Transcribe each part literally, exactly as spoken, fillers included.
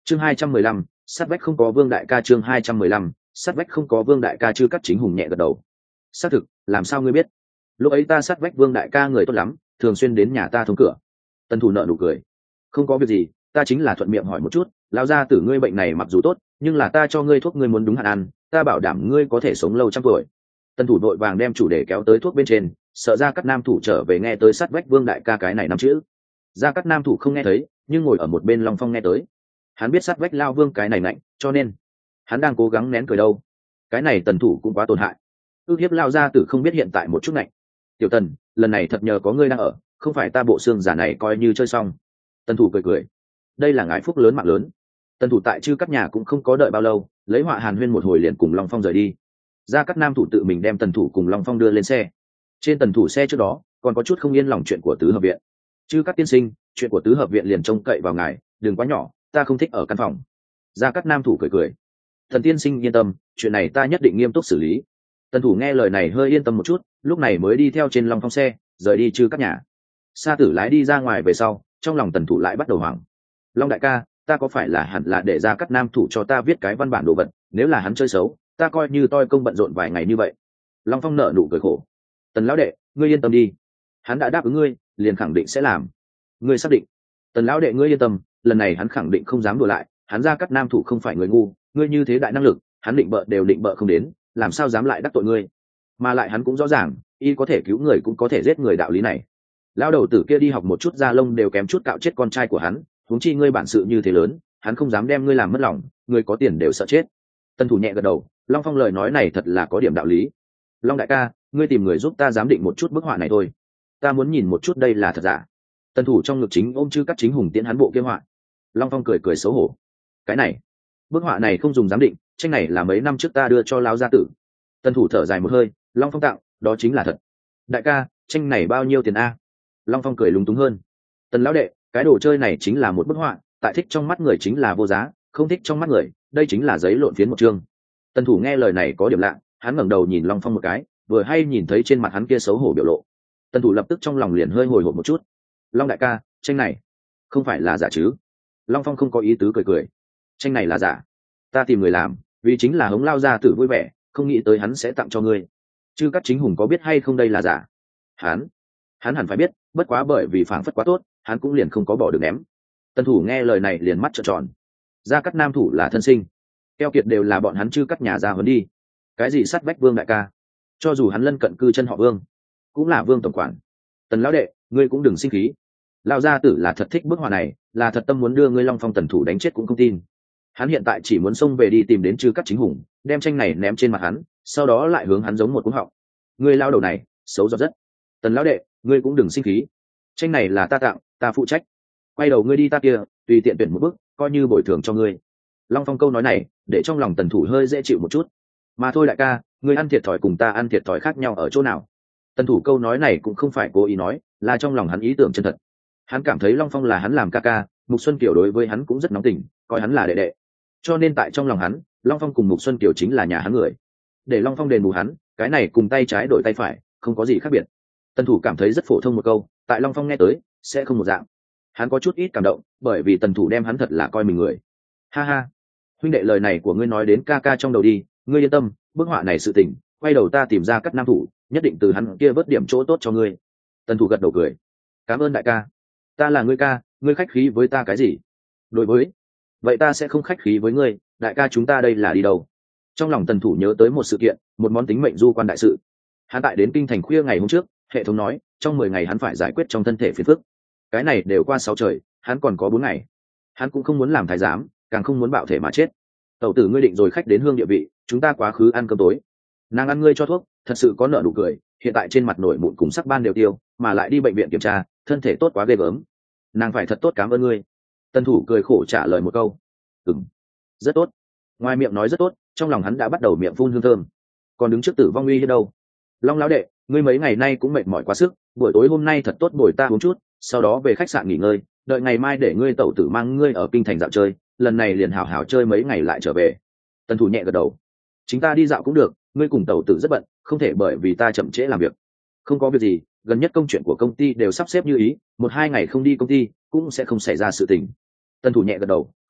chương hai trăm mười lăm sát vách không có vương đại ca. chương hai trăm mười lăm sát vách không có vương đại ca. Chư Cắt Chính Hùng nhẹ gật đầu. Xác thực, làm sao ngươi biết? Lúc ấy ta sát vách vương đại ca người tốt lắm, thường xuyên đến nhà ta thông cửa. Tần thủ nợ nụ cười. Không có việc gì, ta chính là thuận miệng hỏi một chút, lão gia tử ngươi bệnh này mặc dù tốt, nhưng là ta cho ngươi thuốc ngươi muốn đúng hạn ăn, ta bảo đảm ngươi có thể sống lâu trăm tuổi. Tần thủ vội vàng đem chủ đề kéo tới thuốc bên trên, sợ Gia Cát Nam thủ trở về nghe tới sát vách vương đại ca cái này năm chữ. Gia Cát Nam thủ không nghe thấy, nhưng ngồi ở một bên Long Phong nghe tới. Hắn biết sát vách lao vương cái này lạnh, cho nên hắn đang cố gắng nén cười đâu. Cái này Tần thủ cũng quá tổn hại. Ước hiếp lao gia tử không biết hiện tại một chút lạnh. Tiểu Tần, lần này thật nhờ có ngươi đang ở, không phải ta bộ xương giả này coi như chơi xong. Tần thủ cười cười. Đây là ngài phúc lớn mạng lớn. Tần thủ tại Chư Cắt nhà cũng không có đợi bao lâu, lấy họa hàn huyên một hồi liền cùng Long Phong rời đi. Gia Cát Nam thủ tự mình đem Tần thủ cùng Long Phong đưa lên xe. Trên Tần thủ xe trước đó còn có chút không yên lòng chuyện của tứ hợp viện. Chư Cát tiên sinh, chuyện của tứ hợp viện liền trông cậy vào ngài, đừng quá nhỏ, ta không thích ở căn phòng. Gia Cát Nam thủ cười cười. Thần tiên sinh yên tâm, chuyện này ta nhất định nghiêm túc xử lý. Tần thủ nghe lời này hơi yên tâm một chút, lúc này mới đi theo trên Long Phong xe rời đi Chư Cát nhà. Sa tử lái đi ra ngoài về sau, trong lòng Tần thủ lại bắt đầu hoảng. Long đại ca, ta có phải là hẳn là để Gia Cát Nam thủ cho ta viết cái văn bản đồ vật, nếu là hắn chơi xấu, ta coi như toi công bận rộn vài ngày như vậy. Long Phong nở nụ cười khổ. Tần lão đệ, ngươi yên tâm đi, hắn đã đáp ứng ngươi, liền khẳng định sẽ làm. Ngươi xác định? Tần lão đệ ngươi yên tâm, lần này hắn khẳng định không dám đùa lại, hắn Gia Cát Nam thủ không phải người ngu, ngươi như thế đại năng lực, hắn định bợ đều định bợ không đến, làm sao dám lại đắc tội ngươi? Mà lại hắn cũng rõ ràng, y có thể cứu người cũng có thể giết người đạo lý này. Lão đầu tử kia đi học một chút da lông đều kém chút cạo chết con trai của hắn, huống chi ngươi bản sự như thế lớn, hắn không dám đem ngươi làm mất lòng, người có tiền đều sợ chết. Tần thủ nhẹ gật đầu, Long Phong lời nói này thật là có điểm đạo lý. Long đại ca, ngươi tìm người giúp ta giám định một chút bức họa này thôi, ta muốn nhìn một chút đây là thật giả. Tần thủ trong ngực chính ôm Chư Cắt Chính Hùng tiễn hắn bộ kia họa. Long Phong cười cười xấu hổ. Cái này, bức họa này không dùng giám định, tranh này là mấy năm trước ta đưa cho lão gia tử. Tần thủ thở dài một hơi, Long Phong tặng, đó chính là thật. Đại ca, tranh này bao nhiêu tiền a? Long Phong cười lúng túng hơn. Tần lão đệ, cái đồ chơi này chính là một bức họa, tại thích trong mắt người chính là vô giá, không thích trong mắt người, đây chính là giấy lộn phiến một chương. Tần thủ nghe lời này có điểm lạ, hắn ngẩng đầu nhìn Long Phong một cái, vừa hay nhìn thấy trên mặt hắn kia xấu hổ biểu lộ. Tần thủ lập tức trong lòng liền hơi hồi hộp một chút. Long đại ca, tranh này không phải là giả chứ? Long Phong không có ý tứ cười cười. Tranh này là giả, ta tìm người làm, vì chính là hống lao gia tử vui vẻ, không nghĩ tới hắn sẽ tặng cho ngươi. Chư Cắt Chính Hùng có biết hay không đây là giả? Hắn, hắn hẳn phải biết, bất quá bởi vì phảng phất quá tốt, hắn cũng liền không có bỏ được ném. Tần thủ nghe lời này liền mắt trợn tròn. Gia Cát Nam thủ là thân sinh, keo kiệt đều là bọn hắn Chư Cắt nhà ra huấn đi. Cái gì sát vách vương đại ca, cho dù hắn lân cận cư chân họ Vương, cũng là Vương tổng quản. Tần lão đệ, ngươi cũng đừng sinh khí. Lão gia tử là thật thích bức họa này, là thật tâm muốn đưa ngươi Long Phong Tần thủ đánh chết cũng không tin. Hắn hiện tại chỉ muốn xông về đi tìm đến Chư Cắt Chính Hùng, đem tranh này ném trên mặt hắn, sau đó lại hướng hắn giống một cú họng. Ngươi lao đầu này, xấu giọt rất. Tần lão đệ, ngươi cũng đừng sinh khí. Tranh này là ta tặng, ta phụ trách. Quay đầu ngươi đi ta kia, tùy tiện tuyển một bức, coi như bồi thường cho ngươi. Long Phong câu nói này, để trong lòng Tần thủ hơi dễ chịu một chút. Mà thôi đại ca, ngươi ăn thiệt thòi cùng ta ăn thiệt thòi khác nhau ở chỗ nào? Tần thủ câu nói này cũng không phải cố ý nói, là trong lòng hắn ý tưởng chân thật. Hắn cảm thấy Long Phong là hắn làm ca ca, Mục Xuân Kiều đối với hắn cũng rất nóng tình, coi hắn là đệ đệ. Cho nên tại trong lòng hắn, Long Phong cùng Mục Xuân Kiều chính là nhà hắn người. Để Long Phong đền bù hắn, cái này cùng tay trái đổi tay phải, không có gì khác biệt. Tần thủ cảm thấy rất phổ thông một câu, tại Long Phong nghe tới sẽ không một dạng. Hắn có chút ít cảm động, bởi vì Tần thủ đem hắn thật là coi mình người. Ha ha, huynh đệ, lời này của ngươi nói đến ca ca trong đầu đi, ngươi yên tâm, bức họa này sự tình, quay đầu ta tìm ra Cắt Nam thủ, nhất định từ hắn kia vớt điểm chỗ tốt cho ngươi. Tần thủ gật đầu cười. Cảm ơn đại ca. Ta là ngươi ca, ngươi khách khí với ta cái gì? Đối với vậy ta sẽ không khách khí với ngươi, đại ca, chúng ta đây là đi đâu? Trong lòng Tần thủ nhớ tới một sự kiện, một món tính mệnh du quan đại sự. Hắn tại đến kinh thành khuya ngày hôm trước, hệ thống nói trong mười ngày hắn phải giải quyết trong thân thể phiền phức. Cái này đều qua sáu trời, hắn còn có bốn ngày. Hắn cũng không muốn làm thái giám, càng không muốn bạo thể mà chết. Tẩu tử ngươi định rồi khách đến hương địa vị, chúng ta quá khứ ăn cơm tối. Nàng ăn ngươi cho thuốc, thật sự có nợ nụ cười, hiện tại trên mặt nổi mụn cùng sắc ban đều tiêu, mà lại đi bệnh viện kiểm tra, thân thể tốt quá ghê gớm. Nàng phải thật tốt cảm ơn ngươi. Tần thủ cười khổ trả lời một câu. Ừm, rất tốt. Ngoài miệng nói rất tốt, trong lòng hắn đã bắt đầu miệng phun hương thơm. Còn đứng trước tử vong uy hiếp đâu? Long lão đệ, ngươi mấy ngày nay cũng mệt mỏi quá sức, buổi tối hôm nay thật tốt bồi ta uống chút, sau đó về khách sạn nghỉ ngơi, đợi ngày mai để ngươi tẩu tử mang ngươi ở kinh thành dạo chơi, lần này liền hảo hảo chơi mấy ngày lại trở về. Tần thủ nhẹ gật đầu. Chính ta đi dạo cũng được, ngươi cùng tẩu tử rất bận, không thể bởi vì ta chậm trễ làm việc. Không có việc gì, gần nhất công chuyện của công ty đều sắp xếp như ý, một hai ngày không đi công ty cũng sẽ không xảy ra sự tình. Tần thủ nhẹ gật đầu,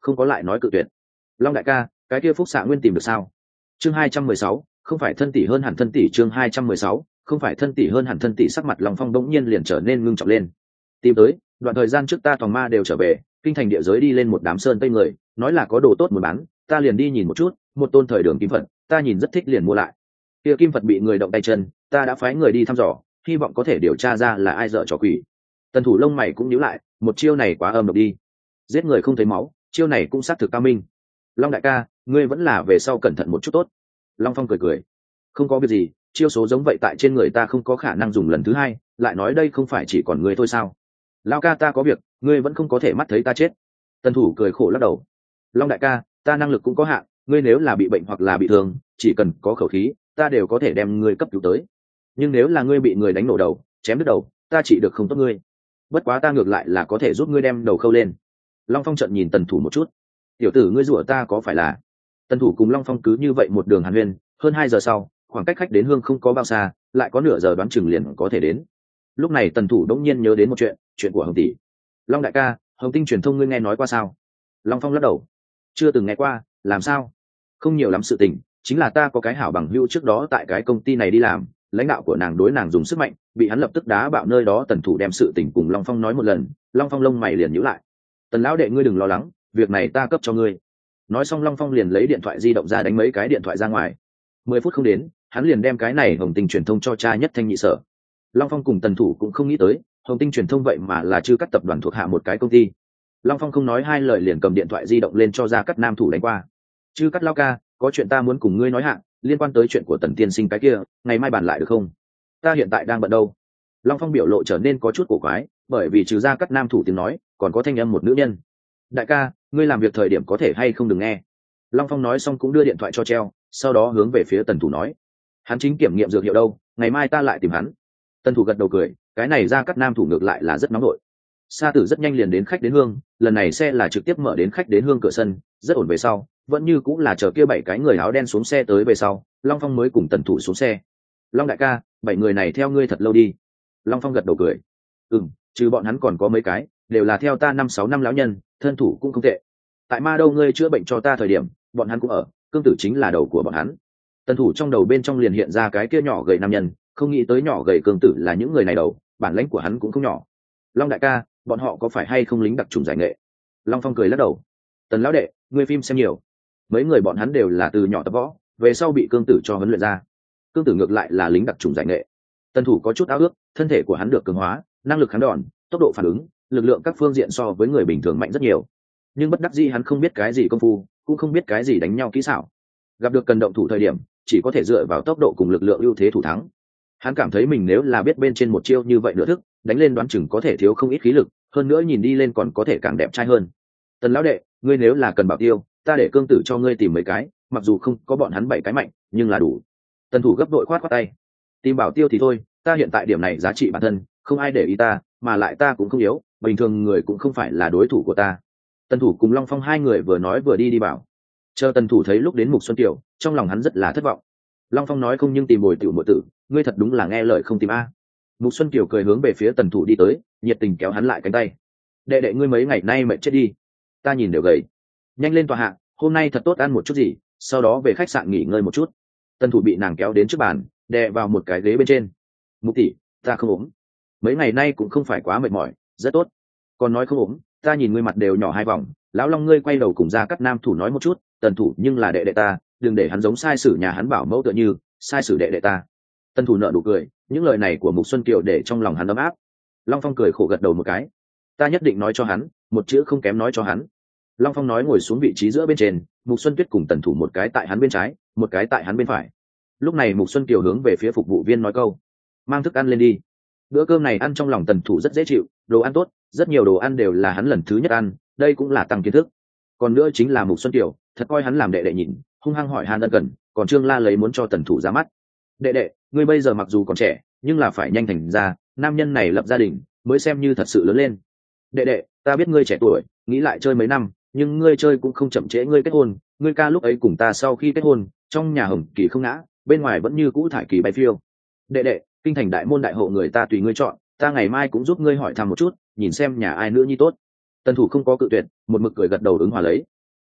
không có lại nói cự tuyệt. Long đại ca, cái kia phúc xạ nguyên tìm được sao? Chương hai trăm mười sáu, không phải thân tỷ hơn hẳn thân tỷ. Chương hai trăm mười sáu, không phải thân tỷ hơn hẳn thân tỷ. Sắc mặt Long Phong bỗng nhiên liền trở nên ngưng trọng lên. Tìm tới, đoạn thời gian trước ta tòng ma đều trở về, kinh thành địa giới đi lên một đám sơn tây người, nói là có đồ tốt muốn bán, ta liền đi nhìn một chút, một tôn thời đường kim phật, ta nhìn rất thích liền mua lại. Kia kim phật bị người động tay chân, ta đã phái người đi thăm dò, hy vọng có thể điều tra ra là ai dở trò quỷ. Tần Thủ lông mày cũng nhíu lại, một chiêu này quá âm độc đi, giết người không thấy máu, chiêu này cũng xác thực cao minh. Long đại ca, ngươi vẫn là về sau cẩn thận một chút tốt. Long Phong cười cười, không có việc gì, chiêu số giống vậy tại trên người ta không có khả năng dùng lần thứ hai, lại nói đây không phải chỉ còn ngươi thôi sao? Lao ca ta có việc, ngươi vẫn không có thể mắt thấy ta chết. Tần Thủ cười khổ lắc đầu. Long đại ca, ta năng lực cũng có hạn, ngươi nếu là bị bệnh hoặc là bị thương, chỉ cần có khẩu khí, ta đều có thể đem ngươi cấp cứu tới. Nhưng nếu là ngươi bị người đánh nổ đầu, chém đứt đầu, ta chỉ được không tốt ngươi. Bất quá ta ngược lại là có thể giúp ngươi đem đầu khâu lên. Long Phong trợn nhìn Tần Thủ một chút. Tiểu tử ngươi rủa ta có phải là? Tần Thủ cùng Long Phong cứ như vậy một đường hàn huyên, hơn hai giờ sau, khoảng cách khách đến hương không có bao xa, lại có nửa giờ đoán chừng liền có thể đến. Lúc này Tần Thủ đống nhiên nhớ đến một chuyện, chuyện của Hồng tỷ. Long đại ca, Hồng Tinh truyền thông ngươi nghe nói qua sao? Long Phong lắc đầu. Chưa từng nghe qua, làm sao? Không nhiều lắm sự tình, chính là ta có cái hảo bằng hữu trước đó tại cái công ty này đi làm, lãnh đạo của nàng đối nàng dùng sức mạnh, bị hắn lập tức đá bạo nơi đó. Tần Thủ đem sự tình cùng Long Phong nói một lần, Long Phong lông mày liền nhíu lại. Tần lão đệ ngươi đừng lo lắng, việc này ta cấp cho ngươi. Nói xong Long Phong liền lấy điện thoại di động ra đánh mấy cái điện thoại ra ngoài. Mười phút không đến, hắn liền đem cái này Hồng Tinh truyền thông cho cha nhất thanh nhị sở. Long Phong cùng Tần Thủ cũng không nghĩ tới, Hồng Tinh truyền thông vậy mà là Chư Cắt tập đoàn thuộc hạ một cái công ty. Long Phong không nói hai lời liền cầm điện thoại di động lên cho Gia Cắt Nam Thủ đánh qua. Chư Cắt lao ca, có chuyện ta muốn cùng ngươi nói hạ, liên quan tới chuyện của Tần tiên sinh cái kia, ngày mai bàn lại được không? Ta hiện tại đang bận đâu? Long Phong biểu lộ trở nên có chút cổ quái, bởi vì trừ Gia Cắt Nam Thủ tiếng nói, còn có thanh âm một nữ nhân. Đại ca, ngươi làm việc thời điểm có thể hay không đừng nghe. Long Phong nói xong cũng đưa điện thoại cho treo, sau đó hướng về phía Tần Thủ nói, hắn chính kiểm nghiệm dược hiệu đâu, ngày mai ta lại tìm hắn. Tần Thủ gật đầu cười, cái này Gia Cắt Nam Thủ ngược lại là rất nóng nổi. Sa Tử rất nhanh liền đến khách đến hương, lần này xe là trực tiếp mở đến khách đến hương cửa sân, rất ổn. Về sau vẫn như cũng là chờ kia bảy cái người áo đen xuống xe tới về sau, Long Phong mới cùng Tần Thủ xuống xe. Long đại ca, bảy người này theo ngươi thật lâu đi. Long Phong gật đầu cười, ừm, trừ bọn hắn còn có mấy cái, đều là theo ta năm sáu năm lão nhân, thân thủ cũng không tệ. Tại Ma Đâu ngươi chữa bệnh cho ta thời điểm, bọn hắn cũng ở, Cương Tử chính là đầu của bọn hắn. Tần Thủ trong đầu bên trong liền hiện ra cái kia nhỏ gầy nam nhân, không nghĩ tới nhỏ gầy Cương Tử là những người này đầu, bản lãnh của hắn cũng không nhỏ. Long đại ca, bọn họ có phải hay không lính đặc trùng giải nghệ? Long Phong cười lắc đầu. Tần lão đệ, ngươi phim xem nhiều, mấy người bọn hắn đều là từ nhỏ tập võ, về sau bị Cương Tử cho huấn luyện ra. Cương Tử ngược lại là lính đặc trùng giải nghệ. Tần Thủ có chút ao ước, thân thể của hắn được cường hóa, năng lực kháng đòn, tốc độ phản ứng, lực lượng các phương diện so với người bình thường mạnh rất nhiều. Nhưng bất đắc dĩ hắn không biết cái gì công phu, cũng không biết cái gì đánh nhau kỹ xảo. Gặp được cần động thủ thời điểm, chỉ có thể dựa vào tốc độ cùng lực lượng ưu thế thủ thắng. Hắn cảm thấy mình nếu là biết bên trên một chiêu như vậy nửa thức, đánh lên đoán chừng có thể thiếu không ít khí lực, hơn nữa nhìn đi lên còn có thể càng đẹp trai hơn. Tần lão đệ, ngươi nếu là cần bảo tiêu, ta để Cương Tử cho ngươi tìm mấy cái, mặc dù không có bọn hắn bảy cái mạnh, nhưng là đủ. Tần Thủ gấp đội khoát khoát tay. Tìm bảo tiêu thì thôi, ta hiện tại điểm này giá trị bản thân, không ai để ý ta, mà lại ta cũng không yếu, bình thường người cũng không phải là đối thủ của ta. Tần Thủ cùng Long Phong hai người vừa nói vừa đi đi bảo. Chờ Tần Thủ thấy lúc đến Mục Xuân Kiều, trong lòng hắn rất là thất vọng. Long Phong nói không nhưng tìm bồi tiểu muội tử, ngươi thật đúng là nghe lời không tìm a. Mục Xuân Kiều cười hướng về phía Tần Thủ đi tới, nhiệt tình kéo hắn lại cánh tay. Đệ đệ ngươi mấy ngày nay mệt chết đi, ta nhìn đều gầy. Nhanh lên tòa hạ, hôm nay thật tốt ăn một chút gì, sau đó về khách sạn nghỉ ngơi một chút. Tần Thủ bị nàng kéo đến trước bàn, đè vào một cái ghế bên trên. Mục tỷ, ta không ốm, mấy ngày nay cũng không phải quá mệt mỏi, rất tốt. Còn nói không ốm, ta nhìn ngươi mặt đều nhỏ hai vòng. Lão Long ngươi quay đầu cùng Gia Cắt Nam Thủ nói một chút, Tần Thủ nhưng là đệ đệ ta, đừng để hắn giống sai sử nhà hắn bảo mẫu tựa như sai sử đệ đệ ta. Tần Thủ nợ nụ cười, những lời này của Mục Xuân Kiều để trong lòng hắn ấm áp. Long Phong cười khổ gật đầu một cái, ta nhất định nói cho hắn, một chữ không kém nói cho hắn. Long Phong nói ngồi xuống vị trí giữa bên trên, Mục Xuân Tuyết cùng Tần Thủ một cái tại hắn bên trái, một cái tại hắn bên phải. Lúc này Mục Xuân Kiều hướng về phía phục vụ viên nói câu, mang thức ăn lên đi. Bữa cơm này ăn trong lòng Tần Thủ rất dễ chịu, đồ ăn tốt, rất nhiều đồ ăn đều là hắn lần thứ nhất ăn, đây cũng là tăng kiến thức. Còn nữa chính là Mục Xuân Kiều, thật coi hắn làm đệ đệ nhìn, hung hăng hỏi han ân cần, còn Trương La lấy muốn cho Tần Thủ ra mắt. Đệ đệ, ngươi bây giờ mặc dù còn trẻ, nhưng là phải nhanh thành ra, nam nhân này lập gia đình, mới xem như thật sự lớn lên. Đệ đệ, ta biết ngươi trẻ tuổi, nghĩ lại chơi mấy năm, nhưng ngươi chơi cũng không chậm trễ ngươi kết hôn, ngươi ca lúc ấy cùng ta sau khi kết hôn, trong nhà hồng kỳ không ngã, bên ngoài vẫn như cũ thải kỳ bay phiêu. Đệ đệ, kinh thành đại môn đại hộ người ta tùy ngươi chọn, ta ngày mai cũng giúp ngươi hỏi thăm một chút, nhìn xem nhà ai nữa nhi tốt. Tần Thủ không có cự tuyệt, một mực cười gật đầu ứng hòa lấy,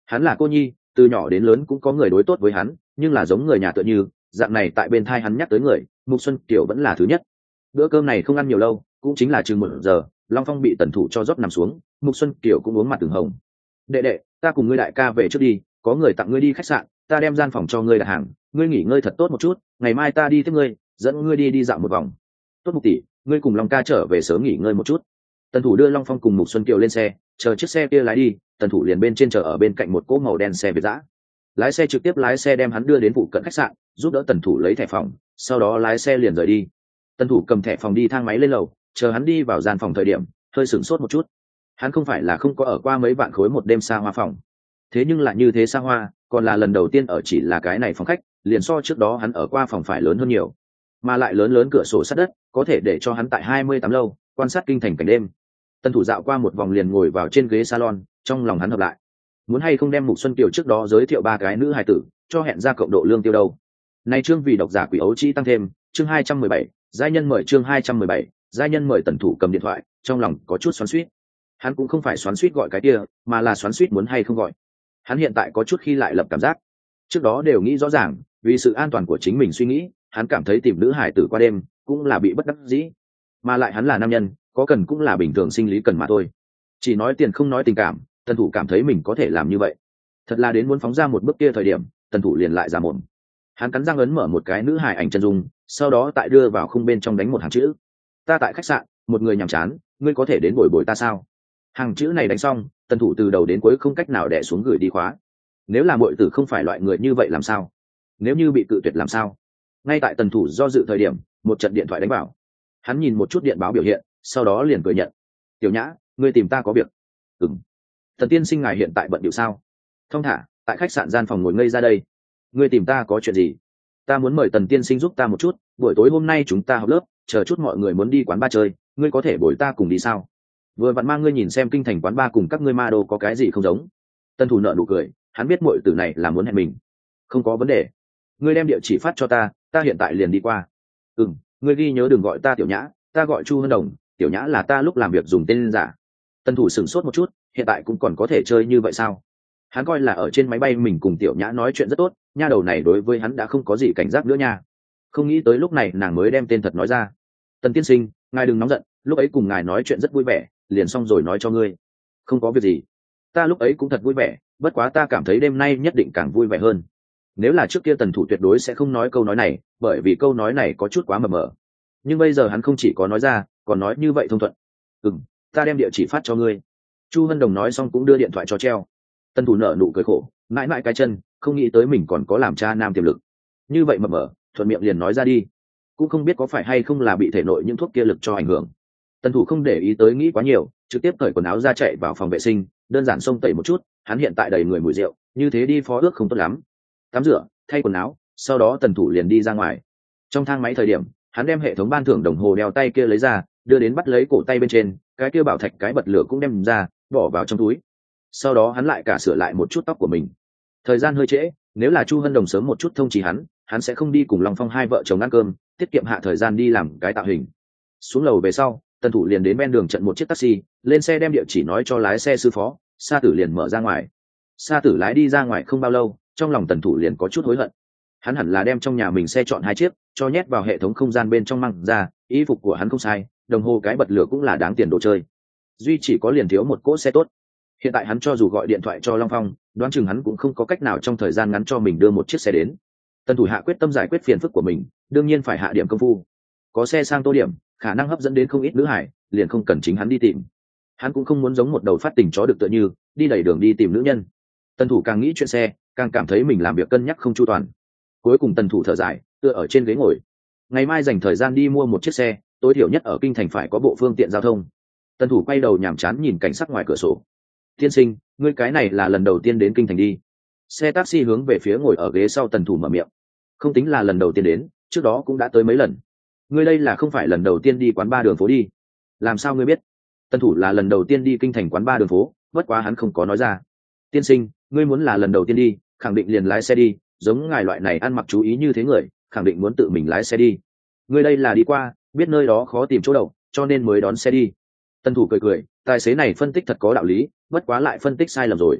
Hắn là cô nhi, từ nhỏ đến lớn cũng có người đối tốt với hắn, nhưng là giống người nhà tựa như dạng này tại bên thai hắn nhắc tới người, Mục Xuân Kiều vẫn là thứ nhất. Bữa cơm này không ăn nhiều lâu, cũng chính là chừng một giờ, Long Phong bị Tần Thủ cho rót nằm xuống, Mục Xuân Kiều cũng uống mặt từng hồng. Đệ đệ, ta cùng ngươi đại ca về trước đi, có người tặng ngươi đi khách sạn, ta đem gian phòng cho ngươi đặt hàng, ngươi nghỉ ngơi thật tốt một chút, ngày mai ta đi tiếp ngươi, dẫn ngươi đi đi dạo một vòng. Tốt Mục tỷ, ngươi cùng Long ca trở về sớm nghỉ ngơi một chút. Tần Thủ đưa Long Phong cùng Mục Xuân Kiều lên xe, chờ chiếc xe kia lái đi, Tần Thủ liền bên trên chờ ở bên cạnh một cỗ màu đen xe Việt dã. Lái xe trực tiếp lái xe đem hắn đưa đến phụ cận khách sạn, giúp đỡ Tần Thủ lấy thẻ phòng, sau đó lái xe liền rời đi. Tần Thủ cầm thẻ phòng đi thang máy lên lầu, chờ hắn đi vào gian phòng thời điểm, hơi sửng sốt một chút. Hắn không phải là không có ở qua mấy vạn khối một đêm xa hoa phòng, thế nhưng lại như thế xa hoa, còn là lần đầu tiên ở chỉ là cái này phòng khách, liền so trước đó hắn ở qua phòng phải lớn hơn nhiều, mà lại lớn lớn cửa sổ sát đất, có thể để cho hắn tại hai mươi tám lâu quan sát kinh thành cảnh đêm. Tần Thủ dạo qua một vòng liền ngồi vào trên ghế salon, trong lòng hắn hợp lại, muốn hay không đem Mục Xuân Kiều trước đó giới thiệu ba cái nữ hài tử cho hẹn ra cộng độ lương tiêu đâu. Nay chương vì độc giả quỷ ấu chi tăng thêm, chương hai trăm mười bảy, giai nhân mời chương hai trăm mười bảy, giai nhân mời. Tần Thủ cầm điện thoại, trong lòng có chút xoắn xuýt. Hắn cũng không phải xoắn xuýt gọi cái kia, mà là xoắn xuýt muốn hay không gọi. Hắn hiện tại có chút khi lại lập cảm giác. Trước đó đều nghĩ rõ ràng, vì sự an toàn của chính mình suy nghĩ, hắn cảm thấy tìm nữ hải tử qua đêm cũng là bị bất đắc dĩ. Mà lại hắn là nam nhân, có cần cũng là bình thường sinh lý cần mà thôi. Chỉ nói tiền không nói tình cảm, Tần Thủ cảm thấy mình có thể làm như vậy. Thật là đến muốn phóng ra một bước kia thời điểm, Tần Thủ liền lại ra mồm. Hắn cắn răng ấn mở một cái nữ hài ảnh chân dung, sau đó tại đưa vào khung bên trong đánh một hàng chữ: ta tại khách sạn, một người nhàm chán, ngươi có thể đến bồi bồi ta sao? Hàng chữ này đánh xong, Tần Thủ từ đầu đến cuối không cách nào đè xuống gửi đi khóa. Nếu là muội tử không phải loại người như vậy làm sao? Nếu như bị cự tuyệt làm sao? Ngay tại Tần Thủ do dự thời điểm, một trận điện thoại đánh vào. Hắn nhìn một chút điện báo biểu hiện, sau đó liền cười nhận: tiểu Nhã, ngươi tìm ta có việc? Ừm. Thần tiên sinh ngài hiện tại bận điệu sao? Thông thả, tại khách sạn gian phòng ngồi ngây ra đây. Ngươi tìm ta có chuyện gì? Ta muốn mời Tần tiên sinh giúp ta một chút, buổi tối hôm nay chúng ta học lớp, chờ chút mọi người muốn đi quán bar chơi, ngươi có thể bồi ta cùng đi sao? Vừa vặn mang ngươi nhìn xem kinh thành quán bar cùng các ngươi ma đô có cái gì không giống. Tân Thủ nợ nụ cười, hắn biết muội tử này là muốn hẹn mình. Không có vấn đề. Ngươi đem địa chỉ phát cho ta, ta hiện tại liền đi qua. Ừm, ngươi ghi nhớ đừng gọi ta tiểu Nhã, ta gọi Chu Hân Đồng, tiểu Nhã là ta lúc làm việc dùng tên giả. Tân Thủ sửng sốt một chút, hiện tại cũng còn có thể chơi như vậy sao? Hắn coi là ở trên máy bay mình cùng tiểu Nhã nói chuyện rất tốt, nha đầu này đối với hắn đã không có gì cảnh giác nữa nha. Không nghĩ tới lúc này nàng mới đem tên thật nói ra. Tần tiên sinh, ngài đừng nóng giận, lúc ấy cùng ngài nói chuyện rất vui vẻ, liền xong rồi nói cho ngươi. Không có việc gì, ta lúc ấy cũng thật vui vẻ, bất quá ta cảm thấy đêm nay nhất định càng vui vẻ hơn. Nếu là trước kia Tần Thủ tuyệt đối sẽ không nói câu nói này, bởi vì câu nói này có chút quá mờ mờ. Nhưng bây giờ hắn không chỉ có nói ra, còn nói như vậy thông thuận. Ừm, ta đem địa chỉ phát cho ngươi. Chu Hân Đồng nói xong cũng đưa điện thoại cho treo. Tần Thủ nở nụ cười khổ, mãi mãi cái chân, không nghĩ tới mình còn có làm cha nam tiềm lực. Như vậy mập mờ, thuận miệng liền nói ra đi. Cũng không biết có phải hay không là bị thể nội những thuốc kia lực cho ảnh hưởng. Tần Thủ không để ý tới nghĩ quá nhiều, trực tiếp cởi quần áo ra chạy vào phòng vệ sinh, đơn giản xông tẩy một chút, hắn hiện tại đầy người mùi rượu, như thế đi phó ước không tốt lắm. Tắm rửa, thay quần áo, sau đó Tần Thủ liền đi ra ngoài. Trong thang máy thời điểm, hắn đem hệ thống ban thưởng đồng hồ đeo tay kia lấy ra, đưa đến bắt lấy cổ tay bên trên, cái kia bảo thạch cái bật lửa cũng đem ra, bỏ vào trong túi. Sau đó hắn lại cả sửa lại một chút tóc của mình. Thời gian hơi trễ, nếu là Chu Hân Đồng sớm một chút thông chỉ hắn, hắn sẽ không đi cùng Long Phong hai vợ chồng ăn cơm, tiết kiệm hạ thời gian đi làm cái tạo hình. Xuống lầu về sau, Tần Thủ liền đến bên đường trận một chiếc taxi, lên xe đem địa chỉ nói cho lái xe sư phó, Sa Tử liền mở ra ngoài. Sa Tử lái đi ra ngoài không bao lâu, trong lòng Tần Thủ liền có chút hối hận. Hắn hẳn là đem trong nhà mình xe chọn hai chiếc, cho nhét vào hệ thống không gian bên trong mang ra, y phục của hắn không sai, đồng hồ cái bật lửa cũng là đáng tiền đồ chơi. Duy chỉ có liền thiếu một cỗ xe tốt. Hiện tại hắn cho dù gọi điện thoại cho Long Phong, đoán chừng hắn cũng không có cách nào trong thời gian ngắn cho mình đưa một chiếc xe đến. Tần Thủ hạ quyết tâm giải quyết phiền phức của mình, đương nhiên phải hạ điểm công phu. Có xe sang tô điểm, khả năng hấp dẫn đến không ít nữ hải, liền không cần chính hắn đi tìm. Hắn cũng không muốn giống một đầu phát tình chó được tựa như đi đẩy đường đi tìm nữ nhân. Tần Thủ càng nghĩ chuyện xe, càng cảm thấy mình làm việc cân nhắc không chu toàn. Cuối cùng Tần Thủ thở dài, tựa ở trên ghế ngồi. Ngày mai dành thời gian đi mua một chiếc xe, tối thiểu nhất ở kinh thành phải có bộ phương tiện giao thông. Tần Thủ quay đầu nhàm chán nhìn cảnh sắc ngoài cửa sổ. Tiên sinh, ngươi cái này là lần đầu tiên đến kinh thành đi? Xe taxi hướng về phía ngồi ở ghế sau Tần Thủ mở miệng. Không tính là lần đầu tiên đến, trước đó cũng đã tới mấy lần. Ngươi đây là không phải lần đầu tiên đi quán ba đường phố đi? Làm sao ngươi biết? Tần Thủ là lần đầu tiên đi kinh thành quán ba đường phố, bất quá hắn không có nói ra. Tiên sinh, ngươi muốn là lần đầu tiên đi, khẳng định liền lái xe đi, giống ngài loại này ăn mặc chú ý như thế người, khẳng định muốn tự mình lái xe đi. Ngươi đây là đi qua, biết nơi đó khó tìm chỗ đậu, cho nên mới đón xe đi. Tần Thủ cười cười, tài xế này phân tích thật có đạo lý, bất quá lại phân tích sai lầm rồi.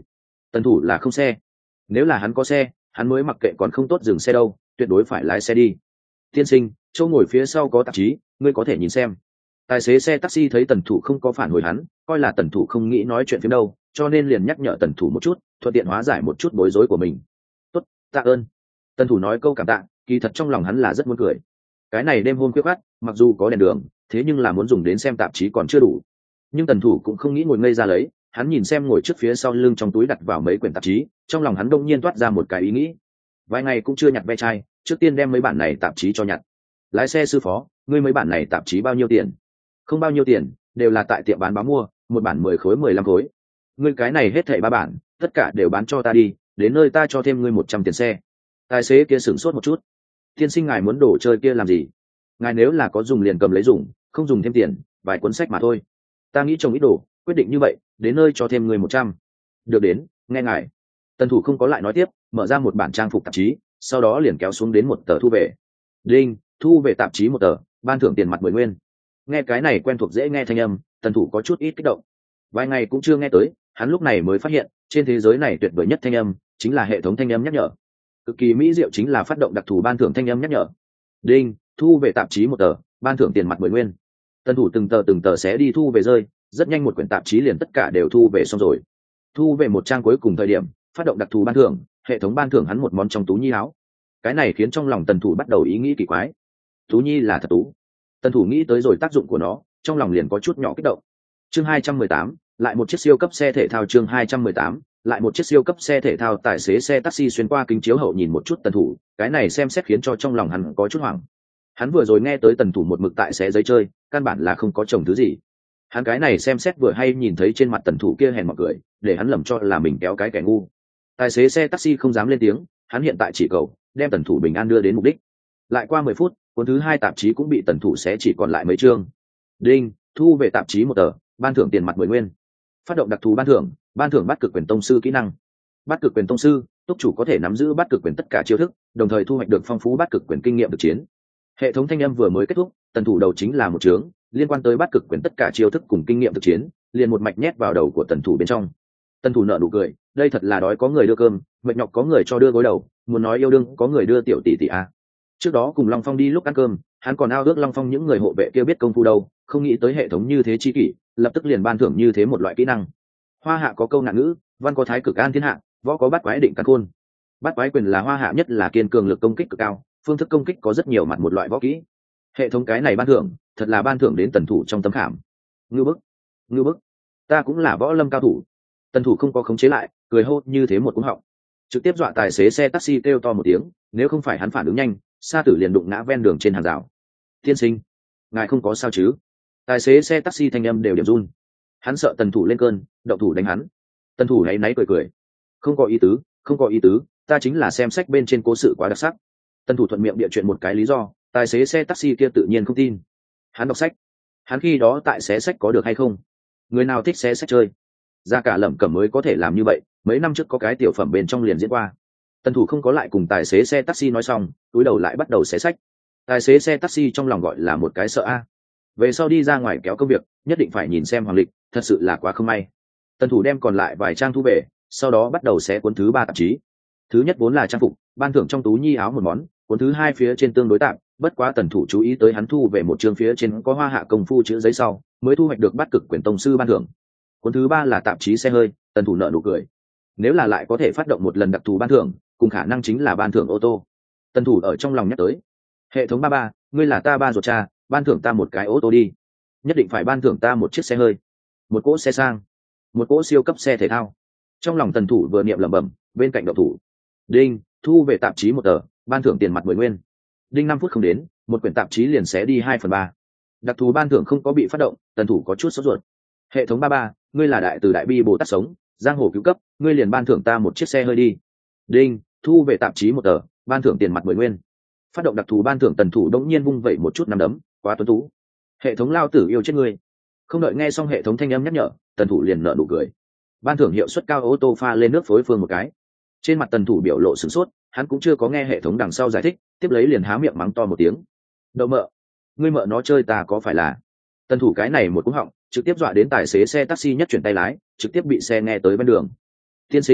Tần thủ là không xe, nếu là hắn có xe hắn mới mặc kệ còn không tốt dừng xe đâu, tuyệt đối phải lái xe đi. Tiên sinh, chỗ ngồi phía sau có tạp chí, ngươi có thể nhìn xem. Tài xế xe taxi thấy tần thủ không có phản hồi hắn, coi là tần thủ không nghĩ nói chuyện phim đâu, cho nên liền nhắc nhở tần thủ một chút, thuận tiện hóa giải một chút bối rối của mình. Tốt, tạ ơn. Tần thủ nói câu cảm tạ, kỳ thật trong lòng hắn là rất muốn cười. Cái này đêm hôm khuya khoắt, mặc dù có đèn đường, thế nhưng là muốn dùng đến xem tạp chí còn chưa đủ. Nhưng tần thủ cũng không nghĩ ngồi ngây ra lấy, hắn nhìn xem ngồi trước phía sau lưng trong túi đặt vào mấy quyển tạp chí, trong lòng hắn đông nhiên toát ra một cái ý nghĩ. Vài ngày cũng chưa nhặt ve chai, trước tiên đem mấy bản này tạp chí cho nhặt. Lái xe sư phó, ngươi mấy bản này tạp chí bao nhiêu tiền? Không bao nhiêu tiền, đều là tại tiệm bán báo mua, một bản mười khối mười lăm khối. Ngươi cái này hết thảy ba bản, tất cả đều bán cho ta đi, đến nơi ta cho thêm ngươi một trăm tiền xe. Tài xế kia sửng sốt một chút. Tiên sinh ngài muốn đồ chơi kia làm gì? Ngài nếu là có dùng liền cầm lấy dùng, không dùng thêm tiền, vài cuốn sách mà thôi. Ta nghĩ trồng ít đồ, quyết định như vậy, đến nơi cho thêm ngươi một trăm. Được đến, nghe ngài. Tần thủ không có lại nói tiếp, mở ra một bản trang phục tạp chí, sau đó liền kéo xuống đến một tờ thu về. Đinh, thu về tạp chí một tờ, ban thưởng tiền mặt mười nguyên. Nghe cái này quen thuộc dễ nghe thanh âm, tần thủ có chút ít kích động. Vài ngày cũng chưa nghe tới, hắn lúc này mới phát hiện trên thế giới này tuyệt vời nhất thanh âm chính là hệ thống thanh âm nhắc nhở. Cực kỳ mỹ diệu chính là phát động đặc thù ban thưởng thanh âm nhắc nhở. Đinh, thu về tạp chí một tờ, ban thưởng tiền mặt mười nguyên. Tần thủ từng tờ từng tờ sẽ đi thu về rơi, rất nhanh một quyển tạp chí liền tất cả đều thu về xong rồi. Thu về một trang cuối cùng thời điểm, phát động đặc thù ban thưởng, hệ thống ban thưởng hắn một món trong tú nhi áo. Cái này khiến trong lòng tần thủ bắt đầu ý nghĩ kỳ quái. Tú nhi là thật tú. Tần thủ nghĩ tới rồi tác dụng của nó, trong lòng liền có chút nhỏ kích động. Chương hai trăm mười tám, lại một chiếc siêu cấp xe thể thao. Chương hai trăm mười tám, lại một chiếc siêu cấp xe thể thao. Tài xế xe taxi xuyên qua kính chiếu hậu nhìn một chút tần thủ, cái này xem xét khiến cho trong lòng hắn có chút hoảng. Hắn vừa rồi nghe tới tần thủ một mực tại xé giấy chơi, căn bản là không có chồng thứ gì. Hắn cái này xem xét vừa hay nhìn thấy trên mặt tần thủ kia hèn mọc cười, để hắn lầm cho là mình kéo cái kẻ ngu. Tài xế xe taxi không dám lên tiếng, hắn hiện tại chỉ cầu đem tần thủ bình an đưa đến mục đích. Lại qua mười phút, cuốn thứ hai tạp chí cũng bị tần thủ xé chỉ còn lại mấy chương. Đinh, thu về tạp chí một tờ, ban thưởng tiền mặt mười nguyên. Phát động đặc thù ban thưởng, ban thưởng bắt cực quyền tông sư kỹ năng. Bắt cực quyền tông sư, túc chủ có thể nắm giữ bắt cực quyền tất cả chiêu thức, đồng thời thu hoạch được phong phú bắt cực quyền kinh nghiệm thực chiến. Hệ thống thanh âm vừa mới kết thúc, tần thủ đầu chính là một chương liên quan tới bắt cực quyền tất cả chiêu thức cùng kinh nghiệm thực chiến, liền một mạch nhét vào đầu của tần thủ bên trong. Tần thủ nở nụ cười, đây thật là đói có người đưa cơm, mệt nhọc có người cho đưa gối đầu, muốn nói yêu đương có người đưa tiểu tỷ tỷ à. Trước đó cùng Long Phong đi lúc ăn cơm, hắn còn ao ước Long Phong những người hộ vệ kia biết công phu đâu, không nghĩ tới hệ thống như thế chi kỷ, lập tức liền ban thưởng như thế một loại kỹ năng. Hoa hạ có câu nạn ngữ, văn có thái cực an thiên hạ, võ có bát quái định căn khôn. Bát quái quyền là hoa hạ nhất là kiên cường lực công kích cực cao, phương thức công kích có rất nhiều mặt một loại võ kỹ. Hệ thống cái này ban thưởng, thật là ban thưởng đến tần thủ trong tấm khảm. Ngư bức, ngư bức, ta cũng là võ lâm cao thủ. Tần thủ không có khống chế lại, cười hô như thế một cú họng, trực tiếp dọa tài xế xe taxi kêu to một tiếng, nếu không phải hắn phản ứng nhanh, sa tử liền đụng ngã ven đường trên hàng rào. Tiên sinh, ngài không có sao chứ? Tài xế xe taxi thanh âm đều điểm run. Hắn sợ tần thủ lên cơn, động thủ đánh hắn. Tần thủ náy náy cười cười, không có ý tứ, không có ý tứ, ta chính là xem sách bên trên cố sự quá đặc sắc. Tần thủ thuận miệng bịa chuyện một cái lý do, tài xế xe taxi kia tự nhiên không tin. Hắn đọc sách, hắn khi đó tại xé sách có được hay không? Người nào thích xé sách chơi? Ra cả lẩm cẩm mới có thể làm như vậy, mấy năm trước có cái tiểu phẩm bên trong liền diễn qua. Tần thủ không có lại cùng tài xế xe taxi nói xong, túi đầu lại bắt đầu xé sách. Tài xế xe taxi trong lòng gọi là một cái sợ a. Về sau đi ra ngoài kéo công việc, nhất định phải nhìn xem hoàng lịch, thật sự là quá không may. Tần thủ đem còn lại vài trang thu về, sau đó bắt đầu xé cuốn thứ ba tạp chí. Thứ nhất vốn là trang phục, ban thưởng trong tú nhi áo một món, cuốn thứ hai phía trên tương đối tạm, bất quá tần thủ chú ý tới hắn thu về một chương phía trên có hoa hạ công phu chữ giấy sau, mới thu hoạch được bắt cực quyền tông sư ban thưởng. Cuốn thứ ba là tạp chí xe hơi, tần thủ nợ nụ cười. Nếu là lại có thể phát động một lần đặc thù ban thưởng, cùng khả năng chính là ban thưởng ô tô. Tần thủ ở trong lòng nhắc tới, hệ thống ba ba, ngươi là ta ba ruột cha, ban thưởng ta một cái ô tô đi, nhất định phải ban thưởng ta một chiếc xe hơi, một cỗ xe sang, một cỗ siêu cấp xe thể thao. Trong lòng tần thủ vừa niệm lẩm bẩm, bên cạnh động thủ. Đinh, thu về tạp chí một tờ, ban thưởng tiền mặt mười nguyên. Đinh, năm phút không đến, một quyển tạp chí liền xé đi hai phần ba. Đặc thù ban thưởng không có bị phát động, tần thủ có chút sốt ruột. Hệ thống ba ba, ngươi là đại từ đại bi bồ tát sống, giang hồ cứu cấp, ngươi liền ban thưởng ta một chiếc xe hơi đi. Đinh, thu về tạp chí một tờ, ban thưởng tiền mặt mười nguyên. Phát động đặc thù ban thưởng, tần thủ đống nhiên vung vẩy một chút nắm đấm, quá tuấn tú. Hệ thống lao tử yêu chết ngươi. Không đợi nghe xong hệ thống thanh âm nhắc nhở, tần thủ liền nở nụ cười. Ban thưởng hiệu suất cao ô tô pha lên nước phối phương một cái. Trên mặt tần thủ biểu lộ sửng sốt, hắn cũng chưa có nghe hệ thống đằng sau giải thích, tiếp lấy liền há miệng mắng to một tiếng. Đậu mợ, ngươi mợ nó chơi ta có phải là? Tần thủ cái này một cú họng, trực tiếp dọa đến tài xế xe taxi nhất chuyển tay lái, trực tiếp bị xe nghe tới bên đường. Tiên sinh,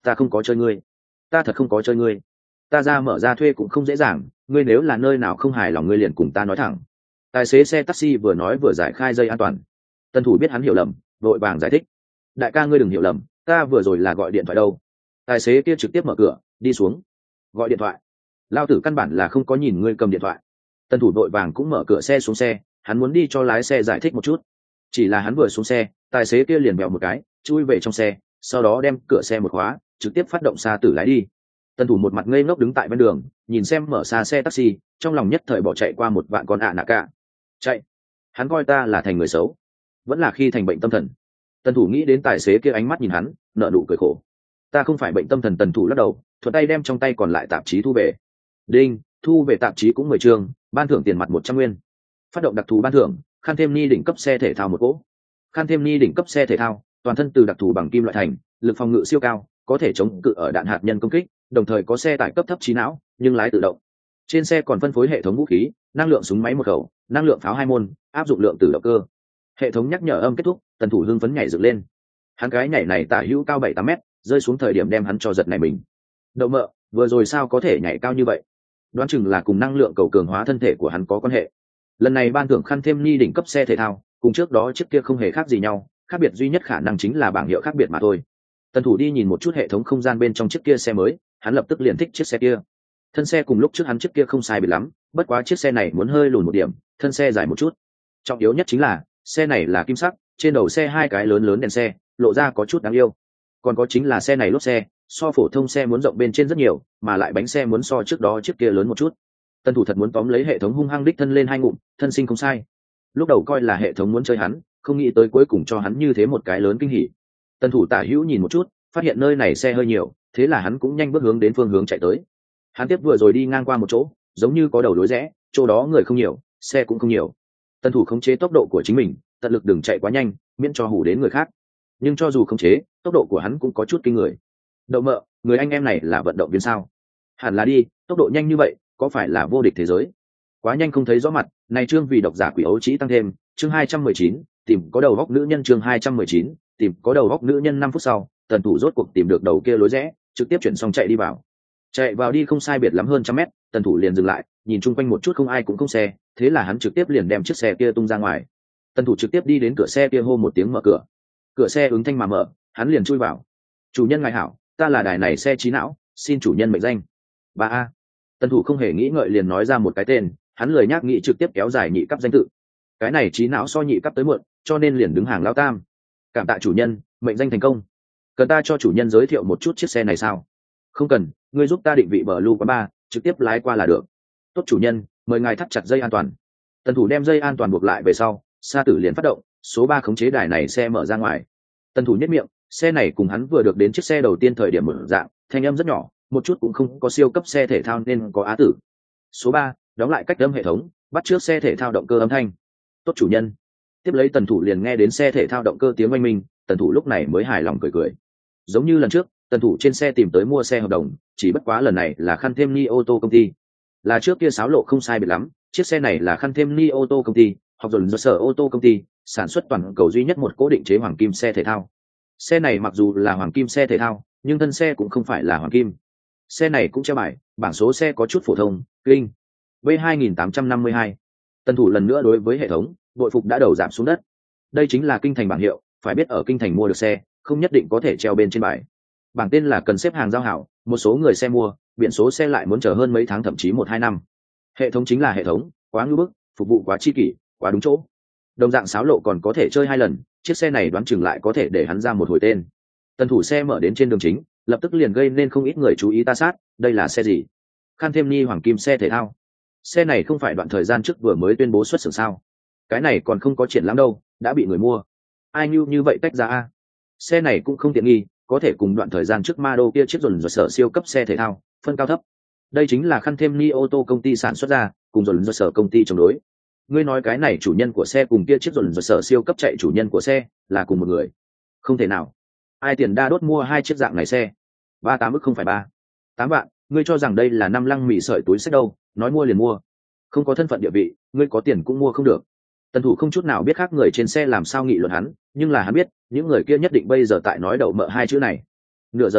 ta không có chơi ngươi, ta thật không có chơi ngươi, ta ra mở ra thuê cũng không dễ dàng, ngươi nếu là nơi nào không hài lòng ngươi liền cùng ta nói thẳng. Tài xế xe taxi vừa nói vừa giải khai dây an toàn. Tân thủ biết hắn hiểu lầm, vội vàng giải thích, đại ca ngươi đừng hiểu lầm, ta vừa rồi là gọi điện thoại đâu. Tài xế kia trực tiếp mở cửa đi xuống. Gọi điện thoại? Lao tử căn bản là không có nhìn ngươi cầm điện thoại. Tân thủ vội vàng cũng mở cửa xe xuống xe, hắn muốn đi cho lái xe giải thích một chút. Chỉ là hắn vừa xuống xe, tài xế kia liền bèo một cái chui về trong xe, sau đó đem cửa xe một khóa, trực tiếp phát động xa tử lái đi. Tân thủ một mặt ngây ngốc đứng tại bên đường, nhìn xem mở xa xe taxi, trong lòng nhất thời bỏ chạy qua một vạn con ạ nạ cả. Chạy? Hắn coi ta là thành người xấu, vẫn là khi thành bệnh tâm thần? Tân thủ nghĩ đến tài xế kia ánh mắt nhìn hắn, nở nụ cười khổ. Ta không phải bệnh tâm thần. Tần thủ lắc đầu, thuận tay đem trong tay còn lại tạp chí thu về. Đinh, thu về tạp chí cũng mười chương, ban thưởng tiền mặt một trăm nguyên. Phát động đặc thù ban thưởng, Khan Thêm Ni đỉnh cấp xe thể thao một cỗ. Khan Thêm Ni đỉnh cấp xe thể thao, toàn thân từ đặc thù bằng kim loại thành, lực phòng ngự siêu cao, có thể chống cự ở đạn hạt nhân công kích, đồng thời có xe tải cấp thấp trí não, nhưng lái tự động. Trên xe còn phân phối hệ thống vũ khí, năng lượng súng máy một khẩu, năng lượng pháo hai môn, áp dụng lượng tử động cơ. Hệ thống nhắc nhở âm kết thúc, Tần thủ hưng phấn nhảy dựng lên. Hắn cái nhảy này tả hữu cao bảy tám mét, rơi xuống thời điểm đem hắn cho giật này mình. Đậu mợ, vừa rồi sao có thể nhảy cao như vậy? Đoán chừng là cùng năng lượng cầu cường hóa thân thể của hắn có quan hệ. Lần này ban thưởng Khan Thêm Ni đỉnh cấp xe thể thao, cùng trước đó chiếc kia không hề khác gì nhau, khác biệt duy nhất khả năng chính là bảng hiệu khác biệt mà thôi. Tần thủ đi nhìn một chút hệ thống không gian bên trong chiếc kia xe mới, hắn lập tức liền thích chiếc xe kia. Thân xe cùng lúc trước hắn chiếc kia không sai biệt lắm, bất quá chiếc xe này muốn hơi lùn một điểm, thân xe dài một chút. Trọng yếu nhất chính là xe này là kim sắc, trên đầu xe hai cái lớn lớn đèn xe, lộ ra có chút đáng yêu. Còn có chính là xe này lốp xe so phổ thông xe muốn rộng bên trên rất nhiều, mà lại bánh xe muốn so trước đó chiếc kia lớn một chút. Tân thủ thật muốn tóm lấy hệ thống hung hăng đích thân lên hai ngụm, thân sinh không sai. Lúc đầu coi là hệ thống muốn chơi hắn, không nghĩ tới cuối cùng cho hắn như thế một cái lớn kinh hỉ. Tân thủ tả hữu nhìn một chút, phát hiện nơi này xe hơi nhiều, thế là hắn cũng nhanh bước hướng đến phương hướng chạy tới. Hắn tiếp vừa rồi đi ngang qua một chỗ, giống như có đầu lối rẽ, chỗ đó người không nhiều, xe cũng không nhiều. Tân thủ khống chế tốc độ của chính mình, tận lực đừng chạy quá nhanh, miễn cho hù đến người khác. Nhưng cho dù khống chế, tốc độ của hắn cũng có chút kinh người. Đậu mợ, người anh em này là vận động viên sao? Hẳn là đi, tốc độ nhanh như vậy, có phải là vô địch thế giới? Quá nhanh không thấy rõ mặt, này chương vì độc giả quỷ ấu trĩ tăng thêm, chương hai trăm mười chín, tìm có đầu góc nữ nhân chương hai trăm mười chín, tìm có đầu góc nữ nhân năm phút sau, Tần thủ rốt cuộc tìm được đầu kia lối rẽ, trực tiếp chuyển xong chạy đi vào. Chạy vào đi không sai biệt lắm hơn trăm mét, Tần thủ liền dừng lại, nhìn chung quanh một chút không ai cũng không xe, thế là hắn trực tiếp liền đem chiếc xe kia tung ra ngoài. Tần thủ trực tiếp đi đến cửa xe kia hô một tiếng mở cửa. Cửa xe ứng thanh mà mở, hắn liền chui vào. Chủ nhân ngài hảo, ta là đài này xe trí não, xin chủ nhân mệnh danh. Ba a. Tần thủ không hề nghĩ ngợi liền nói ra một cái tên, hắn lười nhác nghĩ trực tiếp kéo dài nhị cấp danh tự. Cái này trí não so nhị cấp tới muộn, cho nên liền đứng hàng lao tam. Cảm tạ chủ nhân, mệnh danh thành công. Cần ta cho chủ nhân giới thiệu một chút chiếc xe này sao? Không cần, ngươi giúp ta định vị bờ lưu quá ba, trực tiếp lái qua là được. Tốt chủ nhân, mời ngài thắt chặt dây an toàn. Tần thủ đem dây an toàn buộc lại về sau, xa tử liền phát động, số ba khống chế đài này xe mở ra ngoài. Tần thủ nhất miệng, xe này cùng hắn vừa được đến chiếc xe đầu tiên thời điểm một dạng, thanh âm rất nhỏ, một chút cũng không có siêu cấp xe thể thao nên có á tử. Số ba, đóng lại cách âm hệ thống, bắt trước xe thể thao động cơ âm thanh. Tốt chủ nhân. Tiếp lấy Tần thủ liền nghe đến xe thể thao động cơ tiếng oanh minh, Tần thủ lúc này mới hài lòng cười cười. Giống như lần trước, Tần thủ trên xe tìm tới mua xe hợp đồng, chỉ bất quá lần này là Khan Thêm Ni ô tô công ty. Là trước kia xáo lộ không sai biệt lắm, chiếc xe này là Khan Thêm Ni ô tô công ty, học dồn do sở ô tô công ty, sản xuất toàn cầu duy nhất một cố định chế hoàng kim xe thể thao. Xe này mặc dù là hoàng kim xe thể thao, nhưng thân xe cũng không phải là hoàng kim. Xe này cũng treo bài, bảng số xe có chút phổ thông, kinh V hai nghìn tám trăm năm mươi hai. Tần thủ lần nữa đối với hệ thống, bội phục đã đầu giảm xuống đất. Đây chính là kinh thành bảng hiệu, phải biết ở kinh thành mua được xe, không nhất định có thể treo bên trên bài. Bảng tên là cần xếp hàng giao hảo, một số người xe mua, biển số xe lại muốn chờ hơn mấy tháng thậm chí một hai năm. Hệ thống chính là hệ thống, quá ngưỡng bức, phục vụ quá chi kỷ, quá đúng chỗ. Đồng dạng xáo lộ còn có thể chơi hai lần, chiếc xe này đoán chừng lại có thể để hắn ra một hồi tên. Tần thủ xe mở đến trên đường chính, lập tức liền gây nên không ít người chú ý ta sát, đây là xe gì? Khan Thêm Ni hoàng kim xe thể thao. Xe này không phải đoạn thời gian trước vừa mới tuyên bố xuất xưởng sao? Cái này còn không có triển lãm đâu, đã bị người mua. Ai như như vậy tách ra a? Xe này cũng không tiện nghi, có thể cùng đoạn thời gian trước ma đô kia chiếc dồn dồn sở siêu cấp xe thể thao, phân cao thấp. Đây chính là Khan Thêm Ni ô tô công ty sản xuất ra, cùng dồn dồn sở công ty chống đối. Ngươi nói cái này chủ nhân của xe cùng kia chiếc dồn dồn sở siêu cấp chạy chủ nhân của xe là cùng một người? Không thể nào. Ai tiền đa đốt mua hai chiếc dạng này xe? Ba tám ức không phải ba tám vạn, ngươi cho rằng đây là năm lăng mì sợi túi sách đâu, nói mua liền mua. Không có thân phận địa vị, ngươi có tiền cũng mua không được. Tần thủ không chút nào biết khác người trên xe làm sao nghị luận hắn, nhưng là hắn biết những người kia nhất định bây giờ tại nói đậu mợ hai chữ này. Nửa giờ sau,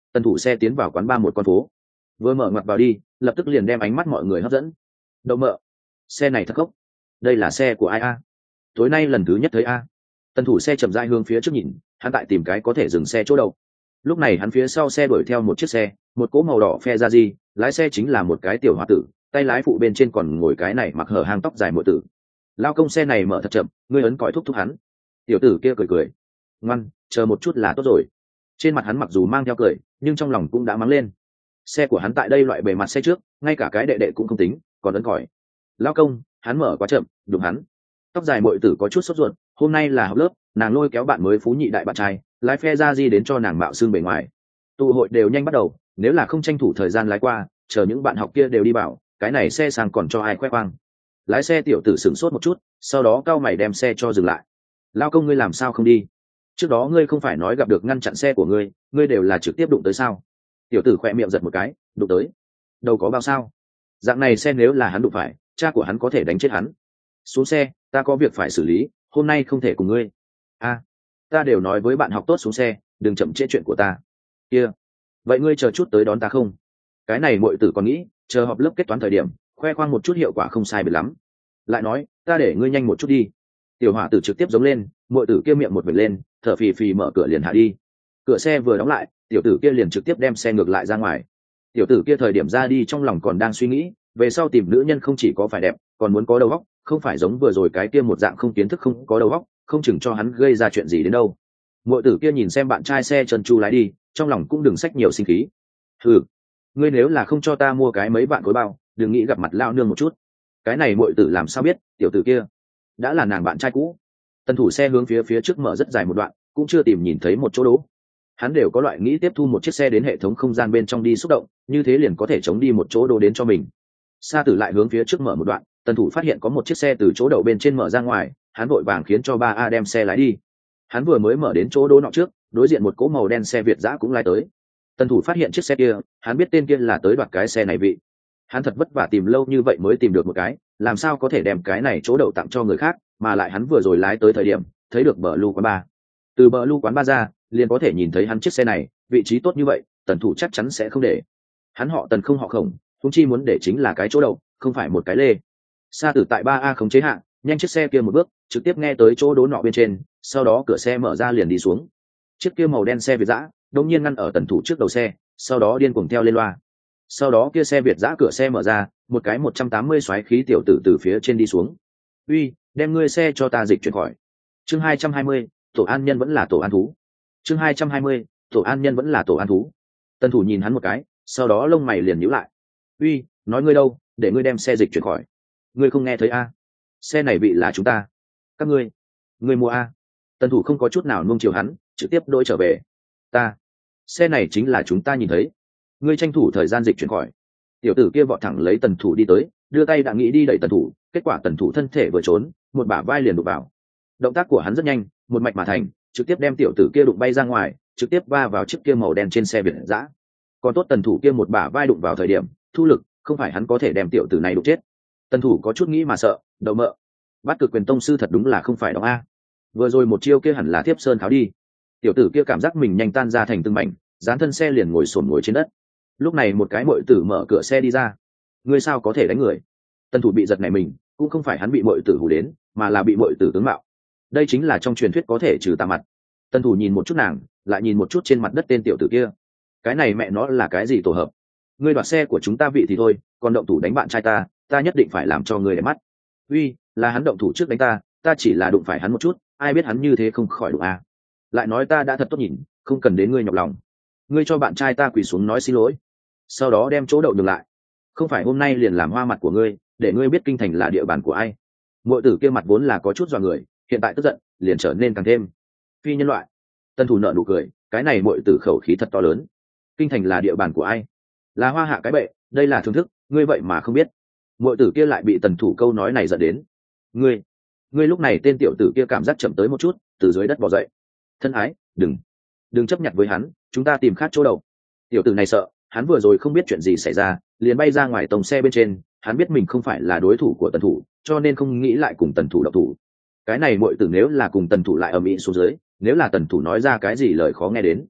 tần thủ xe tiến vào quán ba một con phố, vừa mở ngoặt vào đi, lập tức liền đem ánh mắt mọi người hấp dẫn. Đậu mợ, xe này thật gốc, đây là xe của ai a? Tối nay lần thứ nhất thấy a. Tần thủ xe chậm rãi hướng phía trước nhìn, hắn tại tìm cái có thể dừng xe chỗ đậu. Lúc này hắn phía sau xe đuổi theo một chiếc xe, một cỗ màu đỏ phe ra gì, lái xe chính là một cái tiểu hoa tử, tay lái phụ bên trên còn ngồi cái này mặc hở hang tóc dài muội tử. Lao công, xe này mở thật chậm, ngươi ấn còi thúc thúc hắn. Tiểu tử kia cười cười, ngoan, chờ một chút là tốt rồi. Trên mặt hắn mặc dù mang theo cười, nhưng trong lòng cũng đã mắng lên. Xe của hắn tại đây loại bề mặt xe trước, ngay cả cái đệ đệ cũng không tính, còn ấn còi. Lao công, hắn mở quá chậm, đụng hắn. Tóc dài muội tử có chút sốt ruột, hôm nay là học lớp, nàng lôi kéo bạn mới phú nhị đại bạn trai, lái phe ra di đến cho nàng mạo xương bề ngoài. Tụ hội đều nhanh bắt đầu, nếu là không tranh thủ thời gian lái qua, chờ những bạn học kia đều đi bảo, cái này xe sang còn cho ai khoe khoang. Lái xe tiểu tử sửng sốt một chút, sau đó cao mày đem xe cho dừng lại. Lao công, ngươi làm sao không đi? Trước đó ngươi không phải nói gặp được ngăn chặn xe của ngươi, ngươi đều là trực tiếp đụng tới sao? Tiểu tử khỏe miệng giật một cái, đụng tới. Đâu có bao sao? Dạng này xe nếu là hắn đụng phải, cha của hắn có thể đánh chết hắn. Xuống xe, ta có việc phải xử lý, hôm nay không thể cùng ngươi. A, ta đều nói với bạn học tốt xuống xe, đừng chậm trễ chuyện của ta. Kia, vậy ngươi chờ chút tới đón ta không? Cái này muội tử còn nghĩ, chờ họp lớp kết toán thời điểm, khoe khoang một chút hiệu quả không sai biệt lắm. Lại nói, ta để ngươi nhanh một chút đi. Tiểu hỏa tử trực tiếp giống lên, muội tử kia miệng một vệt lên, thở phì phì mở cửa liền hạ đi. Cửa xe vừa đóng lại, tiểu tử kia liền trực tiếp đem xe ngược lại ra ngoài. Tiểu tử kia thời điểm ra đi trong lòng còn đang suy nghĩ, về sau tìm nữ nhân không chỉ có phải đẹp, còn muốn có đầu óc, không phải giống vừa rồi cái kia một dạng không kiến thức không có đầu óc, không chừng cho hắn gây ra chuyện gì đến đâu. Muội tử kia nhìn xem bạn trai xe trần tru lái đi, trong lòng cũng đừng xách nhiều sinh khí. Ừ, ngươi nếu là không cho ta mua cái mấy vạn khối bao, đừng nghĩ gặp mặt lao nương một chút. Cái này muội tử làm sao biết, tiểu tử kia đã là nàng bạn trai cũ. Tần thủ xe hướng phía phía trước mở rất dài một đoạn, cũng chưa tìm nhìn thấy một chỗ đỗ. Hắn đều có loại nghĩ tiếp thu một chiếc xe đến hệ thống không gian bên trong đi xúc động, như thế liền có thể chống đi một chỗ đỗ đến cho mình. Sa Tử lại hướng phía trước mở một đoạn, tần thủ phát hiện có một chiếc xe từ chỗ đậu bên trên mở ra ngoài, hắn vội vàng khiến cho ba a đem xe lái đi. Hắn vừa mới mở đến chỗ đỗ nọ trước, đối diện một cỗ màu đen xe Việt dã cũng lái tới. Tần thủ phát hiện chiếc xe kia, hắn biết tên kia là tới đoạt cái xe này vị. Hắn thật vất vả tìm lâu như vậy mới tìm được một cái, làm sao có thể đem cái này chỗ đậu tặng cho người khác, mà lại hắn vừa rồi lái tới thời điểm, thấy được bờ lưu quán ba. Từ bờ lưu quán ba ra, liền có thể nhìn thấy hắn chiếc xe này, vị trí tốt như vậy, tần thủ chắc chắn sẽ không để. Hắn họ Tần không họ Khổng, cũng chi muốn để chính là cái chỗ đậu, không phải một cái lê. Sa Tử tại ba a khống chế hạ, nhanh chiếc xe kia một bước, trực tiếp nghe tới chỗ đỗ nọ bên trên, sau đó cửa xe mở ra liền đi xuống. Chiếc kia màu đen xe Việt dã, đột nhiên ngăn ở tần thủ trước đầu xe, sau đó điên cuồng theo lên loa. Sau đó kia xe Việt dã cửa xe mở ra, một cái một trăm tám mươi xoáy khí tiểu tử từ phía trên đi xuống. Uy, đem ngươi xe cho ta dịch chuyển khỏi. Chương hai trăm hai mươi, tổ an nhân vẫn là tổ an thú. Chương hai trăm hai mươi, tổ an nhân vẫn là tổ an thú. Tần thủ nhìn hắn một cái, sau đó lông mày liền nhíu lại. Uy, nói ngươi đâu, để ngươi đem xe dịch chuyển khỏi. Ngươi không nghe thấy a? Xe này vị là chúng ta. Các ngươi, ngươi mua a? Tần thủ không có chút nào nuông chiều hắn, trực tiếp đôi trở về. Ta, xe này chính là chúng ta nhìn thấy. Ngươi tranh thủ thời gian dịch chuyển khỏi. Tiểu tử kia vọt thẳng lấy tần thủ đi tới, đưa tay đã nghĩ đi đẩy tần thủ, kết quả tần thủ thân thể vừa trốn, một bả vai liền đụng vào. Động tác của hắn rất nhanh, một mạch mà thành, trực tiếp đem tiểu tử kia đụng bay ra ngoài, trực tiếp va vào chiếc kia màu đen trên xe Việt dã. Còn tốt tần thủ kia một bả vai đụng vào thời điểm, thu lực, không phải hắn có thể đem tiểu tử này đụng chết. Tần thủ có chút nghĩ mà sợ, đậu mợ, bắt cực quyền tông sư thật đúng là không phải đó a. Vừa rồi một chiêu kia hẳn là thiếp sơn tháo đi. Tiểu tử kia cảm giác mình nhanh tan ra thành từng mảnh, dán thân xe liền ngồi xổm ngồi trên đất. Lúc này một cái muội tử mở cửa xe đi ra. Ngươi sao có thể đánh người? Tần thủ bị giật này mình, cũng không phải hắn bị muội tử hù đến, mà là bị muội tử tướng mạo. Đây chính là trong truyền thuyết có thể trừ tà mặt. Tần thủ nhìn một chút nàng, lại nhìn một chút trên mặt đất tên tiểu tử kia. Cái này mẹ nó là cái gì tổ hợp? Ngươi đoạt xe của chúng ta vị thì thôi, còn động thủ đánh bạn trai ta, ta nhất định phải làm cho ngươi để mắt. Uy, là hắn động thủ trước đánh ta, ta chỉ là đụng phải hắn một chút, ai biết hắn như thế không khỏi đụng à. Lại nói ta đã thật tốt nhìn, không cần đến ngươi nhọc lòng. Ngươi cho bạn trai ta quỳ xuống nói xin lỗi, sau đó đem chỗ đậu nhường lại. Không phải hôm nay liền làm hoa mặt của ngươi, để ngươi biết kinh thành là địa bàn của ai. Muội tử kia mặt vốn là có chút dọa người, hiện tại tức giận, liền trở nên càng thêm phi nhân loại. Tân thủ nợ nụ cười, cái này muội tử khẩu khí thật to lớn. Kinh thành là địa bàn của ai? Là hoa hạ cái bệ, đây là thưởng thức, ngươi vậy mà không biết. Muội tử kia lại bị tần thủ câu nói này giận đến. Ngươi, ngươi lúc này tên tiểu tử kia cảm giác chậm tới một chút, từ dưới đất bò dậy. Thân ái, đừng, đừng chấp nhận với hắn, chúng ta tìm khác chỗ đầu. Tiểu tử này sợ, hắn vừa rồi không biết chuyện gì xảy ra, liền bay ra ngoài tông xe bên trên. Hắn biết mình không phải là đối thủ của tần thủ, cho nên không nghĩ lại cùng tần thủ độc thủ. Cái này muội tử nếu là cùng tần thủ lại ở mỹ xuống dưới, nếu là tần thủ nói ra cái gì lời khó nghe đến,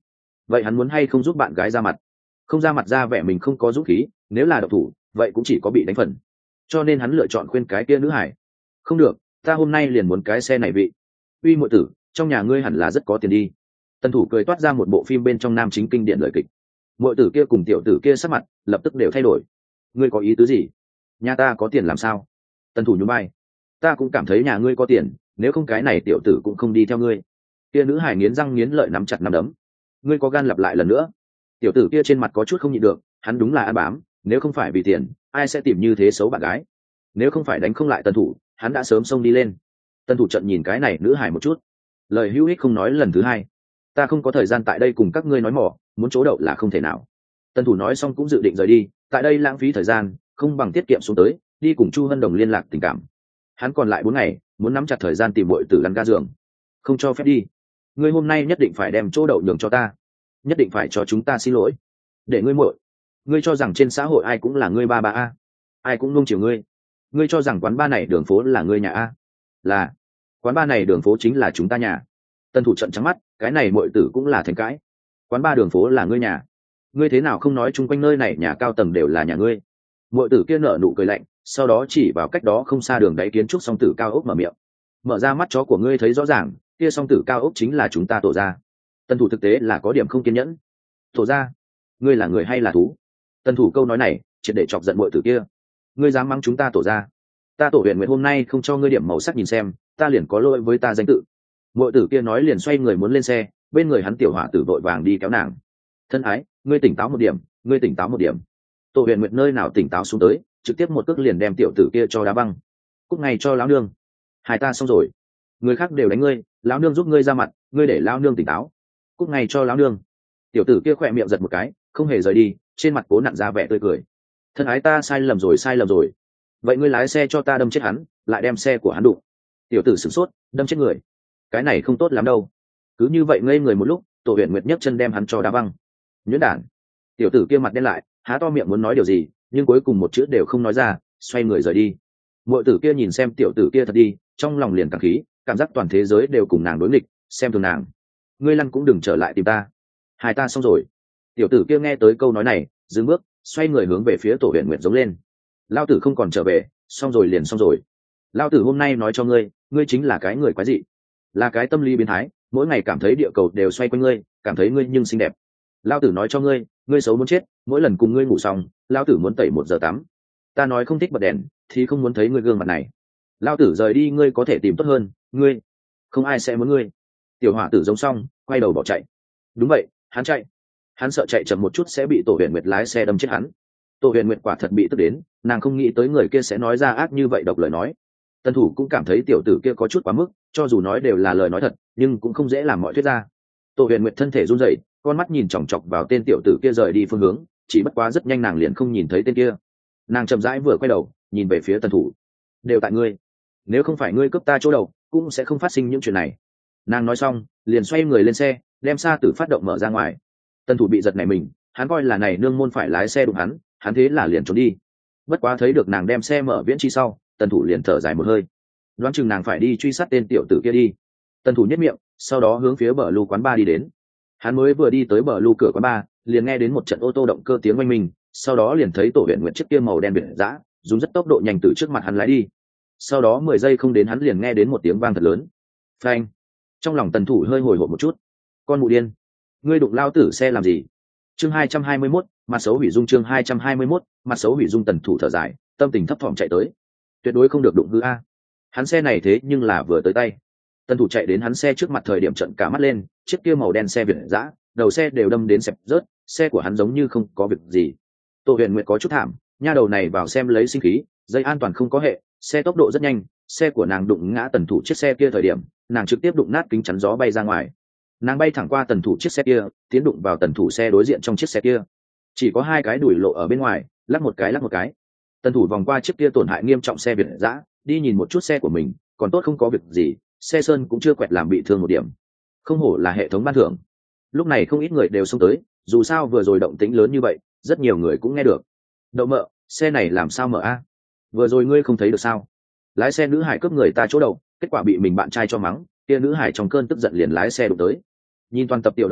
vậy hắn muốn hay không giúp bạn gái ra mặt? Không ra mặt ra vẻ mình không có dũng khí, nếu là độc thủ vậy cũng chỉ có bị đánh phần. Cho nên hắn lựa chọn khuyên cái kia nữ hải. Không được, ta hôm nay liền muốn cái xe này vị. Uy muội tử, trong nhà ngươi hẳn là rất có tiền đi. Tần thủ cười toát ra một bộ phim bên trong nam chính kinh điển lời kịch. Muội tử kia cùng tiểu tử kia sắc mặt lập tức đều thay đổi. Ngươi có ý tứ gì? Nhà ta có tiền làm sao? Tần thủ nhún vai. Ta cũng cảm thấy nhà ngươi có tiền, nếu không cái này tiểu tử cũng không đi theo ngươi. Kia nữ hải nghiến răng nghiến lợi nắm chặt nắm đấm. Ngươi có gan lặp lại lần nữa? Tiểu tử kia trên mặt có chút không nhịn được, hắn đúng là ăn bám, nếu không phải vì tiền ai sẽ tìm như thế xấu bạn gái. Nếu không phải đánh không lại tần thủ, hắn đã sớm xông đi lên. Tần thủ trận nhìn cái này nữ hải một chút, lời hữu ích không nói lần thứ hai. Ta không có thời gian tại đây cùng các ngươi nói mỏ, muốn chỗ đậu là không thể nào. Tần thủ nói xong cũng dự định rời đi, tại đây lãng phí thời gian không bằng tiết kiệm xuống tới đi cùng Chu Hân Đồng liên lạc tình cảm. Hắn còn lại bốn ngày muốn nắm chặt thời gian tìm muội tử lăn ga giường. Không cho phép đi, ngươi hôm nay nhất định phải đem chỗ đậu nhường cho ta, nhất định phải cho chúng ta xin lỗi. Để ngươi muội, ngươi cho rằng trên xã hội ai cũng là ngươi ba ba a, ai cũng nung chiều ngươi. Ngươi cho rằng quán ba này đường phố là ngươi nhà a? Là, quán ba này đường phố chính là chúng ta nhà. Tân thủ trận trắng mắt, cái này muội tử cũng là thành cãi. Quán ba đường phố là ngươi nhà, ngươi thế nào không nói chung quanh nơi này nhà cao tầng đều là nhà ngươi? Muội tử kia nở nụ cười lạnh, sau đó chỉ vào cách đó không xa đường đáy kiến trúc song tử cao ốc mở miệng. Mở ra mắt chó của ngươi thấy rõ ràng, kia song tử cao ốc chính là chúng ta tổ gia. Tân thủ thực tế là có điểm không kiên nhẫn. Tổ gia, ngươi là người hay là thú? Tân thủ câu nói này triệt để chọc giận muội tử kia. Ngươi dám mắng chúng ta tổ gia? Ta tổ huyền nguyện hôm nay không cho ngươi điểm màu sắc nhìn xem, ta liền có lỗi với ta danh tự. Muội tử kia nói liền xoay người muốn lên xe, bên người hắn tiểu hỏa tử vội vàng đi kéo nàng. Thân ái, ngươi tỉnh táo một điểm, ngươi tỉnh táo một điểm. Tổ huyền nguyện nơi nào tỉnh táo xuống tới, trực tiếp một cước liền đem tiểu tử kia cho đá băng. Cúc ngay cho lão nương. Hai ta xong rồi, người khác đều đánh ngươi, lão nương giúp ngươi ra mặt, ngươi để lão nương tỉnh táo. Cúc ngay cho lão nương. Tiểu tử kia khỏe miệng giật một cái, không hề rời đi, trên mặt cố nặn ra vẻ tươi cười. Thân ái, ta sai lầm rồi sai lầm rồi. Vậy ngươi lái xe cho ta đâm chết hắn, lại đem xe của hắn đụng. Tiểu tử sửng sốt, đâm chết người, cái này không tốt lắm đâu. Cứ như vậy ngây người một lúc, Tổ huyền nguyệt nhấc chân đem hắn cho đá văng. Nhuyễn đản. Tiểu tử kia mặt đen lại, há to miệng muốn nói điều gì, nhưng cuối cùng một chữ đều không nói ra, xoay người rời đi. Muội tử kia nhìn xem tiểu tử kia thật đi, trong lòng liền càng khí, cảm giác toàn thế giới đều cùng nàng đối nghịch, xem thường nàng. Ngươi lăn cũng đừng trở lại tìm ta, hai ta xong rồi. Tiểu tử kia nghe tới câu nói này, dừng bước, xoay người hướng về phía Tổ huyền nguyệt giống lên. Lao tử không còn trở về, xong rồi liền xong rồi. Lao tử hôm nay nói cho ngươi, ngươi chính là cái người quái dị, là cái tâm lý biến thái, mỗi ngày cảm thấy địa cầu đều xoay quanh ngươi, cảm thấy ngươi nhưng xinh đẹp. Lao tử nói cho ngươi, ngươi xấu muốn chết, mỗi lần cùng ngươi ngủ xong, Lao tử muốn tẩy một giờ tắm. Ta nói không thích bật đèn, thì không muốn thấy ngươi gương mặt này. Lao tử rời đi ngươi có thể tìm tốt hơn, ngươi không ai sẽ muốn ngươi. Tiểu hỏa tử giống xong, quay đầu bỏ chạy. Đúng vậy, hắn chạy, hắn sợ chạy chậm một chút sẽ bị Tổ huyền nguyệt lái xe đâm chết hắn. Tổ huyền nguyệt quả thật bị tức đến, nàng không nghĩ tới người kia sẽ nói ra ác như vậy độc lời nói. Tân thủ cũng cảm thấy tiểu tử kia có chút quá mức, cho dù nói đều là lời nói thật, nhưng cũng không dễ làm mọi thuyết ra. Tổ huyền nguyệt thân thể run rẩy, con mắt nhìn chòng chọc vào tên tiểu tử kia rời đi phương hướng, chỉ bất quá rất nhanh nàng liền không nhìn thấy tên kia. Nàng chậm rãi vừa quay đầu, nhìn về phía Tân thủ. Đều tại ngươi, nếu không phải ngươi cướp ta chỗ đầu, cũng sẽ không phát sinh những chuyện này. Nàng nói xong, liền xoay người lên xe, đem xa tử phát động mở ra ngoài. Tân thủ bị giật này mình, hắn coi là này nương môn phải lái xe đụng hắn, hắn thế là liền trốn đi. Bất quá thấy được nàng đem xe mở viễn chi sau, Tân thủ liền thở dài một hơi, đoán chừng nàng phải đi truy sát tên tiểu tử kia đi. Tân thủ nhất miệng, sau đó hướng phía bờ lưu quán ba đi đến. Hắn mới vừa đi tới bờ lưu cửa quán ba, liền nghe đến một trận ô tô động cơ tiếng oanh minh, sau đó liền thấy Tổ huyền nguyệt chiếc kia màu đen biển dã dùng rất tốc độ nhanh từ trước mặt hắn lái đi. Sau đó mười giây không đến hắn liền nghe đến một tiếng vang thật lớn. Phanh. Trong lòng Tần thủ hơi hồi hộp một chút. Con mụ điên, ngươi đụng lao tử xe làm gì? Chương hai trăm hai mươi mốt, mặt xấu hủy dung. Chương hai trăm hai mươi mốt, mặt xấu hủy dung. Tần thủ thở dài, tâm tình thấp thỏm chạy tới. Tuyệt đối không được đụng hư a. Hắn xe này thế nhưng là vừa tới tay. Tần thủ chạy đến hắn xe trước mặt thời điểm trợn cả mắt lên, chiếc kia màu đen xe Việt dã, đầu xe đều đâm đến xẹp rớt, xe của hắn giống như không có việc gì. Tổ huyền nguyệt có chút thảm, nha đầu này vào xem lấy sinh khí, dây an toàn không có hệ, xe tốc độ rất nhanh, xe của nàng đụng ngã Tần thủ chiếc xe kia thời điểm, nàng trực tiếp đụng nát kính chắn gió bay ra ngoài. Nàng bay thẳng qua Tần thủ chiếc xe kia, tiến đụng vào Tần thủ xe đối diện trong chiếc xe kia. Chỉ có hai cái đùi lộ ở bên ngoài, lắc một cái lắc một cái. Tần thủ vòng qua chiếc kia tổn hại nghiêm trọng xe Việt dã, đi nhìn một chút xe của mình, còn tốt không có việc gì, xe sơn cũng chưa quẹt làm bị thương một điểm. Không hổ là hệ thống ban thưởng. Lúc này không ít người đều xông tới, dù sao vừa rồi động tĩnh lớn như vậy, rất nhiều người cũng nghe được. Đậu mợ, xe này làm sao mở a? Vừa rồi ngươi không thấy được sao? Lái xe nữ hải cướp người ta chỗ đầu, kết quả bị mình bạn trai cho mắng, kia nữ hải trong cơn tức giận liền lái xe đụng tới. Nhìn toàn tập tiểu đồng bọn,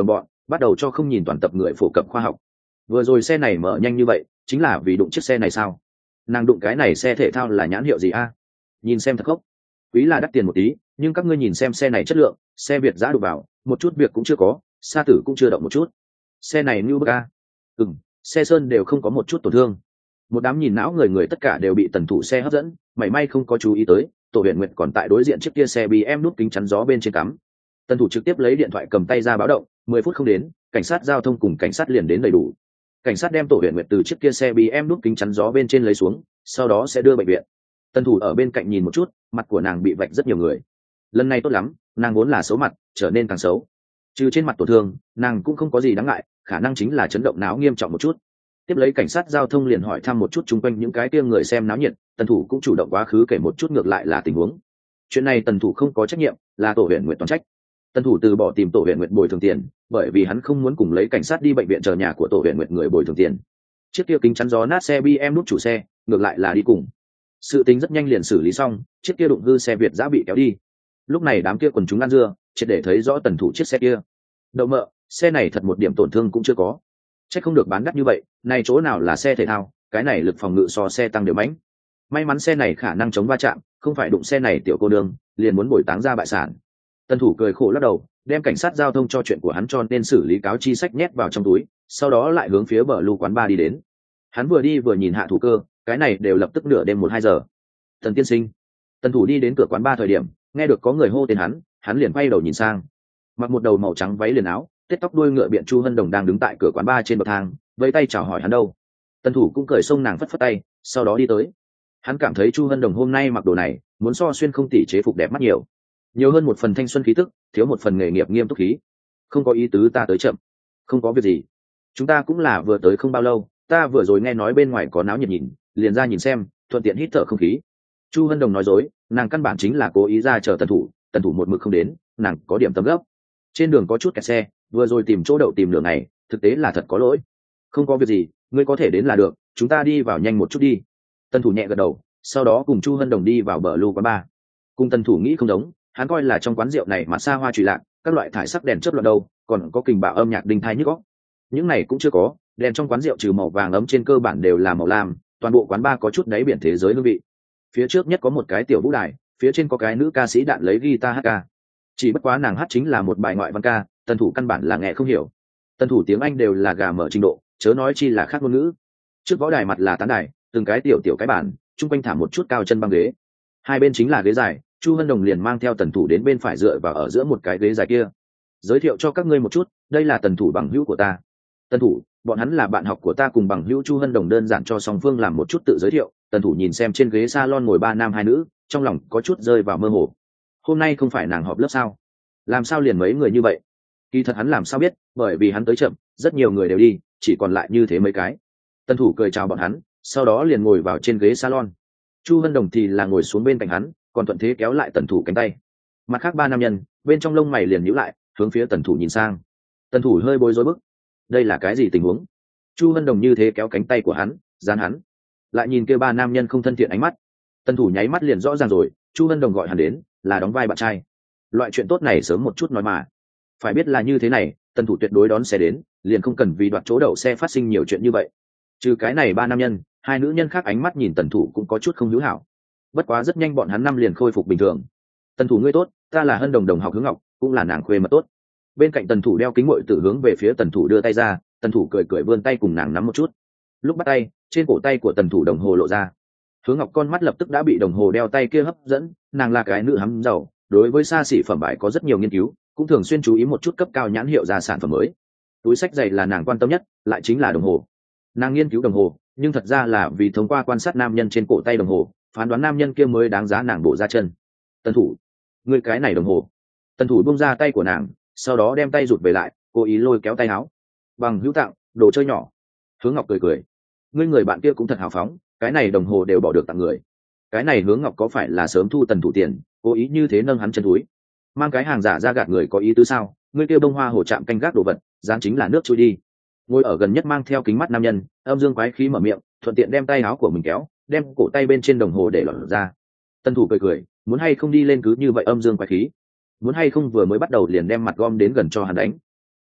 bắt đầu cho không nhìn toàn tập người phổ cập khoa học. Vừa rồi xe này mở nhanh như vậy chính là vì đụng chiếc xe này sao? Nàng đụng cái này xe thể thao là nhãn hiệu gì a? Nhìn xem thật khốc. Quý là đắt tiền một tí, nhưng các ngươi nhìn xem xe này chất lượng, xe Việt giã đụng vào một chút việc cũng chưa có, sa tử cũng chưa động một chút. Xe này như bức a. Ừm, xe sơn đều không có một chút tổn thương. Một đám nhìn não người người tất cả đều bị tần thủ xe hấp dẫn, mảy may không có chú ý tới Tổ Huyền Nguyệt còn tại đối diện chiếc kia xe bị em nút kính chắn gió bên trên cắm. Tần thủ trực tiếp lấy điện thoại cầm tay ra báo động, mười phút không đến, cảnh sát giao thông cùng cảnh sát liền đến đầy đủ. Cảnh sát đem Tổ Huyền Nguyệt từ chiếc kia xe bị em nút kính chắn gió bên trên lấy xuống, sau đó sẽ đưa bệnh viện. Tần thủ ở bên cạnh nhìn một chút, mặt của nàng bị vạch rất nhiều người. Lần này tốt lắm, nàng vốn là xấu mặt, trở nên càng xấu. Trừ trên mặt tổn thương, nàng cũng không có gì đáng ngại, khả năng chính là chấn động não nghiêm trọng một chút. Tiếp lấy cảnh sát giao thông liền hỏi thăm một chút chung quanh những cái kia người xem náo nhiệt, tần thủ cũng chủ động quá khứ kể một chút ngược lại là tình huống. Chuyện này tần thủ không có trách nhiệm, là Tổ Huyền Nguyệt toàn trách. Tần thủ từ bỏ tìm Tổ Huyền Nguyệt bồi thường tiền, bởi vì hắn không muốn cùng lấy cảnh sát đi bệnh viện chờ nhà của Tổ Huyền Nguyệt người bồi thường tiền. Chiếc kia kính chắn gió nát xe bê em nút chủ xe, ngược lại là đi cùng. Sự tính rất nhanh liền xử lý xong, chiếc kia đụng hư xe Việt giã bị kéo đi. Lúc này đám kia quần chúng ăn dưa, triệt để thấy rõ tần thủ chiếc xe kia. Đậu mợ, xe này thật một điểm tổn thương cũng chưa có. Chắc không được bán đắt như vậy, này chỗ nào là xe thể thao, cái này lực phòng ngự so xe tăng đều mãnh. May mắn xe này khả năng chống va chạm, không phải đụng xe này tiểu cô đương, liền muốn bồi táng ra bại sản. Tần thủ cười khổ lắc đầu, đem cảnh sát giao thông cho chuyện của hắn cho nên xử lý cáo chi sách nhét vào trong túi, sau đó lại hướng phía bờ lưu quán bar đi đến. Hắn vừa đi vừa nhìn Hạ Thủ Cơ, cái này đều lập tức nửa đêm một hai giờ. Tần tiên sinh. Tần thủ đi đến cửa quán bar thời điểm, nghe được có người hô tên hắn, hắn liền quay đầu nhìn sang. Mặc một đầu màu trắng váy liền áo, tết tóc đuôi ngựa biện Chu Hân Đồng đang đứng tại cửa quán bar trên bậc thang, vẫy tay chào hỏi hắn đâu. Tần thủ cũng cười xông nàng phất phất tay, sau đó đi tới. Hắn cảm thấy Chu Hân Đồng hôm nay mặc đồ này, muốn so xuyên không tỉ chế phục đẹp mắt nhiều, nhiều hơn một phần thanh xuân khí tức, thiếu một phần nghề nghiệp nghiêm túc khí. Không có ý tứ ta tới chậm. Không có việc gì, chúng ta cũng là vừa tới không bao lâu, ta vừa rồi nghe nói bên ngoài có náo nhiệt nhìn, liền ra nhìn xem, thuận tiện hít thở không khí. Chu Hân Đồng nói dối, nàng căn bản chính là cố ý ra chờ tần thủ, tần thủ một mực không đến, nàng có điểm tâm gấp. Trên đường có chút kẹt xe, vừa rồi tìm chỗ đậu tìm đường này, thực tế là thật có lỗi. Không có việc gì, ngươi có thể đến là được, chúng ta đi vào nhanh một chút đi. Tần thủ nhẹ gật đầu, sau đó cùng Chu Hân Đồng đi vào bờ lưu quán bar. Cùng tần thủ nghĩ không giống, hắn coi là trong quán rượu này mà xa hoa trụy lạc, các loại thải sắc đèn chớp loạn đâu, còn có kình bạo âm nhạc đinh thai nhức óc. Những này cũng chưa có, đèn trong quán rượu trừ màu vàng ấm trên cơ bản đều là màu lam, toàn bộ quán bar có chút đáy biển thế giới hương vị. Phía trước nhất có một cái tiểu vũ đài, phía trên có cái nữ ca sĩ đạn lấy guitar hát ca. Chỉ bất quá nàng hát chính là một bài ngoại văn ca, tần thủ căn bản là nghe không hiểu. Tần thủ tiếng Anh đều là gà mở trình độ, chớ nói chi là khác ngôn ngữ. Trước võ đài mặt là tán đài, từng cái tiểu tiểu cái bản, chung quanh thả một chút cao chân băng ghế. Hai bên chính là ghế dài, Chu Hân Đồng liền mang theo tần thủ đến bên phải dựa vào ở giữa một cái ghế dài kia. Giới thiệu cho các ngươi một chút, đây là tần thủ bằng hữu của ta. Tần thủ, bọn hắn là bạn học của ta cùng bằng hữu. Chu Hân Đồng đơn giản cho song phương làm một chút tự giới thiệu. Tần thủ nhìn xem trên ghế salon ngồi ba nam hai nữ, trong lòng có chút rơi vào mơ hồ. Hôm nay không phải nàng họp lớp sao? Làm sao liền mấy người như vậy? Kỳ thật hắn làm sao biết, bởi vì hắn tới chậm, rất nhiều người đều đi, chỉ còn lại như thế mấy cái. Tần thủ cười chào bọn hắn, sau đó liền ngồi vào trên ghế salon. Chu Hân Đồng thì là ngồi xuống bên cạnh hắn, còn thuận thế kéo lại tần thủ cánh tay. Mặt khác ba nam nhân, bên trong lông mày liền nhíu lại, hướng phía tần thủ nhìn sang. Tần thủ hơi bối rối bức. Đây là cái gì tình huống? Chu Hân Đồng như thế kéo cánh tay của hắn, dán hắn, lại nhìn kêu ba nam nhân không thân thiện ánh mắt. Tần thủ nháy mắt liền rõ ràng rồi, Chu Hân Đồng gọi hắn đến là đóng vai bạn trai. Loại chuyện tốt này sớm một chút nói mà. Phải biết là như thế này, tần thủ tuyệt đối đón xe đến, liền không cần vì đoạt chỗ đậu xe phát sinh nhiều chuyện như vậy. Trừ cái này ba nam nhân, hai nữ nhân khác ánh mắt nhìn tần thủ cũng có chút không hữu hảo. Bất quá rất nhanh bọn hắn năm liền khôi phục bình thường. Tần thủ ngươi tốt, ta là Hân Đồng đồng học Hướng Ngọc, cũng là nàng khuê mật tốt. Bên cạnh tần thủ đeo kính muội tử hướng về phía tần thủ đưa tay ra, tần thủ cười cười vươn tay cùng nàng nắm một chút. Lúc bắt tay, trên cổ tay của tần thủ đồng hồ lộ ra. Hướng Ngọc con mắt lập tức đã bị đồng hồ đeo tay kia hấp dẫn, nàng là cái nữ hắm giàu, đối với xa xỉ phẩm bài có rất nhiều nghiên cứu, cũng thường xuyên chú ý một chút cấp cao nhãn hiệu ra sản phẩm mới. Túi xách giày là nàng quan tâm nhất, lại chính là đồng hồ. Nàng nghiên cứu đồng hồ, nhưng thật ra là vì thông qua quan sát nam nhân trên cổ tay đồng hồ, phán đoán nam nhân kia mới đáng giá nàng bộ ra chân. Tần thủ, ngươi cái này đồng hồ. Tần thủ buông ra tay của nàng, sau đó đem tay rụt về lại, cố ý lôi kéo tay áo. Bằng hữu tặng, đồ chơi nhỏ. Hướng Ngọc cười cười, ngươi người bạn kia cũng thật hào phóng, cái này đồng hồ đều bỏ được tặng người. Cái này Hướng Ngọc có phải là sớm thu tần thủ tiền, cố ý như thế nâng hắn chân túi, mang cái hàng giả ra gạt người có ý tứ sao? Ngươi kia bông hoa hồ chạm canh gác đồ vật, dáng chính là nước trôi đi. Ngồi ở gần nhất mang theo kính mắt nam nhân, âm dương quái khí mở miệng, thuận tiện đem tay áo của mình kéo, đem cổ tay bên trên đồng hồ để lọt ra. Tần thủ cười cười, muốn hay không đi lên cứ như vậy âm dương quái khí, muốn hay không vừa mới bắt đầu liền đem mặt gom đến gần cho hắn đánh.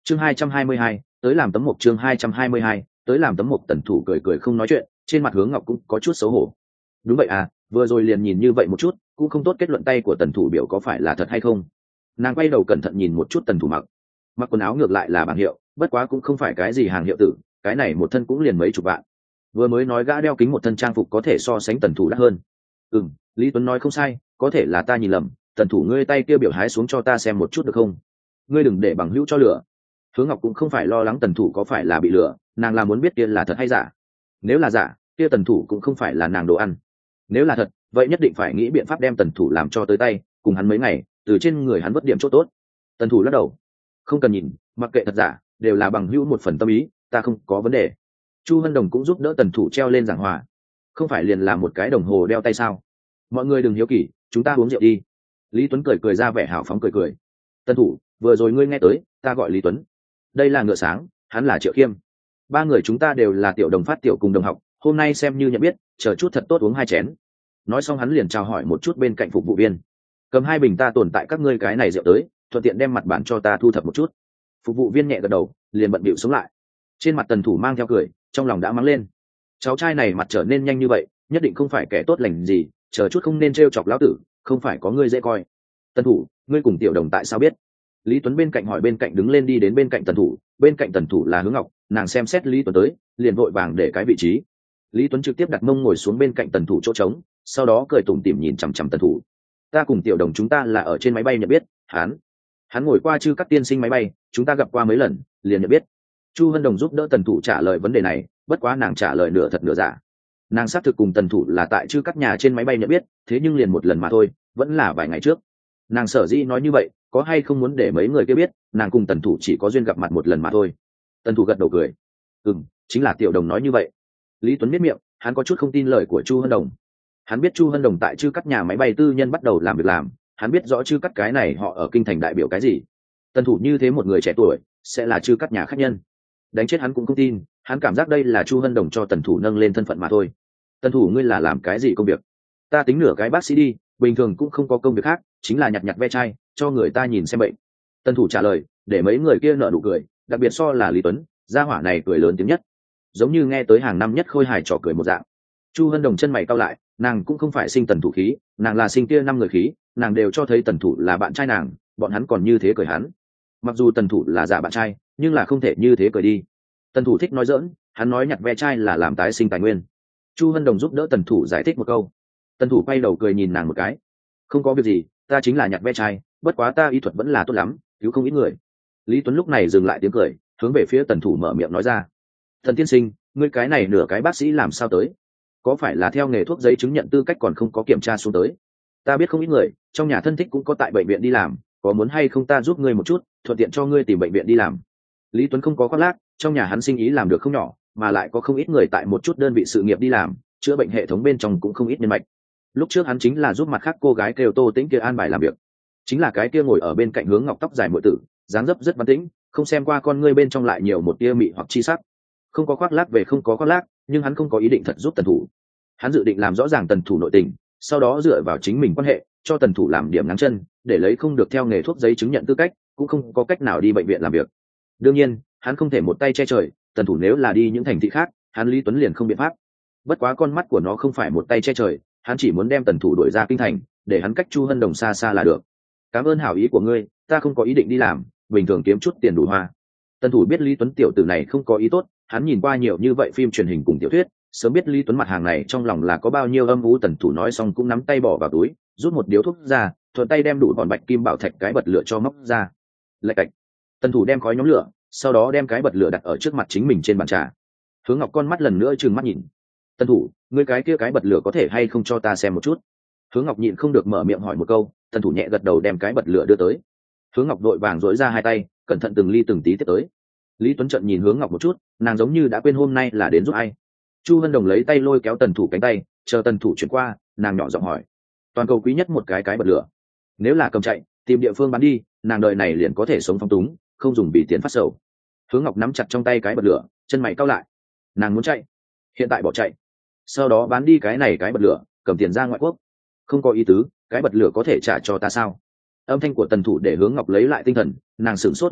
chương hai trăm hai mươi hai tới làm tấm mộc chương hai trăm hai mươi hai tới làm tấm mộc. Tần thủ cười cười không nói chuyện, trên mặt Hướng Ngọc cũng có chút xấu hổ. Đúng vậy à, vừa rồi liền nhìn như vậy một chút cũng không tốt kết luận tay của tần thủ biểu có phải là thật hay không. Nàng quay đầu cẩn thận nhìn một chút tần thủ mặc mặc quần áo ngược lại là bảng hiệu, bất quá cũng không phải cái gì hàng hiệu tử, cái này một thân cũng liền mấy chục vạn. Vừa mới nói gã đeo kính một thân trang phục có thể so sánh tần thủ đắt hơn. Ừ, Lý Tuấn nói không sai, có thể là ta nhìn lầm. Tần thủ ngươi tay kia biểu hái xuống cho ta xem một chút được không? Ngươi đừng để bằng hữu cho lửa. Hướng Ngọc cũng không phải lo lắng tần thủ có phải là bị lừa, nàng là muốn biết kia là thật hay giả. Nếu là giả, kia tần thủ cũng không phải là nàng đồ ăn. Nếu là thật, vậy nhất định phải nghĩ biện pháp đem tần thủ làm cho tới tay, cùng hắn mấy ngày, từ trên người hắn vất điểm chỗ tốt. Tần thủ lắc đầu, không cần nhìn, mặc kệ thật giả, đều là bằng hữu một phần tâm ý, ta không có vấn đề. Chu Hân Đồng cũng giúp đỡ tần thủ treo lên giảng hòa. Không phải liền là một cái đồng hồ đeo tay sao? Mọi người đừng hiếu kỳ, chúng ta uống rượu đi. Lý Tuấn cười cười ra vẻ hào phóng cười cười. Tần thủ, vừa rồi ngươi nghe tới, ta gọi Lý Tuấn. Đây là Ngựa Sáng, hắn là Triệu Khiêm. Ba người chúng ta đều là tiểu đồng phát tiểu cùng đồng học, hôm nay xem như nhận biết, chờ chút thật tốt uống hai chén. Nói xong hắn liền chào hỏi một chút bên cạnh phục vụ viên, cầm hai bình ta tồn tại các ngươi cái này rượu tới, thuận tiện đem mặt bản cho ta thu thập một chút. Phục vụ viên nhẹ gật đầu, liền bận bịu xuống lại. Trên mặt tần thủ mang theo cười, trong lòng đã mắng lên, cháu trai này mặt trở nên nhanh như vậy, nhất định không phải kẻ tốt lành gì, chờ chút không nên trêu chọc lão tử, không phải có ngươi dễ coi. Tần thủ, ngươi cùng tiểu đồng tại sao biết? Lý Tuấn bên cạnh hỏi, bên cạnh đứng lên đi đến bên cạnh tần thủ, bên cạnh tần thủ là Hướng Ngọc, nàng xem xét Lý Tuấn tới, liền vội vàng để cái vị trí. Lý Tuấn trực tiếp đặt mông ngồi xuống bên cạnh tần thủ chỗ trống, sau đó cười tủm tỉm nhìn chằm chằm tần thủ. Ta cùng tiểu đồng chúng ta là ở trên máy bay nhận biết, hắn hắn ngồi qua chư các tiên sinh máy bay, chúng ta gặp qua mấy lần, liền nhận biết. Chu Hân Đồng giúp đỡ tần thủ trả lời vấn đề này, bất quá nàng trả lời nửa thật nửa giả. Nàng xác thực cùng tần thủ là tại chư các nhà trên máy bay nhận biết, thế nhưng liền một lần mà thôi, vẫn là vài ngày trước. Nàng sở dĩ nói như vậy, có hay không muốn để mấy người kia biết, nàng cùng tần thủ chỉ có duyên gặp mặt một lần mà thôi. Tần thủ gật đầu cười, ừ, chính là tiểu đồng nói như vậy. Lý Tuấn biết miệng, hắn có chút không tin lời của Chu Hân Đồng. Hắn biết Chu Hân Đồng tại chư cắt nhà máy bay tư nhân bắt đầu làm việc làm, hắn biết rõ chư cắt cái này họ ở kinh thành đại biểu cái gì. Tần thủ như thế một người trẻ tuổi sẽ là chư cắt nhà khách nhân, đánh chết hắn cũng không tin. Hắn cảm giác đây là Chu Hân Đồng cho tần thủ nâng lên thân phận mà thôi. Tần thủ ngươi là làm cái gì công việc? Ta tính nửa cái bác sĩ đi, bình thường cũng không có công việc khác, chính là nhặt nhặt ve chai cho người ta nhìn xem bệnh. Tần thủ trả lời, để mấy người kia nở nụ cười, đặc biệt so là Lý Tuấn, gia hỏa này cười lớn tiếng nhất, giống như nghe tới hàng năm nhất khôi hài trò cười một dạng. Chu Hân Đồng chân mày cau lại, nàng cũng không phải sinh tần thủ khí, nàng là sinh kia năm người khí, nàng đều cho thấy tần thủ là bạn trai nàng, bọn hắn còn như thế cười hắn. Mặc dù tần thủ là giả bạn trai, nhưng là không thể như thế cười đi. Tần thủ thích nói giỡn, hắn nói nhặt ve chai là làm tái sinh tài nguyên. Chu Hân Đồng giúp đỡ tần thủ giải thích một câu. Tần thủ quay đầu cười nhìn nàng một cái, không có việc gì, ta chính là nhặt ve chai, bất quá ta y thuật vẫn là tốt lắm, cứu không ít người. Lý Tuấn lúc này dừng lại tiếng cười, hướng về phía tần thủ mở miệng nói ra, thần tiên sinh, ngươi cái này nửa cái bác sĩ làm sao tới? Có phải là theo nghề thuốc giấy chứng nhận tư cách còn không có kiểm tra xuống tới? Ta biết không ít người trong nhà thân thích cũng có tại bệnh viện đi làm, có muốn hay không ta giúp ngươi một chút, thuận tiện cho ngươi tìm bệnh viện đi làm. Lý Tuấn không có khoác lác, trong nhà hắn sinh ý làm được không nhỏ, mà lại có không ít người tại một chút đơn vị sự nghiệp đi làm, chữa bệnh hệ thống bên trong cũng không ít nhân mạch. Lúc trước hắn chính là giúp mặt khác cô gái kêu Tô Tĩnh kia an bài làm việc, chính là cái kia ngồi ở bên cạnh Hướng Ngọc, tóc dài muội tử, dáng dấp rất văn tĩnh, không xem qua con ngươi bên trong lại nhiều một tia mị hoặc chi sắc. Không có khoác lác về không có khoác lác, nhưng hắn không có ý định thật giúp tần thủ. Hắn dự định làm rõ ràng tần thủ nội tình, sau đó dựa vào chính mình quan hệ cho tần thủ làm điểm ngáng chân, để lấy không được theo nghề thuốc giấy chứng nhận tư cách, cũng không có cách nào đi bệnh viện làm việc. Đương nhiên hắn không thể một tay che trời, tần thủ nếu là đi những thành thị khác, hắn Lý Tuấn liền không biện pháp. Bất quá con mắt của nó không phải một tay che trời, hắn chỉ muốn đem tần thủ đuổi ra kinh thành, để hắn cách Chu Hân Đồng xa xa là được. Cảm ơn hảo ý của ngươi, ta không có ý định đi làm, bình thường kiếm chút tiền đủ hoa. Tần thủ biết Lý Tuấn tiểu tử này không có ý tốt, hắn nhìn qua nhiều như vậy phim truyền hình cùng tiểu thuyết, sớm biết Lý Tuấn mặt hàng này trong lòng là có bao nhiêu âm u. Tần thủ nói xong cũng nắm tay bỏ vào túi, rút một điếu thuốc ra, thuận tay đem đủ bọn bạch kim bảo thạch cái bật lửa cho móc ra. Lạch cạch. Tần thủ đem khói nhóm lửa, sau đó đem cái bật lửa đặt ở trước mặt chính mình trên bàn trà. Hướng Ngọc con mắt lần nữa trừng mắt nhìn. Tần thủ, ngươi cái kia cái bật lửa có thể hay không cho ta xem một chút? Hướng Ngọc nhịn không được mở miệng hỏi một câu. Tần thủ nhẹ gật đầu đem cái bật lửa đưa tới. Hướng Ngọc vội vàng dỗi ra hai tay, cẩn thận từng ly từng tí tiếp tới. Lý Tuấn trận nhìn Hướng Ngọc một chút, nàng giống như đã quên hôm nay là đến giúp ai. Chu Hân Đồng lấy tay lôi kéo tần thủ cánh tay, chờ tần thủ chuyển qua, nàng nhỏ giọng hỏi, toàn cầu quý nhất một cái cái bật lửa, nếu là cầm chạy tìm địa phương bán đi, nàng đời này liền có thể sống phong túng, không dùng bị tiền phát sầu. Hướng Ngọc nắm chặt trong tay cái bật lửa, chân mày cau lại, nàng muốn chạy, hiện tại bỏ chạy, sau đó bán đi cái này cái bật lửa, cầm tiền ra ngoại quốc. Không có ý tứ, cái bật lửa có thể trả cho ta sao? Âm thanh của tần thủ để Hướng Ngọc lấy lại tinh thần, nàng sửng sốt một chút,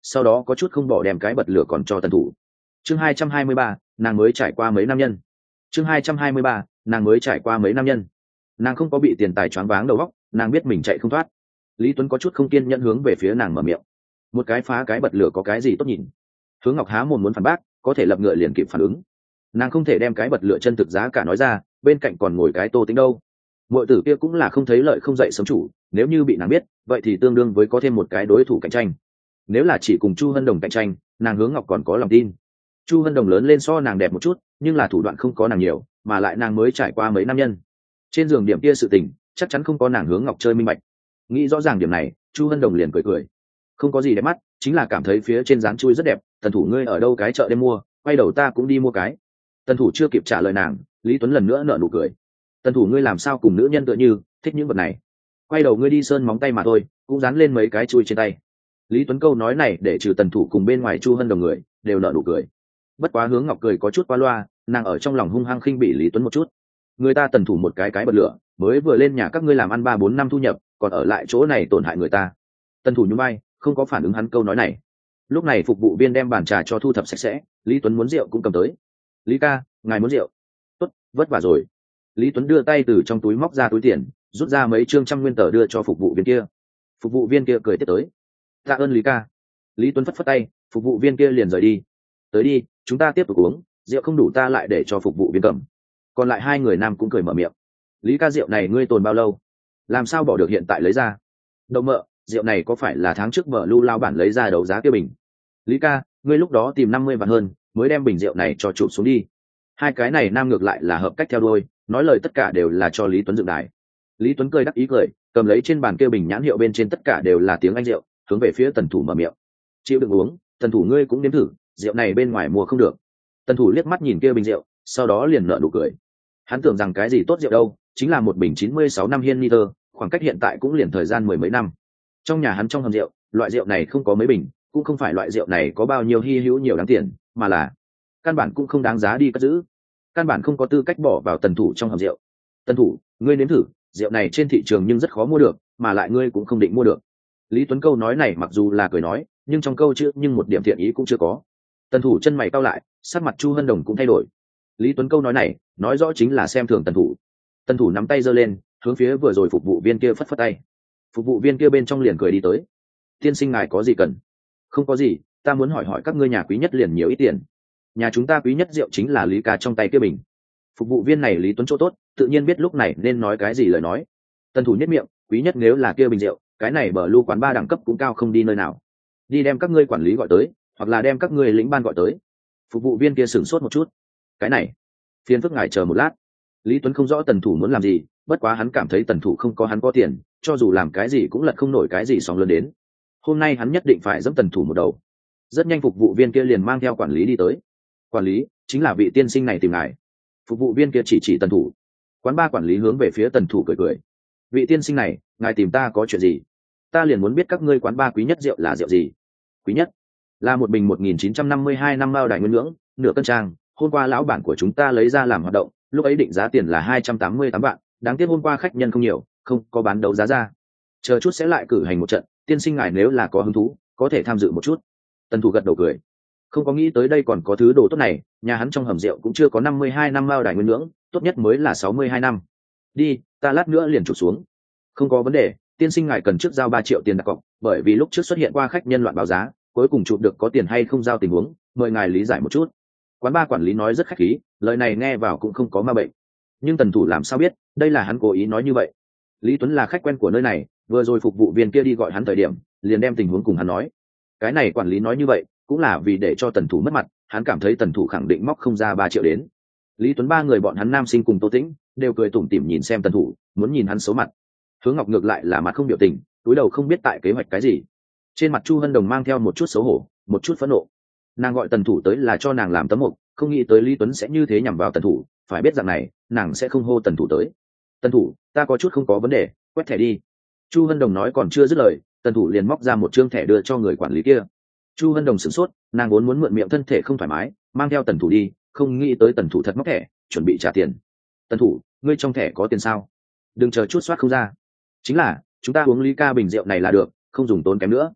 sau đó có chút không bỏ đem cái bật lửa còn cho tần thủ. Chương hai trăm hai mươi ba, nàng mới trải qua mấy nam nhân. Chương hai trăm hai mươi ba, nàng mới trải qua mấy nam nhân. Nàng không có bị tiền tài choáng váng đầu óc, nàng biết mình chạy không thoát. Lý Tuấn có chút không kiên nhẫn hướng về phía nàng mở miệng. Một cái phá cái bật lửa có cái gì tốt nhìn? Hướng Ngọc há mồm muốn phản bác, có thể lập ngựa liền kịp phản ứng. Nàng không thể đem cái bật lửa chân thực giá cả nói ra, bên cạnh còn ngồi cái Tô Tĩnh đâu. Muội tử kia cũng là không thấy lợi không dậy sớm chủ, nếu như bị nàng biết, vậy thì tương đương với có thêm một cái đối thủ cạnh tranh. Nếu là chỉ cùng Chu Hân Đồng cạnh tranh, nàng Hướng Ngọc còn có lòng tin. Chu Hân Đồng lớn lên so nàng đẹp một chút, nhưng là thủ đoạn không có nàng nhiều, mà lại nàng mới trải qua mấy nam nhân. Trên giường điểm kia sự tình, chắc chắn không có nàng Hướng Ngọc chơi minh bạch. Nghĩ rõ ràng điểm này, Chu Hân Đồng liền cười cười. Không có gì đẹp mắt, chính là cảm thấy phía trên dán chui rất đẹp. Tần thủ ngươi ở đâu cái chợ đêm mua, quay đầu ta cũng đi mua cái. Tần thủ chưa kịp trả lời nàng, Lý Tuấn lần nữa nở nụ cười. Tần thủ ngươi làm sao cùng nữ nhân tựa như thích những vật này, quay đầu ngươi đi sơn móng tay mà thôi, cũng dán lên mấy cái chui trên tay. Lý Tuấn câu nói này để trừ Tần thủ cùng bên ngoài Chu Hân Đồng người đều nở nụ cười. Bất quá Hướng Ngọc cười có chút qua loa, nàng ở trong lòng hung hăng khinh bị Lý Tuấn một chút. Người ta Tần thủ một cái cái bật lửa, mới vừa lên nhà các ngươi làm ăn ba bốn năm thu nhập, còn ở lại chỗ này tổn hại người ta. Tần thủ nhún vai, không có phản ứng hắn câu nói này. Lúc này phục vụ viên đem bàn trà cho thu thập sạch sẽ, Lý Tuấn muốn rượu cũng cầm tới. Lý ca, ngài muốn rượu? Tốt, vất vả rồi. Lý Tuấn đưa tay từ trong túi móc ra túi tiền, rút ra mấy trương trăm nguyên tờ đưa cho phục vụ viên kia. Phục vụ viên kia cười tiếp tới. Tạ ơn Lý ca. Lý Tuấn phất phất tay, phục vụ viên kia liền rời đi. Tới đi, chúng ta tiếp tục uống, rượu không đủ ta lại để cho phục vụ viên cầm. Còn lại hai người nam cũng cười mở miệng. Lý ca, rượu này ngươi tồn bao lâu? Làm sao bỏ được hiện tại lấy ra? Đậu mợ, rượu này có phải là tháng trước vợ Lưu lao bản lấy ra đấu giá kia bình? Lý ca, ngươi lúc đó tìm năm mươi vạn hơn, mới đem bình rượu này cho chụp xuống đi. Hai cái này nam ngược lại là hợp cách theo đuôi, nói lời tất cả đều là cho Lý Tuấn dựng đài. Lý Tuấn cười đắc ý cười, cầm lấy trên bàn kia bình nhãn hiệu bên trên tất cả đều là tiếng Anh rượu, hướng về phía Tần thủ mở miệng. Chịu đựng uống, Tần thủ ngươi cũng nếm thử, rượu này bên ngoài mua không được. Tần thủ liếc mắt nhìn kia bình rượu, sau đó liền nở nụ cười. Hắn tưởng rằng cái gì tốt rượu đâu, chính là một bình chín mươi sáu năm hiên niter, khoảng cách hiện tại cũng liền thời gian mười mấy năm. Trong nhà hắn trong hầm rượu, loại rượu này không có mấy bình, cũng không phải loại rượu này có bao nhiêu hy hữu nhiều đáng tiền, mà là căn bản cũng không đáng giá đi cất giữ, căn bản không có tư cách bỏ vào Tần thủ trong hầm rượu. Tần thủ, ngươi nếm thử, rượu này trên thị trường nhưng rất khó mua được, mà lại ngươi cũng không định mua được. Lý Tuấn câu nói này mặc dù là cười nói, nhưng trong câu chữ nhưng một điểm thiện ý cũng chưa có. Tần thủ chân mày cau lại, sắc mặt Chu Hân Đồng cũng thay đổi. Lý Tuấn câu nói này nói rõ chính là xem thường Tần thủ. Tần thủ nắm tay giơ lên, hướng phía vừa rồi phục vụ viên kia phất phất tay. Phục vụ viên kia bên trong liền cười đi tới. Tiên sinh ngài có gì cần? Không có gì, ta muốn hỏi hỏi các ngươi nhà quý nhất liền nhiều ít tiền. Nhà chúng ta quý nhất rượu chính là Lý ca trong tay kia bình. Phục vụ viên này Lý Tuấn chỗ tốt, tự nhiên biết lúc này nên nói cái gì lời nói. Tần thủ nhất miệng, quý nhất nếu là kia bình rượu, cái này bờ lưu quán ba đẳng cấp cũng cao không đi nơi nào. Đi đem các ngươi quản lý gọi tới, hoặc là đem các ngươi lĩnh ban gọi tới. Phục vụ viên kia sửng sốt một chút. Cái này, phiền phức ngài chờ một lát. Lý Tuấn không rõ Tần thủ muốn làm gì, bất quá hắn cảm thấy Tần thủ không có hắn có tiền, cho dù làm cái gì cũng lật không nổi cái gì sóng lớn đến. Hôm nay hắn nhất định phải giẫm Tần thủ một đầu. Rất nhanh phục vụ viên kia liền mang theo quản lý đi tới. Quản lý, chính là vị tiên sinh này tìm ngài. Phục vụ viên kia chỉ chỉ Tần thủ. Quán ba quản lý hướng về phía Tần thủ cười cười. Vị tiên sinh này, ngài tìm ta có chuyện gì? Ta liền muốn biết các ngươi quán ba quý nhất rượu là rượu gì? Quý nhất là một bình một nghìn chín trăm năm mươi hai năm mao đài nguyên nhưỡng, nửa cân trang. Hôm qua lão bản của chúng ta lấy ra làm hoạt động, lúc ấy định giá tiền là hai trăm tám mươi tám vạn, đáng tiếc hôm qua khách nhân không nhiều, không có bán đấu giá ra. Chờ chút sẽ lại cử hành một trận, tiên sinh ngài nếu là có hứng thú, có thể tham dự một chút. Tần thủ gật đầu cười, không có nghĩ tới đây còn có thứ đồ tốt này, nhà hắn trong hầm rượu cũng chưa có năm mươi hai năm mao đài nguyên nhưỡng, tốt nhất mới là sáu mươi hai năm. Đi, ta lát nữa liền chụp xuống. Không có vấn đề, tiên sinh ngài cần trước giao ba triệu tiền đặt cọc, bởi vì lúc trước xuất hiện qua khách nhân loạn báo giá, cuối cùng chụp được có tiền hay không giao tình huống, mời ngài lý giải một chút. Quán ba quản lý nói rất khách khí, lời này nghe vào cũng không có ma bệnh. Nhưng Tần thủ làm sao biết, đây là hắn cố ý nói như vậy. Lý Tuấn là khách quen của nơi này, vừa rồi phục vụ viên kia đi gọi hắn thời điểm, liền đem tình huống cùng hắn nói. Cái này quản lý nói như vậy, cũng là vì để cho Tần thủ mất mặt, hắn cảm thấy Tần thủ khẳng định móc không ra ba triệu đến. Lý Tuấn ba người bọn hắn nam sinh cùng Tô Tĩnh, đều cười tủm tỉm nhìn xem Tần thủ, muốn nhìn hắn xấu mặt. Hướng Ngọc ngược lại là mặt không biểu tình, túi đầu không biết tại kế hoạch cái gì. Trên mặt Chu Hân Đồng mang theo một chút xấu hổ, một chút phẫn nộ. Nàng gọi Tần thủ tới là cho nàng làm tấm mục, không nghĩ tới Lý Tuấn sẽ như thế nhằm vào Tần thủ, phải biết rằng này, nàng sẽ không hô Tần thủ tới. Tần thủ, ta có chút không có vấn đề, quét thẻ đi. Chu Hân Đồng nói còn chưa dứt lời, Tần thủ liền móc ra một trương thẻ đưa cho người quản lý kia. Chu Hân Đồng sửng sốt, nàng vốn muốn mượn miệng thân thể không thoải mái, mang theo Tần thủ đi, không nghĩ tới Tần thủ thật móc thẻ, chuẩn bị trả tiền. Tần thủ, ngươi trong thẻ có tiền sao? Đừng chờ chút soát không ra. Chính là, chúng ta uống ly ca bình rượu này là được, không dùng tốn kém nữa.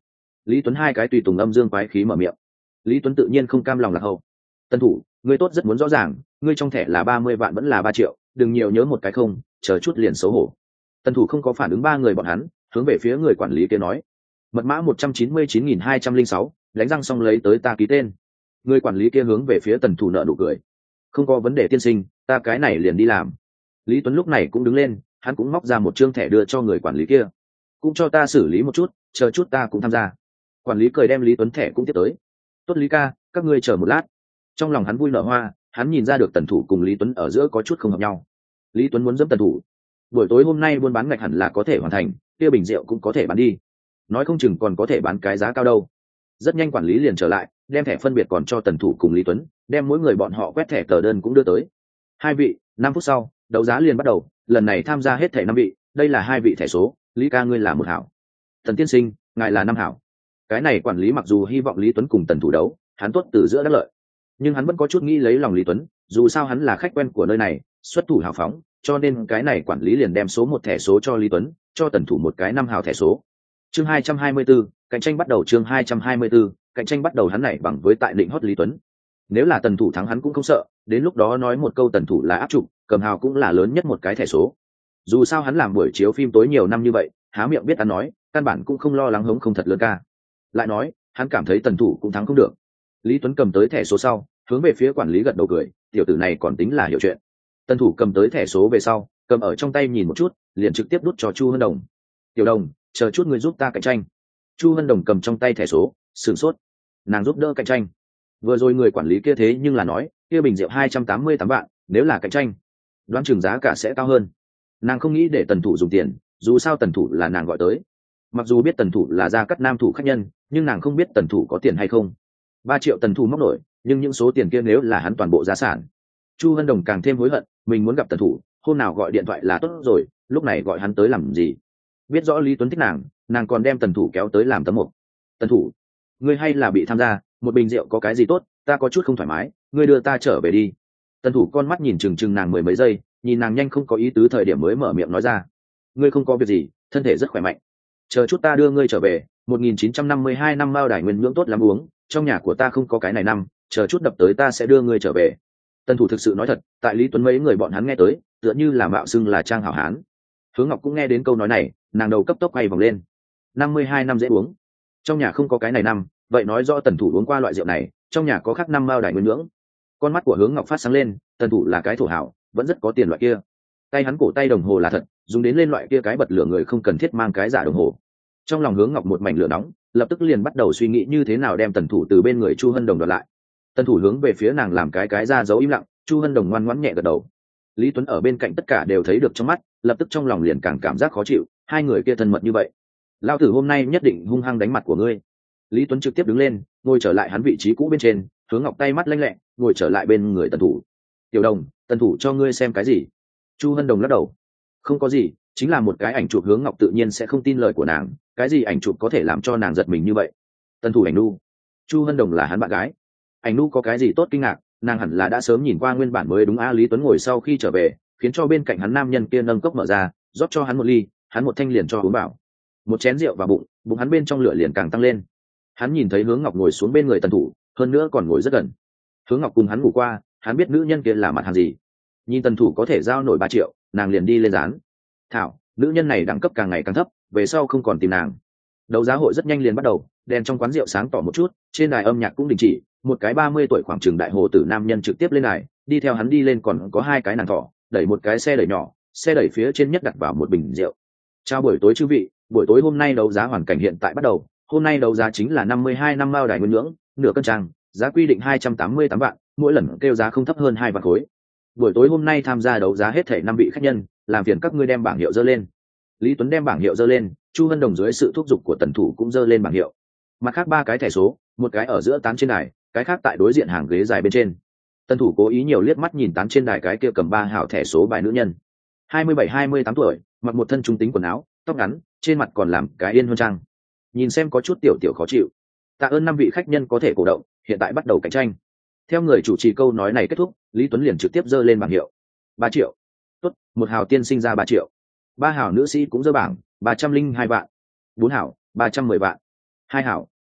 Lý Tuấn hai cái tùy tùng âm dương quái khí mở miệng. Lý Tuấn tự nhiên không cam lòng lạc hậu. Tần thủ, ngươi tốt rất muốn rõ ràng, ngươi trong thẻ là ba mươi vạn vẫn là ba triệu, đừng nhiều nhớ một cái không, chờ chút liền xấu hổ. Tần thủ không có phản ứng ba người bọn hắn, hướng về phía người quản lý kia nói. Mật mã một trăm chín mươi chín nghìn hai trăm linh sáu, đánh răng xong lấy tới ta ký tên. Người quản lý kia hướng về phía Tần thủ nợ nụ cười. Không có vấn đề tiên sinh, ta cái này liền đi làm. Lý Tuấn lúc này cũng đứng lên, hắn cũng móc ra một trương thẻ đưa cho người quản lý kia. Cũng cho ta xử lý một chút, chờ chút ta cũng tham gia. Quản lý cười đem Lý Tuấn thẻ cũng tiếp tới. Tốt Lý ca, các ngươi chờ một lát. Trong lòng hắn vui nở hoa, hắn nhìn ra được Tần thủ cùng Lý Tuấn ở giữa có chút không hợp nhau. Lý Tuấn muốn dẫm Tần thủ. Buổi tối hôm nay buôn bán ngạch hẳn là có thể hoàn thành, kia bình rượu cũng có thể bán đi. Nói không chừng còn có thể bán cái giá cao đâu. Rất nhanh quản lý liền trở lại, đem thẻ phân biệt còn cho Tần thủ cùng Lý Tuấn, đem mỗi người bọn họ quét thẻ tờ đơn cũng đưa tới. Hai vị, năm phút sau, đấu giá liền bắt đầu, lần này tham gia hết thẻ năm vị, đây là hai vị thẻ số, Lý ca ngươi là một hảo. Tần tiên sinh, ngài là năm hảo. Cái này quản lý mặc dù hy vọng Lý Tuấn cùng Tần thủ đấu, hắn tốt từ giữa đắc lợi, nhưng hắn vẫn có chút nghĩ lấy lòng Lý Tuấn, dù sao hắn là khách quen của nơi này, xuất thủ hào phóng, cho nên cái này quản lý liền đem số một thẻ số cho Lý Tuấn, cho Tần thủ một cái năm hào thẻ số. Chương hai trăm hai mươi 24, cạnh tranh bắt đầu. Chương hai trăm hai mươi 24, cạnh tranh bắt đầu. Hắn này bằng với tại định hót Lý Tuấn. Nếu là Tần thủ thắng hắn cũng không sợ, đến lúc đó nói một câu Tần thủ là áp trụ, cầm hào cũng là lớn nhất một cái thẻ số. Dù sao hắn làm buổi chiếu phim tối nhiều năm như vậy, há miệng biết ăn nói, căn bản cũng không lo lắng hống không thật lớn ca. Lại nói, hắn cảm thấy Tần thủ cũng thắng không được. Lý Tuấn cầm tới thẻ số sau, hướng về phía quản lý gật đầu cười, tiểu tử này còn tính là hiểu chuyện. Tần thủ cầm tới thẻ số về sau, cầm ở trong tay nhìn một chút, liền trực tiếp đút cho Chu Hân Đồng. Tiểu Đồng, chờ chút ngươi giúp ta cạnh tranh. Chu Hân Đồng cầm trong tay thẻ số, sửng sốt. Nàng giúp đỡ cạnh tranh. Vừa rồi người quản lý kia thế nhưng là nói, kia bình rượu hai trăm tám mươi tám vạn, nếu là cạnh tranh, đoán chừng giá cả sẽ cao hơn. Nàng không nghĩ để Tần thủ dùng tiền, dù sao Tần thủ là nàng gọi tới. Mặc dù biết Tần thủ là gia cắt nam thủ khách nhân, nhưng nàng không biết Tần thủ có tiền hay không. Ba triệu Tần thủ móc nổi, nhưng những số tiền kia nếu là hắn toàn bộ gia sản. Chu Hân Đồng càng thêm hối hận, mình muốn gặp Tần thủ, hôm nào gọi điện thoại là tốt rồi, lúc này gọi hắn tới làm gì? Biết rõ Lý Tuấn thích nàng, nàng còn đem Tần thủ kéo tới làm tấm mục. Tần thủ, ngươi hay là bị tham gia, một bình rượu có cái gì tốt, ta có chút không thoải mái, ngươi đưa ta trở về đi. Tần thủ con mắt nhìn chừng chừng nàng mười mấy giây, nhìn nàng nhanh không có ý tứ thời điểm mới mở miệng nói ra. Ngươi không có việc gì, thân thể rất khỏe mạnh. Chờ chút ta đưa ngươi trở về, một nghìn chín trăm năm mươi hai năm mao đài nguyên nhưỡng tốt lắm uống, trong nhà của ta không có cái này năm, chờ chút đập tới ta sẽ đưa ngươi trở về. Tần thủ thực sự nói thật, tại Lý Tuấn mấy người bọn hắn nghe tới, tựa như là mạo xưng là trang hảo hán. Hướng Ngọc cũng nghe đến câu nói này, nàng đầu cấp tốc quay vòng lên. năm mươi hai năm dễ uống, trong nhà không có cái này năm, vậy nói rõ Tần thủ uống qua loại rượu này, trong nhà có khác năm mao đài nguyên nhưỡng. Con mắt của Hướng Ngọc phát sáng lên, Tần thủ là cái thổ hảo, vẫn rất có tiền loại kia. Tay hắn cổ tay đồng hồ là thật, dùng đến lên loại kia cái bật lửa người không cần thiết mang cái giả đồng hồ. Trong lòng Hướng Ngọc một mảnh lửa nóng, lập tức liền bắt đầu suy nghĩ như thế nào đem Tần thủ từ bên người Chu Hân Đồng đoạt lại. Tần thủ hướng về phía nàng làm cái cái ra dấu im lặng, Chu Hân Đồng ngoan ngoãn nhẹ gật đầu. Lý Tuấn ở bên cạnh tất cả đều thấy được trong mắt, lập tức trong lòng liền càng cảm giác khó chịu, hai người kia thân mật như vậy, lão tử hôm nay nhất định hung hăng đánh mặt của ngươi. Lý Tuấn trực tiếp đứng lên, ngồi trở lại hắn vị trí cũ bên trên, Hướng Ngọc tay mắt lanh lẹ, ngồi trở lại bên người Tần thủ. Tiểu Đồng, Tần thủ cho ngươi xem cái gì? Chu Hân Đồng lắc đầu. Không có gì, chính là một cái ảnh chụp. Hướng Ngọc tự nhiên sẽ không tin lời của nàng, cái gì ảnh chụp có thể làm cho nàng giật mình như vậy? Tần thủ ảnh nu. Chu Hân Đồng là hắn bạn gái. Ảnh nu có cái gì tốt kinh ngạc, nàng hẳn là đã sớm nhìn qua nguyên bản mới đúng a. Lý Tuấn ngồi sau khi trở về, khiến cho bên cạnh hắn nam nhân kia nâng cốc mở ra, rót cho hắn một ly, hắn một thanh liền cho uống vào. Một chén rượu vào bụng, bụng hắn bên trong lửa liền càng tăng lên. Hắn nhìn thấy Hướng Ngọc ngồi xuống bên người Tần thủ, hơn nữa còn ngồi rất gần. Hướng Ngọc cùng hắn ngủ qua, hắn biết nữ nhân kia là mặt hàng gì. Nhìn Tần thủ có thể giao nổi ba triệu, nàng liền đi lên dán. Thảo, nữ nhân này đẳng cấp càng ngày càng thấp, về sau không còn tìm nàng. Đấu giá hội rất nhanh liền bắt đầu, đèn trong quán rượu sáng tỏ một chút, trên đài âm nhạc cũng đình chỉ, một cái ba mươi tuổi khoảng chừng đại hồ tử nam nhân trực tiếp lên đài, đi theo hắn đi lên còn có hai cái nàng thỏ, đẩy một cái xe đẩy nhỏ, xe đẩy phía trên nhất đặt vào một bình rượu. Chào buổi tối chư vị, buổi tối hôm nay đấu giá hoàn cảnh hiện tại bắt đầu, hôm nay đấu giá chính là năm mươi hai năm mao đài nguyên nhưỡng, nửa cân trang, giá quy định hai trăm tám mươi tám vạn, mỗi lần kêu giá không thấp hơn hai vạn khối. Buổi tối hôm nay tham gia đấu giá hết thảy năm vị khách nhân, làm phiền các ngươi đem bảng hiệu dơ lên. Lý Tuấn đem bảng hiệu dơ lên, Chu Hân Đồng dưới sự thúc giục của Tần thủ cũng dơ lên bảng hiệu. Mặt khác ba cái thẻ số, một cái ở giữa tán trên đài, cái khác tại đối diện hàng ghế dài bên trên. Tần thủ cố ý nhiều liếc mắt nhìn tán trên đài cái kia cầm ba hảo thẻ số bài nữ nhân. hai mươi bảy hai mươi tám tuổi, mặc một thân trung tính quần áo, tóc ngắn, trên mặt còn làm cái yên huân trang. Nhìn xem có chút tiểu tiểu khó chịu. Tạ ơn năm vị khách nhân có thể cổ động, hiện tại bắt đầu cạnh tranh. Theo người chủ trì câu nói này kết thúc, Lý Tuấn liền trực tiếp dơ lên bảng hiệu. ba triệu. Tốt, một hào tiên sinh ra ba triệu. Ba hào nữ sĩ cũng dơ bảng, ba trăm linh hai vạn. Bốn hào, ba trăm mười vạn. Hai hào,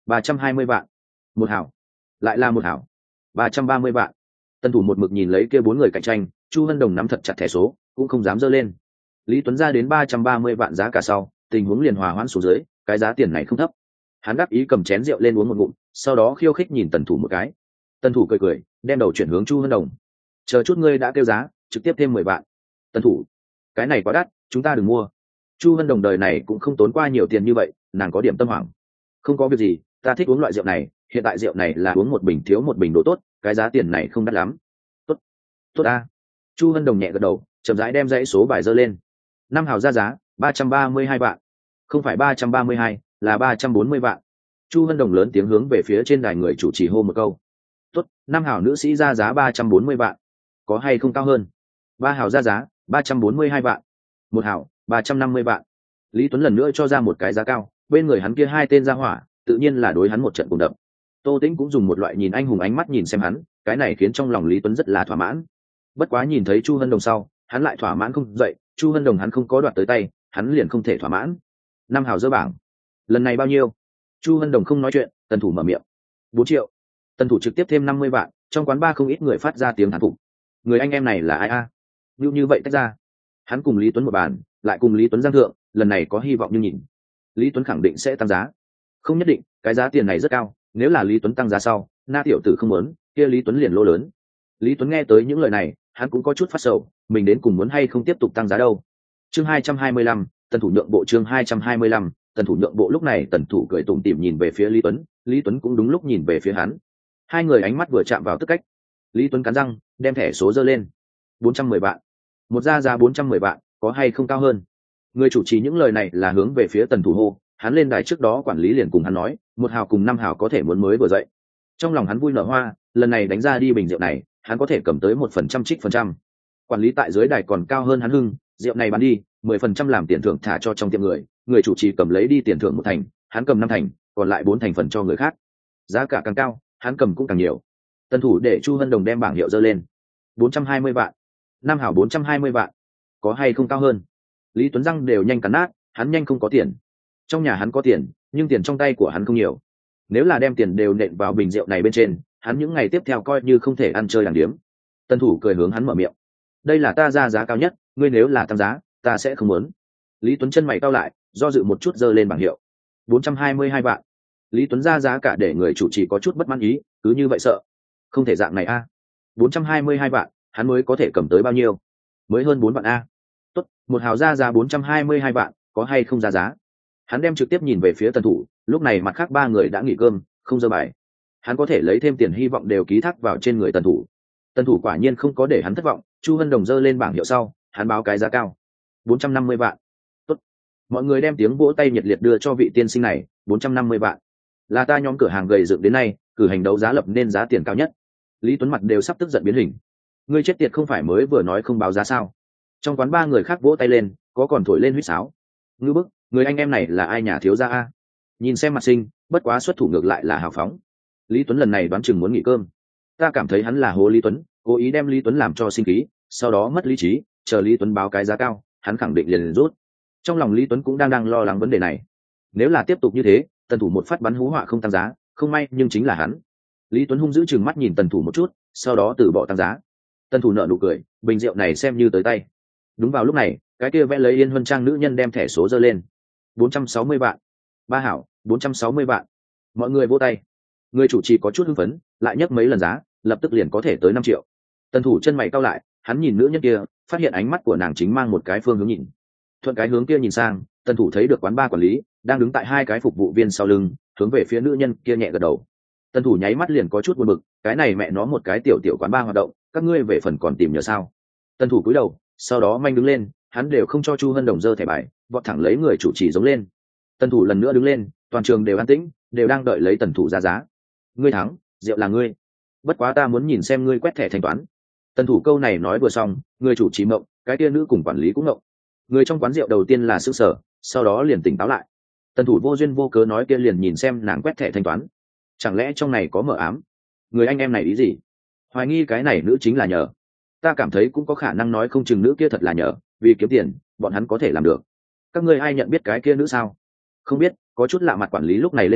ba trăm hai mươi vạn. Một hảo. Lại là một hảo. Ba trăm ba mươi vạn. Tân thủ một mực nhìn lấy kia bốn người cạnh tranh, Chu Hân Đồng nắm thật chặt thẻ số, cũng không dám giơ lên. Lý Tuấn ra đến ba trăm ba mươi vạn giá cả sau, tình huống liền hòa hoãn xuống dưới, cái giá tiền này không thấp. Hắn đáp ý cầm chén rượu lên uống một ngụm, sau đó khiêu khích nhìn Tần thủ một cái. Tần thủ cười cười, đem đầu chuyển hướng Chu Hân Đồng. Chờ chút ngươi đã kêu giá, trực tiếp thêm mười vạn. Tần thủ, cái này quá đắt, chúng ta đừng mua. Chu Hân Đồng đời này cũng không tốn qua nhiều tiền như vậy, nàng có điểm tâm hoảng. Không có việc gì, ta thích uống loại rượu này, hiện tại rượu này là uống một bình thiếu một bình độ tốt, cái giá tiền này không đắt lắm. Tốt, tốt a. Chu Hân Đồng nhẹ gật đầu, chậm rãi đem dãy số bài dơ lên. Năm hào ra giá, ba trăm ba mươi hai vạn. Không phải ba trăm ba mươi hai, là ba trăm bốn mươi vạn. Chu Hân Đồng lớn tiếng hướng về phía trên đài người chủ trì hô một câu. Tốt, năm hào nữ sĩ ra giá ba trăm bốn mươi vạn. Có hay không cao hơn? Ba hào ra giá, ba trăm bốn mươi hai vạn. Một hào, ba trăm năm mươi vạn. Lý Tuấn lần nữa cho ra một cái giá cao, bên người hắn kia hai tên ra hỏa, tự nhiên là đối hắn một trận cùng đập. Tô Tĩnh cũng dùng một loại nhìn anh hùng ánh mắt nhìn xem hắn, cái này khiến trong lòng Lý Tuấn rất là thỏa mãn. Bất quá nhìn thấy Chu Hân Đồng sau, hắn lại thỏa mãn không dậy, Chu Hân Đồng hắn không có đoạt tới tay, hắn liền không thể thỏa mãn. Năm hào dơ bảng. Lần này bao nhiêu? Chu Hân Đồng không nói chuyện, Tần thủ mở miệng. Bốn triệu. Tần thủ trực tiếp thêm năm mươi vạn, trong quán ba không ít người phát ra tiếng thán phục. Người anh em này là ai a? Như như vậy tách ra. Hắn cùng Lý Tuấn một bàn, lại cùng Lý Tuấn giang thượng, lần này có hy vọng như nhìn. Lý Tuấn khẳng định sẽ tăng giá. Không nhất định, cái giá tiền này rất cao, nếu là Lý Tuấn tăng giá sau, Na tiểu tử không muốn, kia Lý Tuấn liền lỗ lớn. Lý Tuấn nghe tới những lời này, hắn cũng có chút phát sầu, mình đến cùng muốn hay không tiếp tục tăng giá đâu. Chương hai trăm hai mươi lăm, Tần thủ nhượng bộ. Chương hai trăm hai mươi lăm, Tần thủ nhượng bộ. Lúc này Tần thủ cười tủm tỉm nhìn về phía Lý Tuấn, Lý Tuấn cũng đúng lúc nhìn về phía hắn. Hai người ánh mắt vừa chạm vào tức cách. Lý Tuấn cắn răng, đem thẻ số giơ lên. bốn trăm mười vạn. Một ra giá bốn trăm mười vạn, có hay không cao hơn? Người chủ trì những lời này là hướng về phía Tần thủ hô, hắn lên đài trước đó quản lý liền cùng hắn nói, một hào cùng năm hào có thể muốn mới vừa dậy. Trong lòng hắn vui nở hoa, lần này đánh ra đi bình rượu này, hắn có thể cầm tới một phần trăm trích phần trăm. Quản lý tại dưới đài còn cao hơn hắn hưng, rượu này bán đi, mười phần trăm làm tiền thưởng thả cho trong tiệm người, người chủ trì cầm lấy đi tiền thưởng một thành, hắn cầm năm thành, còn lại bốn thành phần cho người khác. Giá cả càng cao, hắn cầm cũng càng nhiều. Tần thủ để Chu Hân Đồng đem bảng hiệu dơ lên. bốn trăm hai mươi vạn. Năm hảo bốn trăm hai mươi vạn. Có hay không cao hơn? Lý Tuấn răng đều nhanh cắn nát, hắn nhanh không có tiền. Trong nhà hắn có tiền, nhưng tiền trong tay của hắn không nhiều. Nếu là đem tiền đều nện vào bình rượu này bên trên, hắn những ngày tiếp theo coi như không thể ăn chơi đàng điếm. Tần thủ cười hướng hắn mở miệng. Đây là ta ra giá cao nhất, ngươi nếu là tăng giá, ta sẽ không muốn. Lý Tuấn chân mày cau lại, do dự một chút giơ lên bảng hiệu. bốn trăm hai mươi hai vạn. Lý Tuấn ra giá cả để người chủ trì có chút bất mãn ý, cứ như vậy sợ. Không thể dạng này a. bốn trăm hai mươi hai vạn, hắn mới có thể cầm tới bao nhiêu? Mới hơn bốn vạn a. Tốt, một hào ra giá bốn trăm hai mươi hai vạn, có hay không ra giá? Hắn đem trực tiếp nhìn về phía Tần thủ, lúc này mặt khác ba người đã nghỉ cơm, không giơ bài. Hắn có thể lấy thêm tiền hy vọng đều ký thác vào trên người Tần thủ. Tần thủ quả nhiên không có để hắn thất vọng, Chu Hân Đồng giơ lên bảng hiệu sau, hắn báo cái giá cao. bốn trăm năm mươi vạn. Tốt. Mọi người đem tiếng vỗ tay nhiệt liệt đưa cho vị tiên sinh này, bốn trăm năm mươi vạn. Là ta nhóm cửa hàng gầy dựng đến nay, cử hành đấu giá lập nên giá tiền cao nhất. Lý Tuấn mặt đều sắp tức giận biến hình. Ngươi chết tiệt không phải mới vừa nói không báo giá sao? Trong quán ba người khác vỗ tay lên, có còn thổi lên huýt sáo. Ngư bức, người anh em này là ai nhà thiếu gia a? Nhìn xem mặt sinh, bất quá xuất thủ ngược lại là hào phóng. Lý Tuấn lần này đoán chừng muốn nghỉ cơm. Ta cảm thấy hắn là hố Lý Tuấn, cố ý đem Lý Tuấn làm cho sinh khí, sau đó mất lý trí, chờ Lý Tuấn báo cái giá cao, hắn khẳng định liền, liền rút. Trong lòng Lý Tuấn cũng đang đang lo lắng vấn đề này. Nếu là tiếp tục như thế, Tần thủ một phát bắn hú họa không tăng giá, không may nhưng chính là hắn. Lý Tuấn hung dữ chừng mắt nhìn Tần thủ một chút, sau đó từ bỏ tăng giá. Tần thủ nở nụ cười, bình rượu này xem như tới tay. Đúng vào lúc này, cái kia vẽ lấy yên huân trang nữ nhân đem thẻ số giơ lên. bốn trăm sáu mươi vạn. Ba hảo, bốn trăm sáu mươi vạn. Mọi người vỗ tay. Người chủ trì có chút hưng phấn, lại nhấc mấy lần giá, lập tức liền có thể tới năm triệu. Tần thủ chân mày cau lại, hắn nhìn nữ nhân kia, phát hiện ánh mắt của nàng chính mang một cái phương hướng nhìn. Thuận cái hướng kia nhìn sang, Tần thủ thấy được quán ba quản lý đang đứng tại hai cái phục vụ viên sau lưng, hướng về phía nữ nhân kia nhẹ gật đầu. Tần thủ nháy mắt liền có chút buồn bực, cái này mẹ nó một cái tiểu tiểu quán ba hoạt động, các ngươi về phần còn tìm nhờ sao? Tần thủ cúi đầu, sau đó manh đứng lên, hắn đều không cho Chu Hân Đồng giơ thẻ bài, vọt thẳng lấy người chủ trì giống lên. Tần thủ lần nữa đứng lên, toàn trường đều an tĩnh, đều đang đợi lấy Tần thủ ra giá. Ngươi thắng, rượu là ngươi. Bất quá ta muốn nhìn xem ngươi quét thẻ thanh toán. Tần thủ câu này nói vừa xong, người chủ trì mộng, cái kia nữ cùng quản lý cũng mộng. Người trong quán rượu đầu tiên là sững sờ, sau đó liền tỉnh táo lại. Tần thủ vô duyên vô cớ nói kia liền nhìn xem nàng quét thẻ thanh toán. Chẳng lẽ trong này có mờ ám? Người anh em này ý gì? Hoài nghi cái này nữ chính là nhờ. Ta cảm thấy cũng có khả năng nói không chừng nữ kia thật là nhờ, vì kiếm tiền, bọn hắn có thể làm được. Các ngươi ai nhận biết cái kia nữ sao? Không biết, có chút lạ mặt quản lý lúc này lên này,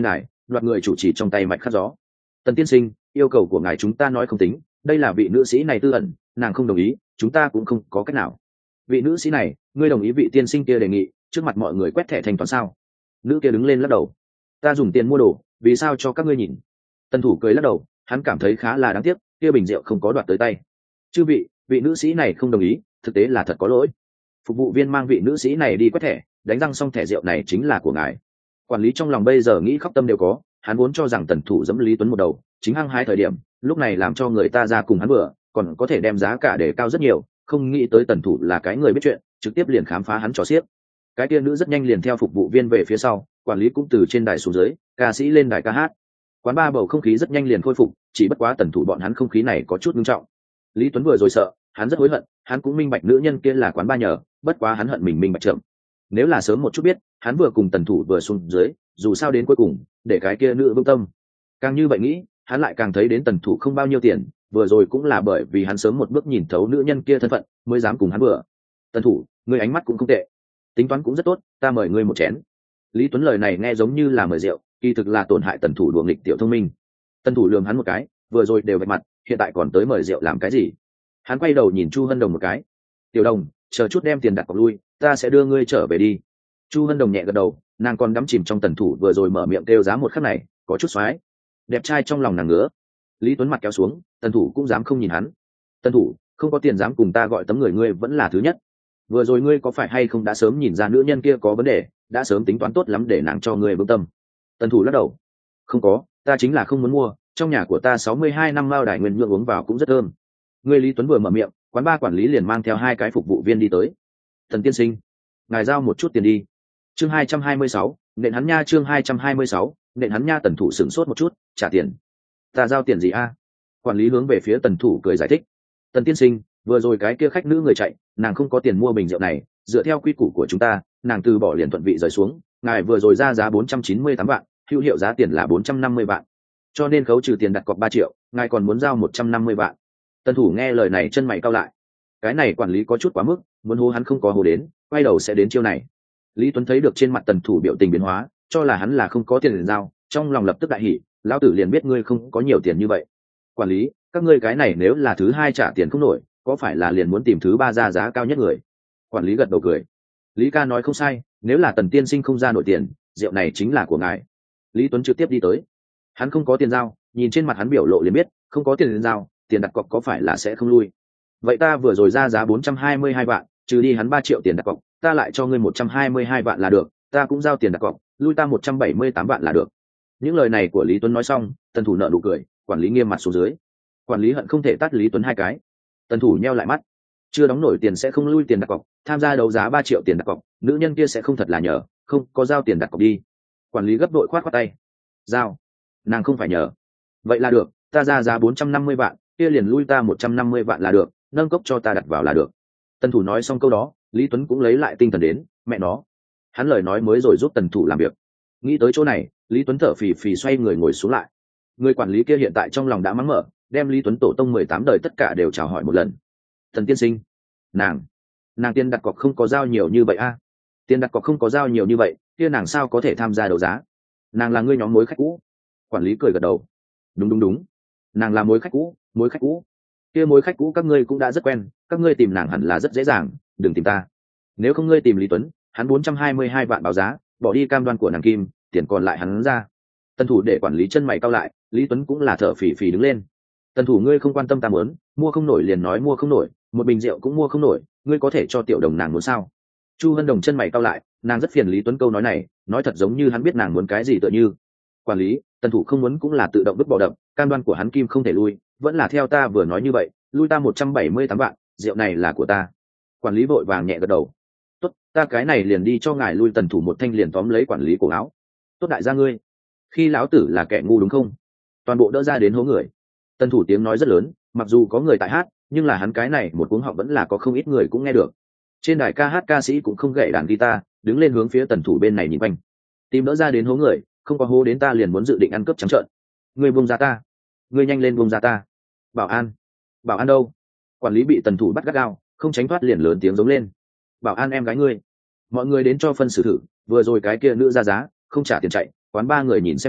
đoạt người chủ trì trong tay mạch khắc gió. Tần tiên sinh, yêu cầu của ngài chúng ta nói không tính, đây là vị nữ sĩ này tư ẩn, nàng không đồng ý, chúng ta cũng không có cách nào. Vị nữ sĩ này, ngươi đồng ý vị tiên sinh kia đề nghị, trước mặt mọi người quét thẻ thanh toán sao? Nữ kia đứng lên lắc đầu. Ta dùng tiền mua đồ, vì sao cho các ngươi nhìn? Tần thủ cười lắc đầu, hắn cảm thấy khá là đáng tiếc, kia bình rượu không có đoạt tới tay. Chư vị, vị nữ sĩ này không đồng ý, thực tế là thật có lỗi. Phục vụ viên mang vị nữ sĩ này đi quét thẻ, đánh răng xong thẻ rượu này chính là của ngài. Quản lý trong lòng bây giờ nghĩ khóc tâm đều có, hắn vốn cho rằng tần thủ dẫm Lý Tuấn một đầu, chính hăng hái thời điểm, lúc này làm cho người ta ra cùng hắn bữa, còn có thể đem giá cả để cao rất nhiều, không nghĩ tới tần thủ là cái người biết chuyện, trực tiếp liền khám phá hắn trò xiếc. Cái kia nữ rất nhanh liền theo phục vụ viên về phía sau, quản lý cũng từ trên đài xuống dưới, ca sĩ lên đài ca hát. Quán ba bầu không khí rất nhanh liền khôi phục, chỉ bất quá tần thủ bọn hắn không khí này có chút nghiêm trọng. Lý Tuấn vừa rồi sợ, hắn rất hối hận, hắn cũng minh bạch nữ nhân kia là quán ba nhờ, bất quá hắn hận mình minh bạch chậm. Nếu là sớm một chút biết, hắn vừa cùng tần thủ vừa xuống dưới, dù sao đến cuối cùng, để cái kia nữ vững tâm. Càng như vậy nghĩ, hắn lại càng thấy đến tần thủ không bao nhiêu tiền, vừa rồi cũng là bởi vì hắn sớm một bước nhìn thấu nữ nhân kia thân phận, mới dám cùng hắn vừa. Tần thủ, ngươi ánh mắt cũng không tệ, tính toán cũng rất tốt, ta mời ngươi một chén. Lý Tuấn lời này nghe giống như là mời rượu, kỳ thực là tổn hại tần thủ đùa nghịch tiểu thông minh. Tần thủ lườm hắn một cái, vừa rồi đều vạch mặt, hiện tại còn tới mời rượu làm cái gì? Hắn quay đầu nhìn Chu Hân Đồng một cái. Tiểu Đồng, chờ chút đem tiền đặt cọc lui, ta sẽ đưa ngươi trở về đi. Chu Hân Đồng nhẹ gật đầu, nàng còn đắm chìm trong tần thủ vừa rồi mở miệng kêu giá một khắc này, có chút xoái. Đẹp trai trong lòng nàng ngứa. Lý Tuấn mặt kéo xuống, tần thủ cũng dám không nhìn hắn. Tần thủ, không có tiền dám cùng ta gọi tấm người ngươi vẫn là thứ nhất. Vừa rồi ngươi có phải hay không đã sớm nhìn ra nữ nhân kia có vấn đề, đã sớm tính toán tốt lắm để nàng cho ngươi vững tâm. Tần thủ lắc đầu. Không có, ta chính là không muốn mua, trong nhà của ta sáu mươi hai năm mao đài nguyên nhượng uống vào cũng rất thơm. Ngươi Lý Tuấn vừa mở miệng, quán ba quản lý liền mang theo hai cái phục vụ viên đi tới. Thần tiên sinh, ngài giao một chút tiền đi. Chương hai trăm hai mươi sáu, nện hắn nha. Chương hai trăm hai mươi sáu, nện hắn nha. Tần thủ sửng sốt một chút, trả tiền. Ta giao tiền gì a? Quản lý hướng về phía tần thủ cười giải thích. Tần tiên sinh, vừa rồi cái kia khách nữ người chạy, nàng không có tiền mua bình rượu này, dựa theo quy củ của chúng ta, nàng từ bỏ liền thuận vị rời xuống, ngài vừa rồi ra giá bốn trăm chín mươi tám vạn, hữu hiệu giá tiền là bốn trăm năm mươi vạn, cho nên khấu trừ tiền đặt cọc ba triệu, ngài còn muốn giao một trăm năm mươi vạn. Tần thủ nghe lời này chân mày cau lại, cái này quản lý có chút quá mức, muốn hô hắn không có hô đến, quay đầu sẽ đến chiêu này. Lý Tuấn thấy được trên mặt tần thủ biểu tình biến hóa, cho là hắn là không có tiền liền giao, trong lòng lập tức đại hỉ, lão tử liền biết ngươi không có nhiều tiền như vậy. Quản lý, các ngươi cái này nếu là thứ hai trả tiền không nổi, có phải là liền muốn tìm thứ ba ra giá cao nhất người? Quản lý gật đầu cười. Lý ca nói không sai, nếu là tần tiên sinh không ra nổi tiền, rượu này chính là của ngài. Lý Tuấn trực tiếp đi tới, hắn không có tiền giao, nhìn trên mặt hắn biểu lộ liền biết không có tiền liền giao, tiền đặt cọc có phải là sẽ không lui. Vậy ta vừa rồi ra giá bốn trăm hai mươi hai vạn, trừ đi hắn ba triệu tiền đặt cọc, ta lại cho ngươi một trăm hai mươi hai vạn là được, ta cũng giao tiền đặt cọc, lui ta một trăm bảy mươi tám vạn là được. Những lời này của Lý Tuấn nói xong, tần thủ nợ nụ cười, quản lý nghiêm mặt xuống dưới. Quản lý hận không thể tát Lý Tuấn hai cái. Tần thủ nheo lại mắt, chưa đóng nổi tiền sẽ không lui tiền đặt cọc, tham gia đấu giá ba triệu tiền đặt cọc, nữ nhân kia sẽ không thật là nhờ, không có giao tiền đặt cọc đi. Quản lý gấp đội khoát khoát tay, giao, nàng không phải nhờ. Vậy là được, ta ra giá bốn trăm năm mươi vạn, kia liền lui ta một trăm năm mươi vạn là được, nâng cốc cho ta đặt vào là được. Tần thủ nói xong câu đó, Lý Tuấn cũng lấy lại tinh thần đến, mẹ nó, hắn lời nói mới rồi giúp tần thủ làm việc. Nghĩ tới chỗ này, Lý Tuấn thở phì phì xoay người ngồi xuống lại. Người quản lý kia hiện tại trong lòng đã mắng mở, đem Lý Tuấn tổ tông mười tám đời tất cả đều chào hỏi một lần. Thần tiên sinh, nàng nàng tiền đặt cọc không có giao nhiều như vậy a? À? Tiền đặt cọc không có giao nhiều như vậy, kia nàng sao có thể tham gia đấu giá? Nàng là ngươi nhóm mối khách cũ. Quản lý cười gật đầu, đúng đúng đúng, nàng là mối khách cũ, mối khách cũ. Kia mối khách cũ các ngươi cũng đã rất quen, các ngươi tìm nàng hẳn là rất dễ dàng, đừng tìm ta. Nếu không ngươi tìm Lý Tuấn, hắn bốn trăm hai mươi hai vạn báo giá, bỏ đi cam đoan của nàng kim, tiền còn lại hắn ra. Tần thủ để quản lý chân mày cau lại, Lý Tuấn cũng là thở phì phì đứng lên. Tần thủ ngươi không quan tâm ta muốn, mua không nổi liền nói mua không nổi, một bình rượu cũng mua không nổi, ngươi có thể cho tiểu đồng nàng muốn sao? Chu Hân Đồng chân mày cau lại, nàng rất phiền Lý Tuấn câu nói này, nói thật giống như hắn biết nàng muốn cái gì tựa như. Quản lý, tần thủ không muốn cũng là tự động vứt bỏ đập, cam đoan của hắn kim không thể lui, vẫn là theo ta vừa nói như vậy, lui ta một trăm bảy mươi tám vạn, rượu này là của ta. Quản lý vội vàng nhẹ gật đầu, tốt, ta cái này liền đi cho ngài lui. Tần thủ một thanh liền tóm lấy quản lý cổ áo, tốt đại gia ngươi, khi lão tử là kẻ ngu đúng không? Toàn bộ đỡ ra đến hố người. Tần thủ tiếng nói rất lớn, mặc dù có người tại hát, nhưng là hắn cái này một cuống họng vẫn là có không ít người cũng nghe được. Trên đài ca hát ca sĩ cũng không gậy đàn guitar, đứng lên hướng phía tần thủ bên này nhìn quanh, tìm đỡ ra đến hố người, không có hố đến ta liền muốn dự định ăn cướp trắng trợn. Ngươi buông ra ta, ngươi nhanh lên buông ra ta. Bảo an, bảo an đâu? Quản lý bị tần thủ bắt gắt gao, không tránh thoát liền lớn tiếng giống lên. Bảo an em gái ngươi, mọi người đến cho phân xử thử, vừa rồi cái kia nữ ra giá, không trả tiền chạy, quán ba người nhìn xem nàng,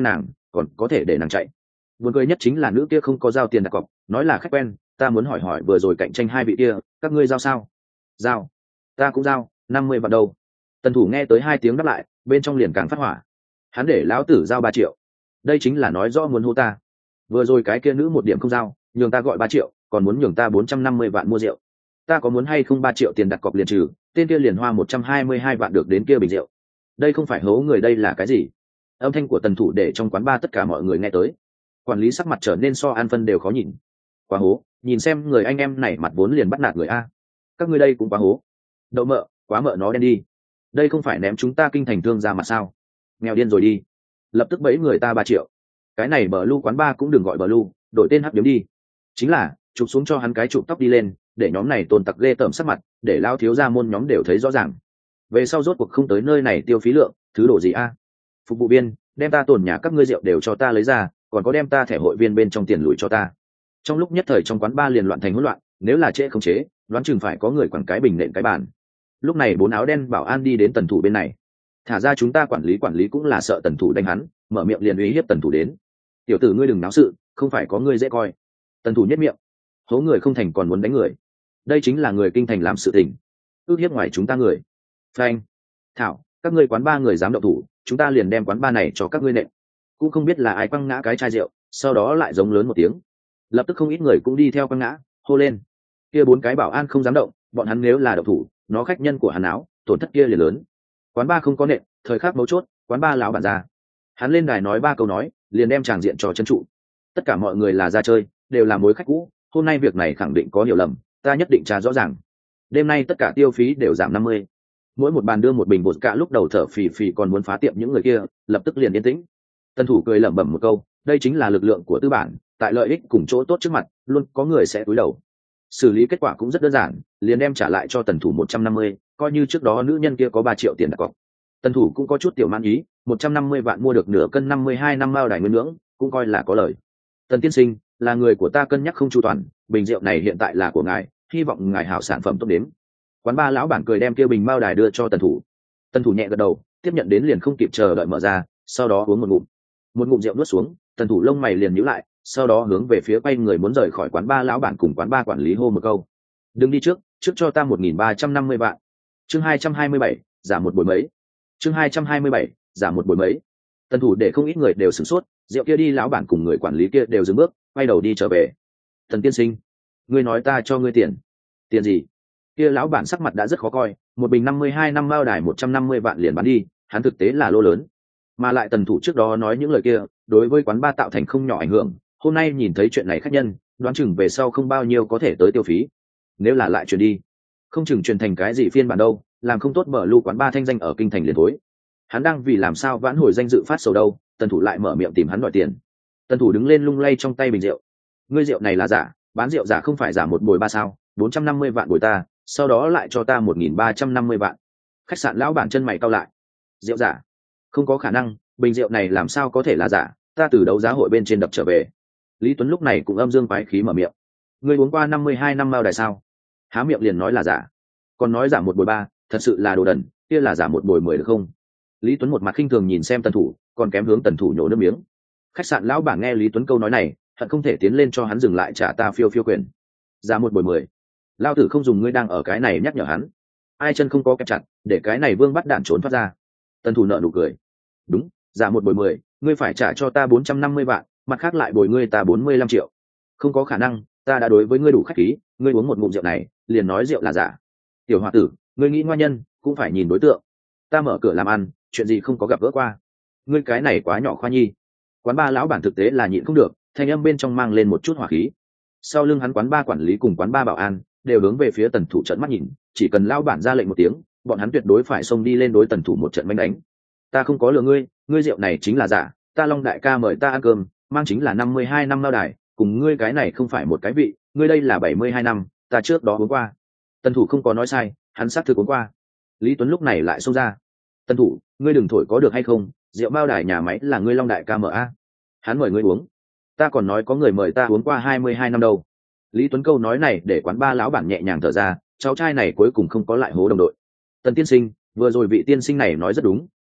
còn có thể để nàng chạy. Buồn cười nhất chính là nữ kia không có giao tiền đặt cọc, nói là khách quen. Ta muốn hỏi hỏi vừa rồi cạnh tranh hai vị kia, các ngươi giao sao? Giao. Ta cũng giao, năm mươi vạn đâu. Tần thủ nghe tới hai tiếng đáp lại, bên trong liền càng phát hỏa. Hắn để lão tử giao ba triệu, đây chính là nói rõ muốn hô ta. Vừa rồi cái kia nữ một điểm không giao, nhường ta gọi ba triệu, còn muốn nhường ta bốn trăm năm mươi vạn mua rượu. Ta có muốn hay không ba triệu tiền đặt cọc liền trừ, tên kia liền hoa một trăm hai mươi hai vạn được đến kia bình rượu. Đây không phải hố người, đây là cái gì? Âm thanh của tần thủ để trong quán bar tất cả mọi người nghe tới. Quản lý sắc mặt trở nên so an phân đều khó nhìn. Quá hố, nhìn xem người anh em này mặt vốn liền bắt nạt người a. Các ngươi đây cũng quá hố. Đậu mợ, quá mợ nó đen đi. Đây không phải ném chúng ta kinh thành thương ra mặt sao? Nghèo điên rồi đi. Lập tức bẫy người ta ba triệu. Cái này bờ lu quán bar cũng đừng gọi bờ lu, đổi tên hấp điếm đi. Chính là chụp xuống cho hắn cái chụp tóc đi lên, để nhóm này tồn tặc ghê tởm sắc mặt, để lao thiếu gia môn nhóm đều thấy rõ ràng. Về sau rốt cuộc không tới nơi này tiêu phí lượng, thứ đồ gì a? Phục vụ viên, đem ta tồn nhà các ngươi rượu đều cho ta lấy ra, còn có đem ta thẻ hội viên bên trong tiền lùi cho ta. Trong lúc nhất thời trong quán bar liền loạn thành hỗn loạn, nếu là trễ không chế, đoán chừng phải có người quẳng cái bình nện cái bàn. Lúc này bốn áo đen bảo an đi đến tần thủ bên này. Thả ra chúng ta quản lý quản lý cũng là sợ tần thủ đánh hắn, mở miệng liền uy hiếp tần thủ đến. Tiểu tử ngươi đừng náo sự, không phải có ngươi dễ coi. Tần thủ nhất miệng, hố người không thành còn muốn đánh người, đây chính là người kinh thành làm sự tình, ước hiếp ngoài chúng ta người. Phanh. Thảo, các ngươi quán ba người dám động thủ, chúng ta liền đem quán ba này cho các ngươi nện. Cũng không biết là ai quăng ngã cái chai rượu, sau đó lại giống lớn một tiếng. Lập tức không ít người cũng đi theo quăng ngã, hô lên. Kia bốn cái bảo an không dám động, bọn hắn nếu là động thủ, nó khách nhân của hắn áo, tổn thất kia liền lớn. Quán ba không có nện, thời khắc mấu chốt, quán ba lão bản ra. Hắn lên đài nói ba câu nói, liền đem tràng diện trò chân trụ. Tất cả mọi người là ra chơi, đều là mối khách cũ, hôm nay việc này khẳng định có hiểu lầm, ta nhất định tra rõ ràng. Đêm nay tất cả tiêu phí đều giảm năm mươi. Mỗi một bàn đưa một bình bột cạ, lúc đầu thở phì phì còn muốn phá tiệm những người kia, lập tức liền yên tĩnh. Tân thủ cười lẩm bẩm một câu, đây chính là lực lượng của tư bản, tại lợi ích cùng chỗ tốt trước mặt, luôn có người sẽ cúi đầu. Xử lý kết quả cũng rất đơn giản, liền đem trả lại cho tần thủ một trăm năm mươi, coi như trước đó nữ nhân kia có ba triệu tiền đặt cọc. Tần thủ cũng có chút tiểu man ý, một trăm năm mươi vạn mua được nửa cân năm mươi hai năm mao đài nguyên nhưỡng, cũng coi là có lời. Tần tiên sinh, là người của ta cân nhắc không chu toàn, bình rượu này hiện tại là của ngài, hy vọng ngài hảo sản phẩm tốt đếm. Quán ba lão bản cười đem kia bình mao đài đưa cho tần thủ. Tần thủ nhẹ gật đầu, tiếp nhận đến liền không kịp chờ đợi mở ra, sau đó uống một ngụm. Một ngụm rượu nuốt xuống, tần thủ lông mày liền nhíu lại, sau đó hướng về phía quay người muốn rời khỏi quán ba lão bản cùng quán ba quản lý hô một câu. Đừng đi trước, trước cho ta một nghìn ba trăm năm mươi vạn. Chương hai trăm hai mươi bảy, giảm một buổi mấy. Chương hai trăm hai mươi bảy, giảm một buổi mấy. Tần thủ để không ít người đều sửng sốt, rượu kia đi lão bản cùng người quản lý kia đều dừng bước, quay đầu đi trở về. Tần tiên sinh, ngươi nói ta cho ngươi tiền. Tiền gì? Kia lão bản sắc mặt đã rất khó coi, một bình năm mươi hai năm mao đài một trăm năm mươi vạn liền bán đi, hắn thực tế là lô lớn. Mà lại tần thủ trước đó nói những lời kia, đối với quán ba tạo thành không nhỏ ảnh hưởng, hôm nay nhìn thấy chuyện này khách nhân, đoán chừng về sau không bao nhiêu có thể tới tiêu phí. Nếu là lại truyền đi, không chừng truyền thành cái gì phiên bản đâu, làm không tốt mở lưu quán ba thanh danh ở kinh thành liền thối. Hắn đang vì làm sao vãn hồi danh dự phát sầu đâu, tần thủ lại mở miệng tìm hắn đòi tiền. Tần thủ đứng lên lung lay trong tay bình rượu. Ngươi rượu này là giả, bán rượu giả không phải giả một bồi ba sao, bốn trăm năm mươi vạn bồi ta, sau đó lại cho ta một nghìn ba trăm năm mươi vạn. Khách sạn lão bản chân mày cau lại. Rượu giả? Không có khả năng, bình rượu này làm sao có thể là giả, ta từ đấu giá hội bên trên đập trở về. Lý Tuấn lúc này cũng âm dương quái khí mở miệng. Ngươi uống qua năm mươi hai năm mao đài sao? Há miệng liền nói là giả. Còn nói giả một bồi ba, thật sự là đồ đần, kia là giả một bồi mười được không? Lý Tuấn một mặt khinh thường nhìn xem tần thủ, còn kém hướng tần thủ nhổ nước miếng. Khách sạn lão bản nghe Lý Tuấn câu nói này, hận không thể tiến lên cho hắn dừng lại trả ta phiêu phiêu quyền. Giả một bồi mười. Lao tử không dùng ngươi đang ở cái này nhắc nhở hắn. Ai chân không có kẹp chặt, để cái này vương bắt đạn trốn thoát ra. Tần thủ nợ nụ cười. Đúng, giả một bồi mười, ngươi phải trả cho ta bốn trăm năm mươi vạn, mặt khác lại bồi ngươi ta bốn mươi lăm triệu. Không có khả năng, ta đã đối với ngươi đủ khách khí, ngươi uống một ngụm rượu này, liền nói rượu là giả. Tiểu hòa tử, ngươi nghĩ ngoa nhân, cũng phải nhìn đối tượng. Ta mở cửa làm ăn, chuyện gì không có gặp gỡ qua. Ngươi cái này quá nhỏ khoa nhi. Quán ba lão bản thực tế là nhịn không được, thanh âm bên trong mang lên một chút hỏa khí. Sau lưng hắn quán ba quản lý cùng quán ba bảo an đều hướng về phía tần thủ trợn mắt nhìn, chỉ cần lão bản ra lệnh một tiếng, bọn hắn tuyệt đối phải xông đi lên đối tần thủ một trận manh đánh. Ta không có lừa ngươi, ngươi rượu này chính là giả, ta Long đại ca mời ta ăn cơm, mang chính là năm mươi hai năm mao đài, cùng ngươi cái này không phải một cái vị, ngươi đây là bảy mươi hai năm, ta trước đó uống qua. Tần thủ không có nói sai, hắn xác thực uống qua. Lý Tuấn lúc này lại xông ra. Tần thủ, ngươi đừng thổi có được hay không, rượu mao đài nhà máy là ngươi Long đại ca mở a. Hắn mời ngươi uống. Ta còn nói có người mời ta uống qua hai mươi hai năm đâu. Lý Tuấn câu nói này để quán ba lão bản nhẹ nhàng thở ra, cháu trai này cuối cùng không có lại hố đồng đội. Tần tiên sinh, vừa rồi vị tiên sinh này nói rất đúng,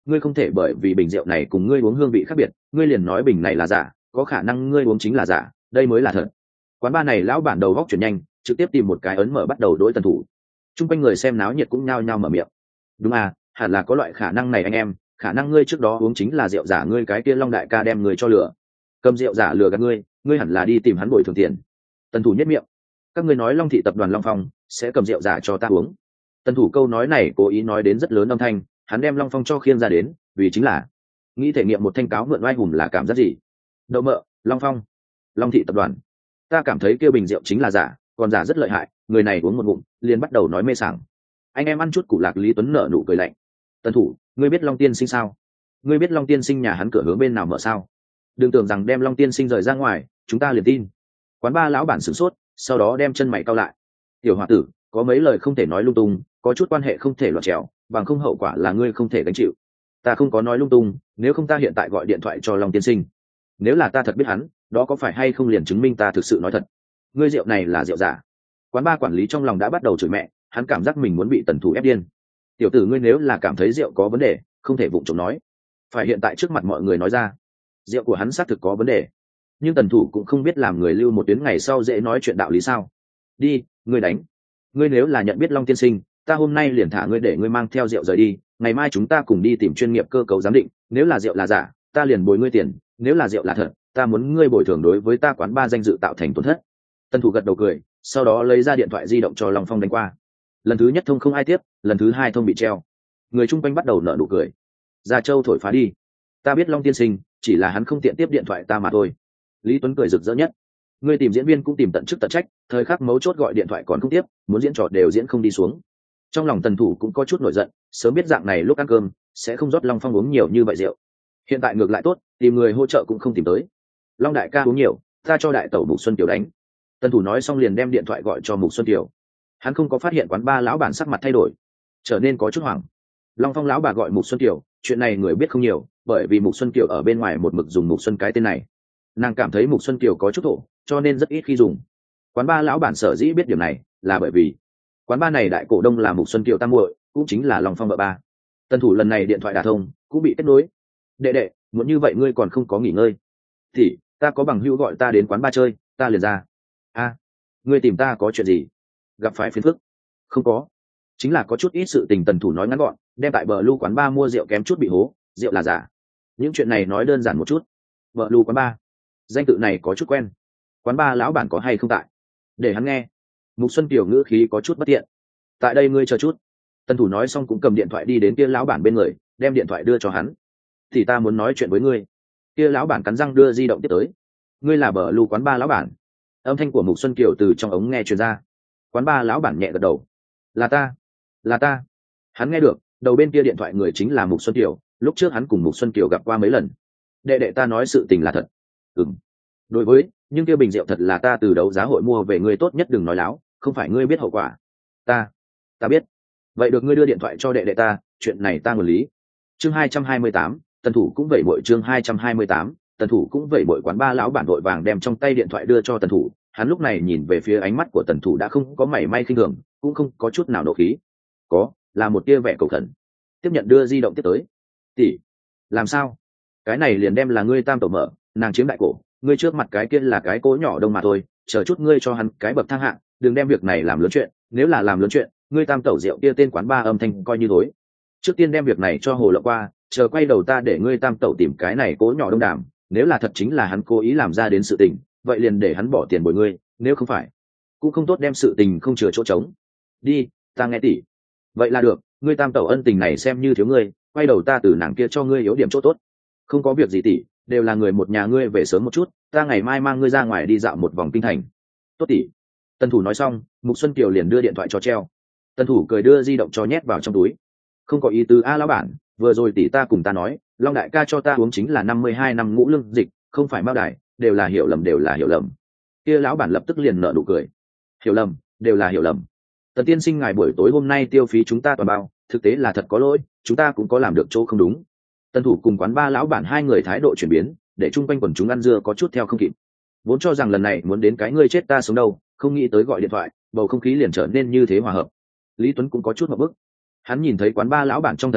ngươi không thể bởi vì bình rượu này cùng ngươi uống hương vị khác biệt ngươi liền nói bình này là giả, có khả năng ngươi uống chính là giả, đây mới là thật. Quán ba này lão bản đầu góc chuyển nhanh, trực tiếp tìm một cái ấn mở bắt đầu đối Tần Thủ. Trung quanh người xem náo nhiệt cũng nhao nhao mở miệng. Đúng à, hẳn là có loại khả năng này anh em, khả năng ngươi trước đó uống chính là rượu giả, ngươi cái kia Long đại ca đem người cho lừa, cầm rượu giả lừa gạt ngươi, ngươi hẳn là đi tìm hắn bồi thường tiền. Tần Thủ nhất miệng. Các ngươi nói Long thị tập đoàn Long Phong sẽ cầm rượu giả cho ta uống. Tần Thủ câu nói này cố ý nói đến rất lớn âm thanh, hắn đem Long Phong cho khiêng ra đến, vì chính là nghĩ thể nghiệm một thanh cáo mượn oai hùng là cảm giác gì. Đậu mợ, Long Phong, Long thị tập đoàn, ta cảm thấy kêu bình rượu chính là giả, còn giả rất lợi hại. Người này uống một ngụm liền bắt đầu nói mê sảng. Anh em ăn chút củ lạc. Lý Tuấn nở nụ cười lạnh. Tần Thủ, ngươi biết Long tiên sinh sao? Ngươi biết Long tiên sinh nhà hắn cửa hướng bên nào mở sao? Đừng tưởng rằng đem Long tiên sinh rời ra ngoài chúng ta liền tin. Quán ba lão bản sửng sốt, sau đó đem chân mày cau lại. Tiểu hòa tử, có mấy lời không thể nói lung tung, có chút quan hệ không thể loạn trèo, bằng không hậu quả là ngươi không thể gánh chịu. Ta không có nói lung tung, nếu không ta hiện tại gọi điện thoại cho Long tiên sinh. Nếu là ta thật biết hắn, đó có phải hay không liền chứng minh ta thực sự nói thật. Ngươi rượu này là rượu giả. Quán ba quản lý trong lòng đã bắt đầu chửi mẹ, hắn cảm giác mình muốn bị Tần Thủ ép điên. Tiểu tử ngươi nếu là cảm thấy rượu có vấn đề, không thể vụng trộm nói, phải hiện tại trước mặt mọi người nói ra. Rượu của hắn xác thực có vấn đề, nhưng Tần Thủ cũng không biết làm người lưu một tuyến ngày sau dễ nói chuyện đạo lý sao. Đi, ngươi đánh. Ngươi nếu là nhận biết Long tiên sinh, ta hôm nay liền thả ngươi để ngươi mang theo rượu rời đi, ngày mai chúng ta cùng đi tìm chuyên nghiệp cơ cấu giám định, nếu là rượu là giả, ta liền bồi ngươi tiền, nếu là rượu là thật, ta muốn ngươi bồi thường đối với ta quán ba danh dự tạo thành tổn thất. Tần Thủ gật đầu cười, sau đó lấy ra điện thoại di động cho Long Phong đánh qua. Lần thứ nhất thông không ai tiếp, lần thứ hai thông bị treo. Người chung quanh bắt đầu nở nụ cười. Gia Châu thổi phá đi. Ta biết Long tiên sinh, chỉ là hắn không tiện tiếp điện thoại ta mà thôi. Lý Tuấn cười rực rỡ nhất. Ngươi tìm diễn viên cũng tìm tận chức tận trách, thời khắc mấu chốt gọi điện thoại còn không tiếp, muốn diễn trò đều diễn không đi xuống. Trong lòng Tần Thủ cũng có chút nổi giận, sớm biết dạng này lúc ăn cơm sẽ không rót Long Phong uống nhiều như vậy rượu. Hiện tại ngược lại tốt, tìm người hỗ trợ cũng không tìm tới. Long đại ca uống nhiều, ta cho đại tẩu Mục Xuân Kiều đánh. Tần Thủ nói xong liền đem điện thoại gọi cho Mục Xuân Kiều. Hắn không có phát hiện quán ba lão bản sắc mặt thay đổi, trở nên có chút hoảng. Long Phong lão bà gọi Mục Xuân Kiều, chuyện này người biết không nhiều, bởi vì Mục Xuân Kiều ở bên ngoài một mực dùng Mục Xuân cái tên này. Nàng cảm thấy Mục Xuân Kiều có chút thổ, cho nên rất ít khi dùng. Quán ba lão bản sở dĩ biết điểm này là bởi vì quán ba này đại cổ đông là Mục Xuân Kiều tam muội, cũng chính là Long Phong vợ ba. Tần Thủ lần này điện thoại đả thông, cũng bị kết nối. Đệ đệ, muốn như vậy ngươi còn không có nghỉ ngơi? Thì ta có bằng hữu gọi ta đến quán ba chơi, ta liền ra. A, ngươi tìm ta có chuyện gì? Gặp phải phiền phức? Không có, chính là có chút ít sự tình. Tần Thủ nói ngắn gọn, đem tại bờ lưu quán ba mua rượu kém chút bị hố, rượu là giả. Những chuyện này nói đơn giản một chút. Bờ lưu quán ba, danh tự này có chút quen. Quán ba lão bản có hay không tại? Để hắn nghe. Mục Xuân Kiều ngữ khí có chút bất tiện. Tại đây ngươi chờ chút. Tần Thủ nói xong cũng cầm điện thoại đi đến kia lão bản bên người, đem điện thoại đưa cho hắn. Thì ta muốn nói chuyện với ngươi. Kia lão bản cắn răng đưa di động tiếp tới. Ngươi là bờ lưu quán ba lão bản? Âm thanh của Mục Xuân Kiều từ trong ống nghe truyền ra. Quán ba lão bản nhẹ gật đầu. Là ta, là ta. Hắn nghe được, đầu bên kia điện thoại người chính là Mục Xuân Kiều, lúc trước hắn cùng Mục Xuân Kiều gặp qua mấy lần. Đệ đệ ta nói sự tình là thật. Ừm. Đối với, nhưng kia bình rượu thật là ta từ đấu giá hội mua về, ngươi tốt nhất đừng nói láo, không phải ngươi biết hậu quả. Ta, ta biết. Vậy được, ngươi đưa điện thoại cho đệ đệ ta, chuyện này ta quản lý. Chương hai trăm hai mươi tám, Tần Thủ cũng vậy bội. Chương hai trăm hai mươi tám, Tần Thủ cũng vậy bội. Quán ba lão bản vội vàng đem trong tay điện thoại đưa cho Tần Thủ. Hắn lúc này nhìn về phía ánh mắt của Tần Thủ đã không có mảy may khinh thường, cũng không có chút nào nộ khí, có là một tia vẻ cầu khẩn. Tiếp nhận đưa di động tiếp tới. Tỷ, làm sao? Cái này liền đem là ngươi tam tổ mở, nàng chiếm đại cổ, ngươi trước mặt cái kia là cái cỗ nhỏ đông mà thôi, chờ chút ngươi cho hắn cái bậc thang hạng, đừng đem việc này làm lớn chuyện, nếu là làm lớn chuyện, ngươi tam tẩu rượu kia tên quán ba âm thanh coi như thối. Trước tiên đem việc này cho hồ lộ qua, chờ quay đầu ta để ngươi tam tẩu tìm cái này cỗ nhỏ đông đàm, nếu là thật chính là hắn cố ý làm ra đến sự tình, vậy liền để hắn bỏ tiền bồi ngươi, nếu không phải cũng không tốt đem sự tình không chừa chỗ trống. Đi, ta nghe tỷ. Vậy là được, ngươi tam tẩu ân tình này xem như thiếu ngươi, quay đầu ta từ nàng kia cho ngươi yếu điểm chỗ tốt. Không có việc gì tỷ, đều là người một nhà, ngươi về sớm một chút, ta ngày mai mang ngươi ra ngoài đi dạo một vòng kinh thành. Tốt tỷ. Tần Thủ nói xong, Mục Xuân Kiều liền đưa điện thoại cho treo. Tần Thủ cười đưa di động cho nhét vào trong túi. Không có ý tứ a lão bản, vừa rồi tỷ ta cùng ta nói, Long đại ca cho ta uống chính là năm mươi hai năm ngũ lương dịch, không phải mao đài, đều là hiểu lầm, đều là hiểu lầm. Kia lão bản lập tức liền nở nụ cười. Hiểu lầm, đều là hiểu lầm. Tần tiên sinh ngài buổi tối hôm nay tiêu phí chúng ta toàn bao, thực tế là thật có lỗi, chúng ta cũng có làm được chỗ không đúng. Tần Thủ cùng quán ba lão bản hai người thái độ chuyển biến, để chung quanh quần chúng ăn dưa có chút theo không kịp. Vốn cho rằng lần này muốn đến cái ngươi chết ta sống đâu, không nghĩ tới gọi điện thoại, bầu không khí liền trở nên như thế hòa hợp. Lý Tuấn cũng có chút ngượng bức. Hắn nhìn thấy quán ba lão bản trong thần sắc,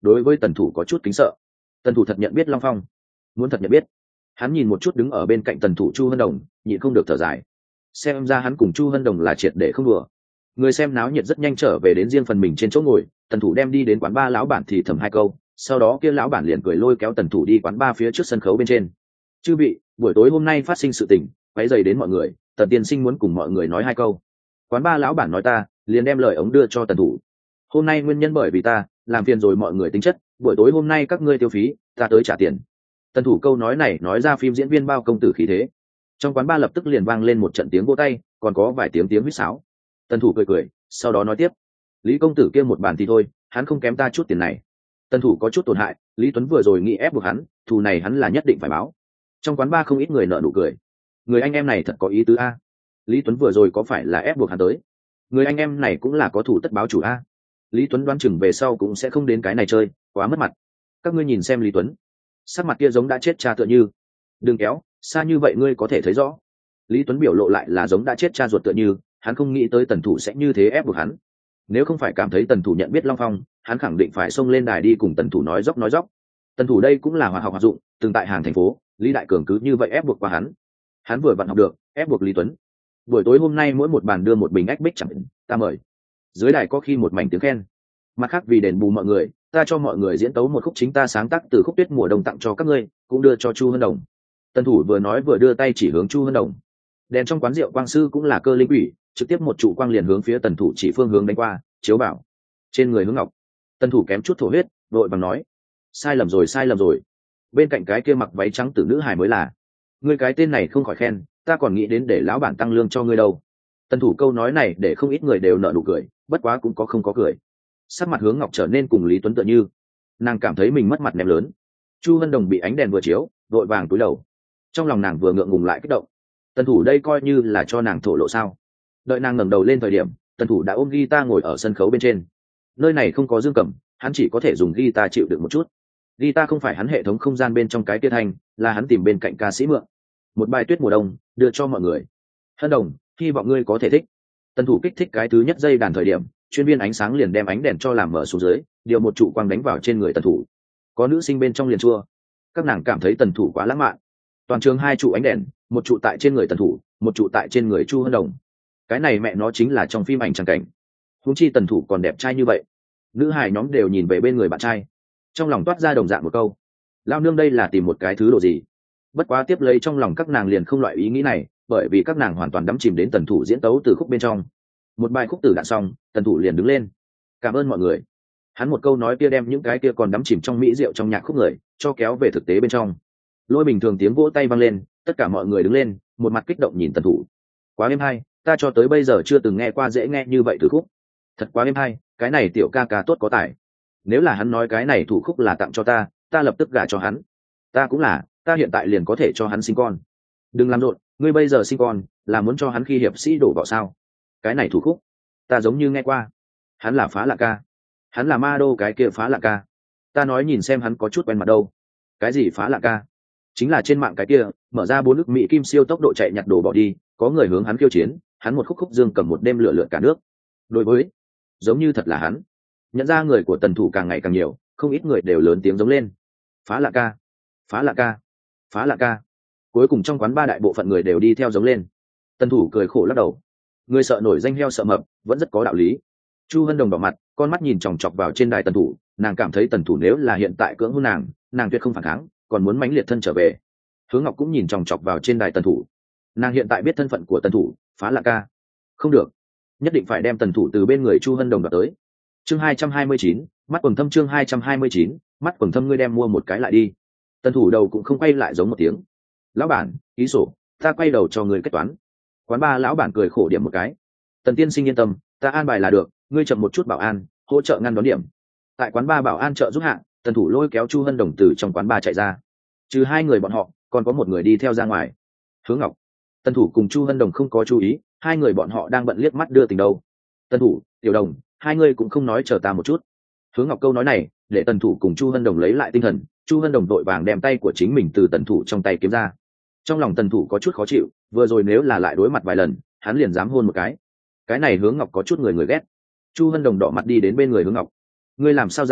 đối với tần thủ có chút kính sợ. Tần thủ thật nhận biết Long Phong, muốn thật nhận biết. Hắn nhìn một chút đứng ở bên cạnh tần thủ Chu Hân Đồng, nhịn không được thở dài. Xem ra hắn cùng Chu Hân Đồng là triệt để không đùa. Người xem náo nhiệt rất nhanh trở về đến riêng phần mình trên chỗ ngồi, tần thủ đem đi đến quán ba lão bản thì thầm hai câu, sau đó kia lão bản liền cười lôi kéo tần thủ đi quán ba phía trước sân khấu bên trên. Chư vị, buổi tối hôm nay phát sinh sự tình, quấy rầy đến mọi người, tần tiên sinh muốn cùng mọi người nói hai câu. Quán ba lão bản nói ta, liền đem lời ống đưa cho tần thủ. Hôm nay nguyên nhân bởi vì ta làm phiền rồi mọi người tính chất, buổi tối hôm nay các ngươi tiêu phí, ta tới trả tiền. Tần thủ câu nói này nói ra phim diễn viên bao công tử khí thế. Trong quán ba lập tức liền vang lên một trận tiếng vỗ tay, còn có vài tiếng tiếng huýt sáo. Tần thủ cười cười, sau đó nói tiếp: Lý công tử kia một bàn thì thôi, hắn không kém ta chút tiền này. Tần thủ có chút tổn hại, Lý Tuấn vừa rồi nghĩ ép buộc hắn, thù này hắn là nhất định phải báo. Trong quán ba không ít người nở nụ cười. Người anh em này thật có ý tứ a. Lý Tuấn vừa rồi có phải là ép buộc hắn tới? Người anh em này cũng là có thủ tất báo chủ a. Lý Tuấn đoán chừng về sau cũng sẽ không đến cái này chơi, quá mất mặt. Các ngươi nhìn xem Lý Tuấn, sắc mặt kia giống đã chết cha tựa như. Đừng kéo, xa như vậy ngươi có thể thấy rõ. Lý Tuấn biểu lộ lại là giống đã chết cha ruột tựa như, hắn không nghĩ tới tần thủ sẽ như thế ép buộc hắn. Nếu không phải cảm thấy tần thủ nhận biết Long Phong, hắn khẳng định phải xông lên đài đi cùng tần thủ nói dốc nói dốc. Tần thủ đây cũng là hoạt học hoạt dụng, từng tại hàng thành phố, Lý Đại Cường cứ như vậy ép buộc qua hắn. Hắn vừa vặn học được, ép buộc Lý Tuấn. Buổi tối hôm nay mỗi một bàn đưa một bình ách bích chẳng, ta mời. Dưới đài có khi một mảnh tiếng khen. Mặt khác vì đền bù mọi người, ta cho mọi người diễn tấu một khúc chính ta sáng tác từ khúc Tuyết mùa đông tặng cho các ngươi, cũng đưa cho Chu Hân Đồng. Tần thủ vừa nói vừa đưa tay chỉ hướng Chu Hân Đồng. Đèn trong quán rượu quang sư cũng là cơ linh quỷ, trực tiếp một trụ quang liền hướng phía tần thủ chỉ phương hướng đánh qua, chiếu bảo trên người hướng ngọc. Tần thủ kém chút thổ huyết, vội vàng nói: sai lầm rồi sai lầm rồi, bên cạnh cái kia mặc váy trắng tử nữ hài mới là. Ngươi cái tên này không khỏi khen, ta còn nghĩ đến để lão bản tăng lương cho ngươi đâu. Tần thủ câu nói này để không ít người đều nở nụ cười, bất quá cũng có không có cười. Sắc mặt hướng ngọc trở nên cùng Lý Tuấn tựa như, nàng cảm thấy mình mất mặt ném lớn. Chu Hân Đồng bị ánh đèn vừa chiếu, vội vàng cúi đầu, trong lòng nàng vừa ngượng ngùng lại kích động. Tần thủ đây coi như là cho nàng thổ lộ sao? Đợi nàng ngẩng đầu lên thời điểm, tần thủ đã ôm guitar ngồi ở sân khấu bên trên. Nơi này không có dương cầm, hắn chỉ có thể dùng guitar chịu đựng một chút. Guitar không phải hắn hệ thống không gian bên trong cái tiết thanh, là hắn tìm bên cạnh ca sĩ mượn. Một bài Tuyết mùa đông đưa cho mọi người. Hân Đồng, hy vọng ngươi có thể thích. Tần thủ kích thích cái thứ nhất dây đàn thời điểm, chuyên viên ánh sáng liền đem ánh đèn cho làm mở xuống dưới, điều một trụ quang đánh vào trên người tần thủ. Có nữ sinh bên trong liền chua, các nàng cảm thấy tần thủ quá lãng mạn. Toàn trường hai trụ ánh đèn, một trụ tại trên người tần thủ, một trụ tại trên người Chu Hân Đồng. Cái này mẹ nó chính là trong phim ảnh tràng cảnh. Huống chi tần thủ còn đẹp trai như vậy. Nữ hài nhóm đều nhìn về bên người bạn trai, trong lòng toát ra đồng dạng một câu: lao nương đây là tìm một cái thứ đồ gì. Bất quá tiếp lấy trong lòng các nàng liền không loại ý nghĩ này, bởi vì các nàng hoàn toàn đắm chìm đến tần thủ diễn tấu từ khúc bên trong. Một bài khúc tử đạn xong, tần thủ liền đứng lên: cảm ơn mọi người. Hắn một câu nói kia đem những cái kia còn đắm chìm trong mỹ rượu trong nhạc khúc người cho kéo về thực tế bên trong. Lôi bình thường tiếng vỗ tay vang lên, tất cả mọi người đứng lên, một mặt kích động nhìn tần thủ. Quá êm hay, ta cho tới bây giờ chưa từng nghe qua dễ nghe như vậy từ khúc. Thật quá êm hay, cái này tiểu ca ca tốt có tài. Nếu là hắn nói cái này thủ khúc là tặng cho ta, ta lập tức gả cho hắn. Ta cũng là, ta hiện tại liền có thể cho hắn sinh con. Đừng làm rộn, ngươi bây giờ sinh con là muốn cho hắn khi hiệp sĩ đổ vào sao? Cái này thủ khúc ta giống như nghe qua. Hắn là Phá Lạ Ca. Hắn là ma đô cái kia Phá Lạ Ca. Ta nói nhìn xem hắn có chút quen mặt đâu. Cái gì Phá Lạ Ca? Chính là trên mạng cái kia mở ra bốn nước Mỹ kim siêu tốc độ chạy nhặt đồ bỏ đi, có người hướng hắn khiêu chiến, hắn một khúc khúc dương cầm một đêm lửa lượn cả nước. Đối với, giống như thật là hắn. Nhận ra người của tần thủ càng ngày càng nhiều, không ít người đều lớn tiếng giống lên: Phá Lạ Ca, Phá Lạ Ca, Phá Lạ Ca. Cuối cùng trong quán ba đại bộ phận người đều đi theo giống lên. Tần thủ cười khổ lắc đầu. Người sợ nổi danh heo sợ mập, vẫn rất có đạo lý. Chu Hân Đồng đỏ mặt, con mắt nhìn chòng chọc vào trên đài tần thủ, nàng cảm thấy tần thủ nếu là hiện tại cưỡng hôn nàng, nàng tuyệt không phản kháng, còn muốn mãnh liệt thân trở về. Hướng Ngọc cũng nhìn chòng chọc vào trên đài tần thủ, nàng hiện tại biết thân phận của tần thủ, Phá Lạ Ca. Không được, nhất định phải đem tần thủ từ bên người Chu Hân Đồng đoạt tới. Chương hai trăm hai mươi chín, mắt quầng thâm. Chương hai trăm hai mươi chín, mắt quầng thâm. Ngươi đem mua một cái lại đi. Tần thủ đầu cũng không quay lại giống một tiếng: lão bản, ký sổ, ta quay đầu cho người kết toán. Quán ba lão bản cười khổ điểm một cái: Tần tiên sinh yên tâm, ta an bài là được, ngươi chậm một chút bảo an, hỗ trợ ngăn đón điểm. Tại quán ba bảo an trợ giúp hạ, tần thủ lôi kéo Chu Hân Đồng từ trong quán ba chạy ra. Trừ hai người bọn họ, còn có một người đi theo ra ngoài. Hướng Ngọc. Tần thủ cùng Chu Hân Đồng không có chú ý, hai người bọn họ đang bận liếc mắt đưa tình đâu. Tần thủ, Tiểu Đồng, hai người cũng không nói chờ ta một chút. Hướng Ngọc câu nói này để tần thủ cùng Chu Hân Đồng lấy lại tinh thần. Chu Hân Đồng vội vàng đem tay của chính mình từ tần thủ trong tay kiếm ra. Trong lòng tần thủ có chút khó chịu, vừa rồi nếu là lại đối mặt vài lần, hắn liền dám hôn một cái. Cái này Hướng Ngọc có chút người người ghét. Chu Hân Đồng đỏ mặt đi đến bên người Hướng Ngọc: ngươi làm sao ra,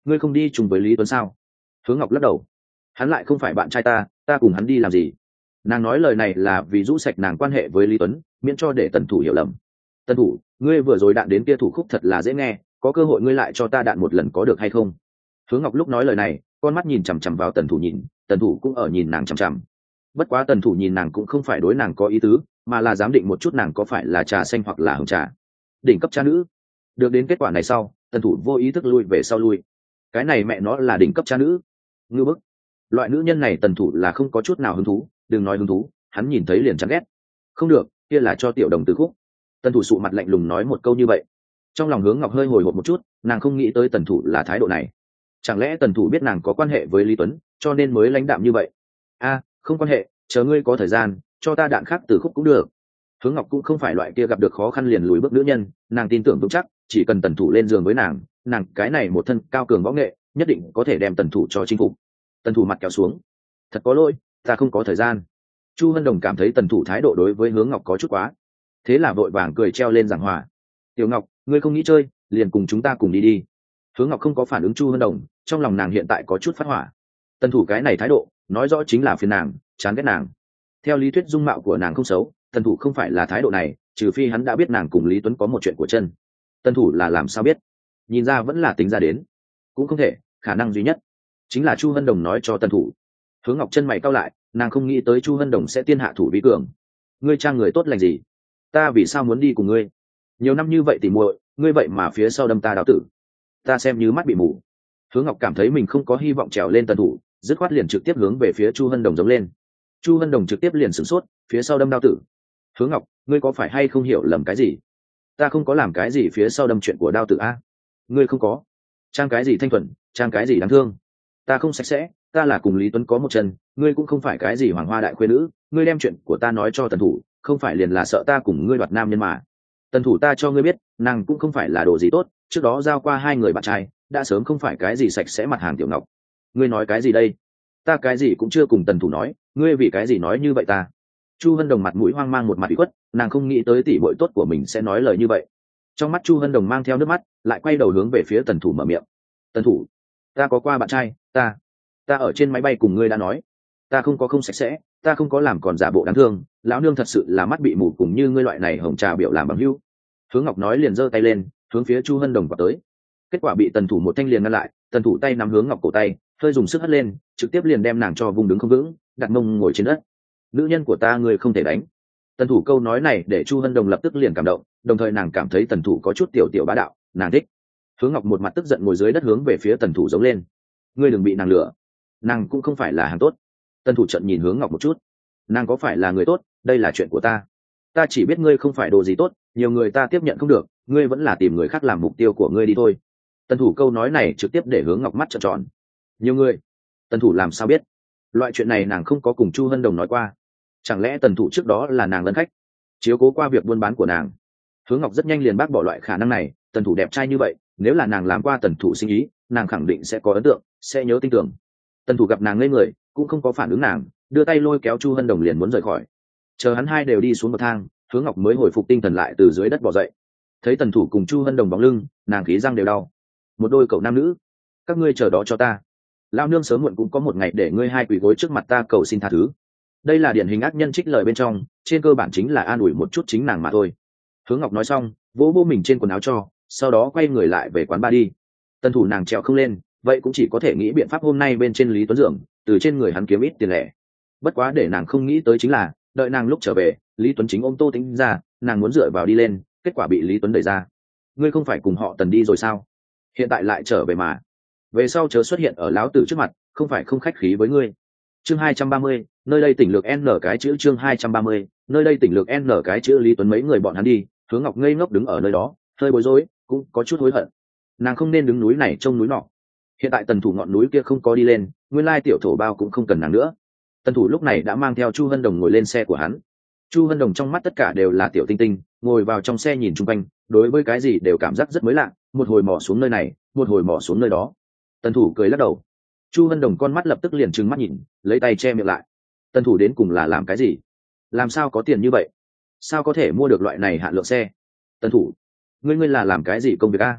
ngươi không đi chung với Lý Tuấn sao? Hướng Ngọc lắc đầu. Hắn lại không phải bạn trai ta, ta cùng hắn đi làm gì? Nàng nói lời này là vì rũ sạch nàng quan hệ với Lý Tuấn, miễn cho để Tần Thủ hiểu lầm. Tần Thủ, ngươi vừa rồi đạn đến kia thủ khúc thật là dễ nghe, có cơ hội ngươi lại cho ta đạn một lần có được hay không? Hướng Ngọc lúc nói lời này, con mắt nhìn chằm chằm vào Tần Thủ nhìn, Tần Thủ cũng ở nhìn nàng chằm chằm. Bất quá Tần Thủ nhìn nàng cũng không phải đối nàng có ý tứ, mà là giám định một chút nàng có phải là trà xanh hoặc là hồng trà. Đỉnh cấp trà nữ. Được đến kết quả này sau, Tần Thủ vô ý thức lui về sau lui. Cái này mẹ nó là đỉnh cấp trà nữ. Ngư bức. Loại nữ nhân này Tần Thủ là không có chút nào hứng thú, đừng nói hứng thú, hắn nhìn thấy liền chán ghét. Không được, kia là cho tiểu đồng từ khúc. Tần Thủ sụ mặt lạnh lùng nói một câu như vậy. Trong lòng Hướng Ngọc hơi hồi hộp một chút, nàng không nghĩ tới Tần Thủ là thái độ này. Chẳng lẽ Tần Thủ biết nàng có quan hệ với Lý Tuấn, cho nên mới lãnh đạm như vậy? A, không quan hệ, chờ ngươi có thời gian, cho ta đạn khác từ khúc cũng được. Hướng Ngọc cũng không phải loại kia gặp được khó khăn liền lùi bước nữ nhân, nàng tin tưởng vững chắc, chỉ cần Tần Thủ lên giường với nàng, nàng cái này một thân cao cường võ nghệ, nhất định có thể đem Tần Thủ cho chinh phục. Tần Thủ mặt kéo xuống. Thật có lỗi, ta không có thời gian. Chu Hân Đồng cảm thấy Tần Thủ thái độ đối với Hướng Ngọc có chút quá, thế là vội vàng cười treo lên giảng hòa. Tiểu Ngọc, ngươi không nghĩ chơi, liền cùng chúng ta cùng đi đi. Hướng Ngọc không có phản ứng Chu Hân Đồng, trong lòng nàng hiện tại có chút phát hỏa. Tần Thủ cái này thái độ, nói rõ chính là phiền nàng, chán ghét nàng. Theo lý thuyết dung mạo của nàng không xấu, Tần Thủ không phải là thái độ này, trừ phi hắn đã biết nàng cùng Lý Tuấn có một chuyện của chân. Tần Thủ là làm sao biết? Nhìn ra vẫn là tính ra đến. Cũng không thể, khả năng duy nhất chính là Chu Hân Đồng nói cho Tần Thủ. Hướng Ngọc chân mày cau lại, nàng không nghĩ tới Chu Hân Đồng sẽ tiên hạ thủ vi cường. Ngươi trang người tốt lành gì? Ta vì sao muốn đi cùng ngươi? Nhiều năm như vậy tỉ muội, ngươi vậy mà phía sau đâm ta đào tử. Ta xem như mắt bị mù. Hướng Ngọc cảm thấy mình không có hy vọng trèo lên Tần Thủ, dứt khoát liền trực tiếp hướng về phía Chu Hân Đồng giống lên. Chu Hân Đồng trực tiếp liền sửng sốt, phía sau đâm đao tử. Hướng Ngọc, ngươi có phải hay không hiểu lầm cái gì? Ta không có làm cái gì phía sau đâm chuyện của đao tử a. Ngươi không có. Trang cái gì thanh thuần, trang cái gì đáng thương. Ta không sạch sẽ, ta là cùng Lý Tuấn có một chân, ngươi cũng không phải cái gì hoàng hoa đại khuê nữ, ngươi đem chuyện của ta nói cho Tần Thủ, không phải liền là sợ ta cùng ngươi đoạt nam nhân mà. Tần Thủ ta cho ngươi biết, nàng cũng không phải là đồ gì tốt, trước đó giao qua hai người bạn trai, đã sớm không phải cái gì sạch sẽ mặt hàng tiểu ngọc. Ngươi nói cái gì đây? Ta cái gì cũng chưa cùng Tần Thủ nói, ngươi vì cái gì nói như vậy ta? Chu Hân Đồng mặt mũi hoang mang một mặt ủy khuất, nàng không nghĩ tới tỷ muội tốt của mình sẽ nói lời như vậy. Trong mắt Chu Hân Đồng mang theo nước mắt, lại quay đầu hướng về phía Tần Thủ mở miệng. Tần Thủ, ta có qua bạn trai, ta, ta ở trên máy bay cùng ngươi đã nói, ta không có không sạch sẽ, ta không có làm còn giả bộ đáng thương, lão nương thật sự là mắt bị mù cùng như ngươi loại này hồng trà biểu làm bằng hữu. Hướng Ngọc nói liền giơ tay lên, hướng phía Chu Hân Đồng vào tới. Kết quả bị Tần Thủ một thanh liền ngăn lại, Tần Thủ tay nắm Hướng Ngọc cổ tay, hơi dùng sức hất lên, trực tiếp liền đem nàng cho vùng đứng không vững, đặt mông ngồi trên đất. Nữ nhân của ta ngươi không thể đánh. Tần Thủ câu nói này để Chu Hân Đồng lập tức liền cảm động, đồng thời nàng cảm thấy Tần Thủ có chút tiểu tiểu bá đạo, nàng thích. Hướng Ngọc một mặt tức giận ngồi dưới đất hướng về phía Tần Thủ giống lên. Ngươi đừng bị nàng lừa, nàng cũng không phải là hàng tốt. Tần Thủ trợn nhìn Hướng Ngọc một chút. Nàng có phải là người tốt, đây là chuyện của ta. Ta chỉ biết ngươi không phải đồ gì tốt, nhiều người ta tiếp nhận không được, ngươi vẫn là tìm người khác làm mục tiêu của ngươi đi thôi. Tần Thủ câu nói này trực tiếp để Hướng Ngọc mắt trợn tròn. Nhiều người? Tần Thủ làm sao biết? Loại chuyện này nàng không có cùng Chu Hân Đồng nói qua. Chẳng lẽ Tần Thủ trước đó là nàng lân khách, chiếu cố qua việc buôn bán của nàng? Hướng Ngọc rất nhanh liền bác bỏ loại khả năng này, Tần Thủ đẹp trai như vậy, nếu là nàng làm qua Tần Thủ sinh ý, nàng khẳng định sẽ có ấn tượng, sẽ nhớ tin tưởng. Tần Thủ gặp nàng ngây người, cũng không có phản ứng nàng, đưa tay lôi kéo Chu Hân Đồng liền muốn rời khỏi. Chờ hắn hai đều đi xuống bậc thang, Hướng Ngọc mới hồi phục tinh thần lại từ dưới đất bò dậy. Thấy Tần Thủ cùng Chu Hân Đồng bóng lưng, nàng khí răng đều đau. Một đôi cậu nam nữ, các ngươi chờ đó cho ta. Lao nương sớm muộn cũng có một ngày để ngươi hai quỳ gối trước mặt ta cầu xin tha thứ. Đây là điển hình ác nhân trích lời bên trong, trên cơ bản chính là an ủi một chút chính nàng mà thôi. Hướng Ngọc nói xong, vỗ vỗ mình trên quần áo cho, sau đó quay người lại về quán bar đi. Tần Thủ nàng trèo không lên, vậy cũng chỉ có thể nghĩ biện pháp hôm nay bên trên Lý Tuấn Dượng, từ trên người hắn kiếm ít tiền lẻ. Bất quá để nàng không nghĩ tới chính là, đợi nàng lúc trở về, Lý Tuấn chính ôm Tô Tĩnh ra, nàng muốn dựa vào đi lên, kết quả bị Lý Tuấn đẩy ra. Ngươi không phải cùng họ Tần đi rồi sao? Hiện tại lại trở về mà. Về sau chớ xuất hiện ở lão tử trước mặt, không phải không khách khí với ngươi. Chương hai trăm ba mươi, nơi đây tỉnh lược N cái chữ chương hai trăm ba mươi, nơi đây tỉnh lược N cái chữ Lý Tuấn mấy người bọn hắn đi, Hướng Ngọc ngây ngốc đứng ở nơi đó, hơi bối rối, cũng có chút hối hận. Nàng không nên đứng núi này trông núi nọ. Hiện tại Tần Thủ ngọn núi kia không có đi lên, nguyên lai tiểu thổ bao cũng không cần nàng nữa. Tần Thủ lúc này đã mang theo Chu Hân Đồng ngồi lên xe của hắn. Chu Hân Đồng trong mắt tất cả đều là tiểu tinh tinh, ngồi vào trong xe nhìn chung quanh, đối với cái gì đều cảm giác rất mới lạ, một hồi mò xuống nơi này, một hồi mò xuống nơi đó. Tần Thủ cười lắc đầu. Chu Hân Đồng con mắt lập tức liền trừng mắt nhìn, lấy tay che miệng lại. Tần Thủ đến cùng là làm cái gì? Làm sao có tiền như vậy? Sao có thể mua được loại này hạn lượng xe? Tần Thủ, ngươi ngươi là làm cái gì công việc a?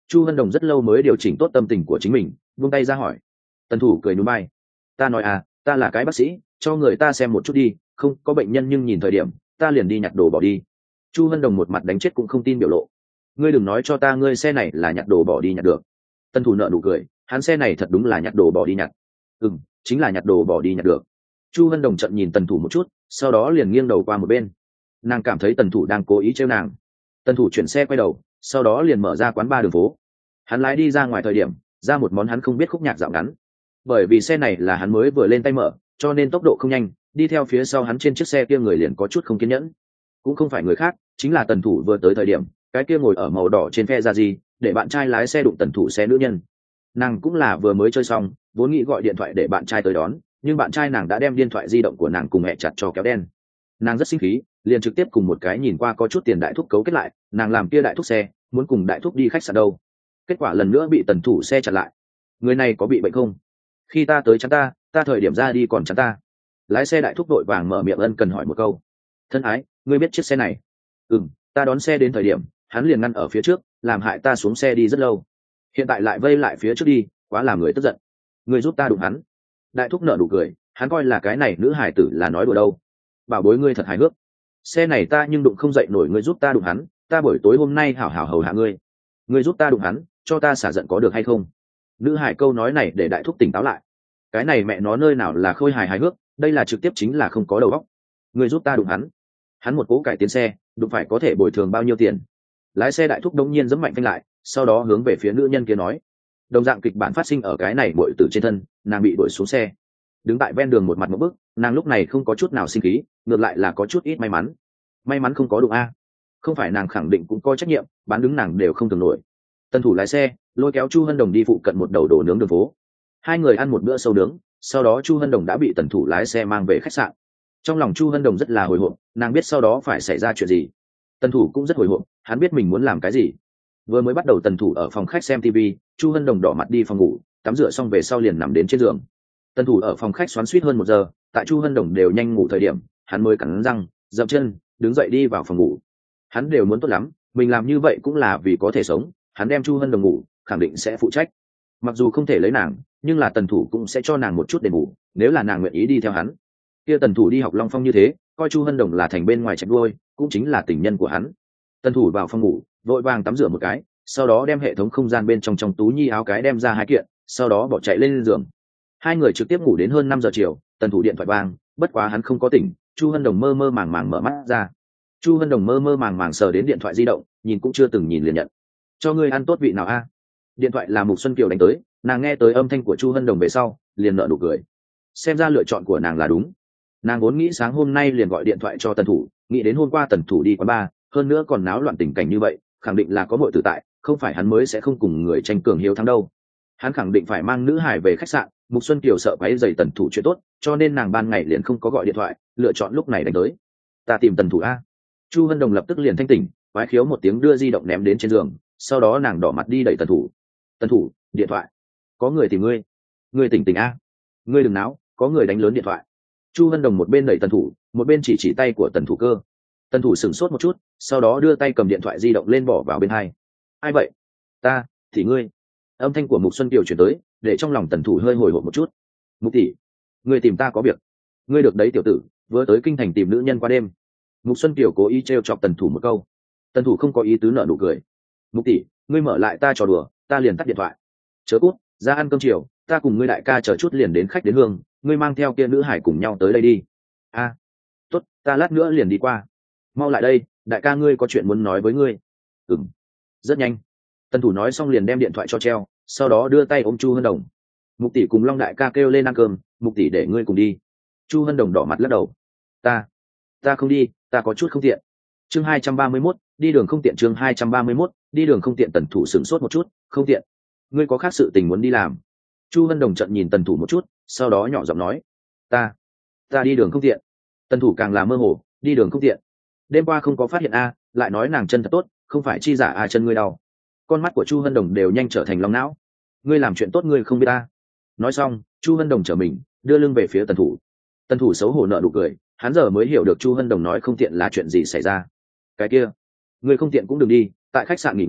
Chu Hân Đồng rất lâu mới điều chỉnh tốt tâm tình của chính mình, buông tay ra hỏi. Tần thủ cười nhún vai. Ta nói à, ta là cái bác sĩ, cho người ta xem một chút đi, không có bệnh nhân nhưng nhìn thời điểm ta liền đi nhặt đồ bỏ đi. Chu Hân Đồng một mặt đánh chết cũng không tin biểu lộ. Ngươi đừng nói cho ta ngươi xe này là nhặt đồ bỏ đi nhặt được. Tần thủ nợ nụ cười, hắn xe này thật đúng là nhặt đồ bỏ đi nhặt. Ừ, chính là nhặt đồ bỏ đi nhặt được. Chu Hân Đồng trận nhìn tần thủ một chút, sau đó liền nghiêng đầu qua một bên. Nàng cảm thấy tần thủ đang cố ý trêu nàng. Tần thủ chuyển xe quay đầu, sau đó liền mở ra quán ba đường phố. Hắn lái đi ra ngoài thời điểm ra một món hắn không biết khúc nhạc dạo ngắn. Bởi vì xe này là hắn mới vừa lên tay mở, cho nên tốc độ không nhanh, đi theo phía sau hắn trên chiếc xe kia người liền có chút không kiên nhẫn. Cũng không phải người khác, chính là tần thủ vừa tới thời điểm cái kia ngồi ở màu đỏ trên phe ra gì để bạn trai lái xe đụng tần thủ xe nữ nhân. Nàng cũng là vừa mới chơi xong, vốn nghĩ gọi điện thoại để bạn trai tới đón, nhưng bạn trai nàng đã đem điện thoại di động của nàng cùng mẹ chặt cho kéo đen. Nàng rất sinh khí, liền trực tiếp cùng một cái nhìn qua có chút tiền đại thúc cấu kết lại, nàng làm kia đại thúc xe muốn cùng đại thúc đi khách sạn đâu. Kết quả lần nữa bị tần thủ xe chặn lại. Người này có bị bệnh không? Khi ta tới chắn ta ta thời điểm ra đi còn chắn ta. Lái xe đại thúc đội vàng mở miệng ân cần hỏi một câu. Thân ái, ngươi biết chiếc xe này? Ừ, ta đón xe đến thời điểm hắn liền ngăn ở phía trước, làm hại ta xuống xe đi rất lâu, hiện tại lại vây lại phía trước đi, quá làm người tức giận. Ngươi giúp ta đụng hắn. Đại thúc nợ nụ cười, hắn coi là cái này nữ hải tử là nói đùa đâu. Bảo bối ngươi thật hài hước, xe này ta nhưng đụng không dậy nổi, ngươi giúp ta đụng hắn, ta buổi tối hôm nay hảo hảo hầu hạ ngươi. Ngươi giúp ta đụng hắn, cho ta xả giận có được hay không? Nữ hải câu nói này để đại thúc tỉnh táo lại. Cái này mẹ nó nơi nào là khôi hài hài hước, đây là trực tiếp chính là không có đầu óc. Ngươi giúp ta đụng hắn. Hắn một cố cải tiến xe, đụng phải có thể bồi thường bao nhiêu tiền? Lái xe đại thúc đông nhiên giẫm mạnh phanh lại, sau đó hướng về phía nữ nhân kia nói. Đồng dạng kịch bản phát sinh ở cái này muội tử trên thân, nàng bị đuổi xuống xe. Đứng tại ven đường một mặt một bức, nàng lúc này không có chút nào sinh khí, ngược lại là có chút ít may mắn. May mắn không có đụng a. Không phải nàng khẳng định cũng có trách nhiệm, bán đứng nàng đều không tưởng nổi. Tân thủ lái xe lôi kéo Chu Hân Đồng đi phụ cận một đầu đồ nướng đường phố. Hai người ăn một bữa sâu nướng, sau đó Chu Hân Đồng đã bị tần thủ lái xe mang về khách sạn. Trong lòng Chu Hân Đồng rất là hồi hộp, nàng biết sau đó phải xảy ra chuyện gì. Tần thủ cũng rất hồi hộp, hắn biết mình muốn làm cái gì. Vừa mới bắt đầu tần thủ ở phòng khách xem tivi, Chu Hân Đồng đỏ mặt đi phòng ngủ, tắm rửa xong về sau liền nằm đến trên giường. Tần thủ ở phòng khách xoắn xuýt hơn một giờ, tại Chu Hân Đồng đều nhanh ngủ thời điểm, hắn mới cắn răng, dậm chân, đứng dậy đi vào phòng ngủ. Hắn đều muốn tốt lắm, mình làm như vậy cũng là vì có thể sống, hắn đem Chu Hân Đồng ngủ, khẳng định sẽ phụ trách. Mặc dù không thể lấy nàng, nhưng là tần thủ cũng sẽ cho nàng một chút đền bù, nếu là nàng nguyện ý đi theo hắn. Kia tần thủ đi học Long Phong như thế, coi Chu Hân Đồng là thành bên ngoài chạy đuôi, cũng chính là tình nhân của hắn. Tần thủ vào phòng ngủ, vội vàng tắm rửa một cái, sau đó đem hệ thống không gian bên trong trong tú nhi áo cái đem ra hai kiện, sau đó bỏ chạy lên giường. Hai người trực tiếp ngủ đến hơn năm giờ chiều, tần thủ điện thoại vang, bất quá hắn không có tỉnh, Chu Hân Đồng mơ mơ màng màng mở mắt ra. Chu Hân Đồng mơ mơ màng màng sờ đến điện thoại di động, nhìn cũng chưa từng nhìn liền nhận. Cho ngươi ăn tốt vị nào a? Điện thoại là Mục Xuân Kiều đánh tới, nàng nghe tới âm thanh của Chu Hân Đồng về sau, liền nở nụ cười. Xem ra lựa chọn của nàng là đúng. Nàng vốn nghĩ sáng hôm nay liền gọi điện thoại cho tần thủ, nghĩ đến hôm qua tần thủ đi quán bar, hơn nữa còn náo loạn tình cảnh như vậy, khẳng định là có muội tử tại, không phải hắn mới sẽ không cùng người tranh cường hiếu thắng đâu. Hắn khẳng định phải mang nữ hải về khách sạn. Mục Xuân Kiều sợ quấy rầy tần thủ chuyện tốt, cho nên nàng ban ngày liền không có gọi điện thoại, lựa chọn lúc này đánh tới. Ta tìm tần thủ a. Chu Hân Đồng lập tức liền thanh tỉnh, quái khiếu một tiếng đưa di động ném đến trên giường, sau đó nàng đỏ mặt đi đẩy tần thủ. Tần thủ, điện thoại. Có người tìm ngươi. Ngươi tỉnh tỉnh a. Ngươi đừng náo, có người đánh lớn điện thoại. Chu Hân Đồng một bên đẩy tần thủ, một bên chỉ chỉ tay của tần thủ cơ. Tần thủ sửng sốt một chút, sau đó đưa tay cầm điện thoại di động lên bỏ vào bên hai. Ai vậy? Ta, thì ngươi. Âm thanh của Mục Xuân Kiều chuyển tới, để trong lòng tần thủ hơi hồi hộp một chút. Mục tỷ, ngươi tìm ta có việc. Ngươi được đấy tiểu tử, vừa tới kinh thành tìm nữ nhân qua đêm. Mục Xuân Kiều cố ý trêu chọc tần thủ một câu. Tần thủ không có ý tứ nở nụ cười. Mục tỷ, ngươi mở lại ta trò đùa, ta liền tắt điện thoại. Chớ cút, ra ăn cơm chiều, ta cùng ngươi đại ca chờ chút liền đến khách đến hương, ngươi mang theo kia nữ hải cùng nhau tới đây đi. A, à, tốt, ta lát nữa liền đi qua. Mau lại đây, đại ca ngươi có chuyện muốn nói với ngươi. Ừm, rất nhanh. Tần thủ nói xong liền đem điện thoại cho treo, sau đó đưa tay ôm Chu Hân Đồng. Mục tỷ cùng Long đại ca kêu lên ăn cơm, Mục tỷ để ngươi cùng đi. Chu Hân Đồng đỏ mặt lắc đầu. Ta, ta không đi, ta có chút không tiện. Chương hai trăm ba mươi mốt, đi đường không tiện. Chương hai trăm ba mươi mốt, đi đường không tiện. Tần thủ sửng sốt một chút, không tiện. Ngươi có khác sự tình muốn đi làm? Chu Hân Đồng trợn nhìn tần thủ một chút, sau đó nhỏ giọng nói. Ta, ta đi đường không tiện. Tần thủ càng là mơ hồ, đi đường không tiện. Đêm qua không có phát hiện a, lại nói nàng chân thật tốt, không phải chi giả a chân ngươi đau. Con mắt của Chu Hân Đồng đều nhanh trở thành long não. Ngươi làm chuyện tốt ngươi không biết ta. Nói xong, Chu Hân Đồng trở mình, đưa lưng về phía tần thủ. Tần thủ xấu hổ nợ nụ cười, hắn giờ mới hiểu được Chu Hân Đồng nói không tiện là chuyện gì xảy ra. Cái kia, ngươi không tiện cũng đừng đi, tại khách sạn nghỉ ngơi,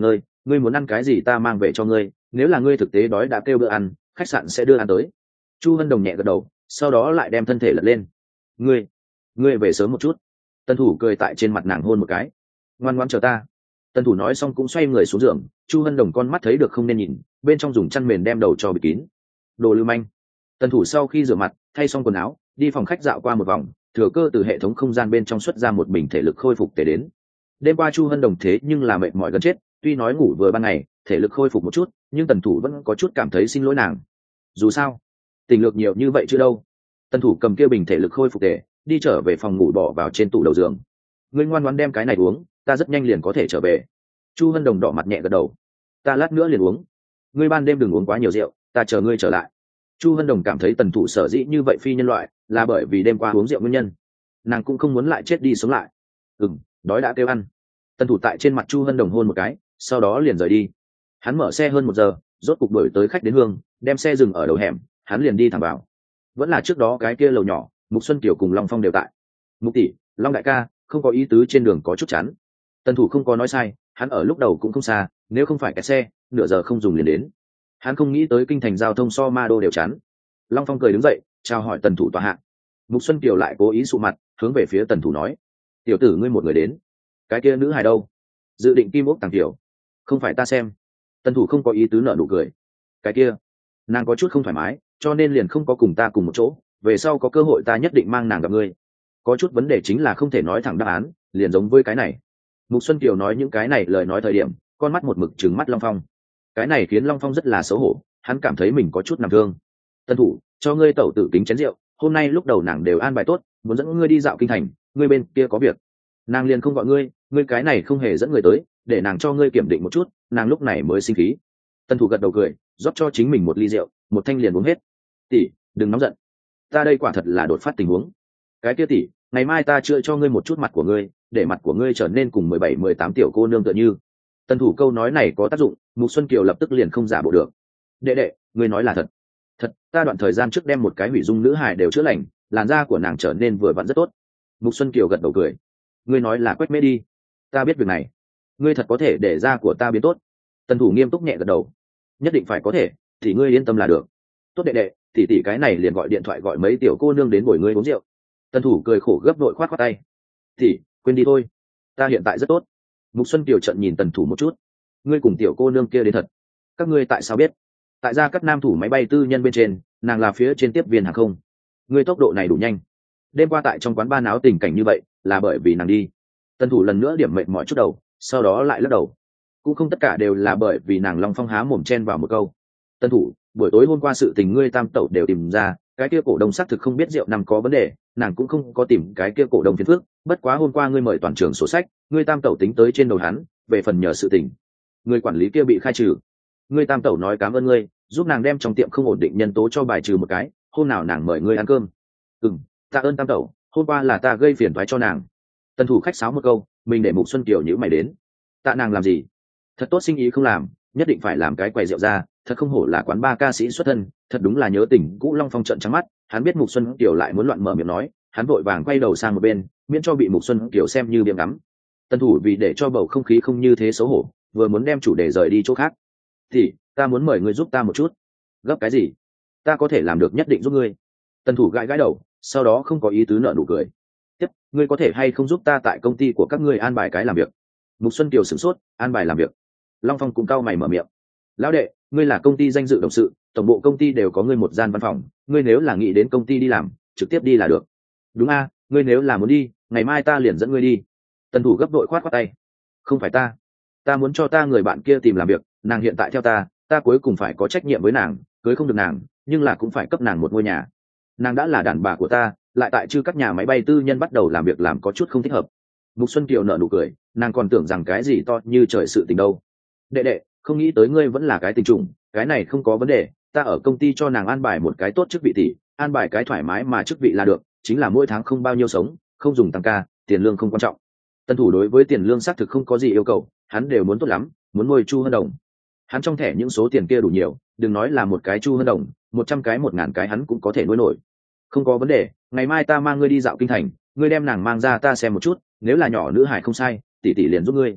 ngươi muốn ăn cái gì ta mang về cho ngươi, nếu là ngươi thực tế đói đã kêu bữa ăn, khách sạn sẽ đưa ăn tới. Chu Hân Đồng nhẹ gật đầu, sau đó lại đem thân thể lật lên. ngươi ngươi về sớm một chút. Tân thủ cười tại trên mặt nàng hôn một cái. Ngoan ngoan chờ ta. Tân thủ nói xong cũng xoay người xuống giường. Chu Hân Đồng con mắt thấy được không nên nhìn, bên trong dùng chăn mền đem đầu cho bịt kín. Đồ lưu manh. Tân thủ sau khi rửa mặt thay xong quần áo đi phòng khách dạo qua một vòng, thừa cơ từ hệ thống không gian bên trong xuất ra một bình thể lực khôi phục để đến. Đêm qua Chu Hân Đồng thế nhưng là mệt mỏi gần chết, tuy nói ngủ vừa ban ngày thể lực khôi phục một chút, nhưng tần thủ vẫn có chút cảm thấy xin lỗi nàng. Dù sao tình lược nhiều như vậy chưa đâu. Tần thủ cầm kia bình thể lực khôi phục để đi trở về phòng ngủ bỏ vào trên tủ đầu giường. Ngươi ngoan ngoãn đem cái này uống, ta rất nhanh liền có thể trở về. Chu Hân Đồng đỏ mặt nhẹ gật đầu. Ta lát nữa liền uống. Ngươi ban đêm đừng uống quá nhiều rượu, ta chờ ngươi trở lại. Chu Hân Đồng cảm thấy tần thủ sở dĩ như vậy phi nhân loại là bởi vì đêm qua uống rượu nguyên nhân, nàng cũng không muốn lại chết đi sống lại. Ừm, đói đã kêu ăn. Tần thủ tại trên mặt Chu Hân Đồng hôn một cái, sau đó liền rời đi. Hắn mở xe hơn một giờ, rốt cục đuổi tới khách đến hương, đem xe dừng ở đầu hẻm, hắn liền đi thẳng vào. Vẫn là trước đó cái kia lầu nhỏ, Mục Xuân Kiều cùng Long Phong đều tại. Mục tỷ, Long đại ca, không có ý tứ trên đường có chút chán. Tần thủ không có nói sai, hắn ở lúc đầu cũng không xa, nếu không phải kẹt xe, nửa giờ không dùng liền đến. Hắn không nghĩ tới kinh thành giao thông so ma đô đều chán. Long Phong cười đứng dậy, chào hỏi tần thủ tòa hạ. Mục Xuân Kiều lại cố ý sụ mặt, hướng về phía tần thủ nói: tiểu tử ngươi một người đến, cái kia nữ hài đâu? Dự định kim ốc tàng tiểu. Không phải ta xem. Tần thủ không có ý tứ nở nụ cười. Cái kia nàng có chút không thoải mái, cho nên liền không có cùng ta cùng một chỗ, về sau có cơ hội ta nhất định mang nàng gặp ngươi. Có chút vấn đề chính là không thể nói thẳng đáp án, liền giống với cái này. Mục Xuân Kiều nói những cái này lời nói thời điểm, con mắt một mực trừng mắt Long Phong. Cái này khiến Long Phong rất là xấu hổ, hắn cảm thấy mình có chút nằm thương. Tân thủ, cho ngươi tẩu tử kính chén rượu, hôm nay lúc đầu nàng đều an bài tốt, muốn dẫn ngươi đi dạo kinh thành, ngươi bên kia có việc. Nàng liền không gọi ngươi, ngươi cái này không hề dẫn người tới, để nàng cho ngươi kiểm định một chút, nàng lúc này mới sinh khí. Tân thủ gật đầu cười, rót cho chính mình một ly rượu, một thanh liền uống hết. Tỷ, đừng nóng giận, ta đây quả thật là đột phát tình huống. Cái kia tỷ, ngày mai ta chữa cho ngươi một chút mặt của ngươi, để mặt của ngươi trở nên cùng mười bảy mười tám tiểu cô nương tựa như. Tân thủ câu nói này có tác dụng, Mục Xuân Kiều lập tức liền không giả bộ được. Đệ đệ, ngươi nói là thật. Thật, ta đoạn thời gian trước đem một cái hủy dung nữ hài đều chữa lành, làn da của nàng trở nên vừa vặn rất tốt. Mục Xuân Kiều gật đầu cười. Ngươi nói là quét mê đi. Ta biết việc này. Ngươi thật có thể để da của ta biến tốt. Tân thủ nghiêm túc nhẹ gật đầu. Nhất định phải có thể, thì ngươi yên tâm là được. Tốt đệ đệ, tỷ tỷ cái này liền gọi điện thoại gọi mấy tiểu cô nương đến bồi ngươi uống rượu. Tân thủ cười khổ gấp đội khoát khoát tay. Tỷ, quên đi thôi. Ta hiện tại rất tốt. Mục Xuân Kiều trận nhìn Tần thủ một chút. Ngươi cùng tiểu cô nương kia đến thật. Các ngươi tại sao biết? Tại gia các nam thủ máy bay tư nhân bên trên, nàng là phía trên tiếp viên hàng không. Ngươi tốc độ này đủ nhanh. Đêm qua tại trong quán ba náo tình cảnh như vậy, là bởi vì nàng đi. Tần thủ lần nữa điểm mệt mỏi chút đầu, sau đó lại lắc đầu. Cũng không tất cả đều là bởi vì nàng Long Phong há mồm chen vào một câu. Tần thủ, buổi tối hôm qua sự tình ngươi tam tẩu đều tìm ra, cái kia cổ đông xác thực không biết rượu nằm có vấn đề, nàng cũng không có tìm cái kia cổ đông phiền phức, bất quá hôm qua ngươi mời toàn trường sổ sách, ngươi tam tẩu tính tới trên đầu hắn, về phần nhờ sự tình, người quản lý kia bị khai trừ. Ngươi tam tẩu nói cảm ơn ngươi, giúp nàng đem trong tiệm không ổn định nhân tố cho bài trừ một cái, hôm nào nàng mời ngươi ăn cơm. Ừm, tạ ơn tam tẩu, hôm qua là ta gây phiền toái cho nàng. Tần thủ khách sáo một câu, mình để Mục Xuân Kiều nhíu mày đến. Tạ nàng làm gì? Thật tốt sinh ý không làm, nhất định phải làm cái quầy rượu ra, thật không hổ là quán ba ca sĩ xuất thân, thật đúng là nhớ tình cũ. Long Phong trợn trắng mắt, hắn biết Mục Xuân Kiều lại muốn loạn mở miệng nói, hắn vội vàng quay đầu sang một bên, miễn cho bị Mục Xuân Kiều xem như biếng ngắm. Tân thủ vì để cho bầu không khí không như thế xấu hổ, vừa muốn đem chủ đề rời đi chỗ khác. Thì ta muốn mời ngươi giúp ta một chút. Gấp cái gì? Ta có thể làm được nhất định giúp ngươi. Tân thủ gãi gãi đầu, sau đó không có ý tứ nợ nụ cười. Tiếp, ngươi có thể hay không giúp ta tại công ty của các ngươi an bài cái làm việc? Mục Xuân Kiều sửng sốt, an bài làm việc. Long Phong cũng cau mày mở miệng. Lão đệ, ngươi là công ty danh dự đồng sự, tổng bộ công ty đều có ngươi một gian văn phòng, ngươi nếu là nghĩ đến công ty đi làm, trực tiếp đi là được. Đúng a, ngươi nếu là muốn đi, ngày mai ta liền dẫn ngươi đi. Tần thủ gấp đội khoát khoát tay. Không phải ta, ta muốn cho ta người bạn kia tìm làm việc, nàng hiện tại theo ta, ta cuối cùng phải có trách nhiệm với nàng, cưới không được nàng, nhưng là cũng phải cấp nàng một ngôi nhà. Nàng đã là đàn bà của ta, lại tại chư các nhà máy bay tư nhân bắt đầu làm việc làm có chút không thích hợp. Mục Xuân Kiều nở nụ cười, nàng còn tưởng rằng cái gì to như trời sự tình đâu. Đệ đệ, không nghĩ tới ngươi vẫn là cái tình trùng, cái này không có vấn đề, ta ở công ty cho nàng an bài một cái tốt chức vị tỷ, an bài cái thoải mái mà chức vị là được, chính là mỗi tháng không bao nhiêu sống, không dùng tăng ca, tiền lương không quan trọng. Tân thủ đối với tiền lương xác thực không có gì yêu cầu, hắn đều muốn tốt lắm, muốn nuôi Chu Hân Đồng. Hắn trong thẻ những số tiền kia đủ nhiều, đừng nói là một cái Chu Hân Đồng, một trăm cái một ngàn cái hắn cũng có thể nuôi nổi. Không có vấn đề, ngày mai ta mang ngươi đi dạo kinh thành, ngươi đem nàng mang ra ta xem một chút, nếu là nhỏ nữ hải không sai, tỷ tỷ liền giúp ngươi.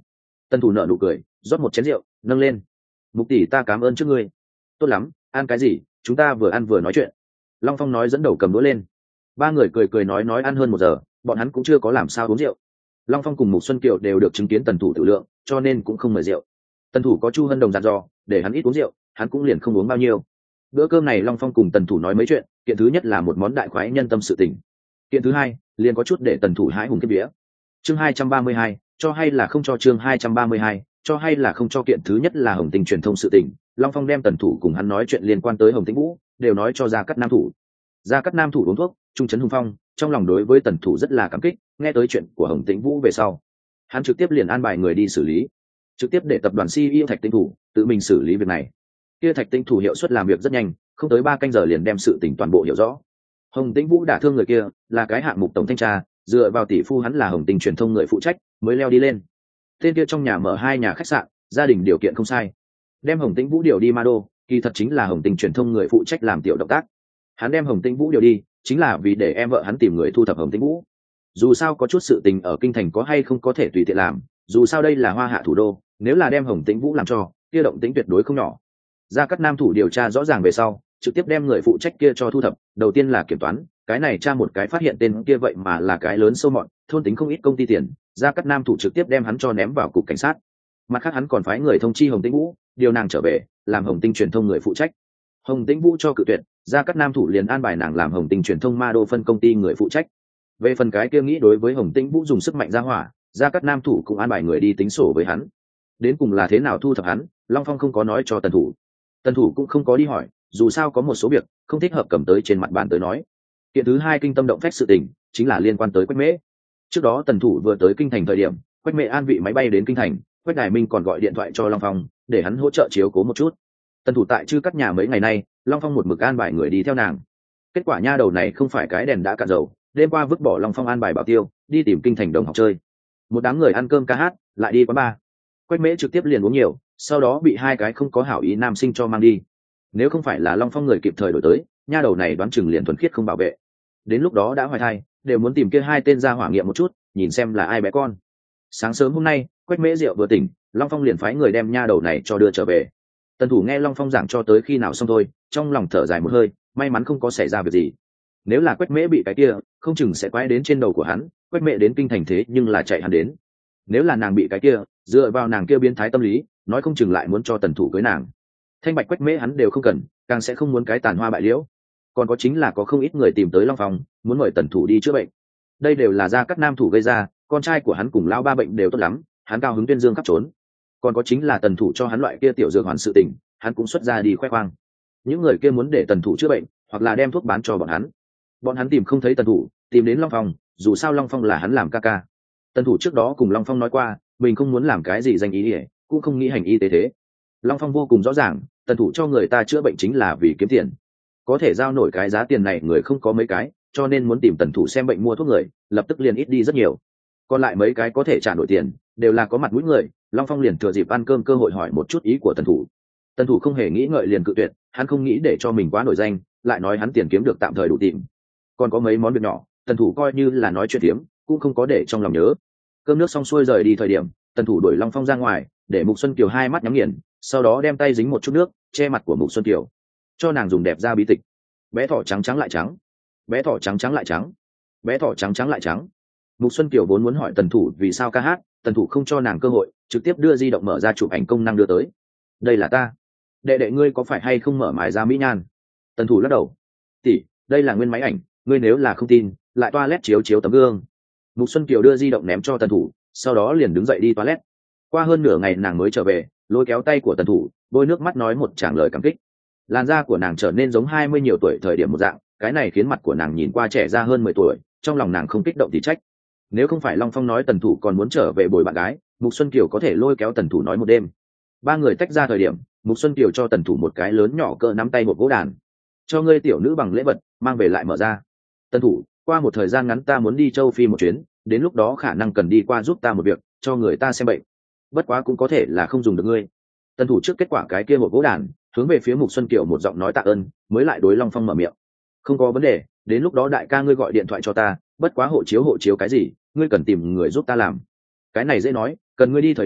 Tần thủ nợ nụ cười, rót một chén rượu nâng lên. Mục tỷ ta cảm ơn trước ngươi. Tốt lắm, ăn cái gì, chúng ta vừa ăn vừa nói chuyện. Long Phong nói dẫn đầu cầm đũa lên. Ba người cười cười nói nói ăn hơn một giờ, bọn hắn cũng chưa có làm sao uống rượu. Long Phong cùng Mục Xuân Kiều đều được chứng kiến tần thủ tự lượng, cho nên cũng không mời rượu. Tần thủ có Chu Hân Đồng dặn dò, để hắn ít uống rượu, hắn cũng liền không uống bao nhiêu. Bữa cơm này Long Phong cùng tần thủ nói mấy chuyện, kiện thứ nhất là một món đại khoái nhân tâm sự tình. Kiện thứ hai, liền có chút để tần thủ hái hùng kiếp vía. Chương hai trăm ba mươi hai, cho hay là không cho chương hai trăm ba mươi hai, cho hay là không cho kiện thứ nhất là Hồng Tinh truyền thông sự tình. Long Phong đem tần thủ cùng hắn nói chuyện liên quan tới Hồng Tĩnh Vũ, đều nói cho Gia Cát Nam thủ. Gia Cát Nam thủ uống thuốc, trung trấn hùng phong, trong lòng đối với tần thủ rất là cảm kích, nghe tới chuyện của Hồng Tĩnh Vũ về sau, hắn trực tiếp liền an bài người đi xử lý, trực tiếp để tập đoàn xê e ô Thạch Tinh Thủ tự mình xử lý việc này. Kia Thạch Tinh Thủ hiệu suất làm việc rất nhanh, không tới ba canh giờ liền đem sự tình toàn bộ hiểu rõ. Hồng Tĩnh Vũ đả thương người kia là cái hạng mục tổng thanh tra, dựa vào tỷ phu hắn là Hồng Tinh truyền thông người phụ trách mới leo đi lên. Tên kia trong nhà mở hai nhà khách sạn, gia đình điều kiện không sai, đem Hồng Tĩnh Vũ điều đi Ma Đô, kỳ thật chính là Hồng Tinh truyền thông người phụ trách làm tiểu động tác. Hắn đem Hồng Tĩnh Vũ điều đi chính là vì để em vợ hắn tìm người thu thập Hồng Tĩnh Vũ. Dù sao có chút sự tình ở kinh thành có hay không có thể tùy tiện làm, dù sao đây là Hoa Hạ thủ đô, nếu là đem Hồng Tĩnh Vũ làm cho kia động tĩnh tuyệt đối không nhỏ. Gia Cát Nam thủ điều tra rõ ràng về sau, trực tiếp đem người phụ trách kia cho thu thập, đầu tiên là kiểm toán, cái này tra một cái phát hiện tên kia vậy mà là cái lớn sâu mọn, thôn tính không ít công ty tiền, Gia Cát Nam thủ trực tiếp đem hắn cho ném vào cục cảnh sát. Mặt khác hắn còn phái người thông chi Hồng Tĩnh Vũ, điều nàng trở về làm Hồng Tinh truyền thông người phụ trách. Hồng Tĩnh Vũ cho cự tuyệt, Gia Cát Nam thủ liền an bài nàng làm Hồng Tinh truyền thông Ma Đô phân công ty người phụ trách. Về phần cái kia nghĩ đối với Hồng Tĩnh Vũ dùng sức mạnh ra hỏa, Gia Cát Nam thủ cũng an bài người đi tính sổ với hắn. Đến cùng là thế nào thu thập hắn, Long Phong không có nói cho tần thủ. Tần thủ cũng không có đi hỏi, dù sao có một số việc không thích hợp cầm tới trên mặt bàn tới nói. Kiện thứ hai kinh tâm động phách sự tình chính là liên quan tới Quách Mễ. Trước đó tần thủ vừa tới kinh thành thời điểm, Quách Mễ an vị máy bay đến kinh thành, Quách Đài Minh còn gọi điện thoại cho Long Phong để hắn hỗ trợ chiếu cố một chút. Tần thủ tại Chư Cắt nhà mấy ngày nay, Long Phong một mực an bài người đi theo nàng. Kết quả nha đầu này không phải cái đèn đã cạn dầu, đêm qua vứt bỏ Long Phong an bài bảo tiêu đi tìm kinh thành đồng học chơi. Một đám người ăn cơm ca hát, lại đi quán bar. Quách Mễ trực tiếp liền uống nhiều, sau đó bị hai cái không có hảo ý nam sinh cho mang đi. Nếu không phải là Long Phong người kịp thời đổi tới, nha đầu này đoán chừng liền thuần khiết không bảo vệ. Đến lúc đó đã hoài thai, đều muốn tìm kia hai tên ra hỏa nghiệm một chút, nhìn xem là ai bé con. Sáng sớm hôm nay, Quách Mễ rượu vừa tỉnh, Long Phong liền phái người đem nha đầu này cho đưa trở về. Tần thủ nghe Long Phong giảng cho tới khi nào xong thôi, trong lòng thở dài một hơi, may mắn không có xảy ra việc gì. Nếu là Quách Mễ bị cái kia, không chừng sẽ quay đến trên đầu của hắn. Quách Mễ đến kinh thành thế nhưng là chạy hắn đến. Nếu là nàng bị cái kia, dựa vào nàng kia biến thái tâm lý, nói không chừng lại muốn cho tần thủ cưới nàng. Thanh bạch Quách Mễ hắn đều không cần, càng sẽ không muốn cái tàn hoa bại liễu. Còn có chính là có không ít người tìm tới Long Phong, muốn mời tần thủ đi chữa bệnh. Đây đều là Gia Cát Nam thủ gây ra, con trai của hắn cùng lão ba bệnh đều tốt lắm, hắn cao hứng tuyên dương khắp trốn. Còn có chính là tần thủ cho hắn loại kia tiểu dược hoàn sự tình, hắn cũng xuất ra đi khoe khoang. Những người kia muốn để tần thủ chữa bệnh, hoặc là đem thuốc bán cho bọn hắn. Bọn hắn tìm không thấy tần thủ, tìm đến Long Phong, dù sao Long Phong là hắn làm ca ca. Tần thủ trước đó cùng Long Phong nói qua, mình không muốn làm cái gì danh ý ỉa, cũng không nghĩ hành y tế thế. Long Phong vô cùng rõ ràng, tần thủ cho người ta chữa bệnh chính là vì kiếm tiền. Có thể giao nổi cái giá tiền này người không có mấy cái, cho nên muốn tìm tần thủ xem bệnh mua thuốc người, lập tức liền ít đi rất nhiều. Còn lại mấy cái có thể trả nổi tiền, đều là có mặt mũi người. Long Phong liền thừa dịp ăn cơm cơ hội hỏi một chút ý của tần thủ. Tần thủ không hề nghĩ ngợi liền cự tuyệt, hắn không nghĩ để cho mình quá nổi danh, lại nói hắn tiền kiếm được tạm thời đủ tìm. Còn có mấy món việc nhỏ, tần thủ coi như là nói chuyện tiếm, cũng không có để trong lòng nhớ. Cơm nước xong xuôi rời đi thời điểm, tần thủ đuổi Long Phong ra ngoài, để Mục Xuân Kiều hai mắt nhắm nghiền, sau đó đem tay dính một chút nước che mặt của Mục Xuân Kiều, cho nàng dùng đẹp ra bí tịch. Bé thỏ trắng trắng lại trắng, bé thỏ trắng trắng lại trắng, bé thỏ trắng trắng lại trắng. Mục Xuân Kiều vốn muốn hỏi tần thủ vì sao ca hát, tần thủ không cho nàng cơ hội, trực tiếp đưa di động mở ra chụp ảnh công năng đưa tới. Đây là ta, đệ đệ ngươi có phải hay không mở mài ra mỹ nhan? Tần thủ lắc đầu, tỷ, đây là nguyên máy ảnh, ngươi nếu là không tin, lại toilet chiếu chiếu tấm gương. Mục Xuân Kiều đưa di động ném cho tần thủ, sau đó liền đứng dậy đi toilet. Qua hơn nửa ngày nàng mới trở về, lôi kéo tay của tần thủ, bôi nước mắt nói một tràng lời cảm kích. Làn da của nàng trở nên giống hai mươi nhiều tuổi thời điểm một dạng, cái này khiến mặt của nàng nhìn qua trẻ ra hơn mười tuổi, trong lòng nàng không kích động thì trách. Nếu không phải Long Phong nói tần thủ còn muốn trở về bồi bạn gái, Mục Xuân Kiều có thể lôi kéo tần thủ nói một đêm. Ba người tách ra thời điểm, Mục Xuân Kiều cho tần thủ một cái lớn nhỏ cỡ nắm tay một gỗ đàn. Cho ngươi tiểu nữ bằng lễ vật, mang về lại mở ra. Tần thủ, qua một thời gian ngắn ta muốn đi châu Phi một chuyến, đến lúc đó khả năng cần đi qua giúp ta một việc, cho người ta xem bệnh. Bất quá cũng có thể là không dùng được ngươi. Tần thủ trước kết quả cái kia một gỗ đàn, hướng về phía Mục Xuân Kiều một giọng nói tạ ơn, mới lại đối Long Phong mở miệng. Không có vấn đề, đến lúc đó đại ca ngươi gọi điện thoại cho ta, bất quá hộ chiếu hộ chiếu cái gì, ngươi cần tìm người giúp ta làm. Cái này dễ nói, cần ngươi đi thời điểm,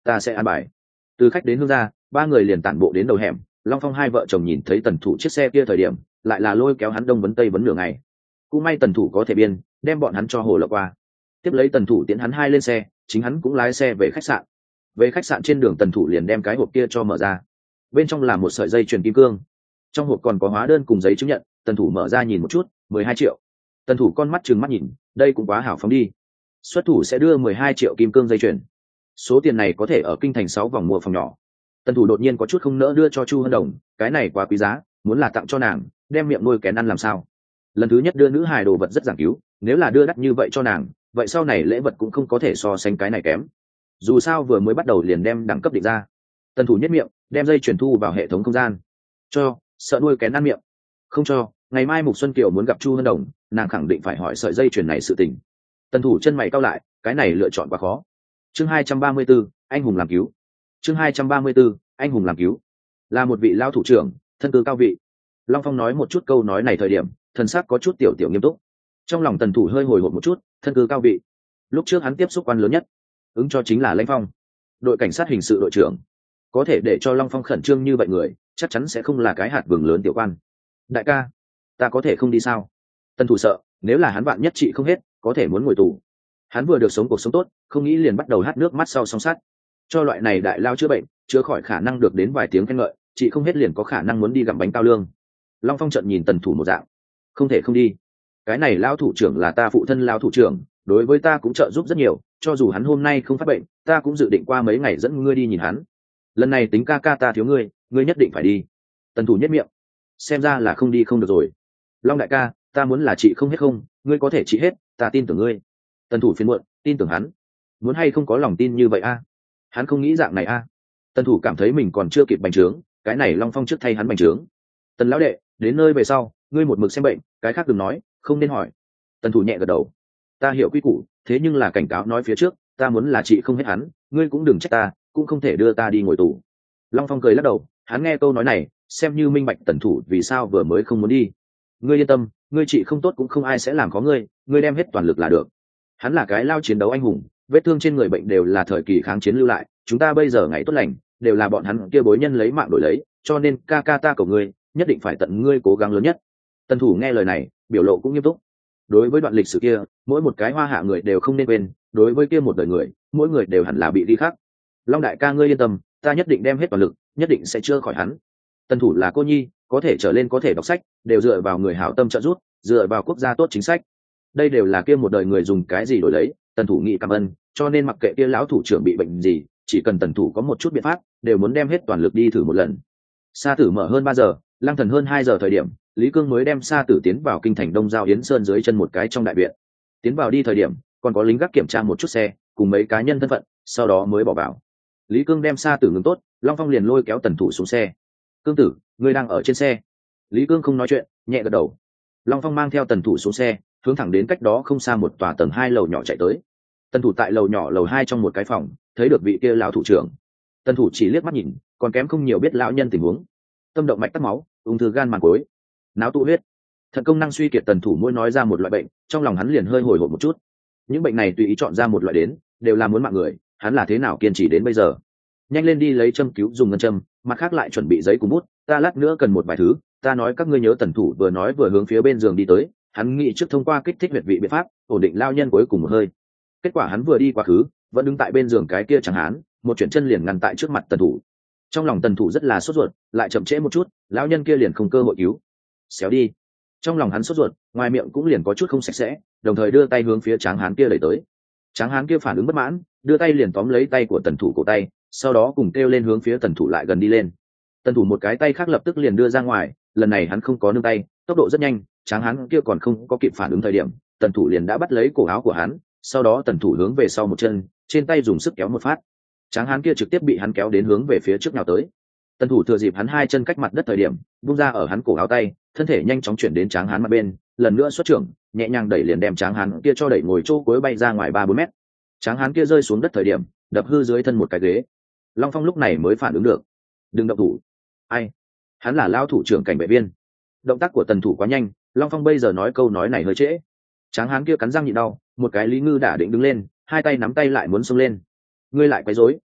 ta sẽ an bài. Từ khách đến hương gia, ba người liền tản bộ đến đầu hẻm. Long Phong hai vợ chồng nhìn thấy tần thủ chiếc xe kia thời điểm lại là lôi kéo hắn đông vấn tây vấn nửa ngày. Cũng may tần thủ có thể biên đem bọn hắn cho hồ lộng qua, tiếp lấy tần thủ tiễn hắn hai lên xe, chính hắn cũng lái xe về khách sạn. Về khách sạn trên đường tần thủ liền đem cái hộp kia cho mở ra, bên trong là một sợi dây chuyền kim cương, trong hộp còn có hóa đơn cùng giấy chứng nhận. Tần thủ mở ra nhìn một chút, mười hai triệu. Tần thủ con mắt trừng mắt nhìn, đây cũng quá hảo phóng đi, xuất thủ sẽ đưa mười hai triệu kim cương dây chuyền, số tiền này có thể ở kinh thành sáu vòng mua phòng nhỏ. Tần thủ đột nhiên có chút không nỡ đưa cho Chu Hân Đồng, cái này quá quý giá, muốn là tặng cho nàng đem miệng nuôi kén ăn làm sao. Lần thứ nhất đưa nữ hài đồ vật rất giảng cứu, nếu là đưa đắt như vậy cho nàng, vậy sau này lễ vật cũng không có thể so sánh cái này kém. Dù sao vừa mới bắt đầu liền đem đẳng cấp định ra. Tần thủ nhất miệng đem dây chuyển thu vào hệ thống không gian. Cho, sợ nuôi kén ăn miệng. Không cho, ngày mai Mục Xuân Kiều muốn gặp Chu Hân Đồng, nàng khẳng định phải hỏi sợi dây chuyền này sự tình. Tần thủ chân mày cau lại, cái này lựa chọn quá khó. Chương hai trăm ba mươi 4, anh hùng làm cứu. Chương hai trăm ba mươi 4, anh hùng làm cứu. Là một vị lao thủ trưởng, thân cư cao vị. Long Phong nói một chút câu nói này thời điểm, thần sắc có chút tiểu tiểu nghiêm túc. Trong lòng tần thủ hơi hồi hộp một chút, thân cư cao vị. Lúc trước hắn tiếp xúc quan lớn nhất, ứng cho chính là Lãnh Phong, đội cảnh sát hình sự đội trưởng. Có thể để cho Long Phong khẩn trương như vậy người, chắc chắn sẽ không là cái hạt vừng lớn tiểu quan. Đại ca, ta có thể không đi sao? Tần thủ sợ, nếu là hắn bạn nhất trị không hết, có thể muốn ngồi tù. Hắn vừa được sống cuộc sống tốt, không nghĩ liền bắt đầu hát nước mắt sau song sát. Cho loại này đại lao chữa bệnh, chữa khỏi khả năng được đến vài tiếng khen ngợi, chị không hết liền có khả năng muốn đi gặm bánh cao lương. Long Phong trợn nhìn tần thủ một dạng, không thể không đi. Cái này lao thủ trưởng là ta phụ thân lao thủ trưởng, đối với ta cũng trợ giúp rất nhiều, cho dù hắn hôm nay không phát bệnh, ta cũng dự định qua mấy ngày dẫn ngươi đi nhìn hắn. Lần này tính ca ca ta thiếu ngươi, ngươi nhất định phải đi. Tần thủ nhất miệng, xem ra là không đi không được rồi. Long đại ca, ta muốn là chị không hết không, ngươi có thể trị hết, ta tin tưởng ngươi. Tần thủ phiền muộn, tin tưởng hắn, muốn hay không có lòng tin như vậy a? Hắn không nghĩ dạng này a. Tần thủ cảm thấy mình còn chưa kịp bành trướng, cái này Long Phong trước thay hắn bành trướng. Tần lão đệ, đến nơi về sau, ngươi một mực xem bệnh, cái khác đừng nói, không nên hỏi. Tần thủ nhẹ gật đầu, ta hiểu quy củ, thế nhưng là cảnh cáo nói phía trước, ta muốn là chị không hết hắn, ngươi cũng đừng trách ta, cũng không thể đưa ta đi ngồi tù. Long Phong cười lắc đầu, hắn nghe câu nói này, xem như minh bạch tần thủ vì sao vừa mới không muốn đi. Ngươi yên tâm, ngươi chị không tốt cũng không ai sẽ làm khó ngươi, ngươi đem hết toàn lực là được. Hắn là cái lao chiến đấu anh hùng, vết thương trên người bệnh đều là thời kỳ kháng chiến lưu lại, chúng ta bây giờ ngày tốt lành đều là bọn hắn kia bối nhân lấy mạng đổi lấy, cho nên ca ca ta của ngươi nhất định phải tận ngươi cố gắng lớn nhất. Tần thủ nghe lời này, biểu lộ cũng nghiêm túc. Đối với đoạn lịch sử kia, mỗi một cái hoa hạ người đều không nên quên, đối với kia một đời người, mỗi người đều hẳn là bị ghi khắc. Long đại ca ngươi yên tâm, ta nhất định đem hết toàn lực, nhất định sẽ chữa khỏi hắn. Tần thủ là cô nhi, có thể trở lên có thể đọc sách, đều dựa vào người hảo tâm trợ giúp, dựa vào quốc gia tốt chính sách. Đây đều là kia một đời người dùng cái gì đổi lấy, tần thủ nghĩ cảm ơn, cho nên mặc kệ kia lão thủ trưởng bị bệnh gì, chỉ cần tần thủ có một chút biện pháp, đều muốn đem hết toàn lực đi thử một lần. Sa tử mở hơn ba giờ, Lăng Thần hơn hai giờ thời điểm, Lý Cương mới đem Sa tử tiến vào kinh thành Đông Giao Yến Sơn dưới chân một cái trong đại viện. Tiến vào đi thời điểm, còn có lính gác kiểm tra một chút xe, cùng mấy cá nhân thân phận, sau đó mới bỏ vào. Lý Cương đem Sa tử ngừng tốt, Long Phong liền lôi kéo tần thủ xuống xe. Cương tử, ngươi đang ở trên xe. Lý Cương không nói chuyện, nhẹ gật đầu. Long Phong mang theo tần thủ xuống xe, hướng thẳng đến cách đó không xa một tòa tầng hai lầu nhỏ chạy tới. Tần thủ tại lầu nhỏ lầu hai trong một cái phòng, thấy được vị kia lão thủ trưởng. Tần thủ chỉ liếc mắt nhìn, còn kém không nhiều biết lão nhân tình huống. Tâm động mạch tắc máu, ung thư gan màng cối, não tụ huyết, thận công năng suy kiệt. Tần thủ mỗi nói ra một loại bệnh, trong lòng hắn liền hơi hồi hộp một chút. Những bệnh này tùy ý chọn ra một loại đến, đều là muốn mạng người, hắn là thế nào kiên trì đến bây giờ. Nhanh lên đi lấy châm cứu dùng ngân châm, mặt khác lại chuẩn bị giấy cùng bút, ta lát nữa cần một vài thứ, ta nói các ngươi nhớ. Tần thủ vừa nói vừa hướng phía bên giường đi tới, hắn nghĩ trước thông qua kích thích huyệt vị biện pháp ổn định lao nhân cuối cùng một hơi. Kết quả hắn vừa đi quá khứ, vẫn đứng tại bên giường cái kia chẳng hán, một chuyển chân liền ngăn tại trước mặt tần thủ. Trong lòng tần thủ rất là sốt ruột, lại chậm trễ một chút, lão nhân kia liền không cơ hội cứu. Xéo đi. Trong lòng hắn sốt ruột, ngoài miệng cũng liền có chút không sạch sẽ, đồng thời đưa tay hướng phía tráng hán kia đẩy tới. Tráng hán kia phản ứng bất mãn, đưa tay liền tóm lấy tay của tần thủ cổ tay, sau đó cùng kêu lên hướng phía tần thủ lại gần đi lên. Tần thủ một cái tay khác lập tức liền đưa ra ngoài, lần này hắn không có nương tay, tốc độ rất nhanh, tráng hán kia còn không có kịp phản ứng thời điểm, tần thủ liền đã bắt lấy cổ áo của hắn, sau đó tần thủ hướng về sau một chân, trên tay dùng sức kéo một phát, tráng hán kia trực tiếp bị hắn kéo đến hướng về phía trước nào tới. Tần thủ thừa dịp hắn hai chân cách mặt đất thời điểm, vung ra ở hắn cổ áo tay, thân thể nhanh chóng chuyển đến tráng hán mặt bên, lần nữa xuất trưởng, nhẹ nhàng đẩy liền đem tráng hán kia cho đẩy ngồi chỗ cuối bay ra ngoài ba bốn mét. Tráng hán kia rơi xuống đất thời điểm, đập hư dưới thân một cái ghế. Long Phong lúc này mới phản ứng được, đừng động thủ. Ai? Hắn là lao thủ trưởng cảnh vệ viên. Động tác của tần thủ quá nhanh, Long Phong bây giờ nói câu nói này hơi trễ. Tráng hán kia cắn răng nhịn đau, một cái Lý Ngư đã định đứng lên, hai tay nắm tay lại muốn xông lên. Ngươi lại quấy rối,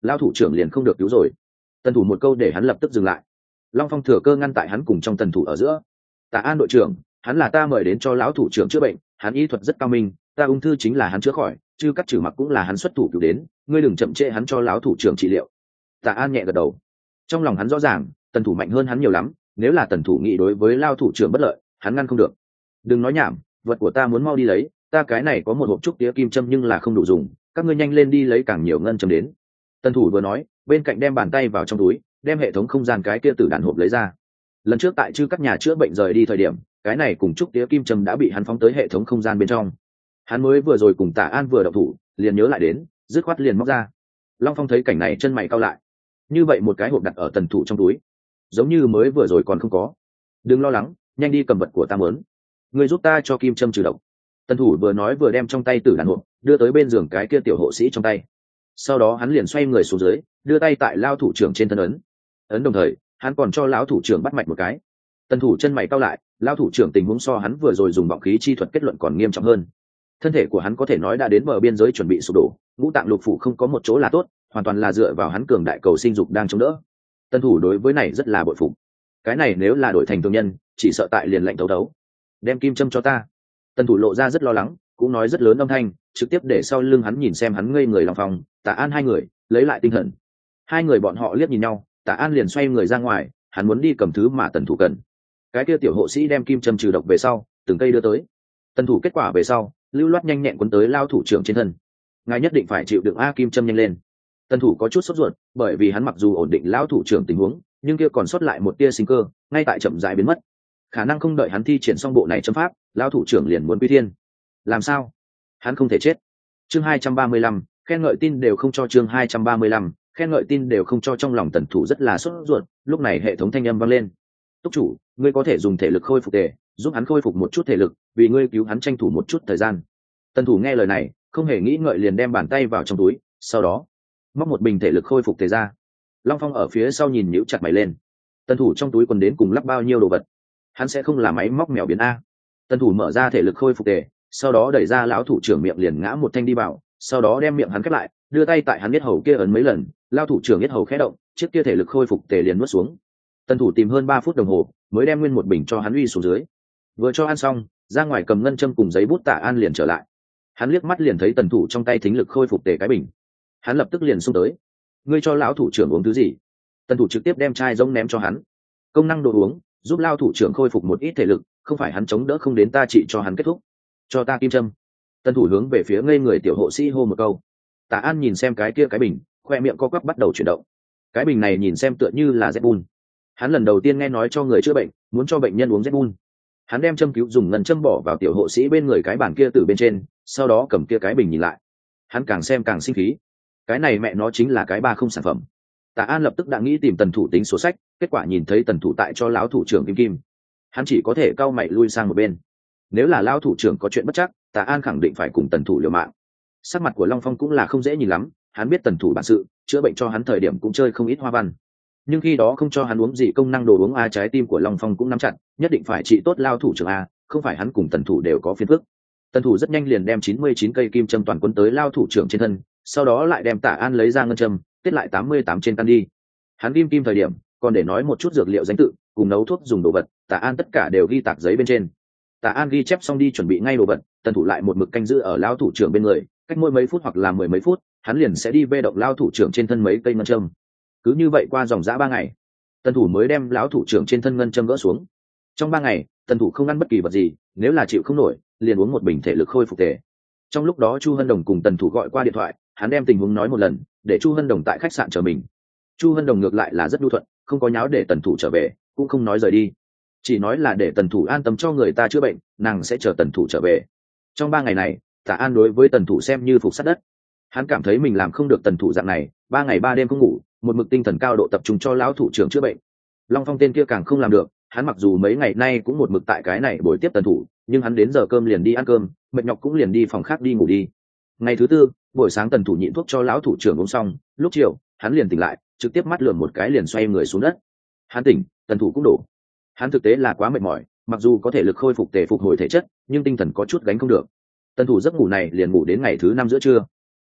lao thủ trưởng liền không được cứu rồi. Tần thủ một câu để hắn lập tức dừng lại. Long Phong thừa cơ ngăn tại hắn cùng trong tần thủ ở giữa. Tạ An đội trưởng, hắn là ta mời đến cho lão thủ trưởng chữa bệnh, hắn y thuật rất cao minh, ta ung thư chính là hắn chữa khỏi, chứ các trừ mặc cũng là hắn xuất thủ cứu đến, ngươi đừng chậm trễ hắn cho lão thủ trưởng trị liệu. Tạ An nhẹ gật đầu. Trong lòng hắn rõ ràng tần thủ mạnh hơn hắn nhiều lắm, nếu là tần thủ nghĩ đối với lao thủ trưởng bất lợi, hắn ngăn không được. Đừng nói nhảm, vật của ta muốn mau đi lấy, ta cái này có một hộp trúc tía kim châm nhưng là không đủ dùng, các ngươi nhanh lên đi lấy càng nhiều ngân châm đến. Tần thủ vừa nói, bên cạnh đem bàn tay vào trong túi, đem hệ thống không gian cái kia tử đàn hộp lấy ra. Lần trước tại chư các nhà chữa bệnh rời đi thời điểm, cái này cùng trúc tía kim châm đã bị hắn phóng tới hệ thống không gian bên trong. Hắn mới vừa rồi cùng Tạ An vừa động thủ, liền nhớ lại đến, dứt khoát liền móc ra. Long Phong thấy cảnh này chân mày cau lại. Như vậy một cái hộp đặt ở tần thủ trong túi, giống như mới vừa rồi còn không có. Đừng lo lắng, nhanh đi cầm vật của ta muốn. Ngươi giúp ta cho kim châm trừ độc. Tần thủ vừa nói vừa đem trong tay tử đàn hộp đưa tới bên giường cái kia tiểu hộ sĩ trong tay. Sau đó hắn liền xoay người xuống dưới, đưa tay tại lao thủ trưởng trên thân ấn. Ấn đồng thời, hắn còn cho lão thủ trưởng bắt mạch một cái. Tần thủ chân mày cau lại, lão thủ trưởng tình huống so hắn vừa rồi dùng vọng khí chi thuật kết luận còn nghiêm trọng hơn. Thân thể của hắn có thể nói đã đến bờ biên giới chuẩn bị sụp đổ, ngũ tạng lục phủ không có một chỗ là tốt, hoàn toàn là dựa vào hắn cường đại cầu sinh dục đang chống đỡ. Tần thủ đối với này rất là bội phục. Cái này nếu là đổi thành thường nhân, chỉ sợ tại liền lệnh đấu đấu. Đem kim châm cho ta. Tần thủ lộ ra rất lo lắng, cũng nói rất lớn âm thanh, trực tiếp để sau lưng hắn nhìn xem hắn ngây người Long Phong, Tạ An hai người lấy lại tinh thần. Hai người bọn họ liếc nhìn nhau, Tạ An liền xoay người ra ngoài, hắn muốn đi cầm thứ mà tần thủ cần. Cái kia tiểu hộ sĩ đem kim châm trừ độc về sau, từng cây đưa tới. Tần thủ kết quả về sau, lưu loát nhanh nhẹn quấn tới lao thủ trưởng trên thân. Ngài nhất định phải chịu đựng a, kim châm nhanh lên. Tần thủ có chút sốt ruột, bởi vì hắn mặc dù ổn định lão thủ trưởng tình huống, nhưng kia còn sót lại một tia sinh cơ, ngay tại chậm rãi biến mất. Khả năng không đợi hắn thi triển xong bộ này châm pháp, lão thủ trưởng liền muốn quy thiên. Làm sao? Hắn không thể chết. Chương hai trăm ba mươi lăm, khen ngợi tin đều không cho. Chương hai trăm ba mươi lăm, khen ngợi tin đều không cho. Trong lòng tần thủ rất là sốt ruột, lúc này hệ thống thanh âm vang lên. Túc chủ, ngươi có thể dùng thể lực khôi phục tề, giúp hắn khôi phục một chút thể lực, vì ngươi cứu hắn tranh thủ một chút thời gian. Tần thủ nghe lời này, không hề nghĩ ngợi liền đem bàn tay vào trong túi, sau đó móc một bình thể lực khôi phục tề ra. Long Phong ở phía sau nhìn nhíu chặt mày lên. Tần thủ trong túi quần đến cùng lắp bao nhiêu đồ vật? Hắn sẽ không là máy móc mèo biến a? Tần thủ mở ra thể lực khôi phục tề, sau đó đẩy ra lão thủ trưởng miệng liền ngã một thanh đi vào, sau đó đem miệng hắn khép lại, đưa tay tại hắn yết hầu kia ấn mấy lần, lão thủ trưởng yết hầu khẽ động, chiếc kia thể lực khôi phục tề liền nuốt xuống. Tần thủ tìm hơn ba phút đồng hồ, mới đem nguyên một bình cho hắn uy xuống dưới. Vừa cho ăn xong, ra ngoài cầm ngân châm cùng giấy bút Tạ An liền trở lại. Hắn liếc mắt liền thấy tần thủ trong tay thính lực khôi phục tề cái bình. Hắn lập tức liền xông tới. Ngươi cho lão thủ trưởng uống thứ gì? Tần thủ trực tiếp đem chai giống ném cho hắn. Công năng đồ uống, giúp lao thủ trưởng khôi phục một ít thể lực, không phải hắn chống đỡ không đến ta trị cho hắn kết thúc. Cho ta kim châm. Tần thủ hướng về phía ngây người tiểu hộ sĩ hô một câu. Tạ An nhìn xem cái kia cái bình, khoe miệng co quắp bắt đầu chuyển động. Cái bình này nhìn xem tựa như là Zbun. Hắn lần đầu tiên nghe nói cho người chữa bệnh, muốn cho bệnh nhân uống Zbun. Hắn đem châm cứu dùng ngân châm bỏ vào tiểu hộ sĩ bên người cái bàn kia từ bên trên, sau đó cầm kia cái bình nhìn lại. Hắn càng xem càng sinh khí. Cái này mẹ nó chính là cái ba không sản phẩm. Tạ An lập tức đã nghĩ tìm tần thủ tính sổ sách, kết quả nhìn thấy tần thủ tại cho lão thủ trưởng kim kim, hắn chỉ có thể cau mày lui sang một bên. Nếu là lão thủ trưởng có chuyện bất chắc, Tạ An khẳng định phải cùng tần thủ liều mạng. Sắc mặt của Long Phong cũng là không dễ nhìn lắm, hắn biết tần thủ bản sự, chữa bệnh cho hắn thời điểm cũng chơi không ít hoa văn, nhưng khi đó không cho hắn uống gì công năng đồ uống a, trái tim của Long Phong cũng nắm chặt, nhất định phải trị tốt lao thủ trưởng a, không phải hắn cùng tần thủ đều có phiền phức. Tần thủ rất nhanh liền đem chín mươi chín cây kim châm toàn quân tới lao thủ trưởng trên thân, sau đó lại đem Tạ An lấy ra ngân châm, kết lại tám mươi tám trên căn đi. Hắn kim kim thời điểm, còn để nói một chút dược liệu danh tự, cùng nấu thuốc dùng đồ vật, Tạ An tất cả đều ghi tạc giấy bên trên. Tạ An ghi chép xong đi chuẩn bị ngay đồ vật, tần thủ lại một mực canh giữ ở lao thủ trưởng bên người, cách mỗi mấy phút hoặc là mười mấy phút, hắn liền sẽ đi vê động lao thủ trưởng trên thân mấy cây ngân châm. Cứ như vậy qua dòng dã ba ngày, tần thủ mới đem lão thủ trưởng trên thân ngân châm gỡ xuống. Trong ba ngày, tần thủ không ăn bất kỳ vật gì, nếu là chịu không nổi, liền uống một bình thể lực khôi phục thể. Trong lúc đó Chu Hân Đồng cùng tần thủ gọi qua điện thoại, hắn đem tình huống nói một lần, để Chu Hân Đồng tại khách sạn chờ mình. Chu Hân Đồng ngược lại là rất nhu thuận, không có nháo để tần thủ trở về, cũng không nói rời đi, chỉ nói là để tần thủ an tâm cho người ta chữa bệnh, nàng sẽ chờ tần thủ trở về. Trong ba ngày này, Tạ An đối với tần thủ xem như phục sát đất. Hắn cảm thấy mình làm không được tần thủ dạng này, ba ngày ba đêm không ngủ, một mực tinh thần cao độ tập trung cho lão thủ trưởng chữa bệnh. Long Phong tên kia càng không làm được, hắn mặc dù mấy ngày nay cũng một mực tại cái này buổi tiếp tần thủ, nhưng hắn đến giờ cơm liền đi ăn cơm, mệt nhọc cũng liền đi phòng khác đi ngủ đi. Ngày thứ tư, buổi sáng tần thủ nhịn thuốc cho lão thủ trưởng uống xong, lúc chiều hắn liền tỉnh lại, trực tiếp mắt lườm một cái liền xoay người xuống đất. Hắn tỉnh, tần thủ cũng đổ. Hắn thực tế là quá mệt mỏi, mặc dù có thể lực khôi phục thể phục hồi thể chất, nhưng tinh thần có chút gánh không được. Tần thủ giấc ngủ này liền ngủ đến ngày thứ năm giữa trưa.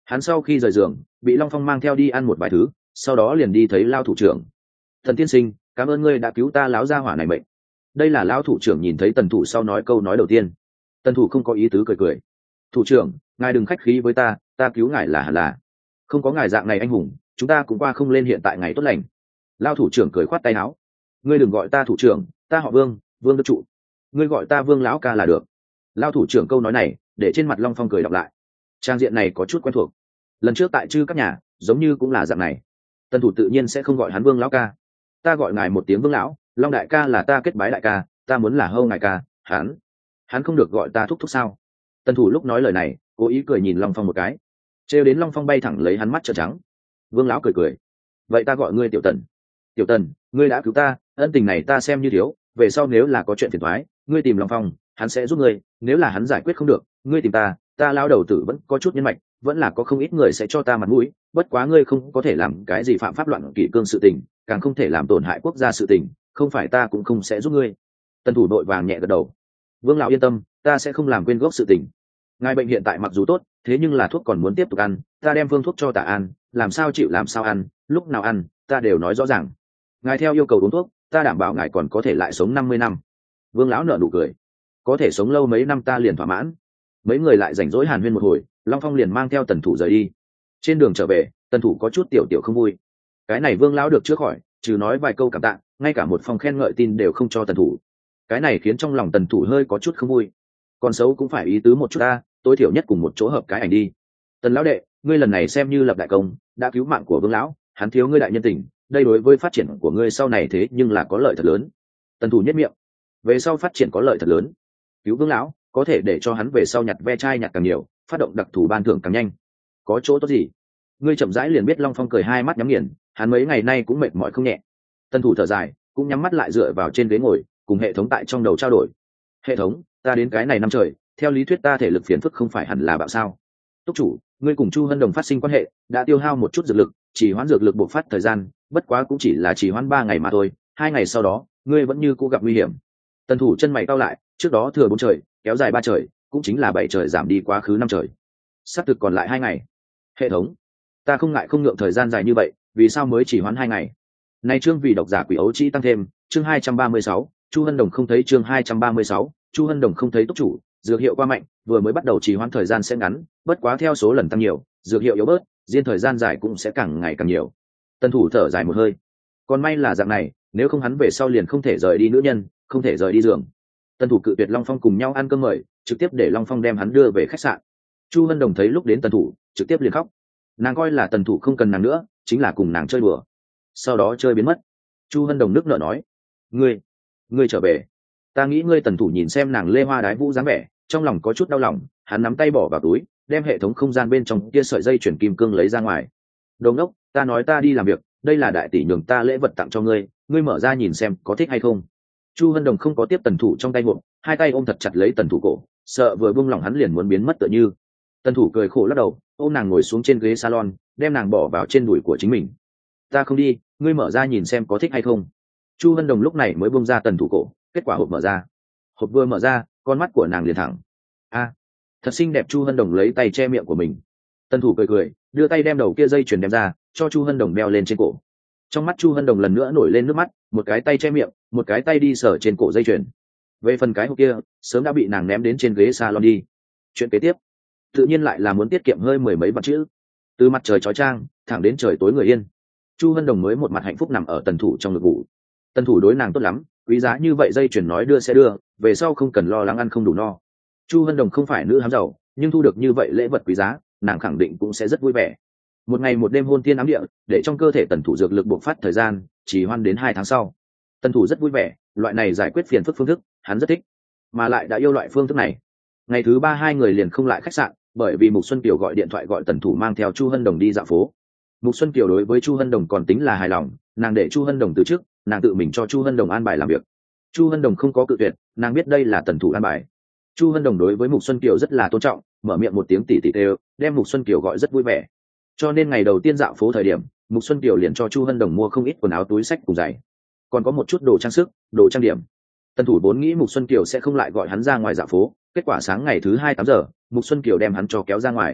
Hắn sau khi rời giường bị Long Phong mang theo đi ăn một vài thứ, sau đó liền đi thấy Lao thủ trưởng. Thần tiên sinh, cảm ơn ngươi đã cứu ta láo gia hỏa này mệnh. Đây là Lão thủ trưởng nhìn thấy Tần thủ sau nói câu nói đầu tiên. Tần thủ không có ý tứ cười cười. Thủ trưởng, ngài đừng khách khí với ta, ta cứu ngài là hẳn là. Không có ngài dạng này anh hùng, chúng ta cũng qua không lên hiện tại ngày tốt lành. Lao thủ trưởng cười khoát tay áo. Ngươi đừng gọi ta thủ trưởng, ta họ Vương, Vương đức trụ. Ngươi gọi ta Vương lão ca là được. Lao thủ trưởng câu nói này để trên mặt Long Phong cười đọc lại. Trang diện này có chút quen thuộc. Lần trước tại chư các nhà giống như cũng là dạng này. Tần thủ tự nhiên sẽ không gọi hắn Vương lão ca. Ta gọi ngài một tiếng Vương lão, Long đại ca là ta kết bái đại ca, ta muốn là hâu ngài ca. Hắn, hắn không được gọi ta thúc thúc sao? Tần thủ lúc nói lời này cố ý cười nhìn Long Phong một cái, trêu đến Long Phong bay thẳng lấy hắn mắt trợn trắng. Vương lão cười cười. Vậy ta gọi ngươi Tiểu Tần. Tiểu Tần, ngươi đã cứu ta, ân tình này ta xem như thiếu, về sau nếu là có chuyện phiền toái, ngươi tìm Long Phong, hắn sẽ giúp ngươi, nếu là hắn giải quyết không được, ngươi tìm ta, ta lao đầu tử vẫn có chút nhân mạch, vẫn là có không ít người sẽ cho ta mặt mũi, bất quá ngươi không có thể làm cái gì phạm pháp loạn kỷ cương sự tình, càng không thể làm tổn hại quốc gia sự tình, không phải ta cũng không sẽ giúp ngươi. Tần thủ đội vàng nhẹ gật đầu. Vương lão yên tâm, ta sẽ không làm quên gốc sự tình. Ngài bệnh hiện tại mặc dù tốt, thế nhưng là thuốc còn muốn tiếp tục ăn, ta đem phương thuốc cho Tạ An, làm sao chịu làm sao ăn, lúc nào ăn, ta đều nói rõ ràng. Ngài theo yêu cầu uống thuốc, ta đảm bảo ngài còn có thể lại sống năm mươi năm. Vương lão nở nụ cười. Có thể sống lâu mấy năm ta liền thỏa mãn. Mấy người lại rảnh rỗi hàn huyên một hồi, Long Phong liền mang theo Tần thủ rời đi. Trên đường trở về, Tần thủ có chút tiểu tiểu không vui. Cái này Vương lão được chữa khỏi, trừ nói vài câu cảm tạ, ngay cả một phong khen ngợi tin đều không cho Tần thủ. Cái này khiến trong lòng Tần thủ hơi có chút không vui. Còn xấu cũng phải ý tứ một chút ta, tối thiểu nhất cùng một chỗ hợp cái ảnh đi. Tần lão đệ, ngươi lần này xem như lập đại công, đã cứu mạng của Vương lão, hắn thiếu ngươi đại nhân tình, đây đối với phát triển của ngươi sau này thế nhưng là có lợi thật lớn. Tần thủ nhất miệng. Về sau phát triển có lợi thật lớn. Cứu Vương lão có thể để cho hắn về sau nhặt ve chai nhặt càng nhiều, phát động đặc thù ban thưởng càng nhanh. Có chỗ tốt gì? Ngươi chậm rãi liền biết. Long Phong cười hai mắt nhắm nghiền, hắn mấy ngày nay cũng mệt mỏi không nhẹ. Tần thủ thở dài, cũng nhắm mắt lại dựa vào trên ghế ngồi, cùng hệ thống tại trong đầu trao đổi. Hệ thống, ta đến cái này năm trời, theo lý thuyết ta thể lực phiền phức không phải hẳn là bạo sao? Túc chủ, ngươi cùng Chu Hân Đồng phát sinh quan hệ, đã tiêu hao một chút dược lực, chỉ hoãn dược lực bộc phát thời gian, bất quá cũng chỉ là chỉ hoãn ba ngày mà thôi, hai ngày sau đó, ngươi vẫn như cũ gặp nguy hiểm. Tần thủ chân mày cau lại, trước đó thừa bốn trời, kéo dài ba trời, cũng chính là bảy trời giảm đi quá khứ năm trời. Sắp thực còn lại hai ngày. Hệ thống, ta không ngại không ngượng thời gian dài như vậy, vì sao mới chỉ hoãn hai ngày? Này chương vì độc giả quỷ ấu chi tăng thêm, chương hai trăm ba mươi sáu, Chu Hân Đồng không thấy chương hai trăm ba mươi sáu, Chu Hân Đồng không thấy túc chủ, dược hiệu qua mạnh, vừa mới bắt đầu trì hoãn thời gian sẽ ngắn, bất quá theo số lần tăng nhiều, dược hiệu yếu bớt, riêng thời gian dài cũng sẽ càng ngày càng nhiều. Tần thủ thở dài một hơi. Còn may là dạng này, nếu không hắn về sau liền không thể rời đi nữ nhân, không thể rời đi giường. Tần thủ cự tuyệt Long Phong cùng nhau ăn cơm mời, trực tiếp để Long Phong đem hắn đưa về khách sạn. Chu Hân Đồng thấy lúc đến Tần thủ, trực tiếp liền khóc. Nàng coi là Tần thủ không cần nàng nữa, chính là cùng nàng chơi đùa. Sau đó chơi biến mất. Chu Hân Đồng nước nở nói: "Ngươi, ngươi trở về." Ta nghĩ ngươi. Tần thủ nhìn xem nàng lê hoa đái vũ dáng vẻ, trong lòng có chút đau lòng, hắn nắm tay bỏ vào túi, đem hệ thống không gian bên trong kia sợi dây chuyển kim cương lấy ra ngoài. Đồ ngốc, ta nói ta đi làm việc, đây là đại tỷ nhường ta lễ vật tặng cho ngươi, ngươi mở ra nhìn xem có thích hay không. Chu Hân Đồng không có tiếp Tần thủ trong tay hộp, hai tay ôm thật chặt lấy Tần thủ cổ, sợ vừa buông lỏng hắn liền muốn biến mất tựa như. Tần thủ cười khổ lắc đầu, ôm nàng ngồi xuống trên ghế salon, đem nàng bỏ vào trên đùi của chính mình. Ta không đi, ngươi mở ra nhìn xem có thích hay không. Chu Hân Đồng lúc này mới buông ra Tần thủ cổ, kết quả hộp mở ra. Hộp vừa mở ra, con mắt của nàng liền thẳng. A, thật xinh đẹp. Chu Hân Đồng lấy tay che miệng của mình. Tần thủ cười cười, đưa tay đem đầu kia dây chuyền đem ra, cho Chu Hân Đồng đeo lên trên cổ. Trong mắt Chu Hân Đồng lần nữa nổi lên nước mắt, một cái tay che miệng, một cái tay đi sờ trên cổ dây chuyền. Về phần cái hộp kia, sớm đã bị nàng ném đến trên ghế salon đi. Chuyện kế tiếp, tự nhiên lại là muốn tiết kiệm hơi mười mấy vạn chữ. Từ mặt trời chói chang thẳng đến trời tối người yên, Chu Hân Đồng mới một mặt hạnh phúc nằm ở Tần thủ trong ngực ngủ. Tần thủ đối nàng tốt lắm, quý giá như vậy dây chuyền nói đưa sẽ đưa, về sau không cần lo lắng ăn không đủ no. Chu Hân Đồng không phải nữ hám giàu, nhưng thu được như vậy lễ vật quý giá, nàng khẳng định cũng sẽ rất vui vẻ. Một ngày một đêm hôn thiên ám địa, để trong cơ thể Tần thủ dược lực bộc phát thời gian chỉ hoan đến hai tháng sau. Tần thủ rất vui vẻ, loại này giải quyết phiền phức phương thức hắn rất thích, mà lại đã yêu loại phương thức này. Ngày thứ ba hai người liền không lại khách sạn, bởi vì Mục Xuân Kiều gọi điện thoại gọi Tần thủ mang theo Chu Hân Đồng đi dạo phố. Mục Xuân Kiều đối với Chu Hân Đồng còn tính là hài lòng, nàng để Chu Hân Đồng từ trước, nàng tự mình cho Chu Hân Đồng an bài làm việc. Chu Hân Đồng không có cự tuyệt, nàng biết đây là Tần thủ an bài. Chu Hân Đồng đối với Mục Xuân Kiều rất là tôn trọng, mở miệng một tiếng tỷ tỷ tê, đem Mục Xuân Kiều gọi rất vui vẻ. Cho nên ngày đầu tiên dạo phố thời điểm, Mục Xuân Kiều liền cho Chu Hân Đồng mua không ít quần áo, túi xách cùng giày, còn có một chút đồ trang sức, đồ trang điểm. Tần thủ vốn nghĩ Mục Xuân Kiều sẽ không lại gọi hắn ra ngoài dạo phố, kết quả sáng ngày thứ hai tám giờ, Mục Xuân Kiều đem hắn cho kéo ra ngoài.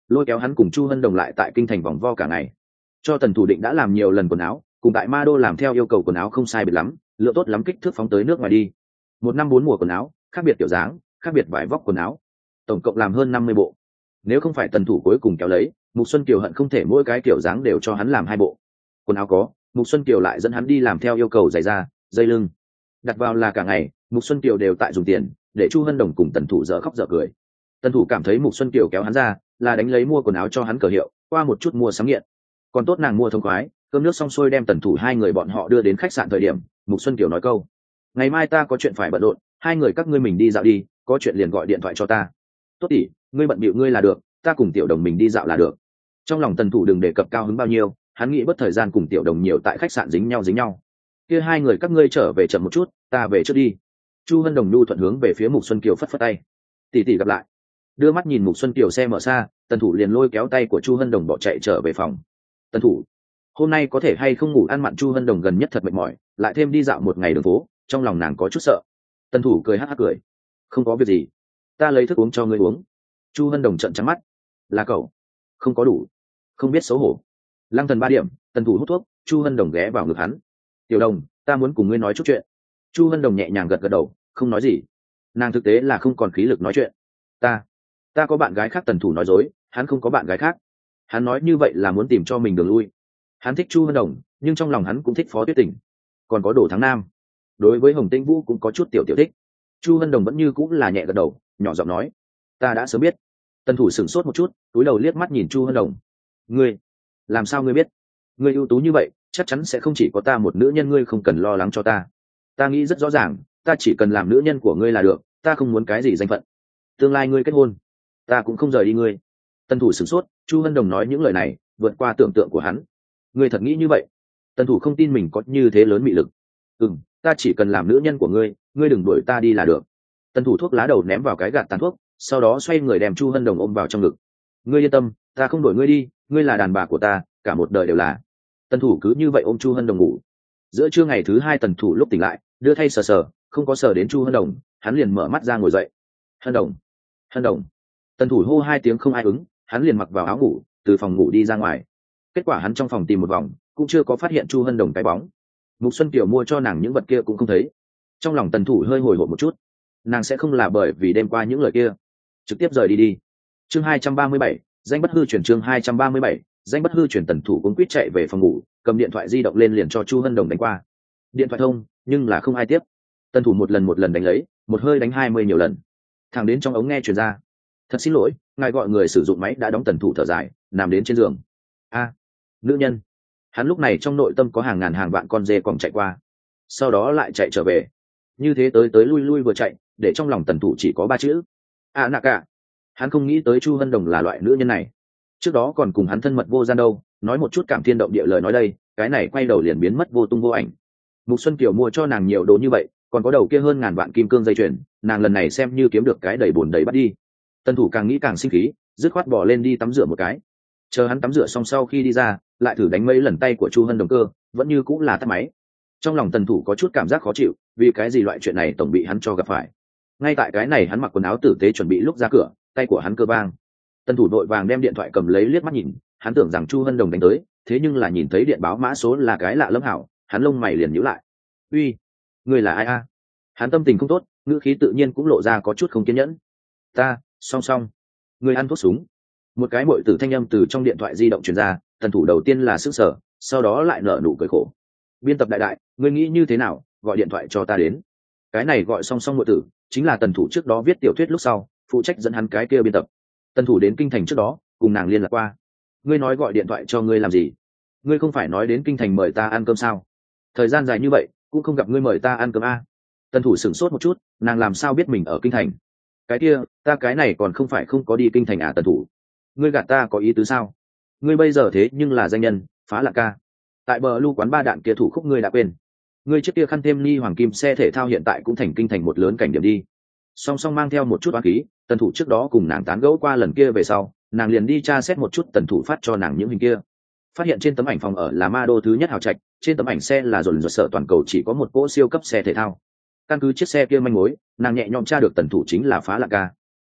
lôi kéo hắn cùng Chu Hân Đồng lại tại kinh thành vòng vo cả ngày. Cho Tần Thủ Định đã làm nhiều lần quần áo, cùng tại Ma Đô làm theo yêu cầu quần áo không sai biệt lắm, lựa tốt lắm kích thước phóng tới nước ngoài đi. Một năm bốn mùa quần áo, khác biệt kiểu dáng, khác biệt vải vóc quần áo, tổng cộng làm hơn năm mươi bộ. Nếu không phải Tần Thủ cuối cùng kéo lấy, Mục Xuân Kiều hận không thể mỗi cái kiểu dáng đều cho hắn làm hai bộ. Quần áo có, Mục Xuân Kiều lại dẫn hắn đi làm theo yêu cầu giày da, dây lưng. Đặt vào là cả ngày, Mục Xuân Kiều đều tại dùng tiền, để Chu Hân Đồng cùng Tần Thủ dở khóc dở cười. Tần Thủ cảm thấy Mục Xuân Kiều kéo hắn ra, là đánh lấy mua quần áo cho hắn cờ hiệu, qua một chút mua sắm nghiện. Còn tốt nàng mua thông khoái, cơm nước xong xuôi đem Tần Thủ hai người bọn họ đưa đến khách sạn thời điểm, Mục Xuân Kiều nói câu: "Ngày mai ta có chuyện phải bận rộn, hai người các ngươi mình đi dạo đi, có chuyện liền gọi điện thoại cho ta." "Tốt tỷ, ngươi bận bịu ngươi là được, ta cùng Tiểu Đồng mình đi dạo là được." Trong lòng Tần Thủ đừng đề cập cao hứng bao nhiêu, hắn nghĩ bất thời gian cùng Tiểu Đồng nhiều tại khách sạn dính nhau dính nhau. "Kia hai người các ngươi trở về chậm một chút, ta về trước đi." Chu Hân Đồng nhu thuận hướng về phía Mục Xuân Kiều phất phất tay. "Tỷ tỷ gặp lại." Đưa mắt nhìn Mục Xuân Kiều xe mở xa, Tần Thủ liền lôi kéo tay của Chu Hân Đồng bỏ chạy trở về phòng. "Tần Thủ, hôm nay có thể hay không ngủ ăn mặn?" Chu Hân Đồng gần nhất thật mệt mỏi, lại thêm đi dạo một ngày đường phố, trong lòng nàng có chút sợ. Tần Thủ cười hắc hắc cười: "Không có việc gì, ta lấy thức uống cho ngươi uống." Chu Hân Đồng trợn trắng mắt: "Là cậu không có đủ, không biết xấu hổ." Lăng thần ba điểm, Tần Thủ hút thuốc, Chu Hân Đồng ghé vào ngực hắn. "Tiểu Đồng, ta muốn cùng ngươi nói chút chuyện." Chu Hân Đồng nhẹ nhàng gật gật đầu, không nói gì. Nàng thực tế là không còn khí lực nói chuyện. Ta, ta có bạn gái khác." Tần Thủ nói dối, hắn không có bạn gái khác. Hắn nói như vậy là muốn tìm cho mình đường lui. Hắn thích Chu Hân Đồng, nhưng trong lòng hắn cũng thích Phó Tuyết Tình, còn có Đỗ Thắng Nam. Đối với Hồng Tĩnh Vũ cũng có chút tiểu tiểu thích. Chu Hân Đồng vẫn như cũng là nhẹ gật đầu, nhỏ giọng nói: "Ta đã sớm biết." Tần Thủ sửng sốt một chút, cúi đầu liếc mắt nhìn Chu Hân Đồng. "Ngươi, làm sao ngươi biết? Ngươi ưu tú như vậy, chắc chắn sẽ không chỉ có ta một nữ nhân, ngươi không cần lo lắng cho ta. Ta nghĩ rất rõ ràng, ta chỉ cần làm nữ nhân của ngươi là được, ta không muốn cái gì danh phận. Tương lai ngươi kết hôn, ta cũng không rời đi ngươi." Tần Thủ sửng sốt, Chu Hân Đồng nói những lời này vượt qua tưởng tượng của hắn. "Ngươi thật nghĩ như vậy?" Tần Thủ không tin mình có như thế lớn mị lực. "Ừm, ta chỉ cần làm nữ nhân của ngươi, ngươi đừng đuổi ta đi là được." Tần Thủ thuốc lá đầu ném vào cái gạt tàn thuốc, sau đó xoay người đem Chu Hân Đồng ôm vào trong ngực. "Ngươi yên tâm, ta không đuổi ngươi đi, ngươi là đàn bà của ta, cả một đời đều là." Tần Thủ cứ như vậy ôm Chu Hân Đồng ngủ. Giữa trưa ngày thứ hai, Tần Thủ lúc tỉnh lại, đưa thay sờ sờ, không có sờ đến Chu Hân Đồng, hắn liền mở mắt ra ngồi dậy. "Hân Đồng, Hân Đồng." Tần Thủ hô hai tiếng không ai ứng, hắn liền mặc vào áo ngủ, từ phòng ngủ đi ra ngoài. Kết quả hắn trong phòng tìm một vòng, cũng chưa có phát hiện Chu Hân Đồng cái bóng. Mục Xuân Kiều mua cho nàng những vật kia cũng không thấy. Trong lòng Tần Thủ hơi hồi hộp một chút, nàng sẽ không là bởi vì đêm qua những lời kia trực tiếp rời đi đi. Chương hai trăm ba mươi bảy, danh bất hư truyền. Chương hai trăm ba mươi bảy, danh bất hư truyền. Tần Thủ cũng quýt chạy về phòng ngủ, cầm điện thoại di động lên liền cho Chu Hân Đồng đánh qua. Điện thoại thông, nhưng là không ai tiếp. Tần Thủ một lần một lần đánh lấy, một hơi đánh hai mươi nhiều lần, thẳng đến trong ống nghe truyền ra: "Thật xin lỗi, ngài gọi người sử dụng máy đã đóng." Tần Thủ thở dài, nằm đến trên giường. A, nữ nhân. Hắn lúc này trong nội tâm có hàng ngàn hàng vạn con dê quòng chạy qua, sau đó lại chạy trở về. Như thế tới tới lui lui vừa chạy, để trong lòng Tần Thủ chỉ có ba chữ: a nạ cả. Hắn không nghĩ tới Chu Hân Đồng là loại nữ nhân này. Trước đó còn cùng hắn thân mật vô gian đâu, nói một chút cảm thiên động địa lời nói đây, cái này quay đầu liền biến mất vô tung vô ảnh. Mục Xuân Kiều mua cho nàng nhiều đồ như vậy, còn có đầu kia hơn ngàn vạn kim cương dây chuyền, nàng lần này xem như kiếm được cái đầy bồn đầy bắt đi. Tần Thủ càng nghĩ càng sinh khí, dứt khoát bỏ lên đi tắm rửa một cái. Chờ hắn tắm rửa xong sau khi đi ra, lại thử đánh mấy lần tay của Chu Hân Đồng cơ, vẫn như cũng là tắt máy. Trong lòng Tần Thủ có chút cảm giác khó chịu, vì cái gì loại chuyện này tổng bị hắn cho gặp phải. Ngay tại cái này hắn mặc quần áo tử tế chuẩn bị lúc ra cửa, tay của hắn cơ bang. Tần Thủ đội vàng đem điện thoại cầm lấy liếc mắt nhìn, hắn tưởng rằng Chu Hân Đồng đánh tới, thế nhưng là nhìn thấy điện báo mã số là cái lạ lẫm hảo, hắn lông mày liền nhíu lại. "Uy, ngươi là ai a?" Hắn tâm tình không tốt, ngữ khí tự nhiên cũng lộ ra có chút không kiên nhẫn. "Ta, Song Song, ngươi ăn thuốc súng." Một cái muội tử thanh âm từ trong điện thoại di động truyền ra. Tần Thủ đầu tiên là sửng sở, sau đó lại nở nụ cười khổ. "Biên tập đại đại, ngươi nghĩ như thế nào, gọi điện thoại cho ta đến." Cái này gọi Song Song muội tử chính là Tần Thủ trước đó viết tiểu thuyết lúc sau phụ trách dẫn hắn cái kia biên tập. Tần Thủ đến kinh thành trước đó cùng nàng liên lạc qua. "Ngươi nói gọi điện thoại cho ngươi làm gì? Ngươi không phải nói đến kinh thành mời ta ăn cơm sao? Thời gian dài như vậy cũng không gặp ngươi mời ta ăn cơm a." Tần Thủ sửng sốt một chút, nàng làm sao biết mình ở kinh thành? "Cái kia, ta cái này còn không phải không có đi kinh thành à?" "Tần Thủ, ngươi gạt ta có ý tứ sao? Ngươi bây giờ thế nhưng là danh nhân, phá lạ ca. Tại bờ lưu quán ba đạn kia thủ khúc ngươi đã quên. Ngươi trước kia khăn thêm ni hoàng kim xe thể thao hiện tại cũng thành kinh thành một lớn cảnh điểm đi." Song Song mang theo một chút oán khí, Tần Thủ trước đó cùng nàng tán gẫu qua lần kia về sau, nàng liền đi tra xét một chút Tần Thủ phát cho nàng những hình kia. Phát hiện trên tấm ảnh phòng ở là Ma Đô thứ nhất hào trạch, trên tấm ảnh xe là dồn dồn sợ toàn cầu chỉ có một cỗ siêu cấp xe thể thao. Căn cứ chiếc xe kia manh mối, nàng nhẹ nhõm tra được Tần Thủ chính là phá lạ ca.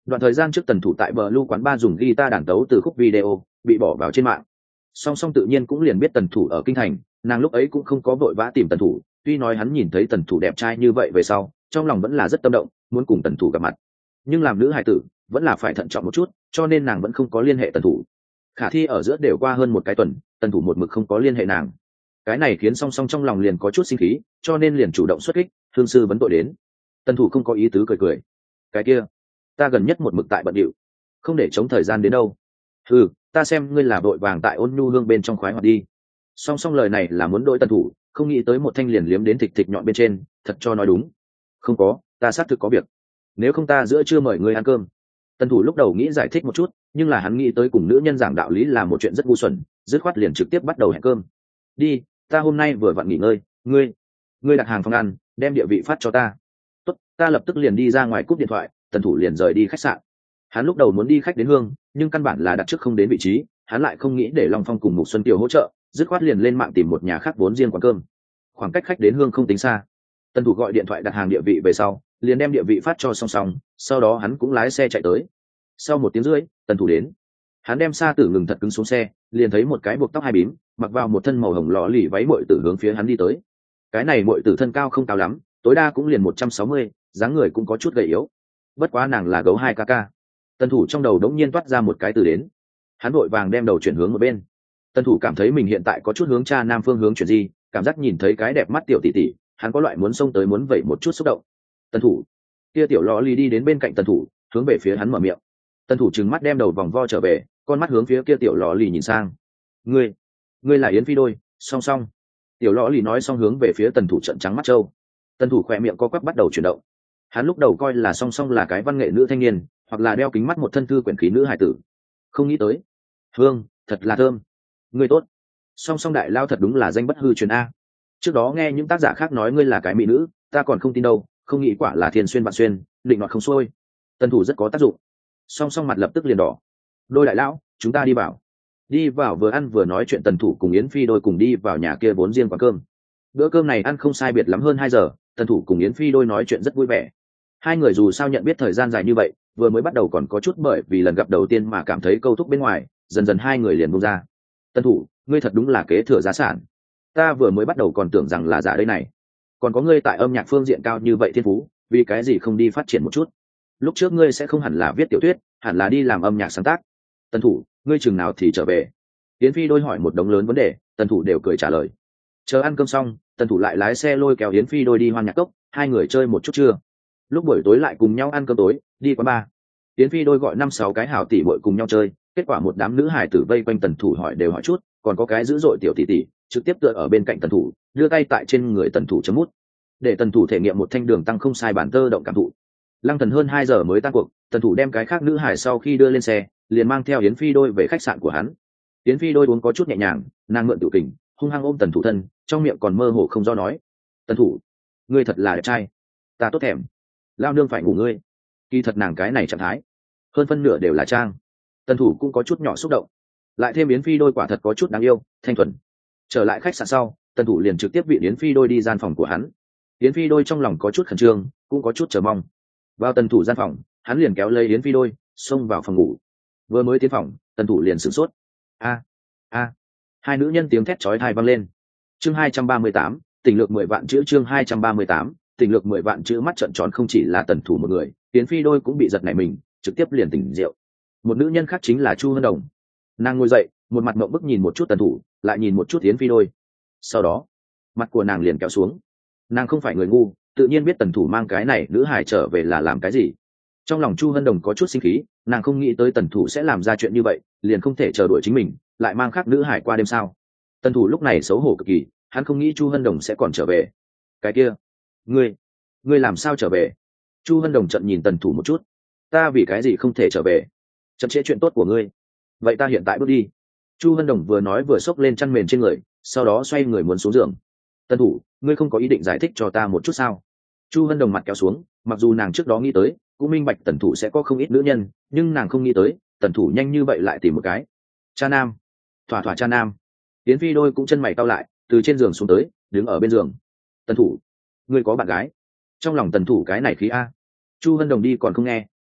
Đoạn thời gian trước tần thủ tại bờ lưu quán ba dùng guitar đàn tấu từ khúc video bị bỏ vào trên mạng, song song tự nhiên cũng liền biết tần thủ ở kinh thành. Nàng lúc ấy cũng không có vội vã tìm tần thủ, tuy nói hắn nhìn thấy tần thủ đẹp trai như vậy về sau trong lòng vẫn là rất tâm động, muốn cùng tần thủ gặp mặt, nhưng làm nữ hài tử vẫn là phải thận trọng một chút, cho nên nàng vẫn không có liên hệ tần thủ. Khả thi ở giữa đều qua hơn một cái tuần, tần thủ một mực không có liên hệ nàng, cái này khiến song song trong lòng liền có chút sinh khí, cho nên liền chủ động xuất kích, thương sư vấn tội đến. Tần thủ không có ý tứ, cười cười, cái kia ta gần nhất một mực tại bận điệu, không để chống thời gian đến đâu. Ừ, ta xem ngươi là vội vàng tại ôn nhu hương bên trong khoái hoạt đi. Song song lời này là muốn đội tần thủ, không nghĩ tới một thanh liền liếm đến thịt thịt nhọn bên trên, thật cho nói đúng. Không có, ta xác thực có việc, nếu không ta giữa trưa mời ngươi ăn cơm. Tần thủ lúc đầu nghĩ giải thích một chút, nhưng là hắn nghĩ tới cùng nữ nhân giảng đạo lý là một chuyện rất ngu xuẩn, dứt khoát liền trực tiếp bắt đầu hẹn cơm. Đi, ta hôm nay vừa vặn nghỉ ngơi, ngươi ngươi đặt hàng phòng ăn, đem địa vị phát cho ta. Tốt, ta lập tức liền đi ra ngoài cúp điện thoại. Tần thủ liền rời đi khách sạn. Hắn lúc đầu muốn đi khách đến hương, nhưng căn bản là đặt trước không đến vị trí, hắn lại không nghĩ để Long Phong cùng Mục Xuân Kiều hỗ trợ, dứt khoát liền lên mạng tìm một nhà khác vốn riêng quán cơm. Khoảng cách khách đến hương không tính xa. Tần thủ gọi điện thoại đặt hàng địa vị về sau, liền đem địa vị phát cho song song, sau đó hắn cũng lái xe chạy tới. Sau một tiếng rưỡi, tần thủ đến. Hắn đem xa tử ngừng thật cứng xuống xe, liền thấy một cái buộc tóc hai bím, mặc vào một thân màu hồng lọ lì váy muội tử hướng phía hắn đi tới. Cái này muội tử thân cao không cao lắm, tối đa cũng liền một trăm sáu mươi, dáng người cũng có chút gầy yếu. Bất quá nàng là gấu hai ca ca. Tần thủ trong đầu đống nhiên toát ra một cái từ đến, hắn vội vàng đem đầu chuyển hướng một bên. Tần thủ cảm thấy mình hiện tại có chút hướng cha nam phương hướng chuyển gì, cảm giác nhìn thấy cái đẹp mắt tiểu tỷ tỷ, hắn có loại muốn xông tới muốn vẩy một chút xúc động. Tần thủ, kia tiểu lọ lì đi đến bên cạnh tần thủ, hướng về phía hắn mở miệng. Tần thủ trừng mắt đem đầu vòng vo trở về, con mắt hướng phía kia tiểu lọ lì nhìn sang. Ngươi, ngươi là Yến Phi đôi, song song. Tiểu lọ lì nói xong hướng về phía tần thủ trợn trắng mắt trâu. Tần thủ khỏe miệng co quắp bắt đầu chuyển động. Hắn lúc đầu coi là song song là cái văn nghệ nữ thanh niên, hoặc là đeo kính mắt một thân thư quyển khí nữ hài tử, không nghĩ tới hương thật là thơm. Ngươi tốt. Song song đại lao thật đúng là danh bất hư truyền a. Trước đó nghe những tác giả khác nói ngươi là cái mỹ nữ, ta còn không tin đâu, không nghĩ quả là thiên xuyên vạn xuyên, định đoạt không xuôi. Tần thủ rất có tác dụng. Song song mặt lập tức liền đỏ. Đôi đại lão, chúng ta đi vào. Đi vào vừa ăn vừa nói chuyện. Tần thủ cùng Yến Phi đôi cùng đi vào nhà kia vốn riêng quán cơm. Bữa cơm này ăn không sai biệt lắm hơn hai giờ, Tần thủ cùng Yến Phi đôi nói chuyện rất vui vẻ. Hai người dù sao nhận biết thời gian dài như vậy, vừa mới bắt đầu còn có chút bởi vì lần gặp đầu tiên mà cảm thấy câu thúc bên ngoài, dần dần hai người liền buông ra. Tần thủ, ngươi thật đúng là kế thừa gia sản, ta vừa mới bắt đầu còn tưởng rằng là giả đây này. Còn có ngươi tại âm nhạc phương diện cao như vậy thiên phú, vì cái gì không đi phát triển một chút? Lúc trước ngươi sẽ không hẳn là viết tiểu thuyết, hẳn là đi làm âm nhạc sáng tác. Tần thủ, ngươi chừng nào thì trở về? Yến Phi đôi hỏi một đống lớn vấn đề, Tần thủ đều cười trả lời. Chờ ăn cơm xong, Tần thủ lại lái xe lôi kéo Yến Phi đôi đi hoan nhạc cốc, hai người chơi một chút trưa. Lúc buổi tối lại cùng nhau ăn cơm tối, đi quán bar. Yến Phi đôi gọi năm sáu cái hảo tỷ muội cùng nhau chơi, kết quả một đám nữ hài tử vây quanh Tần thủ hỏi đều hỏi chút, còn có cái dữ dội tiểu tỷ tỷ trực tiếp tựa ở bên cạnh Tần thủ, đưa tay tại trên người Tần thủ chấm mút, để Tần thủ thể nghiệm một thanh đường tăng không sai bản tơ động cảm thụ. Lăng thần hơn hai giờ mới tan cuộc, Tần thủ đem cái khác nữ hài sau khi đưa lên xe, liền mang theo Yến Phi đôi về khách sạn của hắn. Yến Phi đôi uống có chút nhẹ nhàng, nàng mượn tiểu kình, hung hăng ôm Tần thủ thân, trong miệng còn mơ hồ không do nói: "Tần thủ, ngươi thật là đẹp trai, ta tốt thèm, lao nương phải ngủ ngươi." Kỳ thật nàng cái này trạng thái hơn phân nửa đều là trang. Tần thủ cũng có chút nhỏ xúc động, lại thêm Yến Phi đôi quả thật có chút đáng yêu, thanh thuần. Trở lại khách sạn sau, Tần thủ liền trực tiếp viện Yến Phi đôi đi gian phòng của hắn. Yến Phi đôi trong lòng có chút khẩn trương, cũng có chút chờ mong. Vào Tần thủ gian phòng, hắn liền kéo lấy Yến Phi đôi xông vào phòng ngủ. Vừa mới tiến phòng, Tần thủ liền sửng sốt. A a hai nữ nhân tiếng thét chói tai vang lên. Chương hai trăm ba mươi tám, tình lược mười vạn chữ. Chương hai trăm ba mươi tám, tình lược mười vạn chữ. Mắt trợn tròn không chỉ là Tần thủ một người, Yến Phi đôi cũng bị giật nảy mình, trực tiếp liền tỉnh rượu. Một nữ nhân khác chính là Chu Hân Đồng. Nàng ngồi dậy, một mặt mộng bức nhìn một chút Tần thủ, lại nhìn một chút Yến Phi đôi. Sau đó mặt của nàng liền kéo xuống. Nàng không phải người ngu, tự nhiên biết Tần thủ mang cái này nữ hải trở về là làm cái gì. Trong lòng Chu Hân Đồng có chút sinh khí, nàng không nghĩ tới Tần thủ sẽ làm ra chuyện như vậy, liền không thể chờ đuổi chính mình, lại mang khác nữ hải qua đêm sao. Tần thủ lúc này xấu hổ cực kỳ, hắn không nghĩ Chu Hân Đồng sẽ còn trở về. Cái kia, ngươi ngươi làm sao trở về? Chu Hân Đồng trận nhìn Tần thủ một chút. Ta vì cái gì không thể trở về? Chậm trễ chuyện tốt của ngươi. Vậy ta hiện tại bước đi. Chu Hân Đồng vừa nói vừa xốc lên chăn mền trên người, sau đó xoay người muốn xuống giường. Tần thủ, ngươi không có ý định giải thích cho ta một chút sao? Chu Hân Đồng mặt kéo xuống, mặc dù nàng trước đó nghĩ tới cũng minh bạch Tần thủ sẽ có không ít nữ nhân, nhưng nàng không nghĩ tới Tần thủ nhanh như vậy lại tìm một cái cha nam. Thỏa thỏa cha nam. Yến Phi đôi cũng chân mày cau lại, từ trên giường xuống tới, đứng ở bên giường. Tần thủ, ngươi có bạn gái? Trong lòng Tần thủ cái này khí a. Chu Hân Đồng đi còn không nghe,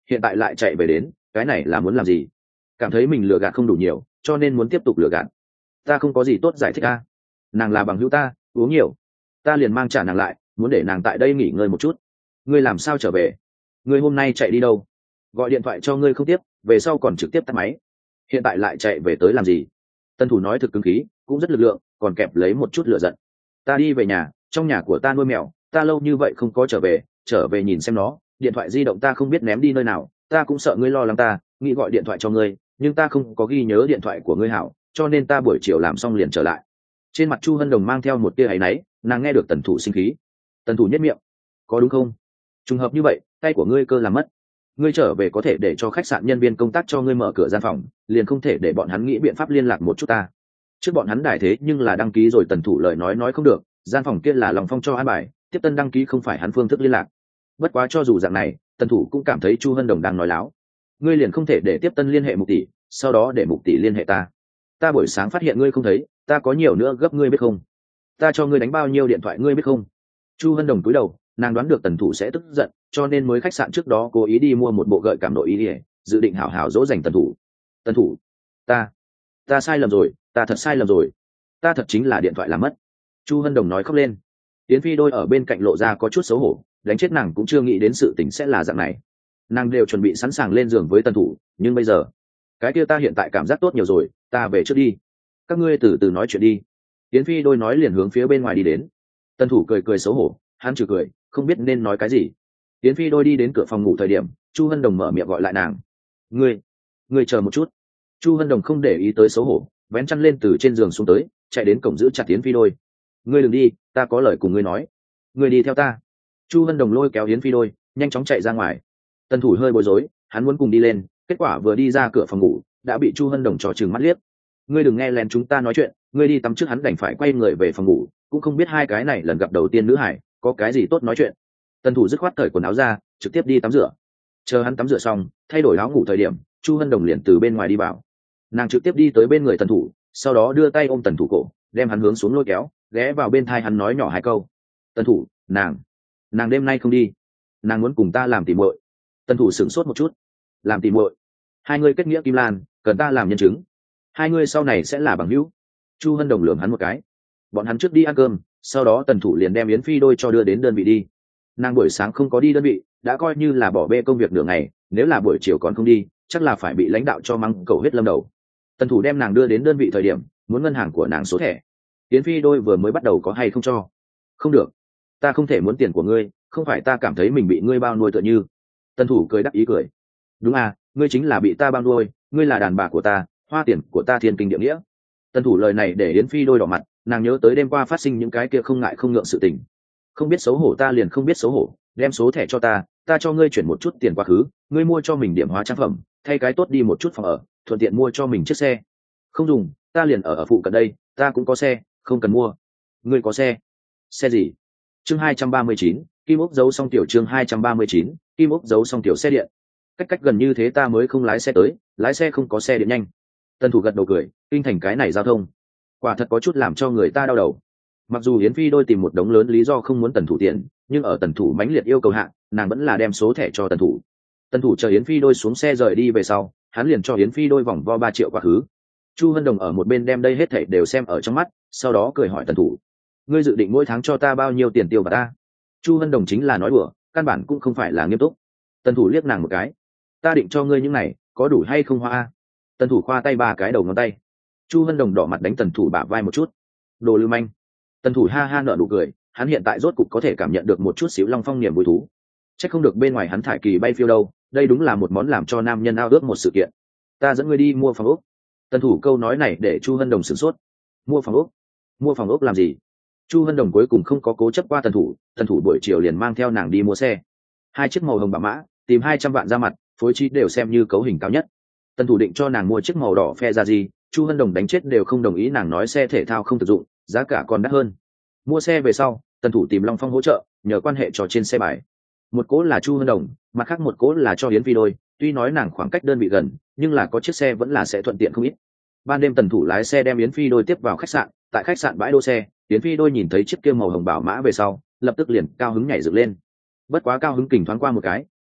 hiện tại lại chạy về đến, cái này là muốn làm gì? Cảm thấy mình lừa gạt không đủ nhiều, cho nên muốn tiếp tục lừa gạt. Ta không có gì tốt giải thích a. Nàng là bằng hữu ta, uống nhiều, ta liền mang trả nàng lại, muốn để nàng tại đây nghỉ ngơi một chút. Ngươi làm sao trở về? Ngươi hôm nay chạy đi đâu? Gọi điện thoại cho ngươi không tiếp, về sau còn trực tiếp tắt máy. Hiện tại lại chạy về tới làm gì? Tân thủ nói thực cứng khí, cũng rất lực lượng, còn kẹp lấy một chút lửa giận. Ta đi về nhà, trong nhà của ta nuôi mèo, ta lâu như vậy không có trở về, trở về nhìn xem nó, điện thoại di động ta không biết ném đi nơi nào, ta cũng sợ ngươi lo lắng ta, nghĩ gọi điện thoại cho ngươi, nhưng ta không có ghi nhớ điện thoại của ngươi hảo, cho nên ta buổi chiều làm xong liền trở lại. Trên mặt Chu Hân Đồng mang theo một tia áy náy, nàng nghe được Tần Thủ sinh khí. Tần Thủ nhất miệng, có đúng không? Trùng hợp như vậy, tay của ngươi cơ làm mất. Ngươi trở về có thể để cho khách sạn nhân viên công tác cho ngươi mở cửa gian phòng, liền không thể để bọn hắn nghĩ biện pháp liên lạc một chút ta. Trước bọn hắn đài thế nhưng là đăng ký rồi. Tần Thủ lời nói nói không được, gian phòng kia là Lòng Phong cho an bài, tiếp tân đăng ký không phải hắn phương thức liên lạc. Bất quá cho dù dạng này, Tần Thủ cũng cảm thấy Chu Hân Đồng đang nói láo. Ngươi liền không thể để tiếp tân liên hệ Mục tỷ, sau đó để Mục tỷ liên hệ ta. Ta buổi sáng phát hiện ngươi không thấy, ta có nhiều nữa gấp ngươi biết không? Ta cho ngươi đánh bao nhiêu điện thoại ngươi biết không? Chu Hân Đồng cúi đầu, nàng đoán được Tần Thủ sẽ tức giận, cho nên mới khách sạn trước đó cố ý đi mua một bộ gợi cảm nội y, dự định hảo hảo dỗ dành Tần Thủ. Tần Thủ, ta, ta sai lầm rồi, ta thật sai lầm rồi, ta thật chính là điện thoại làm mất. Chu Hân Đồng nói khóc lên. Yến Phi đôi ở bên cạnh lộ ra có chút xấu hổ, đánh chết nàng cũng chưa nghĩ đến sự tình sẽ là dạng này. Nàng đều chuẩn bị sẵn sàng lên giường với Tần Thủ, nhưng bây giờ, cái kia ta hiện tại cảm giác tốt nhiều rồi, ta về trước đi. Các ngươi từ từ nói chuyện đi. Yến Phi đôi nói liền hướng phía bên ngoài đi đến. Tần Thủ cười cười xấu hổ, hắn trừ cười, không biết nên nói cái gì. Yến Phi đôi đi đến cửa phòng ngủ thời điểm, Chu Hân Đồng mở miệng gọi lại nàng. Ngươi, ngươi chờ một chút. Chu Hân Đồng không để ý tới xấu hổ, vén chăn lên từ trên giường xuống tới, chạy đến cổng giữ chặt Yến Phi đôi. Ngươi đừng đi, ta có lời cùng ngươi nói. Ngươi đi theo ta. Chu Hân Đồng lôi kéo Yến Phi đôi, nhanh chóng chạy ra ngoài. Tần Thủ hơi bối rối, hắn muốn cùng đi lên, kết quả vừa đi ra cửa phòng ngủ, đã bị Chu Hân Đồng trò trừng mắt liếc. Ngươi đừng nghe lén chúng ta nói chuyện, ngươi đi tắm trước. Hắn đành phải quay người về phòng ngủ, cũng không biết hai cái này lần gặp đầu tiên nữ hải có cái gì tốt nói chuyện. Tần Thủ dứt khoát cởi quần áo ra, trực tiếp đi tắm rửa. Chờ hắn tắm rửa xong, thay đổi áo ngủ thời điểm, Chu Hân Đồng liền từ bên ngoài đi vào. Nàng trực tiếp đi tới bên người Tần Thủ, sau đó đưa tay ôm Tần Thủ cổ, đem hắn hướng xuống lôi kéo, ghé vào bên thai hắn nói nhỏ hai câu. Tần Thủ, nàng, nàng đêm nay không đi, nàng muốn cùng ta làm tỉ muội. Tần Thủ sửng sốt một chút. Làm tỉ muội? Hai người kết nghĩa kim lan, cần ta làm nhân chứng. Hai người sau này sẽ là bằng hữu. Chu Hân Đồng lườm hắn một cái. Bọn hắn trước đi ăn cơm, sau đó Tần Thủ liền đem Yến Phi đôi cho đưa đến đơn vị đi. Nàng buổi sáng không có đi đơn vị, đã coi như là bỏ bê công việc nửa ngày, nếu là buổi chiều còn không đi, chắc là phải bị lãnh đạo cho mắng cầu hết lâm đầu. Tần Thủ đem nàng đưa đến đơn vị thời điểm, muốn ngân hàng của nàng số thẻ. Yến Phi đôi vừa mới bắt đầu có hay không cho. Không được, ta không thể muốn tiền của ngươi, không phải ta cảm thấy mình bị ngươi bao nuôi tựa như. Tần Thủ cười đắc ý cười. Đúng à, ngươi chính là bị ta bao nuôi, ngươi là đàn bà của ta, hoa tiền của ta thiên kinh địa nghĩa. Tần Thủ lời này để Yến Phi đôi đỏ mặt, nàng nhớ tới đêm qua phát sinh những cái kia không ngại không ngượng sự tình. Không biết xấu hổ ta liền không biết xấu hổ, đem số thẻ cho ta, ta cho ngươi chuyển một chút tiền quá khứ, ngươi mua cho mình điểm hóa trang phẩm, thay cái tốt đi một chút phòng ở, thuận tiện mua cho mình chiếc xe. Không dùng, ta liền ở ở phụ cận đây, ta cũng có xe, không cần mua. Ngươi có xe? Xe gì? Chương hai trăm ba mươi chín, Kim Ốc giấu xong tiểu chương hai trăm ba mươi chín, Kim Ốc giấu xong tiểu xe điện. Cách cách gần như thế ta mới không lái xe tới, lái xe không có xe điện nhanh. Tần Thủ gật đầu cười, kinh thành cái này giao thông, quả thật có chút làm cho người ta đau đầu. Mặc dù Yến Phi đôi tìm một đống lớn lý do không muốn Tần Thủ tiền, nhưng ở Tần Thủ mãnh liệt yêu cầu hạ, nàng vẫn là đem số thẻ cho Tần Thủ. Tần Thủ chờ Yến Phi đôi xuống xe rời đi về sau, hắn liền cho Yến Phi đôi vòng vo ba triệu quá khứ. Chu Hân Đồng ở một bên đem đây hết thảy đều xem ở trong mắt, sau đó cười hỏi Tần Thủ: ngươi dự định mỗi tháng cho ta bao nhiêu tiền tiêu vào ta? Chu Hân Đồng chính là nói đùa, căn bản cũng không phải là nghiêm túc. Tần Thủ liếc nàng một cái: ta định cho ngươi những này, có đủ hay không hoa? Tần Thủ khoa tay ba cái đầu ngón tay. Chu Hân Đồng đỏ mặt đánh Tần Thủ bả vai một chút: đồ lưu manh. Tần Thủ ha ha nở nụ cười, hắn hiện tại rốt cục có thể cảm nhận được một chút xíu Long Phong niềm vui thú. Chắc không được bên ngoài hắn thải kỳ bay phiêu đâu, đây đúng là một món làm cho nam nhân ao ước một sự kiện. Ta dẫn ngươi đi mua phòng ốc. Tần Thủ câu nói này để Chu Hân Đồng sửng sốt. Mua phòng ốc? Mua phòng ốc làm gì? Chu Hân Đồng cuối cùng không có cố chấp qua Tần Thủ, Tần Thủ buổi chiều liền mang theo nàng đi mua xe. Hai chiếc màu hồng bả mã, tìm hai trăm vạn ra mặt, phối trí đều xem như cấu hình cao nhất. Tần Thủ định cho nàng mua chiếc màu đỏ phe ra gì, Chu Hân Đồng đánh chết đều không đồng ý, nàng nói xe thể thao không thực dụng, giá cả còn đắt hơn. Mua xe về sau, Tần Thủ tìm Long Phong hỗ trợ, nhờ quan hệ trò trên xe bài. Một cố là Chu Hân Đồng, mặt khác một cố là cho Yến Phi đôi, tuy nói nàng khoảng cách đơn vị gần, nhưng là có chiếc xe vẫn là sẽ thuận tiện không ít. Ban đêm Tần Thủ lái xe đem Yến Phi đôi tiếp vào khách sạn, tại khách sạn bãi đỗ xe, Yến Phi đôi nhìn thấy chiếc kia màu hồng bảo mã về sau, lập tức liền cao hứng nhảy dựng lên. Bất quá cao hứng kình thoáng qua một cái,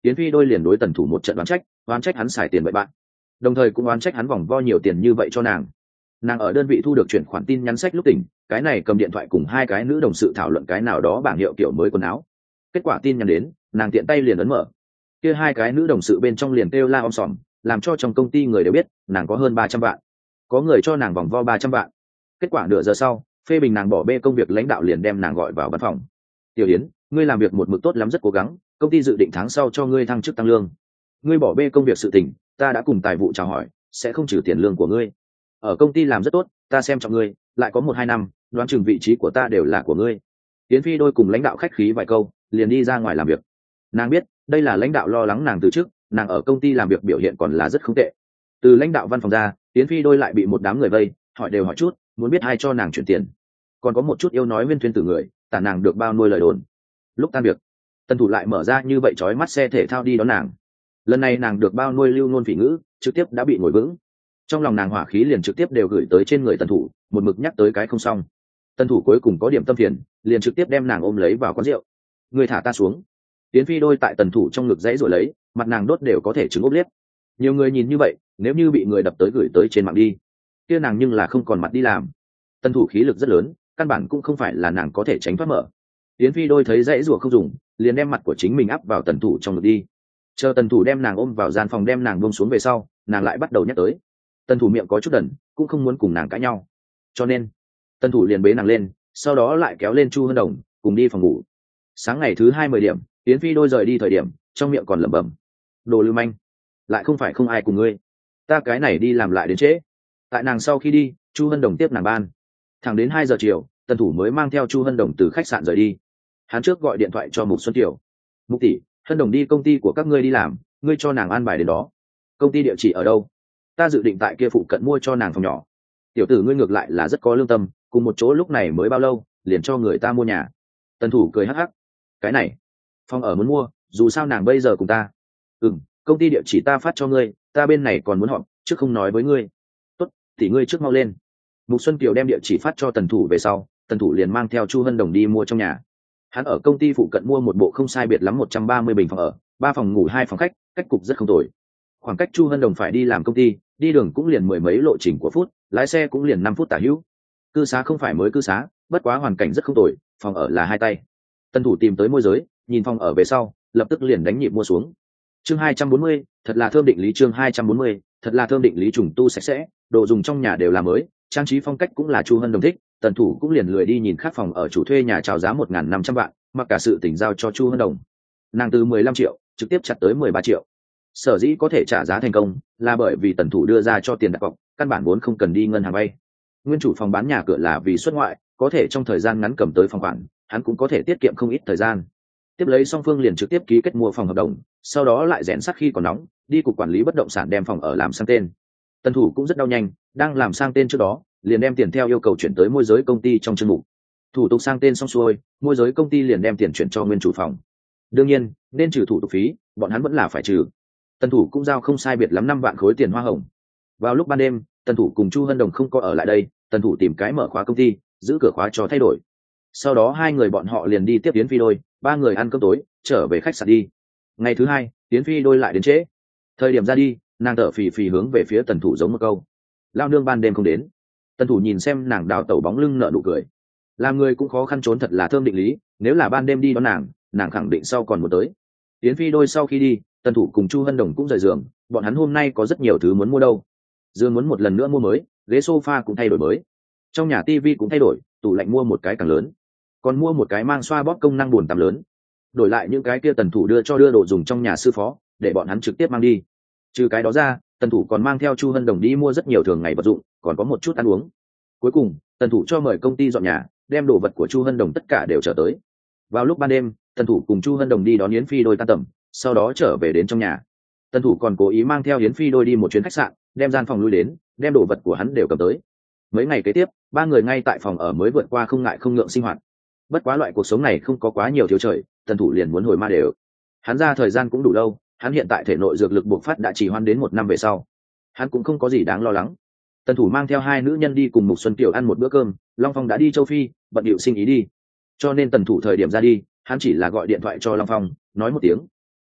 Yến Phi đôi liền đối Tần Thủ một trận oán trách, oán trách hắn xài tiền bậy bạn, đồng thời cũng oán trách hắn vòng vo nhiều tiền như vậy cho nàng. Nàng ở đơn vị thu được chuyển khoản tin nhắn sách lúc tỉnh, cái này cầm điện thoại cùng hai cái nữ đồng sự thảo luận cái nào đó bảng hiệu kiểu mới quần áo. Kết quả tin nhắn đến, nàng tiện tay liền ấn mở. Kia hai cái nữ đồng sự bên trong liền kêu la om sòm, làm cho trong công ty người đều biết nàng có hơn ba trăm vạn. Có người cho nàng vòng vo ba trăm vạn. Kết quả nửa giờ sau, phê bình nàng bỏ bê công việc, lãnh đạo liền đem nàng gọi vào văn phòng. Tiểu Yến, ngươi làm việc một mực tốt lắm, rất cố gắng, công ty dự định tháng sau cho ngươi thăng chức tăng lương. Ngươi bỏ bê công việc sự tình, ta đã cùng tài vụ chào hỏi, sẽ không trừ tiền lương của ngươi. Ở công ty làm rất tốt, ta xem trọng ngươi, lại có một hai năm, đoán chừng vị trí của ta đều là của ngươi. Yến Phi đôi cùng lãnh đạo khách khí vài câu, liền đi ra ngoài làm việc. Nàng biết, đây là lãnh đạo lo lắng nàng từ trước, nàng ở công ty làm việc biểu hiện còn là rất không tệ. Từ lãnh đạo văn phòng ra, Yến Phi đôi lại bị một đám người vây, hỏi đều hỏi chút, muốn biết ai cho nàng chuyển tiền. Còn có một chút yêu nói nguyên thuyên từ người, tả nàng được bao nuôi lời đồn. Lúc tan việc, Tần Thủ lại mở ra như vậy chói mắt xe thể thao đi đón nàng. Lần này nàng được bao nuôi lưu ngôn phỉ ngữ, trực tiếp đã bị ngồi vững. Trong lòng nàng hỏa khí liền trực tiếp đều gửi tới trên người Tần Thủ, một mực nhắc tới cái không xong. Tần Thủ cuối cùng có điểm tâm phiền, liền trực tiếp đem nàng ôm lấy vào quán rượu. Người thả ta xuống. Yến Phi đôi tại Tần Thủ trong ngực dãy rồi lấy, mặt nàng đốt đều có thể trứng ốp liếc. Nhiều người nhìn như vậy, nếu như bị người đập tới gửi tới trên mạng đi, kia nàng nhưng là không còn mặt đi làm. Tần Thủ khí lực rất lớn, căn bản cũng không phải là nàng có thể tránh thoát mở. Yến Phi đôi thấy dãy rủa không dùng, liền đem mặt của chính mình áp vào Tần Thủ trong ngực đi. Chờ Tần Thủ đem nàng ôm vào gian phòng, đem nàng buông xuống về sau, nàng lại bắt đầu nhắc tới. Tần Thủ miệng có chút đần, cũng không muốn cùng nàng cãi nhau, cho nên Tần Thủ liền bế nàng lên, sau đó lại kéo lên Chu Hân Đồng cùng đi phòng ngủ. Sáng ngày thứ hai mười điểm, Yến Phi đôi rời đi thời điểm, trong miệng còn lẩm bẩm: đồ lưu manh, lại không phải không ai cùng ngươi, ta cái này đi làm lại đến trễ. Tại nàng sau khi đi, Chu Hân Đồng tiếp nàng ban, thẳng đến hai giờ chiều, Tần Thủ mới mang theo Chu Hân Đồng từ khách sạn rời đi. Hắn trước gọi điện thoại cho Mục Xuân Kiều: Mục tỷ, Hân Đồng đi công ty của các ngươi đi làm, ngươi cho nàng an bài đến đó. Công ty địa chỉ ở đâu? Ta dự định tại kia phụ cận mua cho nàng phòng nhỏ. Tiểu tử ngươi ngược lại là rất có lương tâm, cùng một chỗ lúc này mới bao lâu, liền cho người ta mua nhà. Tần Thủ cười hắc hắc: cái này phòng ở muốn mua, dù sao nàng bây giờ cùng ta. Ừm, công ty địa chỉ ta phát cho ngươi, ta bên này còn muốn họp, trước không nói với ngươi. Tốt, thì ngươi trước mau lên. Mục Xuân Kiều đem địa chỉ phát cho Tần Thủ về sau, Tần Thủ liền mang theo Chu Hân Đồng đi mua trong nhà. Hắn ở công ty phụ cận mua một bộ không sai biệt lắm một trăm ba mươi bình phòng ở, ba phòng ngủ hai phòng khách, cách cục rất không tồi. Khoảng cách Chu Hân Đồng phải đi làm công ty, đi đường cũng liền mười mấy lộ trình của phút, lái xe cũng liền năm phút tả hữu. Cư xá không phải mới cư xá, bất quá hoàn cảnh rất không tồi, phòng ở là hai tay. Tần Thủ tìm tới môi giới, nhìn phòng ở về sau, lập tức liền đánh nhịp mua xuống. Chương hai trăm bốn mươi, thật là thơm định lý. Chương hai trăm bốn mươi, thật là thơm định lý. Trùng tu sạch sẽ, đồ dùng trong nhà đều là mới, trang trí phong cách cũng là Chu Hân Đồng thích. Tần Thủ cũng liền lười đi nhìn khác phòng ở chủ thuê nhà chào giá một nghìn năm trăm vạn, mặc cả sự tỉnh giao cho Chu Hân Đồng. Nàng từ mười lăm triệu trực tiếp chặt tới mười ba triệu. Sở dĩ có thể trả giá thành công là bởi vì Tần Thủ đưa ra cho tiền đặt cọc, căn bản vốn không cần đi ngân hàng vay. Nguyên chủ phòng bán nhà cửa là vì xuất ngoại, có thể trong thời gian ngắn cầm tới phòng khoản, hắn cũng có thể tiết kiệm không ít thời gian. Tiếp lấy song phương liền trực tiếp ký kết mua phòng hợp đồng, sau đó lại rèn sắt khi còn nóng, đi cục quản lý bất động sản đem phòng ở làm sang tên. Tần Thủ cũng rất đau nhanh, đang làm sang tên trước đó, liền đem tiền theo yêu cầu chuyển tới môi giới công ty trong chương mục. Thủ tục sang tên xong xuôi, môi giới công ty liền đem tiền chuyển cho nguyên chủ phòng. Đương nhiên, nên trừ thủ tục phí, bọn hắn vẫn là phải trừ. Tần Thủ cũng giao không sai biệt lắm năm vạn khối tiền hoa hồng. Vào lúc ban đêm, Tần Thủ cùng Chu Hân Đồng không có ở lại đây, Tần Thủ tìm cái mở khóa công ty, giữ cửa khóa cho thay đổi. Sau đó hai người bọn họ liền đi tiếp Yến Phi đôi, ba người ăn cơm tối, trở về khách sạn đi. Ngày thứ hai, Yến Phi đôi lại đến trễ. Thời điểm ra đi, nàng thở phì phì hướng về phía Tần Thủ giống một câu: lao nương ban đêm không đến. Tần Thủ nhìn xem nàng đào tẩu bóng lưng nở nụ cười. Làm người cũng khó khăn trốn thật là thơm định lý, nếu là ban đêm đi đón nàng, nàng khẳng định sau còn muốn tới. Yến Phi đôi sau khi đi, Tần Thủ cùng Chu Hân Đồng cũng rời giường, bọn hắn hôm nay có rất nhiều thứ muốn mua đâu. Dương muốn một lần nữa mua mới, ghế sofa cũng thay đổi mới, trong nhà tivi cũng thay đổi, tủ lạnh mua một cái càng lớn, còn mua một cái mang xoa bóp công năng buồn tắm lớn. Đổi lại những cái kia Tần Thủ đưa cho đưa đồ dùng trong nhà sư phó, để bọn hắn trực tiếp mang đi. Trừ cái đó ra, Tần Thủ còn mang theo Chu Hân Đồng đi mua rất nhiều thường ngày vật dụng, còn có một chút ăn uống. Cuối cùng, Tần Thủ cho mời công ty dọn nhà, đem đồ vật của Chu Hân Đồng tất cả đều trở tới. Vào lúc ban đêm, Tần Thủ cùng Chu Hân Đồng đi đón Yến Phi đôi tan tầm, sau đó trở về đến trong nhà. Tần Thủ còn cố ý mang theo Yến Phi đôi đi một chuyến khách sạn, đem gian phòng lui đến, đem đồ vật của hắn đều cầm tới. Mấy ngày kế tiếp, ba người ngay tại phòng ở mới vượt qua không ngại không ngượng sinh hoạt. Bất quá loại cuộc sống này không có quá nhiều thiếu trời, Tần Thủ liền muốn hồi ma đều. Hắn ra thời gian cũng đủ lâu, hắn hiện tại thể nội dược lực bộc phát đã trì hoãn đến một năm về sau, hắn cũng không có gì đáng lo lắng. Tần Thủ mang theo hai nữ nhân đi cùng Mục Xuân Kiều ăn một bữa cơm, Long Phong đã đi châu Phi, bận điệu sinh ý đi, cho nên Tần Thủ thời điểm ra đi, hắn chỉ là gọi điện thoại cho Long Phong, nói một tiếng.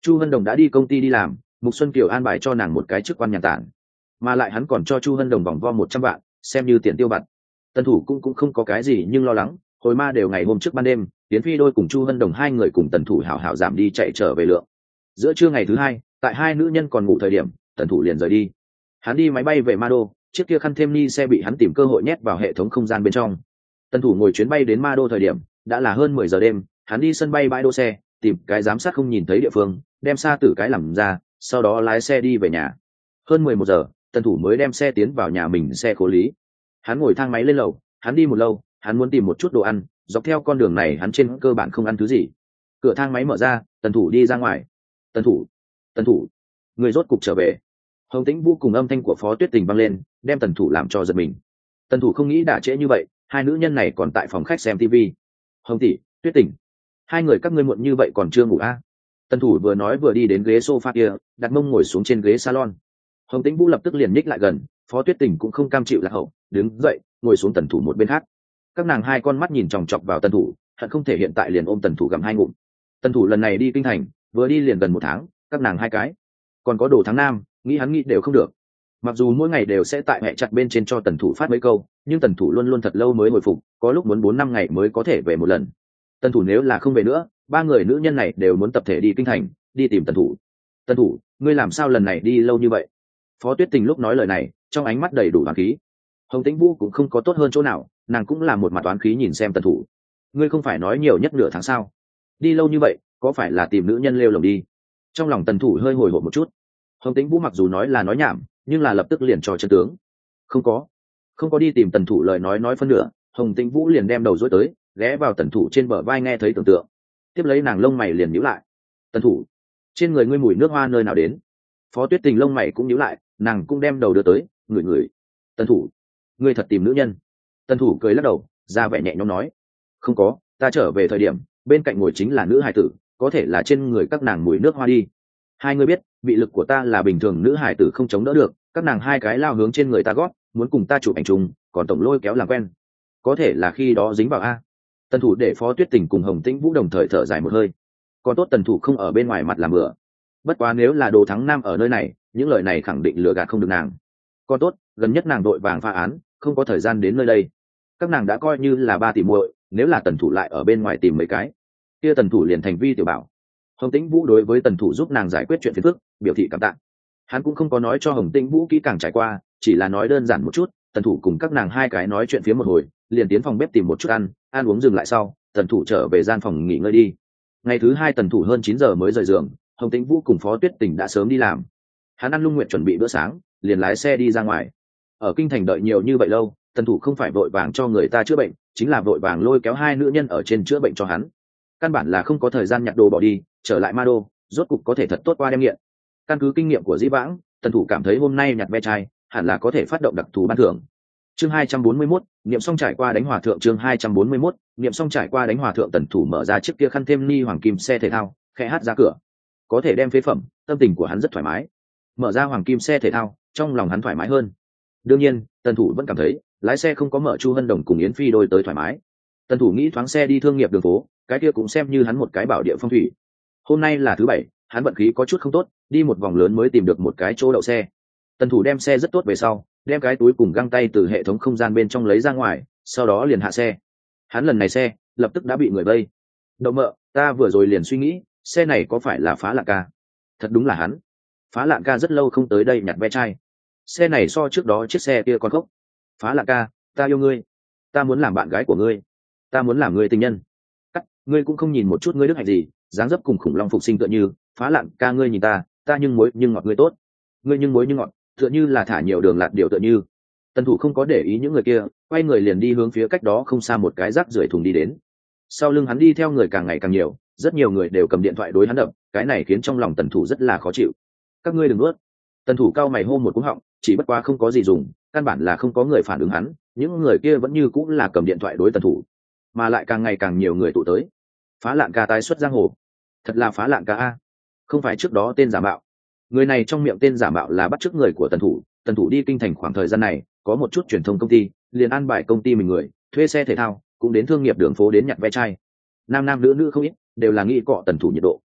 Chu Hân Đồng đã đi công ty đi làm, Mục Xuân Kiều an bài cho nàng một cái chức quan nhàn tản, mà lại hắn còn cho Chu Hân Đồng vòng vo một trăm vạn xem như tiền tiêu vặt. Tần Thủ cũng cũng không có cái gì nhưng lo lắng, hồi ma đều ngày hôm trước ban đêm, Tiến Phi đôi cùng Chu Hân Đồng hai người cùng Tần Thủ hảo hảo giảm đi chạy trở về lượng. Giữa trưa ngày thứ hai, tại hai nữ nhân còn ngủ thời điểm, Tần Thủ liền rời đi. Hắn đi máy bay về Ma Đô, chiếc kia khăn thêm ni xe bị hắn tìm cơ hội nhét vào hệ thống không gian bên trong. Tần Thủ ngồi chuyến bay đến Ma Đô thời điểm đã là hơn mười giờ đêm, hắn đi sân bay bãi đỗ xe, tìm cái giám sát không nhìn thấy địa phương, đem xa tử cái làm ra, sau đó lái xe đi về nhà. Hơn mười một giờ, Tần Thủ mới đem xe tiến vào nhà mình xe cố lý. Hắn ngồi thang máy lên lầu, hắn đi một lâu, hắn muốn tìm một chút đồ ăn, dọc theo con đường này hắn trên cơ bản không ăn thứ gì. Cửa thang máy mở ra, Tần Thủ đi ra ngoài. Tần Thủ, Tần Thủ, người rốt cục trở về. Hồng Tĩnh Vũ cùng âm thanh của Phó Tuyết Tình vang lên, đem Tần Thủ làm cho giật mình. Tần Thủ không nghĩ đã trễ như vậy, hai nữ nhân này còn tại phòng khách xem tivi. Hồng tỷ, Tuyết Tình, hai người các ngươi muộn như vậy còn chưa ngủ à? Tần Thủ vừa nói vừa đi đến ghế sofa kia, đặt mông ngồi xuống trên ghế salon. Hồng Tĩnh Vũ lập tức liền nhích lại gần, Phó Tuyết Tình cũng không cam chịu lạc hậu, đứng dậy, ngồi xuống Tần Thủ một bên khác. Các nàng hai con mắt nhìn chòng chọc vào Tần Thủ, hận không thể hiện tại liền ôm Tần Thủ gặm hai ngụm. Tần Thủ lần này đi kinh thành, vừa đi liền gần một tháng, các nàng hai cái, còn có Đồ Thắng Nam, nghĩ hắn nghĩ đều không được. Mặc dù mỗi ngày đều sẽ tại mẹ chặt bên trên cho Tần Thủ phát mấy câu, nhưng Tần Thủ luôn luôn thật lâu mới hồi phục, có lúc muốn bốn năm ngày mới có thể về một lần. Tần Thủ nếu là không về nữa, ba người nữ nhân này đều muốn tập thể đi kinh thành, đi tìm Tần Thủ. Tần Thủ, ngươi làm sao lần này đi lâu như vậy? Phó Tuyết Tình lúc nói lời này, trong ánh mắt đầy đủ oán khí. Hồng Tĩnh Vũ cũng không có tốt hơn chỗ nào, nàng cũng là một mặt oán khí nhìn xem Tần Thủ. Ngươi không phải nói nhiều nhất nửa tháng sao? Đi lâu như vậy, có phải là tìm nữ nhân lêu lồng đi? Trong lòng Tần Thủ hơi hồi hộp một chút. Hồng Tĩnh Vũ mặc dù nói là nói nhảm, nhưng là lập tức liền cho chân tướng. Không có, không có đi tìm Tần Thủ lời nói nói phân nửa, Hồng Tĩnh Vũ liền đem đầu dối tới, ghé vào Tần Thủ trên bờ vai nghe thấy tưởng tượng. Tiếp lấy nàng lông mày liền nhíu lại. Tần Thủ, trên người ngươi mùi nước hoa nơi nào đến? Phó Tuyết Tình lông mày cũng nhíu lại, nàng cũng đem đầu đưa tới, ngửi ngửi. Tần Thủ, ngươi thật tìm nữ nhân? Tần Thủ cười lắc đầu, ra vẻ nhẹ nhõm nói, không có, ta trở về thời điểm bên cạnh ngồi chính là nữ hài tử, có thể là trên người các nàng mùi nước hoa đi. Hai người biết, bị lực của ta là bình thường nữ hài tử không chống đỡ được, các nàng hai cái lao hướng trên người ta gót, muốn cùng ta chụp ảnh chung, còn tổng lôi kéo làm quen. Có thể là khi đó dính vào a. Tần Thủ để Phó Tuyết Tình cùng Hồng Tĩnh Vũ đồng thời thở dài một hơi. Còn tốt Tần Thủ không ở bên ngoài mặt làm bừa. Bất quá nếu là Đồ Thắng Nam ở nơi này, những lời này khẳng định lừa gạt không được nàng. Còn tốt, gần nhất nàng đội vàng phá án, không có thời gian đến nơi đây. Các nàng đã coi như là ba tỷ muội, nếu là Tần Thủ lại ở bên ngoài tìm mấy cái, kia Tần Thủ liền thành vi tiểu bảo. Hồng Tĩnh Vũ đối với Tần Thủ giúp nàng giải quyết chuyện phiền phức, biểu thị cảm tạ. Hắn cũng không có nói cho Hồng Tĩnh Vũ kỹ càng trải qua, chỉ là nói đơn giản một chút. Tần Thủ cùng các nàng hai cái nói chuyện phía một hồi, liền tiến phòng bếp tìm một chút ăn, ăn uống dừng lại sau, Tần Thủ trở về gian phòng nghỉ ngơi đi. Ngày thứ hai Tần Thủ hơn chín giờ mới rời giường, Hồng Tĩnh Vũ cùng Phó Tuyết Tình đã sớm đi làm. Hắn ăn lung nguyện chuẩn bị bữa sáng, liền lái xe đi ra ngoài. Ở kinh thành đợi nhiều như vậy lâu, Tần Thủ không phải vội vàng cho người ta chữa bệnh, chính là vội vàng lôi kéo hai nữ nhân ở trên chữa bệnh cho hắn. Căn bản là không có thời gian nhặt đồ bỏ đi, trở lại Ma Đô, rốt cục có thể thật tốt qua đêm nghiện. Căn cứ kinh nghiệm của dĩ vãng, Tần Thủ cảm thấy hôm nay nhặt ve chai, hẳn là có thể phát động đặc thù ban thưởng. Chương hai trăm bốn mươi mốt, niệm xong trải qua đánh hòa thượng. Chương hai trăm bốn mươi mốt, niệm xong trải qua đánh hòa thượng. Tần Thủ mở ra chiếc kia khăn thêm ni hoàng kim xe thể thao, khẽ hát ra cửa. Có thể đem phế phẩm, tâm tình của hắn rất thoải mái. Mở ra hoàng kim xe thể thao, trong lòng hắn thoải mái hơn. Đương nhiên, Tần Thủ vẫn cảm thấy lái xe không có mở Chu Hân Đồng cùng Yến Phi đôi tới thoải mái. Tần Thủ nghĩ thoáng xe đi thương nghiệp đường phố, cái kia cũng xem như hắn một cái bảo địa phong thủy. Hôm nay là thứ bảy, hắn vận khí có chút không tốt, đi một vòng lớn mới tìm được một cái chỗ đậu xe. Tần Thủ đem xe rất tốt về sau, đem cái túi cùng găng tay từ hệ thống không gian bên trong lấy ra ngoài, sau đó liền hạ xe. Hắn lần này xe lập tức đã bị người vây. Đậu mợ, ta vừa rồi liền suy nghĩ, xe này có phải là Phá Lạn ca? Thật đúng là hắn. Phá Lạn ca rất lâu không tới đây nhặt ve chai. Xe này so trước đó chiếc xe kia còn khốc. Phá Lạn ca, ta yêu ngươi, ta muốn làm bạn gái của ngươi, ta muốn làm người tình nhân. Cắt, ngươi cũng không nhìn một chút ngươi đức hạnh gì, dáng dấp cùng khủng long phục sinh tựa như. Phá Lạn ca, ngươi nhìn ta, ta nhưng muối nhưng ngọt ngươi tốt, ngươi nhưng muối nhưng ngọt, tựa như là thả nhiều đường lạt điều tựa như. Tần Thủ không có để ý những người kia, quay người liền đi hướng phía cách đó không xa một cái rác rưởi thùng đi đến. Sau lưng hắn đi theo người càng ngày càng nhiều, rất nhiều người đều cầm điện thoại đối hắn đập, cái này khiến trong lòng Tần Thủ rất là khó chịu. Các ngươi đừng nuốt. Tần Thủ cao mày hô một cú họng, chỉ bất quá không có gì dùng, căn bản là không có người phản ứng hắn, những người kia vẫn như cũng là cầm điện thoại đối Tần Thủ, mà lại càng ngày càng nhiều người tụ tới. Phá Lạn ca tái xuất giang hồ, thật là Phá Lạn ca a, không phải trước đó tên giả mạo. Người này trong miệng tên giả mạo là bắt chước người của Tần Thủ. Tần Thủ đi kinh thành khoảng thời gian này, có một chút truyền thông công ty liền an bài công ty mình người thuê xe thể thao, cũng đến thương nghiệp đường phố đến nhặt ve chai. Nam nam nữ nữ không ít, đều là nghĩ cọ Tần Thủ nhiệt độ.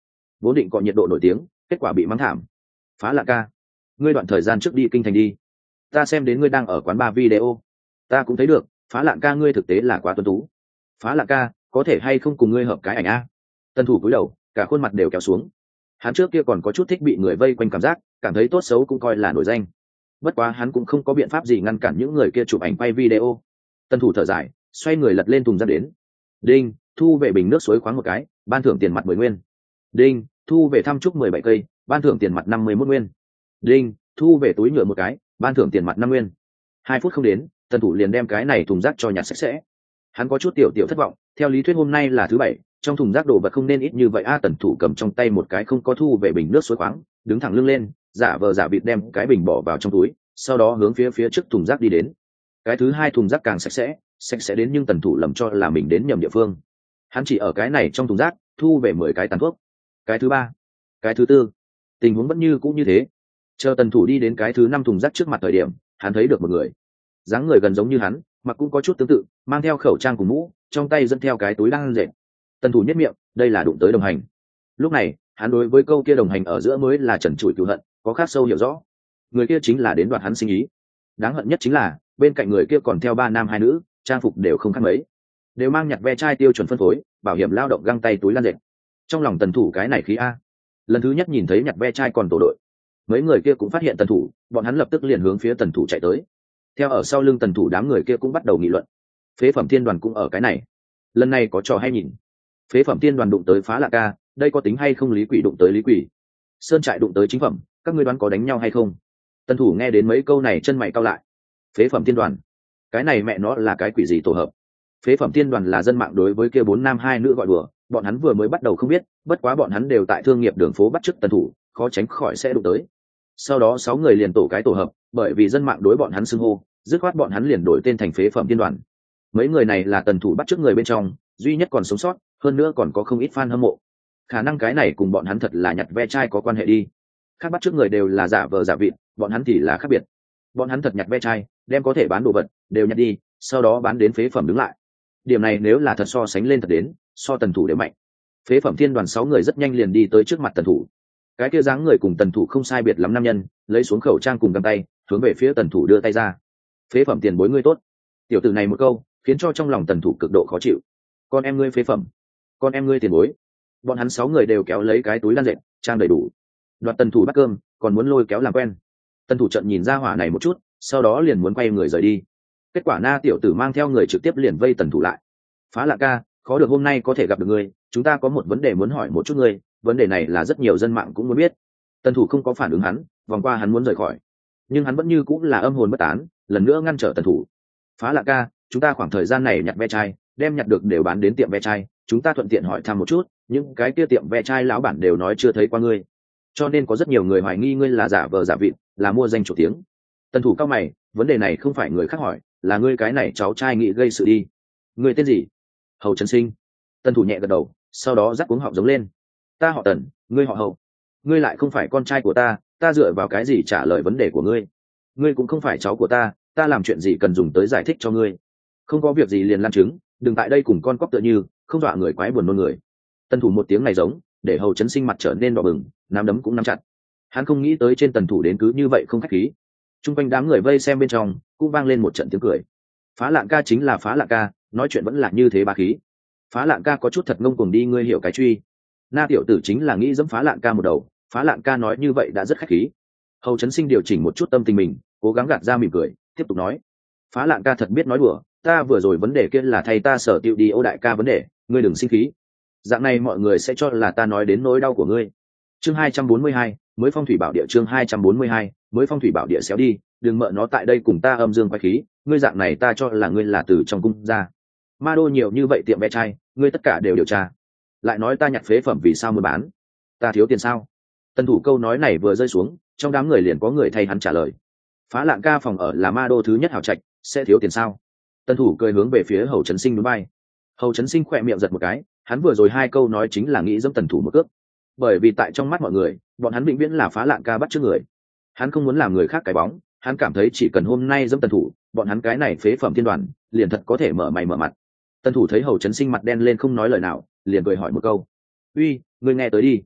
vốn định cọ nhiệt độ nổi tiếng, kết quả bị mắng thảm. Phá Lạng ca, ngươi đoạn thời gian trước đi kinh thành đi, ta xem đến ngươi đang ở quán bar video, ta cũng thấy được. Phá Lạng ca, ngươi thực tế là quá tuấn tú. Phá Lạng ca, có thể hay không cùng ngươi hợp cái ảnh a? Tân thủ cúi đầu, cả khuôn mặt đều kéo xuống. Hắn trước kia còn có chút thích bị người vây quanh cảm giác, cảm thấy tốt xấu cũng coi là nổi danh. Bất quá hắn cũng không có biện pháp gì ngăn cản những người kia chụp ảnh quay video. Tân thủ thở dài, xoay người lật lên thùng rác đến. Đinh, thu về bình nước suối khoáng một cái, ban thưởng tiền mặt mười nguyên. Đinh, thu về thăm chúc mười bảy cây, ban thưởng tiền mặt năm mươi mốt nguyên. Đinh, thu về túi nhựa một cái, ban thưởng tiền mặt năm nguyên. Hai phút không đến, tân thủ liền đem cái này thùng rác cho nhặt sạch sẽ. Hắn có chút tiểu tiểu thất vọng, theo lý thuyết hôm nay là thứ bảy, trong thùng rác đồ vật không nên ít như vậy a. Tần thủ cầm trong tay một cái không có thu về bình nước suối khoáng, đứng thẳng lưng lên, giả vờ giả vịt đem cái bình bỏ vào trong túi, sau đó hướng phía phía trước thùng rác đi đến. Cái thứ hai thùng rác càng sạch sẽ, sạch sẽ đến nhưng tần thủ lầm cho là mình đến nhầm địa phương. Hắn chỉ ở cái này trong thùng rác thu về mười cái tàn thuốc. Cái thứ ba, cái thứ tư, tình huống vẫn như cũng như thế. Chờ tần thủ đi đến cái thứ năm thùng rác trước mặt thời điểm, hắn thấy được một người, dáng người gần giống như hắn, mặc cũng có chút tương tự, mang theo khẩu trang cùng mũ, trong tay dẫn theo cái túi đang dệt. Tần thủ nhất miệng, đây là đụng tới đồng hành. Lúc này hắn đối với câu kia đồng hành ở giữa mới là trần trụi cựu hận có khác sâu hiểu rõ. Người kia chính là đến đoạt hắn sinh ý. Đáng hận nhất chính là bên cạnh người kia còn theo ba nam hai nữ, trang phục đều không khác mấy, đều mang nhặt ve chai tiêu chuẩn phân phối, bảo hiểm lao động, găng tay, túi lan dệt. Trong lòng tần thủ cái này khí a. Lần thứ nhất nhìn thấy nhặt ve chai còn tổ đội, mấy người kia cũng phát hiện tần thủ, bọn hắn lập tức liền hướng phía tần thủ chạy tới. Theo ở sau lưng tần thủ, đám người kia cũng bắt đầu nghị luận. Phế phẩm thiên đoàn cũng ở cái này, lần này có trò hay nhìn. Phế phẩm thiên đoàn đụng tới Phá Lạng ca, đây có tính hay không? Lý quỷ đụng tới lý quỷ, sơn trại đụng tới chính phẩm, các ngươi đoán có đánh nhau hay không? Tần thủ nghe đến mấy câu này chân mày cau lại. Phế phẩm thiên đoàn, cái này mẹ nó là cái quỷ gì tổ hợp? Phế phẩm thiên đoàn là dân mạng đối với kia bốn nam hai nữ gọi đùa, bọn hắn vừa mới bắt đầu không biết, bất quá bọn hắn đều tại thương nghiệp đường phố bắt chước tần thủ, khó tránh khỏi sẽ đụng tới. Sau đó sáu người liền tổ cái tổ hợp, bởi vì dân mạng đối bọn hắn xưng hô, dứt khoát bọn hắn liền đổi tên thành phế phẩm thiên đoàn. Mấy người này là tần thủ bắt chước người bên trong duy nhất còn sống sót, hơn nữa còn có không ít fan hâm mộ. Khả năng cái này cùng bọn hắn thật là nhặt ve chai có quan hệ đi. Khác bắt chước người đều là giả vờ giả vịt, bọn hắn thì là khác biệt. Bọn hắn thật nhặt ve chai, đem có thể bán đồ vật đều nhặt đi, sau đó bán đến phế phẩm đứng lại. Điểm này nếu là thật so sánh lên thật đến, so tần thủ đều mạnh. Phế phẩm thiên đoàn sáu người rất nhanh liền đi tới trước mặt tần thủ. Cái kia dáng người cùng tần thủ không sai biệt lắm nam nhân, lấy xuống khẩu trang cùng găng tay, hướng về phía tần thủ đưa tay ra. Phế phẩm tiền bối ngươi tốt. Tiểu tử này một câu khiến cho trong lòng tần thủ cực độ khó chịu. Con em ngươi phế phẩm, con em ngươi tiền bối. Bọn hắn sáu người đều kéo lấy cái túi lan dệt, trang đầy đủ. Đoạt tần thủ bắt cơm, còn muốn lôi kéo làm quen. Tần thủ trận nhìn ra hỏa này một chút, sau đó liền muốn quay người rời đi. Kết quả na tiểu tử mang theo người trực tiếp liền vây tần thủ lại. Phá Lạng ca, khó được hôm nay có thể gặp được ngươi, chúng ta có một vấn đề muốn hỏi một chút ngươi, vấn đề này là rất nhiều dân mạng cũng muốn biết. Tần thủ không có phản ứng hắn, vòng qua hắn muốn rời khỏi, nhưng hắn vẫn như cũng là âm hồn bất tán, lần nữa ngăn trở tần thủ. Phá Lạng ca, chúng ta khoảng thời gian này nhặt ve chai, đem nhặt được đều bán đến tiệm ve chai, chúng ta thuận tiện hỏi thăm một chút, những cái kia tiệm ve chai lão bản đều nói chưa thấy qua ngươi, cho nên có rất nhiều người hoài nghi ngươi là giả vờ giả vịt, là mua danh chủ tiếng. Tần thủ cao mày, vấn đề này không phải người khác hỏi, là ngươi cái này cháu trai nghĩ gây sự đi. Ngươi tên gì? Hầu Trần Sinh. Tần thủ nhẹ gật đầu, sau đó rắc cuống họng giống lên. Ta họ Tần, ngươi họ Hầu. Ngươi lại không phải con trai của ta, ta dựa vào cái gì trả lời vấn đề của ngươi? Ngươi cũng không phải cháu của ta, ta làm chuyện gì cần dùng tới giải thích cho ngươi? Không có việc gì liền lan chứng, đừng tại đây cùng con cóc tựa như, không dọa người quái buồn nôn người. Tần thủ một tiếng này giống, để Hầu Trấn Sinh mặt trở nên đỏ bừng, nắm đấm cũng nắm chặt. Hắn không nghĩ tới trên tần thủ đến cứ như vậy không khách khí. Trung quanh đám người vây xem bên trong cũng vang lên một trận tiếng cười. Phá Lạng ca chính là Phá Lạng ca, nói chuyện vẫn là như thế bá khí. Phá Lạng ca có chút thật ngông cuồng đi, ngươi hiểu cái truy. Na tiểu tử chính là nghĩ dẫm Phá Lạng ca một đầu, Phá Lạng ca nói như vậy đã rất khách khí. Hầu Trấn Sinh điều chỉnh một chút tâm tình mình, cố gắng gạt ra mỉm cười, tiếp tục nói: Phá Lạng ca thật biết nói đùa, ta vừa rồi vấn đề kia là thay ta sở tiệu đi ô đại ca vấn đề, ngươi đừng sinh khí. Dạng này mọi người sẽ cho là ta nói đến nỗi đau của ngươi. Chương hai trăm bốn mươi hai, mới phong thủy bảo địa. Chương hai trăm bốn mươi hai, mới phong thủy bảo địa. Xéo đi, đừng mợ nó tại đây cùng ta âm dương quái khí, ngươi dạng này ta cho là ngươi là từ trong cung ra. Ma đô nhiều như vậy tiệm ve chai, ngươi tất cả đều điều tra, lại nói ta nhặt phế phẩm vì sao mua bán, ta thiếu tiền sao? Tần thủ câu nói này vừa rơi xuống, trong đám người liền có người thay hắn trả lời. Phá Lạng ca phòng ở là Ma đô thứ nhất hào trạch, sẽ thiếu tiền sao? Tần thủ cười hướng về phía Hầu Trấn Sinh núi bay. Hầu Trấn Sinh khỏe miệng giật một cái, hắn vừa rồi hai câu nói chính là nghĩ dẫm tần thủ một cước, bởi vì tại trong mắt mọi người, bọn hắn vĩnh viễn là Phá Lạng ca bắt trước người. Hắn không muốn làm người khác cái bóng, hắn cảm thấy chỉ cần hôm nay dẫm tần thủ, bọn hắn cái này phế phẩm thiên đoàn liền thật có thể mở mày mở mặt. Tần thủ thấy Hầu Trấn Sinh mặt đen lên không nói lời nào, liền cười hỏi một câu: uy, ngươi nghe tới đi,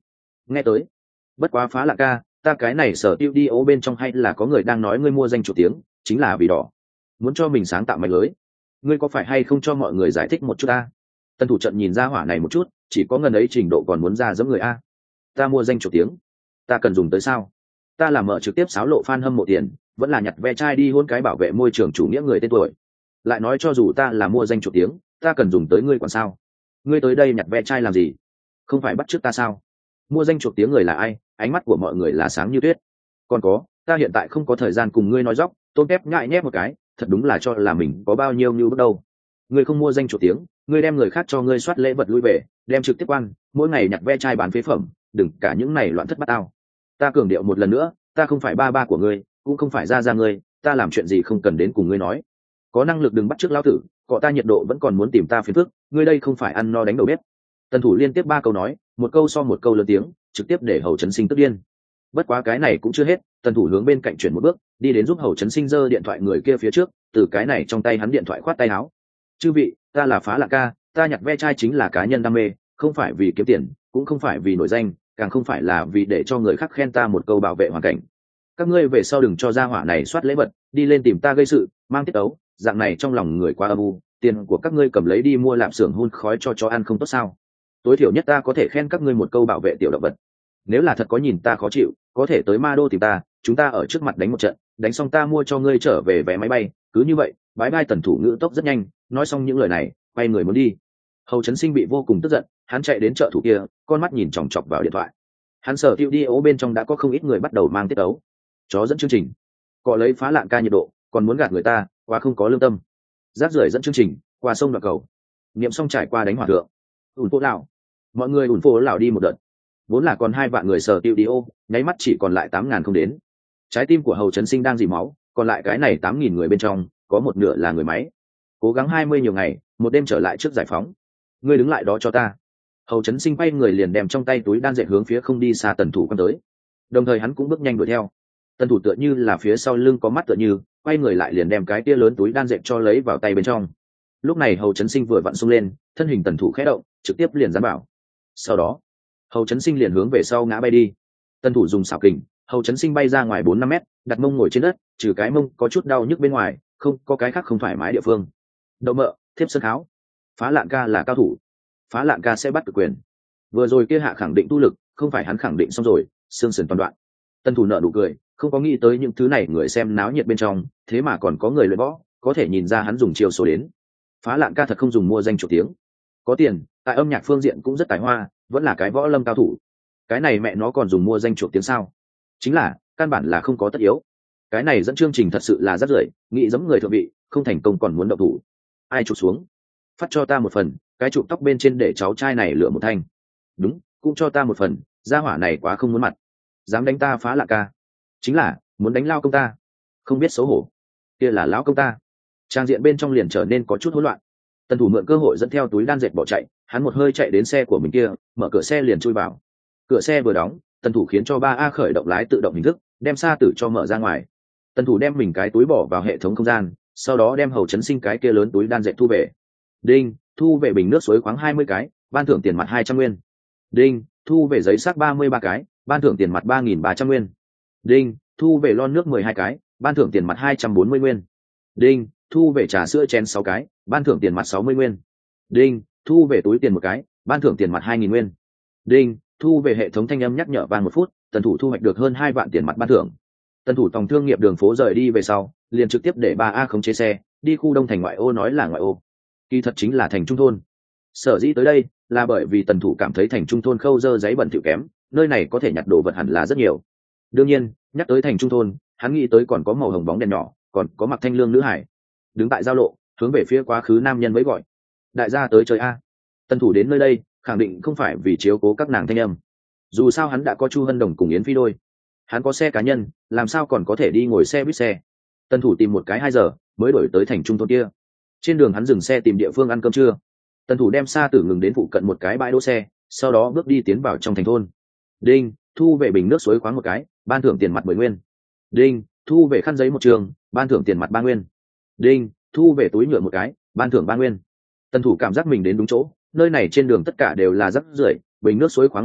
nghe tới. Bất quá Phá Lạ ca, ta cái này sở tiêu đi ô bên trong hay là có người đang nói ngươi mua danh chủ tiếng, chính là vì đỏ, muốn cho mình sáng tạo mạch lưới. Ngươi có phải hay không cho mọi người giải thích một chút ta? Tân thủ trận nhìn ra hỏa này một chút, chỉ có ngần ấy trình độ còn muốn ra giống người a. Ta mua danh chủ tiếng, ta cần dùng tới sao? Ta làm mở trực tiếp xáo lộ fan hâm mộ tiền, vẫn là nhặt ve chai đi hôn cái bảo vệ môi trường chủ nghĩa người tên tuổi. Lại nói cho dù ta là mua danh chủ tiếng, ta cần dùng tới ngươi còn sao? Ngươi tới đây nhặt ve chai làm gì? Không phải bắt chước ta sao? Mua danh chuộc tiếng người là ai? Ánh mắt của mọi người là sáng như tuyết. Còn có, ta hiện tại không có thời gian cùng ngươi nói dóc, tôn kép nhại nhép một cái, thật đúng là cho là mình có bao nhiêu như bước đầu. Ngươi không mua danh chuộc tiếng, ngươi đem người khác cho ngươi soát lễ vật lui về, đem trực tiếp quan, mỗi ngày nhặt ve chai bán phế phẩm, đừng cả những này loạn thất bát tao. Ta cường điệu một lần nữa, ta không phải ba ba của ngươi, cũng không phải ra ra ngươi, ta làm chuyện gì không cần đến cùng ngươi nói. Có năng lực đừng bắt chước lão tử, cọ ta nhiệt độ vẫn còn muốn tìm ta phiền phức, ngươi đây không phải ăn no đánh đầu bếp. Tần thủ liên tiếp ba câu nói, một câu so một câu lớn tiếng, trực tiếp để Hầu Chấn Sinh tức điên. Bất quá cái này cũng chưa hết, tần thủ hướng bên cạnh chuyển một bước, đi đến giúp Hầu Chấn Sinh giơ điện thoại người kia phía trước, từ cái này trong tay hắn điện thoại khoát tay áo. Chư vị, ta là Phá Lạ ca, ta nhặt ve chai chính là cá nhân đam mê, không phải vì kiếm tiền, cũng không phải vì nổi danh, càng không phải là vì để cho người khác khen ta một câu bảo vệ hoàn cảnh. Các ngươi về sau đừng cho gia hỏa này soát lễ vật, đi lên tìm ta gây sự, mang tiết tấu, dạng này trong lòng người quá âm u, tiền của các ngươi cầm lấy đi mua lạp xưởng hun khói cho chó ăn không tốt sao? Tối thiểu nhất ta có thể khen các ngươi một câu bảo vệ tiểu động vật. Nếu là thật có nhìn ta khó chịu, có thể tới Ma Đô tìm ta, chúng ta ở trước mặt đánh một trận, đánh xong ta mua cho ngươi trở về vé máy bay. Cứ như vậy, bái bai. Tần thủ ngữ tốc rất nhanh, nói xong những lời này, quay người muốn đi. Hầu Chấn Sinh bị vô cùng tức giận, hắn chạy đến chợ thủ kia, con mắt nhìn chòng chọc vào điện thoại. Hắn sở tiêu đi ố bên trong đã có không ít người bắt đầu mang tiết ấu, chó dẫn chương trình, cọ lấy Phá Lạ ca nhiệt độ, còn muốn gạt người ta, quá không có lương tâm. Rác rưởi dẫn chương trình, qua sông đoạn cầu, niệm xong trải qua đánh hỏa thượng, ủn phố lão, mọi người ủn phố lão đi một đợt, vốn là còn hai vạn người sở tiêu đi ô, nháy mắt chỉ còn lại tám ngàn không đến. Trái tim của Hầu Chấn Sinh đang dỉ máu, còn lại cái này tám nghìn người bên trong, có một nửa là người máy. Cố gắng hai mươi nhiều ngày, một đêm trở lại trước giải phóng. Ngươi đứng lại đó cho ta. Hầu Chấn Sinh quay người liền đem trong tay túi đan dệt hướng phía không đi xa tần thủ quan tới, đồng thời hắn cũng bước nhanh đuổi theo. Tần thủ tựa như là phía sau lưng có mắt tựa như, quay người lại liền đem cái tia lớn túi đan dệt cho lấy vào tay bên trong. Lúc này Hầu Chấn Sinh vừa vặn xung lên, thân hình tần thủ khẽ động, trực tiếp liền dán bảo. Sau đó, Hầu Chấn Sinh liền hướng về sau ngã bay đi. Tần thủ dùng xảo kình, Hầu Chấn Sinh bay ra ngoài bốn năm mét, đặt mông ngồi trên đất, trừ cái mông có chút đau nhức bên ngoài, không có cái khác không thoải mái địa phương. Đậu mợ, thiếp sơn kháo. Phá Lạn ca là cao thủ, Phá Lạn ca sẽ bắt cực quyền. Vừa rồi kia hạ khẳng định tu lực, không phải hắn khẳng định xong rồi, xương sườn toàn đoạn. Tần thủ nợ nụ cười, không có nghĩ tới những thứ này người xem náo nhiệt bên trong, thế mà còn có người luyện võ, có thể nhìn ra hắn dùng chiêu số đến. Phá Lạn ca thật không dùng mua danh chủ tiếng, có tiền, tại âm nhạc phương diện cũng rất tài hoa, vẫn là cái võ lâm cao thủ. Cái này mẹ nó còn dùng mua danh chuộc tiếng sao? Chính là căn bản là không có tất yếu. Cái này dẫn chương trình thật sự là rất rưởi, nghĩ giống người thượng vị, không thành công còn muốn động thủ. Ai chụp xuống? Phát cho ta một phần, cái chụp tóc bên trên để cháu trai này lựa một thanh. Đúng, cũng cho ta một phần, gia hỏa này quá không muốn mặt. Dám đánh ta Phá Lạ ca, chính là muốn đánh lao công ta, không biết xấu hổ. Kia là lão công ta. Trang diện bên trong liền trở nên có chút hỗn loạn. Tần thủ mượn cơ hội dẫn theo túi đan dệt bỏ chạy, hắn một hơi chạy đến xe của mình kia, mở cửa xe liền chui vào. Cửa xe vừa đóng, tần thủ khiến cho ba a khởi động lái tự động hình thức, đem xa tử cho mở ra ngoài. Tần thủ đem mình cái túi bỏ vào hệ thống không gian, sau đó đem Hầu Chấn Sinh cái kia lớn túi đan dệt thu về. Đinh, thu về bình nước suối khoáng hai mươi cái, ban thưởng tiền mặt hai trăm nguyên. Đinh, thu về giấy xác ba mươi ba cái, ban thưởng tiền mặt ba nghìn ba trăm nguyên. Đinh, thu về lon nước mười hai cái, ban thưởng tiền mặt hai trăm bốn mươi nguyên. Đinh, thu về trà sữa chén sáu cái, ban thưởng tiền mặt sáu mươi nguyên. Đinh, thu về túi tiền một cái, ban thưởng tiền mặt hai nghìn nguyên. Đinh, thu về hệ thống thanh âm nhắc nhở vang một phút, tần thủ thu hoạch được hơn hai vạn tiền mặt ban thưởng. Tần thủ tòng thương nghiệp đường phố rời đi về sau, liền trực tiếp để ba a khống chế xe đi khu đông thành ngoại ô, nói là ngoại ô, kỳ thật chính là thành trung thôn. Sở dĩ tới đây là bởi vì tần thủ cảm thấy thành trung thôn khâu dơ giấy bẩn thỉu kém, nơi này có thể nhặt đồ vật hẳn là rất nhiều. Đương nhiên, nhắc tới thành trung thôn, hắn nghĩ tới còn có màu hồng bóng đèn nhỏ, còn có mặc thanh lương nữ hải đứng tại giao lộ, hướng về phía quá khứ nam nhân mới gọi đại gia tới chơi a. Tần thủ đến nơi đây khẳng định không phải vì chiếu cố các nàng thanh âm, dù sao hắn đã có Chu Hân Đồng cùng Yến Phi đôi, hắn có xe cá nhân, làm sao còn có thể đi ngồi xe buýt xe. Tần thủ tìm một cái hai giờ mới đổi tới thành trung thôn kia. Trên đường hắn dừng xe tìm địa phương ăn cơm trưa. Tần thủ đem xa tử ngừng đến phụ cận một cái bãi đỗ xe, sau đó bước đi tiến vào trong thành thôn. Đinh, thu về bình nước suối khoáng một cái, ban thưởng tiền mặt mười nguyên. Đinh, thu về khăn giấy một trường, ban thưởng tiền mặt ba nguyên. Đinh, thu về túi nhựa một cái, ban thưởng ba nguyên. Tần thủ cảm giác mình đến đúng chỗ, nơi này trên đường tất cả đều là rác rưởi, bình nước suối khoáng lan loạn,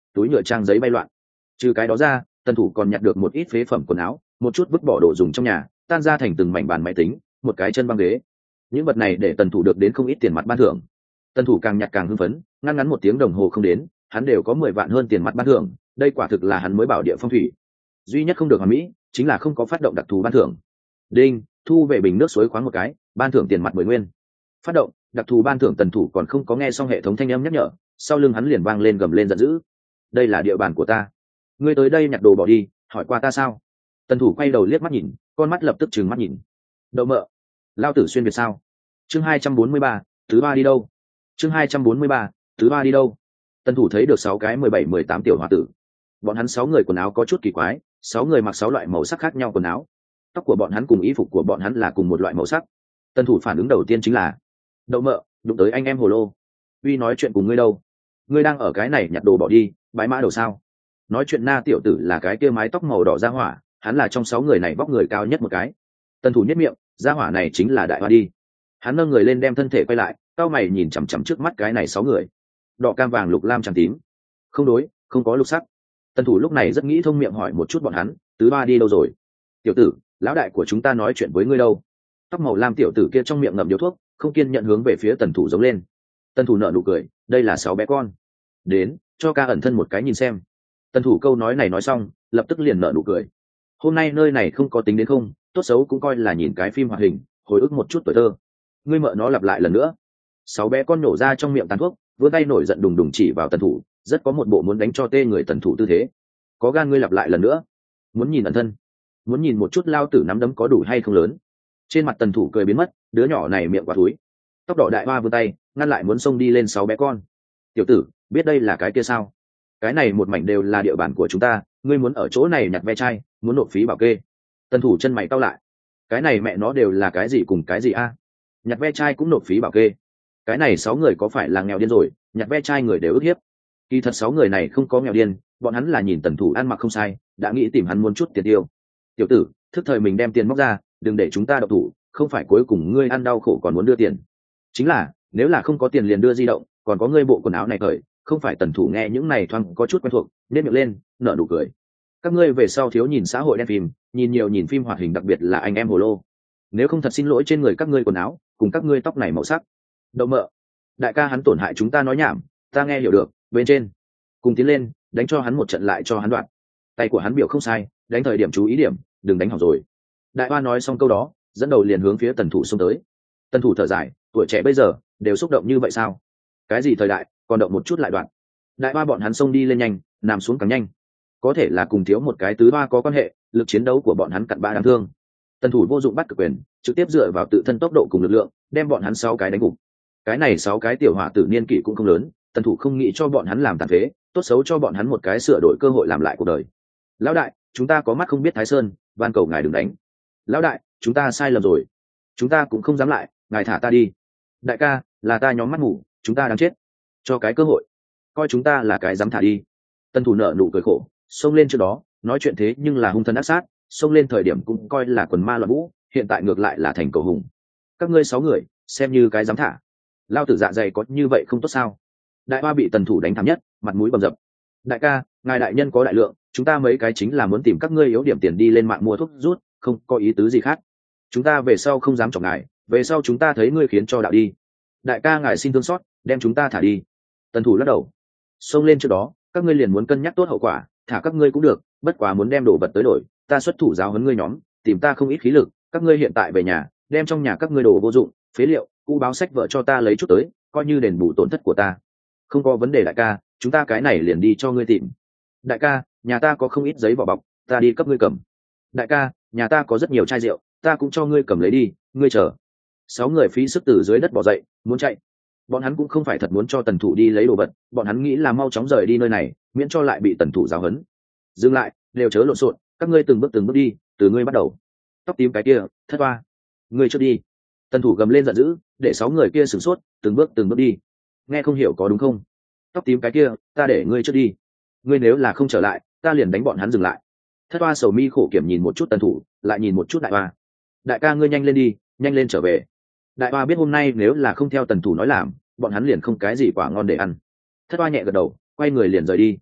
túi nhựa trang giấy bay loạn. Trừ cái đó ra, tần thủ còn nhặt được một ít phế phẩm quần áo, một chút vứt bỏ đồ dùng trong nhà, tan ra thành từng mảnh bàn máy tính, một cái chân băng ghế. Những vật này để tần thủ được đến không ít tiền mặt ban thưởng. Tần thủ càng nhặt càng hưng phấn, ngăn ngắn một tiếng đồng hồ không đến, hắn đều có mười vạn hơn tiền mặt ban thưởng, đây quả thực là hắn mới bảo địa phong thủy. Duy nhất không được hoàn mỹ chính là không có phát động đặc thù ban thưởng. Đinh, thu về bình nước suối khoáng một cái, ban thưởng tiền mặt mười nguyên. Phát động đặc thù ban thưởng. Tần thủ còn không có nghe xong hệ thống thanh âm nhắc nhở, sau lưng hắn liền vang lên gầm lên giận dữ. Đây là địa bàn của ta, ngươi tới đây nhặt đồ bỏ đi, hỏi qua ta sao? Tần thủ quay đầu liếc mắt nhìn, con mắt lập tức trừng mắt nhìn. Đậu mợ, lao tử xuyên việt sao? Chương hai trăm bốn mươi ba, thứ ba đi đâu? Chương hai trăm bốn mươi ba, thứ ba đi đâu? Tần thủ thấy được sáu cái mười bảy mười tám tiểu hòa tử. Bọn hắn sáu người quần áo có chút kỳ quái, sáu người mặc sáu loại màu sắc khác nhau quần áo. Tóc của bọn hắn cùng y phục của bọn hắn là cùng một loại màu sắc. Tần thủ phản ứng đầu tiên chính là: đậu mợ, đụng tới anh em hồ lô. Uy, nói chuyện cùng ngươi đâu? Ngươi đang ở cái này nhặt đồ bỏ đi, bái mã đầu sao? Nói chuyện na tiểu tử là cái kia mái tóc màu đỏ ra hỏa, hắn là trong sáu người này vóc người cao nhất một cái. Tần thủ nhất miệng, ra hỏa này chính là đại hoa đi. Hắn nâng người lên đem thân thể quay lại, cao mày nhìn chằm chằm trước mắt cái này sáu người. Đỏ cam vàng lục lam trắng tím. Không đối, không có lục sắc. Tần thủ lúc này rất nghĩ thông miệng hỏi một chút bọn hắn, tứ ba đi đâu rồi? Tiểu tử, lão đại của chúng ta nói chuyện với ngươi đâu? Tóc màu lam tiểu tử kia trong miệng ngậm điếu thuốc, không kiên nhận hướng về phía tần thủ giống lên. Tần thủ nở nụ cười, đây là sáu bé con. Đến, cho ca ẩn thân một cái nhìn xem. Tần thủ câu nói này nói xong, lập tức liền nở nụ cười. Hôm nay nơi này không có tính đến không, tốt xấu cũng coi là nhìn cái phim hoạt hình, hồi ức một chút tuổi thơ. Ngươi mợ nó lặp lại lần nữa. Sáu bé con nổ ra trong miệng tàn thuốc, vươn tay nổi giận đùng đùng chỉ vào tần thủ, rất có một bộ muốn đánh cho tê người tần thủ tư thế. Có gan ngươi lặp lại lần nữa. Muốn nhìn ẩn thân, muốn nhìn một chút lao tử nắm đấm có đủ hay không lớn. Trên mặt tần thủ cười biến mất, đứa nhỏ này miệng quá thúi. Tóc đỏ đại hoa vươn tay ngăn lại muốn xông đi lên sáu bé con. Tiểu tử, biết đây là cái kia sao? Cái này một mảnh đều là địa bàn của chúng ta, ngươi muốn ở chỗ này nhặt ve chai, muốn nộp phí bảo kê. Tần thủ chân mày cau lại. Cái này mẹ nó đều là cái gì cùng cái gì a? Nhặt ve chai cũng nộp phí bảo kê? Cái này sáu người có phải là nghèo điên rồi, nhặt ve chai người đều ức hiếp. Kỳ thật sáu người này không có nghèo điên, bọn hắn là nhìn tần thủ ăn mặc không sai, đã nghĩ tìm hắn muốn chút tiền tiêu. Tiểu tử, thức thời mình đem tiền móc ra, đừng để chúng ta độc thủ, không phải cuối cùng ngươi ăn đau khổ còn muốn đưa tiền. Chính là, nếu là không có tiền liền đưa di động, còn có ngươi bộ quần áo này cởi, không phải tần thủ nghe những này thoáng có chút quen thuộc, nếp miệng lên, nở nụ cười. Các ngươi về sau thiếu nhìn xã hội đen phim, nhìn nhiều nhìn phim hoạt hình, đặc biệt là anh em hồ lô. Nếu không thật xin lỗi trên người các ngươi quần áo, cùng các ngươi tóc này màu sắc. Đậu mợ, đại ca hắn tổn hại chúng ta nói nhảm, ta nghe hiểu được, bên trên. Cùng tiến lên, đánh cho hắn một trận lại cho hắn đoạn. Tay của hắn biểu không sai, đánh thời điểm chú ý điểm, đừng đánh hỏng rồi. Đại hoa nói xong câu đó, dẫn đầu liền hướng phía tần thủ xông tới. Tần thủ thở dài, tuổi trẻ bây giờ đều xúc động như vậy sao? Cái gì thời đại, còn động một chút lại đoạn. Đại hoa bọn hắn xông đi lên nhanh, nằm xuống càng nhanh. Có thể là cùng thiếu một cái tứ ba có quan hệ, lực chiến đấu của bọn hắn cặn bã đáng thương. Tần thủ vô dụng bắt cực quyền, trực tiếp dựa vào tự thân tốc độ cùng lực lượng, đem bọn hắn sáu cái đánh gục. Cái này sáu cái tiểu hỏa tử niên kỷ cũng không lớn, tần thủ không nghĩ cho bọn hắn làm tàn phế, tốt xấu cho bọn hắn một cái sửa đổi cơ hội làm lại cuộc đời. Lão đại, chúng ta có mắt không biết Thái Sơn, van cầu ngài đừng đánh. Lão đại, chúng ta sai lầm rồi, chúng ta cũng không dám lại, ngài thả ta đi. Đại ca, là ta nhóm mắt ngủ, chúng ta đang chết, cho cái cơ hội, coi chúng ta là cái dám thả đi. Tần thủ nợ nụ cười khổ, xông lên trước đó nói chuyện thế nhưng là hung thần ác sát, xông lên thời điểm cũng coi là quần ma loạn vũ, hiện tại ngược lại là thành cầu hùng. Các ngươi sáu người xem như cái dám thả, lao tử dạ dày có như vậy không tốt sao? Đại hoa bị tần thủ đánh thảm nhất, mặt mũi bầm dập. Đại ca, ngài đại nhân có đại lượng, chúng ta mấy cái chính là muốn tìm các ngươi yếu điểm tiền đi lên mạng mua thuốc rút, không có ý tứ gì khác. Chúng ta về sau không dám chọc ngài, về sau chúng ta thấy ngươi khiến cho đạo đi. Đại ca ngài xin thương xót, đem chúng ta thả đi. Tần thủ lắc đầu. Xông lên trước đó, các ngươi liền muốn cân nhắc tốt hậu quả, thả các ngươi cũng được, bất quá muốn đem đồ vật tới đổi, ta xuất thủ giáo huấn ngươi nhóm, tìm ta không ít khí lực, các ngươi hiện tại về nhà, đem trong nhà các ngươi đồ vô dụng, phế liệu, cũ báo sách vợ cho ta lấy chút tới, coi như đền bù tổn thất của ta. Không có vấn đề đại ca, chúng ta cái này liền đi cho ngươi tìm. Đại ca, nhà ta có không ít giấy vỏ bọc, ta đi cấp ngươi cầm. Đại ca, nhà ta có rất nhiều chai rượu, ta cũng cho ngươi cầm lấy đi, ngươi chờ. Sáu người phí sức từ dưới đất bỏ dậy, muốn chạy. Bọn hắn cũng không phải thật muốn cho tần thủ đi lấy đồ vật, bọn hắn nghĩ là mau chóng rời đi nơi này, miễn cho lại bị tần thủ giáo huấn. Dừng lại, đều chớ lộn xộn, các ngươi từng bước từng bước đi, từ ngươi bắt đầu. Tóc tím cái kia, thất hoa, ngươi trước đi. Tần thủ gầm lên giận dữ, để sáu người kia sửng sốt, từng bước từng bước đi. Nghe không hiểu có đúng không? Tóc tím cái kia, ta để ngươi trước đi. Ngươi nếu là không trở lại, ta liền đánh bọn hắn dừng lại. Thất hoa sầu mi khổ kiểm nhìn một chút tần thủ, lại nhìn một chút đại hoa. Đại ca ngươi nhanh lên đi, nhanh lên trở về. Đại hoa biết hôm nay nếu là không theo tần thủ nói làm, bọn hắn liền không cái gì quả ngon để ăn. Thất hoa nhẹ gật đầu, quay người liền rời đi.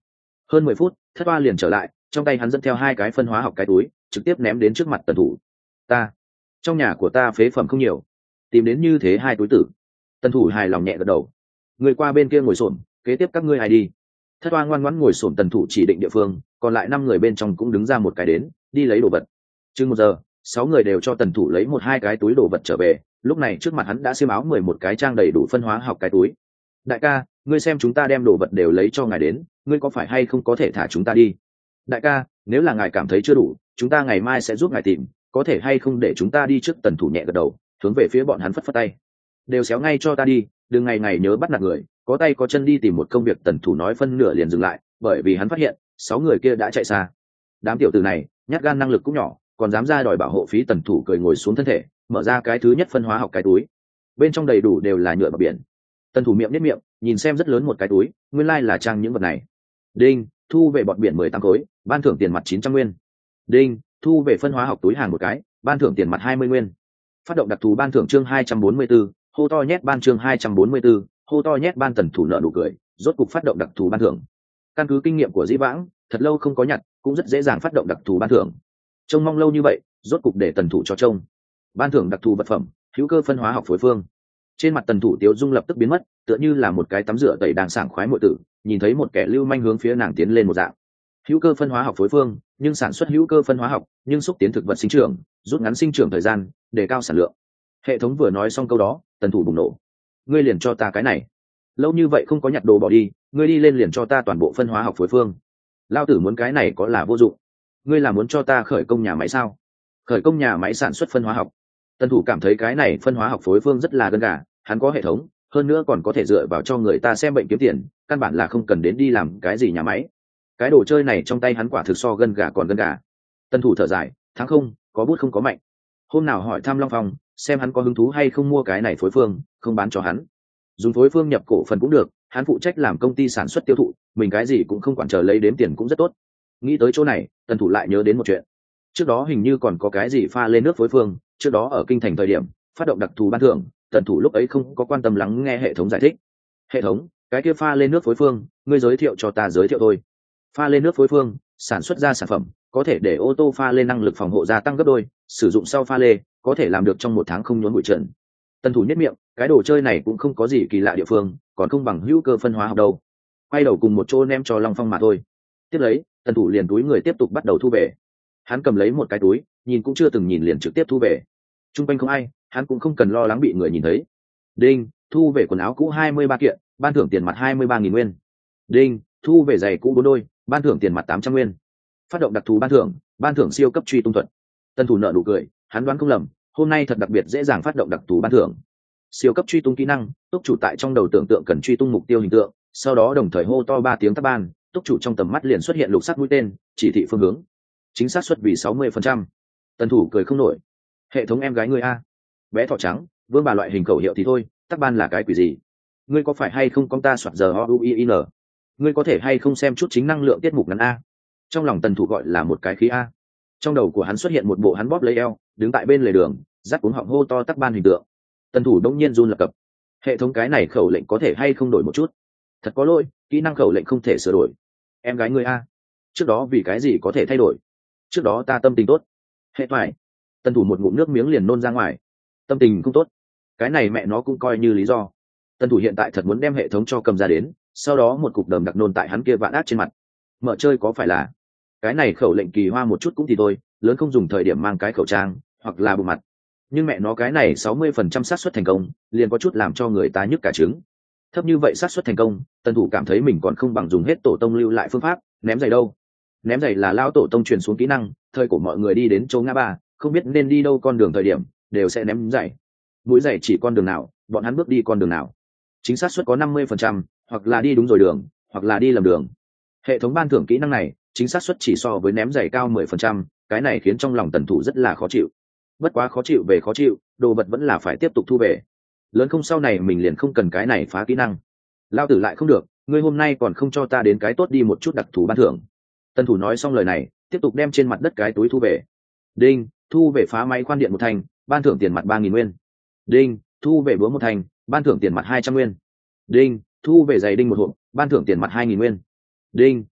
hơn mười phút thất toa liền trở lại, trong tay hắn dẫn theo hai cái phân hóa học cái túi trực tiếp ném đến trước mặt tần thủ. Ta trong nhà của ta phế phẩm không nhiều, tìm đến như thế hai túi tử. Tần thủ hài lòng nhẹ gật đầu. Người qua bên kia ngồi xổm, kế tiếp các ngươi ai đi. Thất toa ngoan ngoãn ngồi xổm tần thủ chỉ định địa phương, còn lại năm người bên trong cũng đứng ra một cái đến đi lấy đồ vật. Chừng một giờ sáu người đều cho tần thủ lấy một hai cái túi đồ vật trở về. Lúc này trước mặt hắn đã xiêm áo mười một cái trang đầy đủ phân hóa học cái túi. Đại ca, ngươi xem chúng ta đem đồ vật đều lấy cho ngài đến, ngươi có phải hay không có thể thả chúng ta đi? Đại ca, nếu là ngài cảm thấy chưa đủ, chúng ta ngày mai sẽ giúp ngài tìm, có thể hay không để chúng ta đi trước. Tần thủ nhẹ gật đầu, hướng về phía bọn hắn phất phất tay. Đều xéo ngay cho ta đi, đừng ngày ngày nhớ bắt nạt người, có tay có chân đi tìm một công việc. Tần thủ nói phân nửa liền dừng lại, bởi vì hắn phát hiện sáu người kia đã chạy xa. Đám tiểu tử này nhát gan năng lực cũng nhỏ, còn dám ra đòi bảo hộ phí. Tần thủ cười ngồi xuống thân thể, mở ra cái thứ nhất phân hóa học cái túi, bên trong đầy đủ đều là nhựa bạc biển. Tần thủ miệng nếp miệng nhìn xem rất lớn một cái túi, nguyên lai là trang những vật này. Đinh, thu về bọt biển mười tám khối, ban thưởng tiền mặt chín trăm nguyên. Đinh, thu về phân hóa học túi hàng một cái, ban thưởng tiền mặt hai mươi nguyên. Phát động đặc thù ban thưởng chương hai trăm bốn mươi 4, hô to nhét ban chương hai trăm bốn mươi 4, hô to nhét ban. Tần thủ nợ nụ cười, rốt cục phát động đặc thù ban thưởng. Căn cứ kinh nghiệm của Dĩ Vãng, thật lâu không có nhặt, cũng rất dễ dàng phát động đặc thù ban thưởng. Trông mong lâu như vậy, rốt cục để tần thủ cho trông. Ban thưởng đặc thù vật phẩm, hữu cơ phân hóa học phối phương. Trên mặt tần thủ Tiếu Dung lập tức biến mất, tựa như là một cái tắm rửa tẩy đang sảng khoái muội tử, nhìn thấy một kẻ lưu manh hướng phía nàng tiến lên một dạng. Hữu cơ phân hóa học phối phương, nhưng sản xuất hữu cơ phân hóa học, nhưng xúc tiến thực vật sinh trưởng, rút ngắn sinh trưởng thời gian, đề cao sản lượng. Hệ thống vừa nói xong câu đó, tần thủ bùng nổ. Ngươi liền cho ta cái này, lâu như vậy không có nhặt đồ bỏ đi, ngươi đi lên liền cho ta toàn bộ phân hóa học phối phương. Lao tử muốn cái này có là vô dụng. Ngươi là muốn cho ta khởi công nhà máy sao? Khởi công nhà máy sản xuất phân hóa học. Tần thủ cảm thấy cái này phân hóa học phối phương rất là gân gà, hắn có hệ thống, hơn nữa còn có thể dựa vào cho người ta xem bệnh kiếm tiền, căn bản là không cần đến đi làm cái gì nhà máy. Cái đồ chơi này trong tay hắn quả thực so gân gà còn gân gà. Tần thủ thở dài, thắng không có bút không có mạnh. Hôm nào hỏi thăm Long Phong, xem hắn có hứng thú hay không mua cái này phối phương, không bán cho hắn, dùng phối phương nhập cổ phần cũng được, hắn phụ trách làm công ty sản xuất tiêu thụ, mình cái gì cũng không quản, chờ lấy đếm tiền cũng rất tốt. Nghĩ tới chỗ này, tần thủ lại nhớ đến một chuyện. Trước đó hình như còn có cái gì pha lên nước phối phương, trước đó ở kinh thành thời điểm phát động đặc thù ban thưởng, tần thủ lúc ấy không có quan tâm lắng nghe hệ thống giải thích. Hệ thống, cái kia pha lên nước phối phương, ngươi giới thiệu cho ta giới thiệu thôi. Pha lên nước phối phương sản xuất ra sản phẩm có thể để ô tô pha lên năng lực phòng hộ gia tăng gấp đôi, sử dụng sau pha lê có thể làm được trong một tháng không nhốn bụi trần. Tần thủ nhất miệng, cái đồ chơi này cũng không có gì kỳ lạ địa phương, còn không bằng hữu cơ phân hóa học đâu. Quay đầu cùng một chỗ ném cho Long Phong mà thôi. Tiếp lấy, tần thủ liền túi người tiếp tục bắt đầu thu về. Hắn cầm lấy một cái túi, nhìn cũng chưa từng nhìn liền trực tiếp thu về. Trung quanh không ai, hắn cũng không cần lo lắng bị người nhìn thấy. Đinh, thu về quần áo cũ hai mươi ba kiện, ban thưởng tiền mặt hai mươi ba nghìn nguyên. Đinh, thu về giày cũ bốn đôi, ban thưởng tiền mặt tám trăm nguyên. Phát động đặc thù ban thưởng, ban thưởng siêu cấp truy tung thuật. Tần thủ nợ nụ cười, hắn đoán không lầm, hôm nay thật đặc biệt dễ dàng phát động đặc thù ban thưởng. Siêu cấp truy tung kỹ năng, túc chủ tại trong đầu tưởng tượng cần truy tung mục tiêu hình tượng, sau đó đồng thời hô to ba tiếng tắc ban, túc chủ trong tầm mắt liền xuất hiện lục sắc mũi tên, chỉ thị phương hướng. Chính xác suất vì sáu mươi phần trăm. Tần thủ cười không nổi. Hệ thống em gái ngươi a, bé thỏ trắng, vương bà loại hình khẩu hiệu thì thôi, tắc ban là cái quỷ gì? Ngươi có phải hay không con ta soạt giờ o u i n? Ngươi có thể hay không xem chút chính năng lượng tiết mục ngắn a? Trong lòng tần thủ gọi là một cái khí a. Trong đầu của hắn xuất hiện một bộ hắn bóp lấy eo, đứng tại bên lề đường, dắt cuống họng hô to tắc ban hình tượng. Tần thủ đống nhiên run lập cập. Hệ thống cái này khẩu lệnh có thể hay không đổi một chút? Thật có lỗi, kỹ năng khẩu lệnh không thể sửa đổi. Em gái ngươi a, trước đó vì cái gì có thể thay đổi? Trước đó ta tâm tình tốt. Hệ thoại. Tần thủ một ngụm nước miếng liền nôn ra ngoài. Tâm tình không tốt, cái này mẹ nó cũng coi như lý do. Tần thủ hiện tại thật muốn đem hệ thống cho cầm ra đến, sau đó một cục đờm đặc nôn tại hắn kia vạn ác trên mặt. Mở chơi có phải là cái này khẩu lệnh kỳ hoa một chút cũng thì thôi, lớn không dùng thời điểm mang cái khẩu trang hoặc là bù mặt, nhưng mẹ nó cái này sáu mươi phần trăm xác suất thành công liền có chút làm cho người ta nhức cả trứng. Thấp như vậy xác suất thành công, tần thủ cảm thấy mình còn không bằng dùng hết tổ tông lưu lại phương pháp ném giày đâu. Ném giày là lao tổ tông truyền xuống kỹ năng, thời của mọi người đi đến chỗ ngã ba không biết nên đi đâu con đường thời điểm đều sẽ ném giày. Mũi giày chỉ con đường nào bọn hắn bước đi con đường nào, chính xác suất có năm mươi phần trăm, hoặc là đi đúng rồi đường hoặc là đi lầm đường. Hệ thống ban thưởng kỹ năng này chính xác suất chỉ so với ném giày cao mười phần trăm, cái này khiến trong lòng tần thủ rất là khó chịu. Bất quá khó chịu về khó chịu, đồ vật vẫn là phải tiếp tục thu về. Lớn không sau này mình liền không cần cái này phá kỹ năng. Lao tử lại không được, ngươi hôm nay còn không cho ta đến cái tốt đi một chút đặc thù ban thưởng. Tần thủ nói xong lời này, tiếp tục đem trên mặt đất cái túi thu về. Đinh, thu về phá máy khoan điện một thành, ban thưởng tiền mặt ba nghìn nguyên. Đinh, thu về búa một thành, ban thưởng tiền mặt hai trăm nguyên. Đinh, thu về giày đinh một hộp, ban thưởng tiền mặt hai nghìn nguyên. Đinh,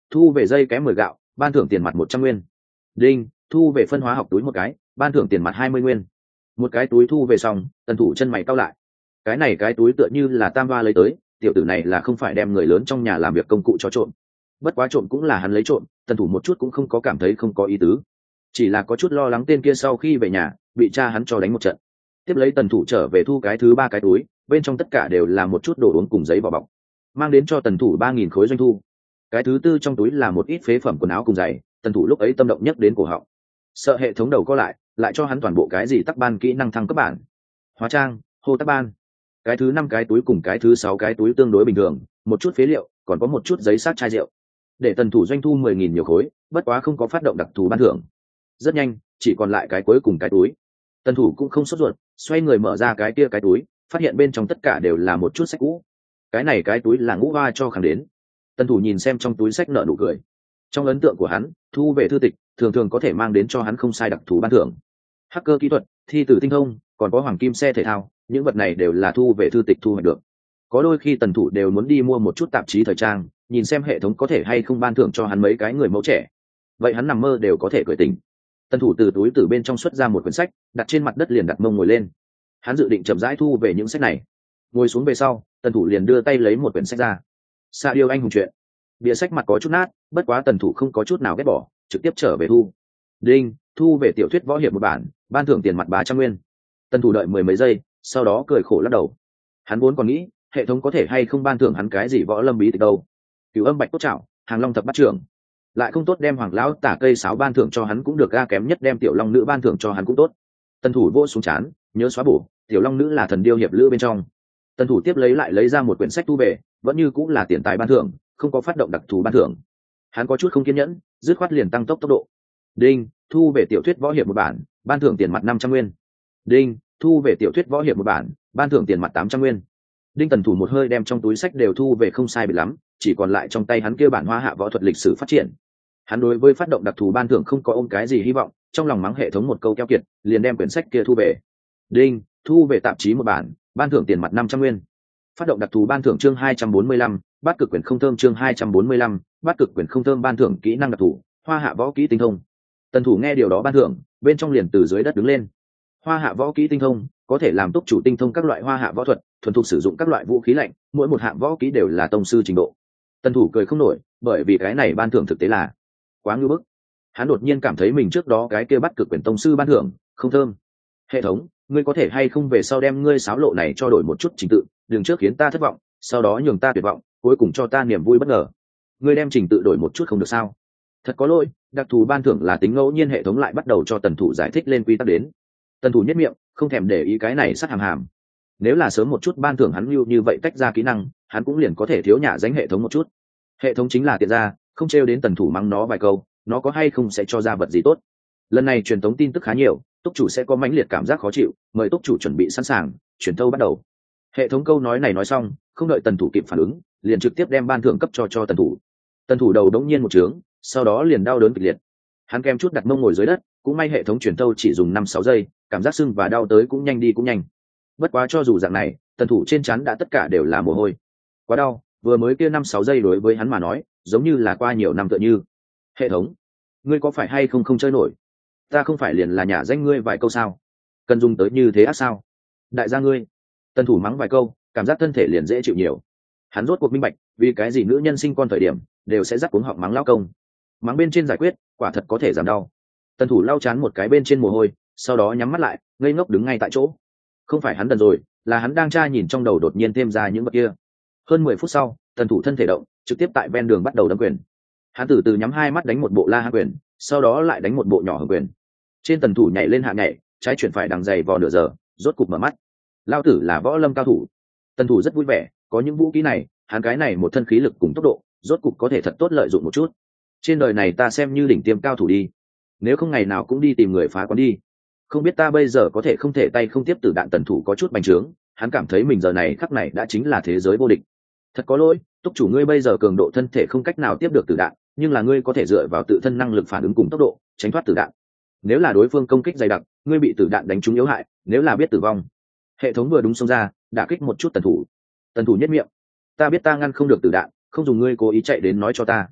thu về dây kém mười gạo, ban thưởng tiền mặt một trăm nguyên. Đinh, thu về phân hóa học túi một cái, ban thưởng tiền mặt hai mươi nguyên. Một cái túi thu về xong, tần thủ chân mày cau lại. Cái này cái túi tựa như là tam hoa lấy tới, tiểu tử này là không phải đem người lớn trong nhà làm việc công cụ cho trộm. Bất quá trộm cũng là hắn lấy trộm, tần thủ một chút cũng không có cảm thấy không có ý tứ, chỉ là có chút lo lắng tên kia sau khi về nhà bị cha hắn cho đánh một trận. Tiếp lấy tần thủ trở về thu cái thứ ba cái túi, bên trong tất cả đều là một chút đồ uống cùng giấy vỏ bọc, mang đến cho tần thủ ba nghìn khối doanh thu. Cái thứ tư trong túi là một ít phế phẩm quần áo cùng giày, tần thủ lúc ấy tâm động nhất đến cổ họng, sợ hệ thống đầu co lại lại cho hắn toàn bộ cái gì tắc ban kỹ năng thăng cấp bản, hóa trang, hô tắc ban. Cái thứ năm cái túi cùng cái thứ sáu cái túi tương đối bình thường, một chút phế liệu, còn có một chút giấy sát chai rượu, để tần thủ doanh thu mười nghìn nhiều khối, bất quá không có phát động đặc thù ban thưởng. Rất nhanh chỉ còn lại cái cuối cùng cái túi, tần thủ cũng không sốt ruột, xoay người mở ra cái kia cái túi, phát hiện bên trong tất cả đều là một chút sách cũ. Cái này cái túi là ngũ hoa cho khẳng đến. Tần thủ nhìn xem trong túi sách nợ nụ cười. Trong ấn tượng của hắn, thu về thư tịch thường thường có thể mang đến cho hắn không sai đặc thù ban thưởng. Hacker kỹ thuật, thi tử tinh thông, còn có hoàng kim xe thể thao, những vật này đều là thu về thư tịch thu hoạch được. Có đôi khi tần thủ đều muốn đi mua một chút tạp chí thời trang, nhìn xem hệ thống có thể hay không ban thưởng cho hắn mấy cái người mẫu trẻ. Vậy hắn nằm mơ đều có thể cười tỉnh. Tần thủ từ túi từ bên trong xuất ra một quyển sách, đặt trên mặt đất liền đặt mông ngồi lên. Hắn dự định chậm rãi thu về những sách này. Ngồi xuống về sau, tần thủ liền đưa tay lấy một quyển sách ra. Sa điêu anh hùng truyện. Bìa sách mặt có chút nát, bất quá tần thủ không có chút nào ghét bỏ, trực tiếp trở về thu. Đinh, thu về tiểu thuyết võ hiệp một bản, ban thưởng tiền mặt ba trăm nguyên. Tần thủ đợi mười mấy giây, sau đó cười khổ lắc đầu. Hắn vốn còn nghĩ hệ thống có thể hay không ban thưởng hắn cái gì võ lâm bí tịch đâu, cửu âm bạch cốt trảo, hàng long thập bát trưởng, lại không tốt đem hoàng lão tả cây sáo ban thưởng cho hắn cũng được, ga kém nhất đem tiểu long nữ ban thưởng cho hắn cũng tốt. Tần thủ vô xuống chán, nhớ xóa bổ, tiểu long nữ là thần điêu hiệp lữ bên trong. Tần thủ tiếp lấy lại lấy ra một quyển sách thu về, vẫn như cũng là tiền tài ban thưởng, không có phát động đặc thù ban thưởng. Hắn có chút không kiên nhẫn, dứt khoát liền tăng tốc tốc độ. Đinh, thu về tiểu thuyết võ hiệp một bản, ban thưởng tiền mặt năm trăm nguyên. Đinh, thu về tiểu thuyết võ hiệp một bản, ban thưởng tiền mặt tám trăm nguyên. Đinh, tần thủ một hơi đem trong túi sách đều thu về không sai biệt lắm, chỉ còn lại trong tay hắn kia bản hoa hạ võ thuật lịch sử phát triển. Hắn đối với phát động đặc thù ban thưởng không có ôm cái gì hy vọng, trong lòng mắng hệ thống một câu keo kiệt, liền đem quyển sách kia thu về. Đinh, thu về tạp chí một bản, ban thưởng tiền mặt năm trăm nguyên. Phát động đặc thù ban thưởng chương hai trăm bốn mươi lăm, bát cực quyển không thơm chương hai trăm bốn mươi lăm, bát cực quyển không thơm ban thưởng kỹ năng đặc thù, hoa hạ võ kỹ tinh thông. Tần thủ nghe điều đó ban thưởng, bên trong liền từ dưới đất đứng lên. Hoa hạ võ kỹ tinh thông, có thể làm túc chủ tinh thông các loại hoa hạ võ thuật, thuần thục sử dụng các loại vũ khí lạnh, mỗi một hạng võ kỹ đều là tông sư trình độ. Tần thủ cười không nổi, bởi vì cái này ban thưởng thực tế là quá ngưu bức. Hắn đột nhiên cảm thấy mình trước đó cái kia bắt cực quyền tông sư ban thưởng không thơm. Hệ thống, ngươi có thể hay không về sau đem ngươi sáo lộ này cho đổi một chút trình tự, đừng trước khiến ta thất vọng, sau đó nhường ta tuyệt vọng, cuối cùng cho ta niềm vui bất ngờ. Ngươi đem trình tự đổi một chút không được sao? Thật có lỗi, đặc thù ban thưởng là tính ngẫu nhiên, hệ thống lại bắt đầu cho tần thủ giải thích lên quy tắc đến. Tần thủ nhất miệng, không thèm để ý cái này sát hàm hàm. Nếu là sớm một chút ban thưởng hắn lưu như vậy tách ra kỹ năng, hắn cũng liền có thể thiếu nhả danh hệ thống một chút. Hệ thống chính là tiện ra, không trêu đến tần thủ mắng nó vài câu, nó có hay không sẽ cho ra vật gì tốt. Lần này truyền tống tin tức khá nhiều, túc chủ sẽ có mãnh liệt cảm giác khó chịu, mời túc chủ chuẩn bị sẵn sàng, chuyển thâu bắt đầu. Hệ thống câu nói này nói xong, không đợi tần thủ kịp phản ứng, liền trực tiếp đem ban thưởng cấp cho cho tần thủ. Tần thủ đầu đống nhiên một trướng, sau đó liền đau đớn kịch liệt. Hắn kem chút đặt mông ngồi dưới đất, cũng may hệ thống truyền thâu chỉ dùng năm sáu giây, cảm giác sưng và đau tới cũng nhanh đi cũng nhanh. Bất quá cho dù dạng này, tần thủ trên trán đã tất cả đều là mồ hôi. Quá đau, vừa mới kia năm sáu giây đối với hắn mà nói, giống như là qua nhiều năm tựa như. Hệ thống, ngươi có phải hay không không chơi nổi? Ta không phải liền là nhả danh ngươi vài câu sao? Cần dùng tới như thế ác sao? Đại gia ngươi. Tần thủ mắng vài câu, cảm giác thân thể liền dễ chịu nhiều. Hắn rốt cuộc minh bạch, vì cái gì nữ nhân sinh con thời điểm đều sẽ dắt cuống họng mắng lao công. Mắng bên trên giải quyết, quả thật có thể giảm đau. Tần thủ lau chán một cái bên trên mồ hôi, sau đó nhắm mắt lại, ngây ngốc đứng ngay tại chỗ. Không phải hắn đần rồi, là hắn đang tra nhìn trong đầu đột nhiên thêm ra những vật kia. Hơn mười phút sau, tần thủ thân thể động, trực tiếp tại ven đường bắt đầu đấm quyền. Hắn từ từ nhắm hai mắt đánh một bộ la hán quyền, sau đó lại đánh một bộ nhỏ hồng quyền. Trên tần thủ nhảy lên hạ nhảy, trái chuyển phải đằng dày vò nửa giờ, rốt cục mở mắt. Lao tử là võ lâm cao thủ. Tần thủ rất vui vẻ, có những vũ khí này, hắn cái này một thân khí lực cùng tốc độ, rốt cục có thể thật tốt lợi dụng một chút. Trên đời này ta xem như đỉnh tiêm cao thủ đi, nếu không ngày nào cũng đi tìm người phá quán đi. Không biết ta bây giờ có thể không thể tay không tiếp tử đạn. Tần thủ có chút bành trướng, hắn cảm thấy mình giờ này khắc này đã chính là thế giới vô địch. Thật có lỗi, túc chủ ngươi bây giờ cường độ thân thể không cách nào tiếp được tử đạn, nhưng là ngươi có thể dựa vào tự thân năng lực phản ứng cùng tốc độ tránh thoát tử đạn. Nếu là đối phương công kích dày đặc, ngươi bị tử đạn đánh trúng yếu hại, nếu là biết tử vong. Hệ thống vừa đúng xông ra, đả kích một chút tần thủ. Tần thủ nhất miệng, ta biết ta ngăn không được tử đạn, không dùng ngươi cố ý chạy đến nói cho ta.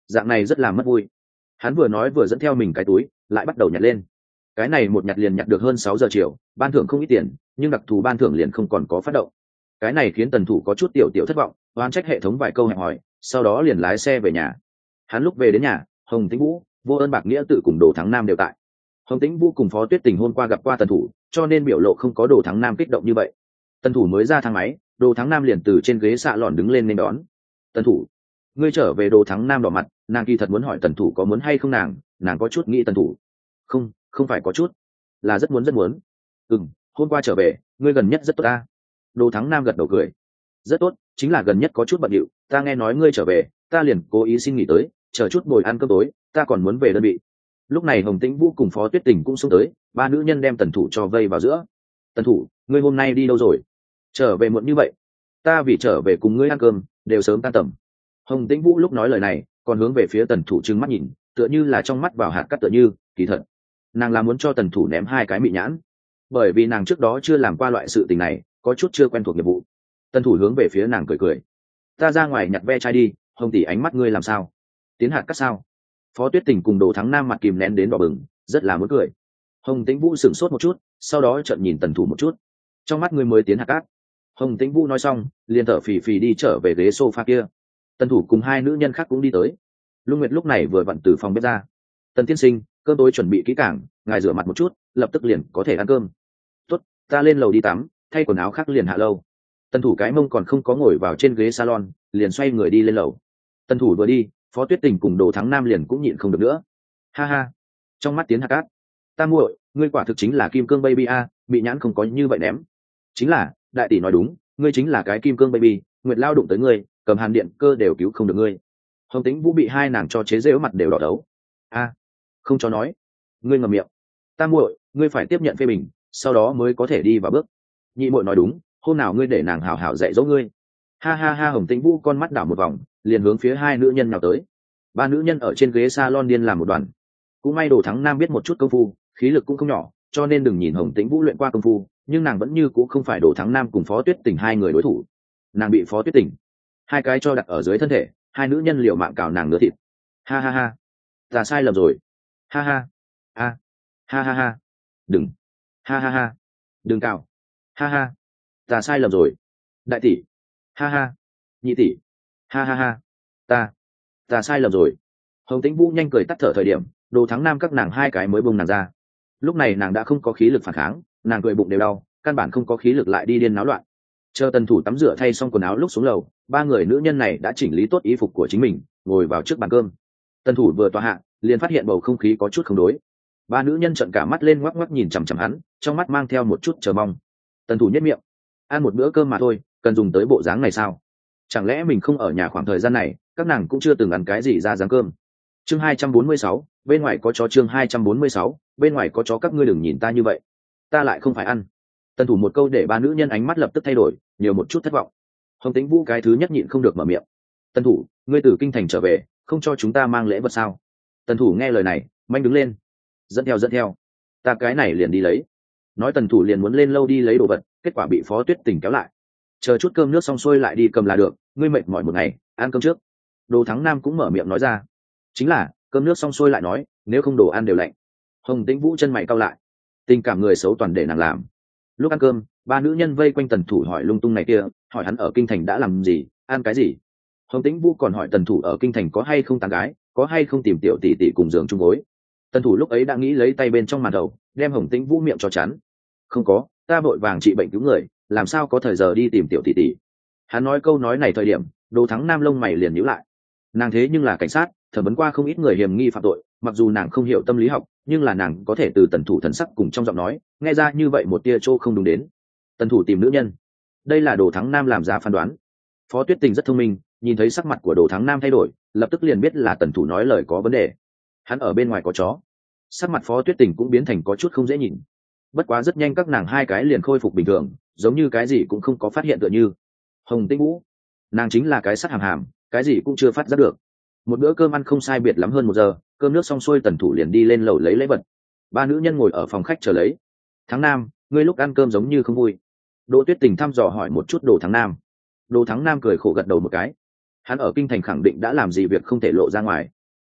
dạng này rất là mất vui. Hắn vừa nói vừa dẫn theo mình cái túi lại bắt đầu nhặt lên. Cái này một nhặt liền nhặt được hơn sáu giờ chiều, ban thưởng không ít tiền, nhưng đặc thù ban thưởng liền không còn có phát động. Cái này khiến tần thủ có chút tiểu tiểu thất vọng, oán trách hệ thống vài câu hẹn hỏi, sau đó liền lái xe về nhà. Hắn lúc về đến nhà, Hồng Tĩnh Vũ, Vô Ơn Bạc Nghĩa tự cùng Đồ Thắng Nam đều tại. Hồng Tĩnh Vũ cùng Phó Tuyết Tình hôm qua gặp qua tần thủ, cho nên biểu lộ không có Đồ Thắng Nam kích động như vậy. Tần thủ mới ra thang máy, Đồ Thắng Nam liền từ trên ghế xạ lòn đứng lên nên đón. Tần thủ, ngươi trở về. Đồ Thắng Nam đỏ mặt, nàng kỳ thật muốn hỏi tần thủ có muốn hay không nàng, nàng có chút nghĩ tần thủ. Không, không phải có chút, là rất muốn rất muốn. Ừm, hôm qua trở về, ngươi gần nhất rất tốt ta. Đồ Thắng Nam gật đầu cười. Rất tốt, chính là gần nhất có chút bận rộn, ta nghe nói ngươi trở về, ta liền cố ý xin nghỉ tới, chờ chút bồi ăn cơm tối, ta còn muốn về đơn vị. Lúc này Hồng Tĩnh Vũ cùng Phó Tuyết Tình cũng xuống tới, ba nữ nhân đem tần thủ cho vây vào giữa. Tần thủ, ngươi hôm nay đi đâu rồi? Trở về muộn như vậy? Ta vì trở về cùng ngươi ăn cơm, đều sớm tan tầm. Hồng Tĩnh Vũ lúc nói lời này, còn hướng về phía tần thủ trừng mắt nhìn, tựa như là trong mắt vào hạt cát tựa như, kỳ thật nàng là muốn cho tần thủ ném hai cái mị nhãn, bởi vì nàng trước đó chưa làm qua loại sự tình này, có chút chưa quen thuộc nghiệp vụ. Tần thủ hướng về phía nàng cười cười, ta ra ngoài nhặt ve chai đi. Hồng tỷ, ánh mắt ngươi làm sao? Tiến hạt cát sao? Phó Tuyết Tình cùng Đồ Thắng Nam mặt kìm nén đến đỏ bừng, rất là muốn cười. Hồng Tĩnh Vũ sửng sốt một chút, sau đó trợn nhìn tần thủ một chút, trong mắt ngươi mới tiến hạt cát? Hồng Tĩnh Vũ nói xong, liền thở phì phì đi trở về ghế sofa kia. Tần thủ cùng hai nữ nhân khác cũng đi tới. Lung Nguyệt lúc này vừa vặn từ phòng bếp ra. Tần tiên sinh, cơm tối chuẩn bị kỹ càng, ngài rửa mặt một chút, lập tức liền có thể ăn cơm. Tốt, ta lên lầu đi tắm, thay quần áo khác liền hạ lâu. Tần thủ cái mông còn không có ngồi vào trên ghế salon, liền xoay người đi lên lầu. Tần thủ vừa đi, Phó Tuyết Tình cùng Đồ Thắng Nam liền cũng nhịn không được nữa. Ha ha, trong mắt tiến hạt cát. Ta muội, ngươi quả thực chính là kim cương baby a, bị nhãn không có như vậy ném. Chính là, đại tỷ nói đúng, ngươi chính là cái kim cương baby, Nguyệt lao đụng tới ngươi, cầm hàn điện cơ đều cứu không được ngươi. Hồng Tĩnh Vũ bị hai nàng cho chế giễu mặt đều đỏ đấu. A, không cho nói, ngươi ngậm miệng. Ta muội, ngươi phải tiếp nhận phê bình, sau đó mới có thể đi vào bước. Nhị muội nói đúng, hôm nào ngươi để nàng hảo hảo dạy dỗ ngươi. Ha ha ha. Hồng Tĩnh Vũ con mắt đảo một vòng, liền hướng phía hai nữ nhân nào tới. Ba nữ nhân ở trên ghế salon điên làm một đoàn. Cũng may Đồ Thắng Nam biết một chút công phu, khí lực cũng không nhỏ, cho nên đừng nhìn Hồng Tĩnh Vũ luyện qua công phu, nhưng nàng vẫn như cũng không phải Đồ Thắng Nam cùng Phó Tuyết Tình hai người đối thủ. Nàng bị Phó Tuyết Tình hai cái cho đặt ở dưới thân thể, hai nữ nhân liều mạng cào nàng nửa thịt. Ha ha ha, ta sai lầm rồi. Ha ha ha ha ha ha, đừng. Ha ha ha, đừng cào. Ha ha, ta sai lầm rồi. Đại tỷ. Ha ha, nhị tỷ. Ha ha ha, ta ta sai lầm rồi. Hồng Tĩnh Vũ nhanh cười tắt thở thời điểm, Đồ Thắng Nam các nàng hai cái mới buông nàng ra. Lúc này nàng đã không có khí lực phản kháng, nàng cười bụng đều đau, căn bản không có khí lực lại đi điên náo loạn. Chờ tần thủ tắm rửa thay xong quần áo lúc xuống lầu, ba người nữ nhân này đã chỉnh lý tốt y phục của chính mình, ngồi vào trước bàn cơm. Tần thủ vừa tòa hạ, liền phát hiện bầu không khí có chút không đối. Ba nữ nhân trợn cả mắt lên ngoắc ngoắc nhìn chằm chằm hắn, trong mắt mang theo một chút chờ mong. Tần thủ nhếch miệng, ăn một bữa cơm mà thôi, cần dùng tới bộ dáng này sao? Chẳng lẽ mình không ở nhà khoảng thời gian này, các nàng cũng chưa từng ăn cái gì ra dáng cơm. Chương hai trăm bốn mươi sáu, bên ngoài có chó. Chương hai trăm bốn mươi sáu, bên ngoài có chó. Các ngươi đừng nhìn ta như vậy, ta lại không phải ăn. Tần thủ một câu để ba nữ nhân ánh mắt lập tức thay đổi, nhiều một chút thất vọng. Hồng Tĩnh Vũ cái thứ nhất nhịn không được mở miệng. Tần thủ, ngươi từ kinh thành trở về, không cho chúng ta mang lễ vật sao? Tần thủ nghe lời này, manh đứng lên. Dẫn theo dẫn theo, ta cái này liền đi lấy. Nói tần thủ liền muốn lên lâu đi lấy đồ vật, kết quả bị Phó Tuyết Tình kéo lại. Chờ chút cơm nước xong xuôi lại đi cầm là được, ngươi mệt mỏi một ngày, ăn cơm trước. Đồ Thắng Nam cũng mở miệng nói ra. Chính là, cơm nước xong xuôi lại nói, nếu không đồ ăn đều lạnh. Hồng Tĩnh Vũ chân mày cau lại, tình cảm người xấu toàn để nàng làm. Lúc ăn cơm, ba nữ nhân vây quanh tần thủ hỏi lung tung này kia, hỏi hắn ở kinh thành đã làm gì, ăn cái gì. Hồng Tĩnh Vũ còn hỏi tần thủ ở kinh thành có hay không tán gái, có hay không tìm tiểu tỷ tỷ cùng giường chung gối. Tần thủ lúc ấy đã nghĩ lấy tay bên trong màn đầu, đem Hồng Tĩnh Vũ miệng cho chắn. Không có, ta vội vàng trị bệnh cứu người, làm sao có thời giờ đi tìm tiểu tỷ tỷ. Hắn nói câu nói này thời điểm, Đồ Thắng Nam lông mày liền nhíu lại. Nàng thế nhưng là cảnh sát, thẩm vấn qua không ít người hiểm nghi phạm tội, mặc dù nàng không hiểu tâm lý học, nhưng là nàng có thể từ tần thủ thần sắc cùng trong giọng nói nghe ra như vậy một tia chỗ không đúng đến. Tần thủ tìm nữ nhân, đây là Đồ Thắng Nam làm ra phán đoán. Phó Tuyết Tình rất thông minh, nhìn thấy sắc mặt của Đồ Thắng Nam thay đổi, lập tức liền biết là tần thủ nói lời có vấn đề. Hắn ở bên ngoài có chó. Sắc mặt Phó Tuyết Tình cũng biến thành có chút không dễ nhìn. Bất quá rất nhanh các nàng hai cái liền khôi phục bình thường, giống như cái gì cũng không có phát hiện tựa như. Hồng Tĩnh Vũ, nàng chính là cái sắt hàm hàm, cái gì cũng chưa phát giác được. Một bữa cơm ăn không sai biệt lắm hơn một giờ, cơm nước xong xuôi tần thủ liền đi lên lầu lấy lễ vật. Ba nữ nhân ngồi ở phòng khách chờ lấy. Thắng Nam, ngươi lúc ăn cơm giống như không vui. Đỗ Tuyết Tình thăm dò hỏi một chút Đồ Thắng Nam. Đồ Thắng Nam cười khổ gật đầu một cái. Hắn ở kinh thành khẳng định đã làm gì việc không thể lộ ra ngoài.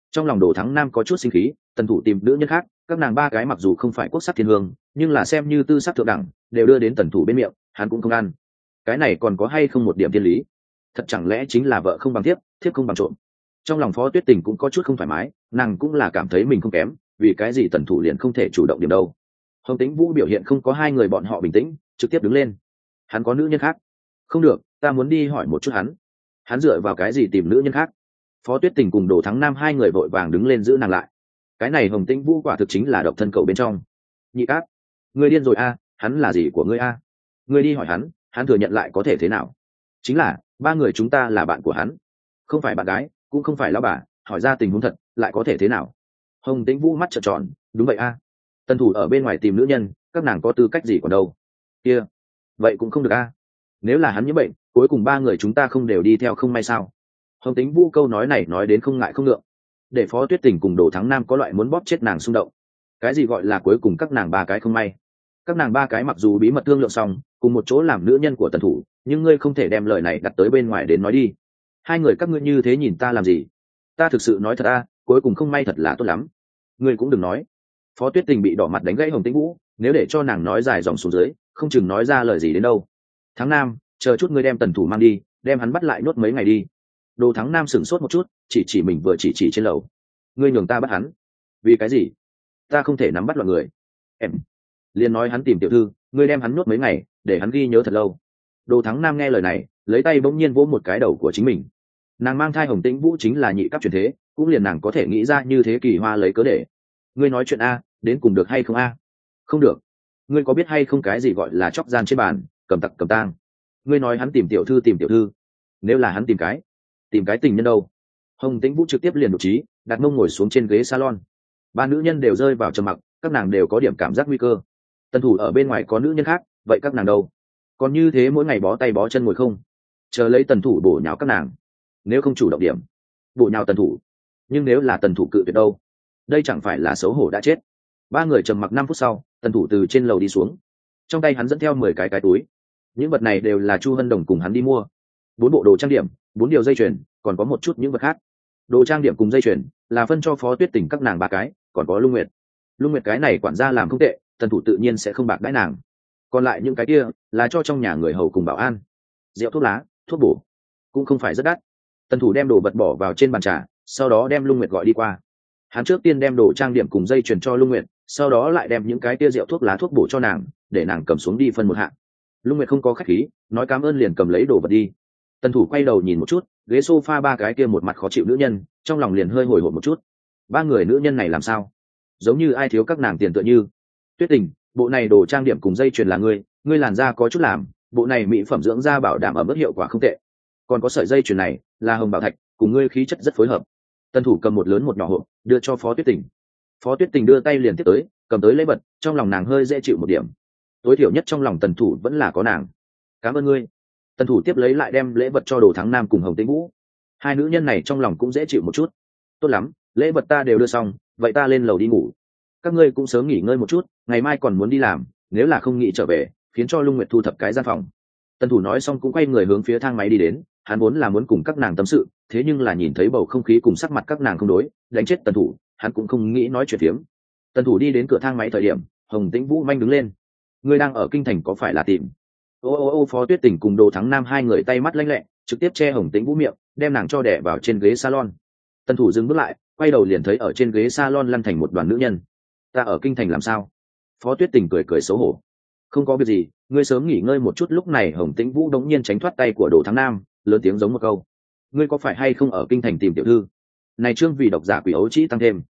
Trong lòng Đồ Thắng Nam có chút sinh khí, tần thủ tìm nữ nhân khác, các nàng ba cái mặc dù không phải quốc sắc thiên hương, nhưng là xem như tư sắc thượng đẳng, đều đưa đến tần thủ bên miệng, hắn cũng không ăn. Cái này còn có hay không một điểm thiên lý? Thật chẳng lẽ chính là vợ không bằng thiếp, thiếp không bằng trộm? Trong lòng Phó Tuyết Tình cũng có chút không thoải mái, nàng cũng là cảm thấy mình không kém, vì cái gì tần thủ liền không thể chủ động điểm đâu? Hồng Tĩnh Vũ biểu hiện không có hai người bọn họ bình tĩnh, trực tiếp đứng lên. Hắn có nữ nhân khác? Không được, ta muốn đi hỏi một chút hắn. Hắn dựa vào cái gì tìm nữ nhân khác? Phó Tuyết Tình cùng Đồ Thắng Nam hai người vội vàng đứng lên giữ nàng lại. Cái này Hồng Tĩnh Vũ quả thực chính là độc thân cậu bên trong. Nhị Cát, ngươi điên rồi a, hắn là gì của ngươi a? Ngươi đi hỏi hắn, hắn thừa nhận lại có thể thế nào? Chính là ba người chúng ta là bạn của hắn, không phải bạn gái, cũng không phải lão bà, hỏi ra tình huống thật lại có thể thế nào? Hồng Tĩnh Vũ mắt trợn tròn, đúng vậy a. Tần thủ ở bên ngoài tìm nữ nhân, các nàng có tư cách gì còn đâu? Kia, vậy cũng không được a. Nếu là hắn như bệnh, cuối cùng ba người chúng ta không đều đi theo không may sao? Hồng Tĩnh Vũ câu nói này nói đến không ngại không ngượng, để Phó Tuyết Tình cùng Đồ Thắng Nam có loại muốn bóp chết nàng xung động. Cái gì gọi là cuối cùng các nàng ba cái không may? Các nàng ba cái mặc dù bí mật thương lượng xong, cùng một chỗ làm nữ nhân của tần thủ, nhưng ngươi không thể đem lời này đặt tới bên ngoài đến nói đi. Hai người các ngươi như thế nhìn ta làm gì? Ta thực sự nói thật a, cuối cùng không may thật là tốt lắm. Ngươi cũng đừng nói. Phó Tuyết Tình bị đỏ mặt đánh gãy Hồng Tĩnh Vũ, nếu để cho nàng nói dài dòng xuống dưới, không chừng nói ra lời gì đến đâu. Tháng Nam, chờ chút ngươi đem tần thủ mang đi, đem hắn bắt lại nhốt mấy ngày đi. Đồ Thắng Nam sửng sốt một chút, chỉ chỉ mình vừa chỉ chỉ trên lầu. Ngươi nhường ta bắt hắn? Vì cái gì? Ta không thể nắm bắt loạn người. Em liền nói hắn tìm tiểu thư, ngươi đem hắn nhốt mấy ngày, để hắn ghi nhớ thật lâu. Đồ Thắng Nam nghe lời này, lấy tay bỗng nhiên vỗ một cái đầu của chính mình. Nàng mang thai Hồng Tĩnh Vũ chính là nhị cấp truyền thế, cũng liền nàng có thể nghĩ ra như thế kỳ hoa lấy cớ để. Ngươi nói chuyện a, đến cùng được hay không a? Không được. Ngươi có biết hay không cái gì gọi là chóc gian trên bàn, cầm tặc cầm tang? Ngươi nói hắn tìm tiểu thư tìm tiểu thư, nếu là hắn tìm cái tìm cái tình nhân đâu? Hồng Tĩnh Vũ trực tiếp liền đột trí, đặt mông ngồi xuống trên ghế salon. Ba nữ nhân đều rơi vào trầm mặc, các nàng đều có điểm cảm giác nguy cơ. Tần thủ ở bên ngoài có nữ nhân khác, vậy các nàng đâu? Còn như thế mỗi ngày bó tay bó chân ngồi không, chờ lấy tần thủ bổ nhào các nàng. Nếu không chủ động điểm, bổ nhào tần thủ. Nhưng nếu là tần thủ cự tuyệt đâu? Đây chẳng phải là xấu hổ đã chết. Ba người trầm mặc năm phút sau, tần thủ từ trên lầu đi xuống, trong tay hắn dẫn theo mười cái cái túi. Những vật này đều là Chu Hân Đồng cùng hắn đi mua. Bốn bộ đồ trang điểm, bốn điều dây chuyền, còn có một chút những vật khác. Đồ trang điểm cùng dây chuyền là phân cho Phó Tuyết Tình các nàng ba cái, còn có Lung Nguyệt. Lung Nguyệt cái này quản gia làm không tệ, tần thủ tự nhiên sẽ không bạc đãi nàng. Còn lại những cái kia là cho trong nhà người hầu cùng bảo an. Rượu thuốc lá, thuốc bổ, cũng không phải rất đắt. Tần thủ đem đồ vật bỏ vào trên bàn trà, sau đó đem Lung Nguyệt gọi đi qua. Hắn trước tiên đem đồ trang điểm cùng dây chuyền cho Lung Nguyệt, sau đó lại đem những cái kia rượu thuốc lá thuốc bổ cho nàng, để nàng cầm xuống đi phân một hạng. Lung Nguyệt không có khách khí, nói cảm ơn liền cầm lấy đồ vật đi. Tần thủ quay đầu nhìn một chút, ghế sofa ba cái kia một mặt khó chịu nữ nhân, trong lòng liền hơi hồi hộp một chút. Ba người nữ nhân này làm sao? Giống như ai thiếu các nàng tiền tựa như. Tuyết Tình, bộ này đồ trang điểm cùng dây chuyền là ngươi, ngươi làn da có chút làm, bộ này mỹ phẩm dưỡng da bảo đảm ở mức hiệu quả không tệ. Còn có sợi dây chuyền này, là hồng bảo thạch, cùng ngươi khí chất rất phối hợp. Tần thủ cầm một lớn một nhỏ hộp, đưa cho Phó Tuyết Tình. Phó Tuyết Tình đưa tay liền tiếp tới, cầm tới lễ vật, trong lòng nàng hơi dễ chịu một điểm. Tối thiểu nhất trong lòng tần thủ vẫn là có nàng. Cảm ơn ngươi. Tần thủ tiếp lấy lại đem lễ vật cho Đồ Thắng Nam cùng Hồng Tĩnh Vũ. Hai nữ nhân này trong lòng cũng dễ chịu một chút. Tốt lắm, lễ vật ta đều đưa xong, vậy ta lên lầu đi ngủ. Các ngươi cũng sớm nghỉ ngơi một chút, ngày mai còn muốn đi làm, nếu là không nghĩ trở về, khiến cho Lung Nguyệt thu thập cái gian phòng. Tần thủ nói xong cũng quay người hướng phía thang máy đi đến, hắn vốn là muốn cùng các nàng tâm sự, thế nhưng là nhìn thấy bầu không khí cùng sắc mặt các nàng không đối, đánh chết tần thủ, hắn cũng không nghĩ nói chuyện phiếm. Tần thủ đi đến cửa thang máy thời điểm, Hồng Tĩnh Vũ manh đứng lên. Ngươi đang ở kinh thành có phải là tìm? Ô ô ô Phó Tuyết Tình cùng Đồ Thắng Nam hai người tay mắt lanh lẹ, trực tiếp che Hồng Tĩnh Vũ miệng, đem nàng cho đè vào trên ghế salon. Tần thủ dừng bước lại, quay đầu liền thấy ở trên ghế salon lăn thành một đoàn nữ nhân. Ta ở kinh thành làm sao? Phó Tuyết Tình cười cười xấu hổ. Không có việc gì, ngươi sớm nghỉ ngơi một chút. Lúc này Hồng Tĩnh Vũ đống nhiên tránh thoát tay của Đồ Thắng Nam, lớn tiếng giống một câu. Ngươi có phải hay không ở kinh thành tìm tiểu thư? Này chương vì độc giả quỷ ấu trĩ tăng thêm.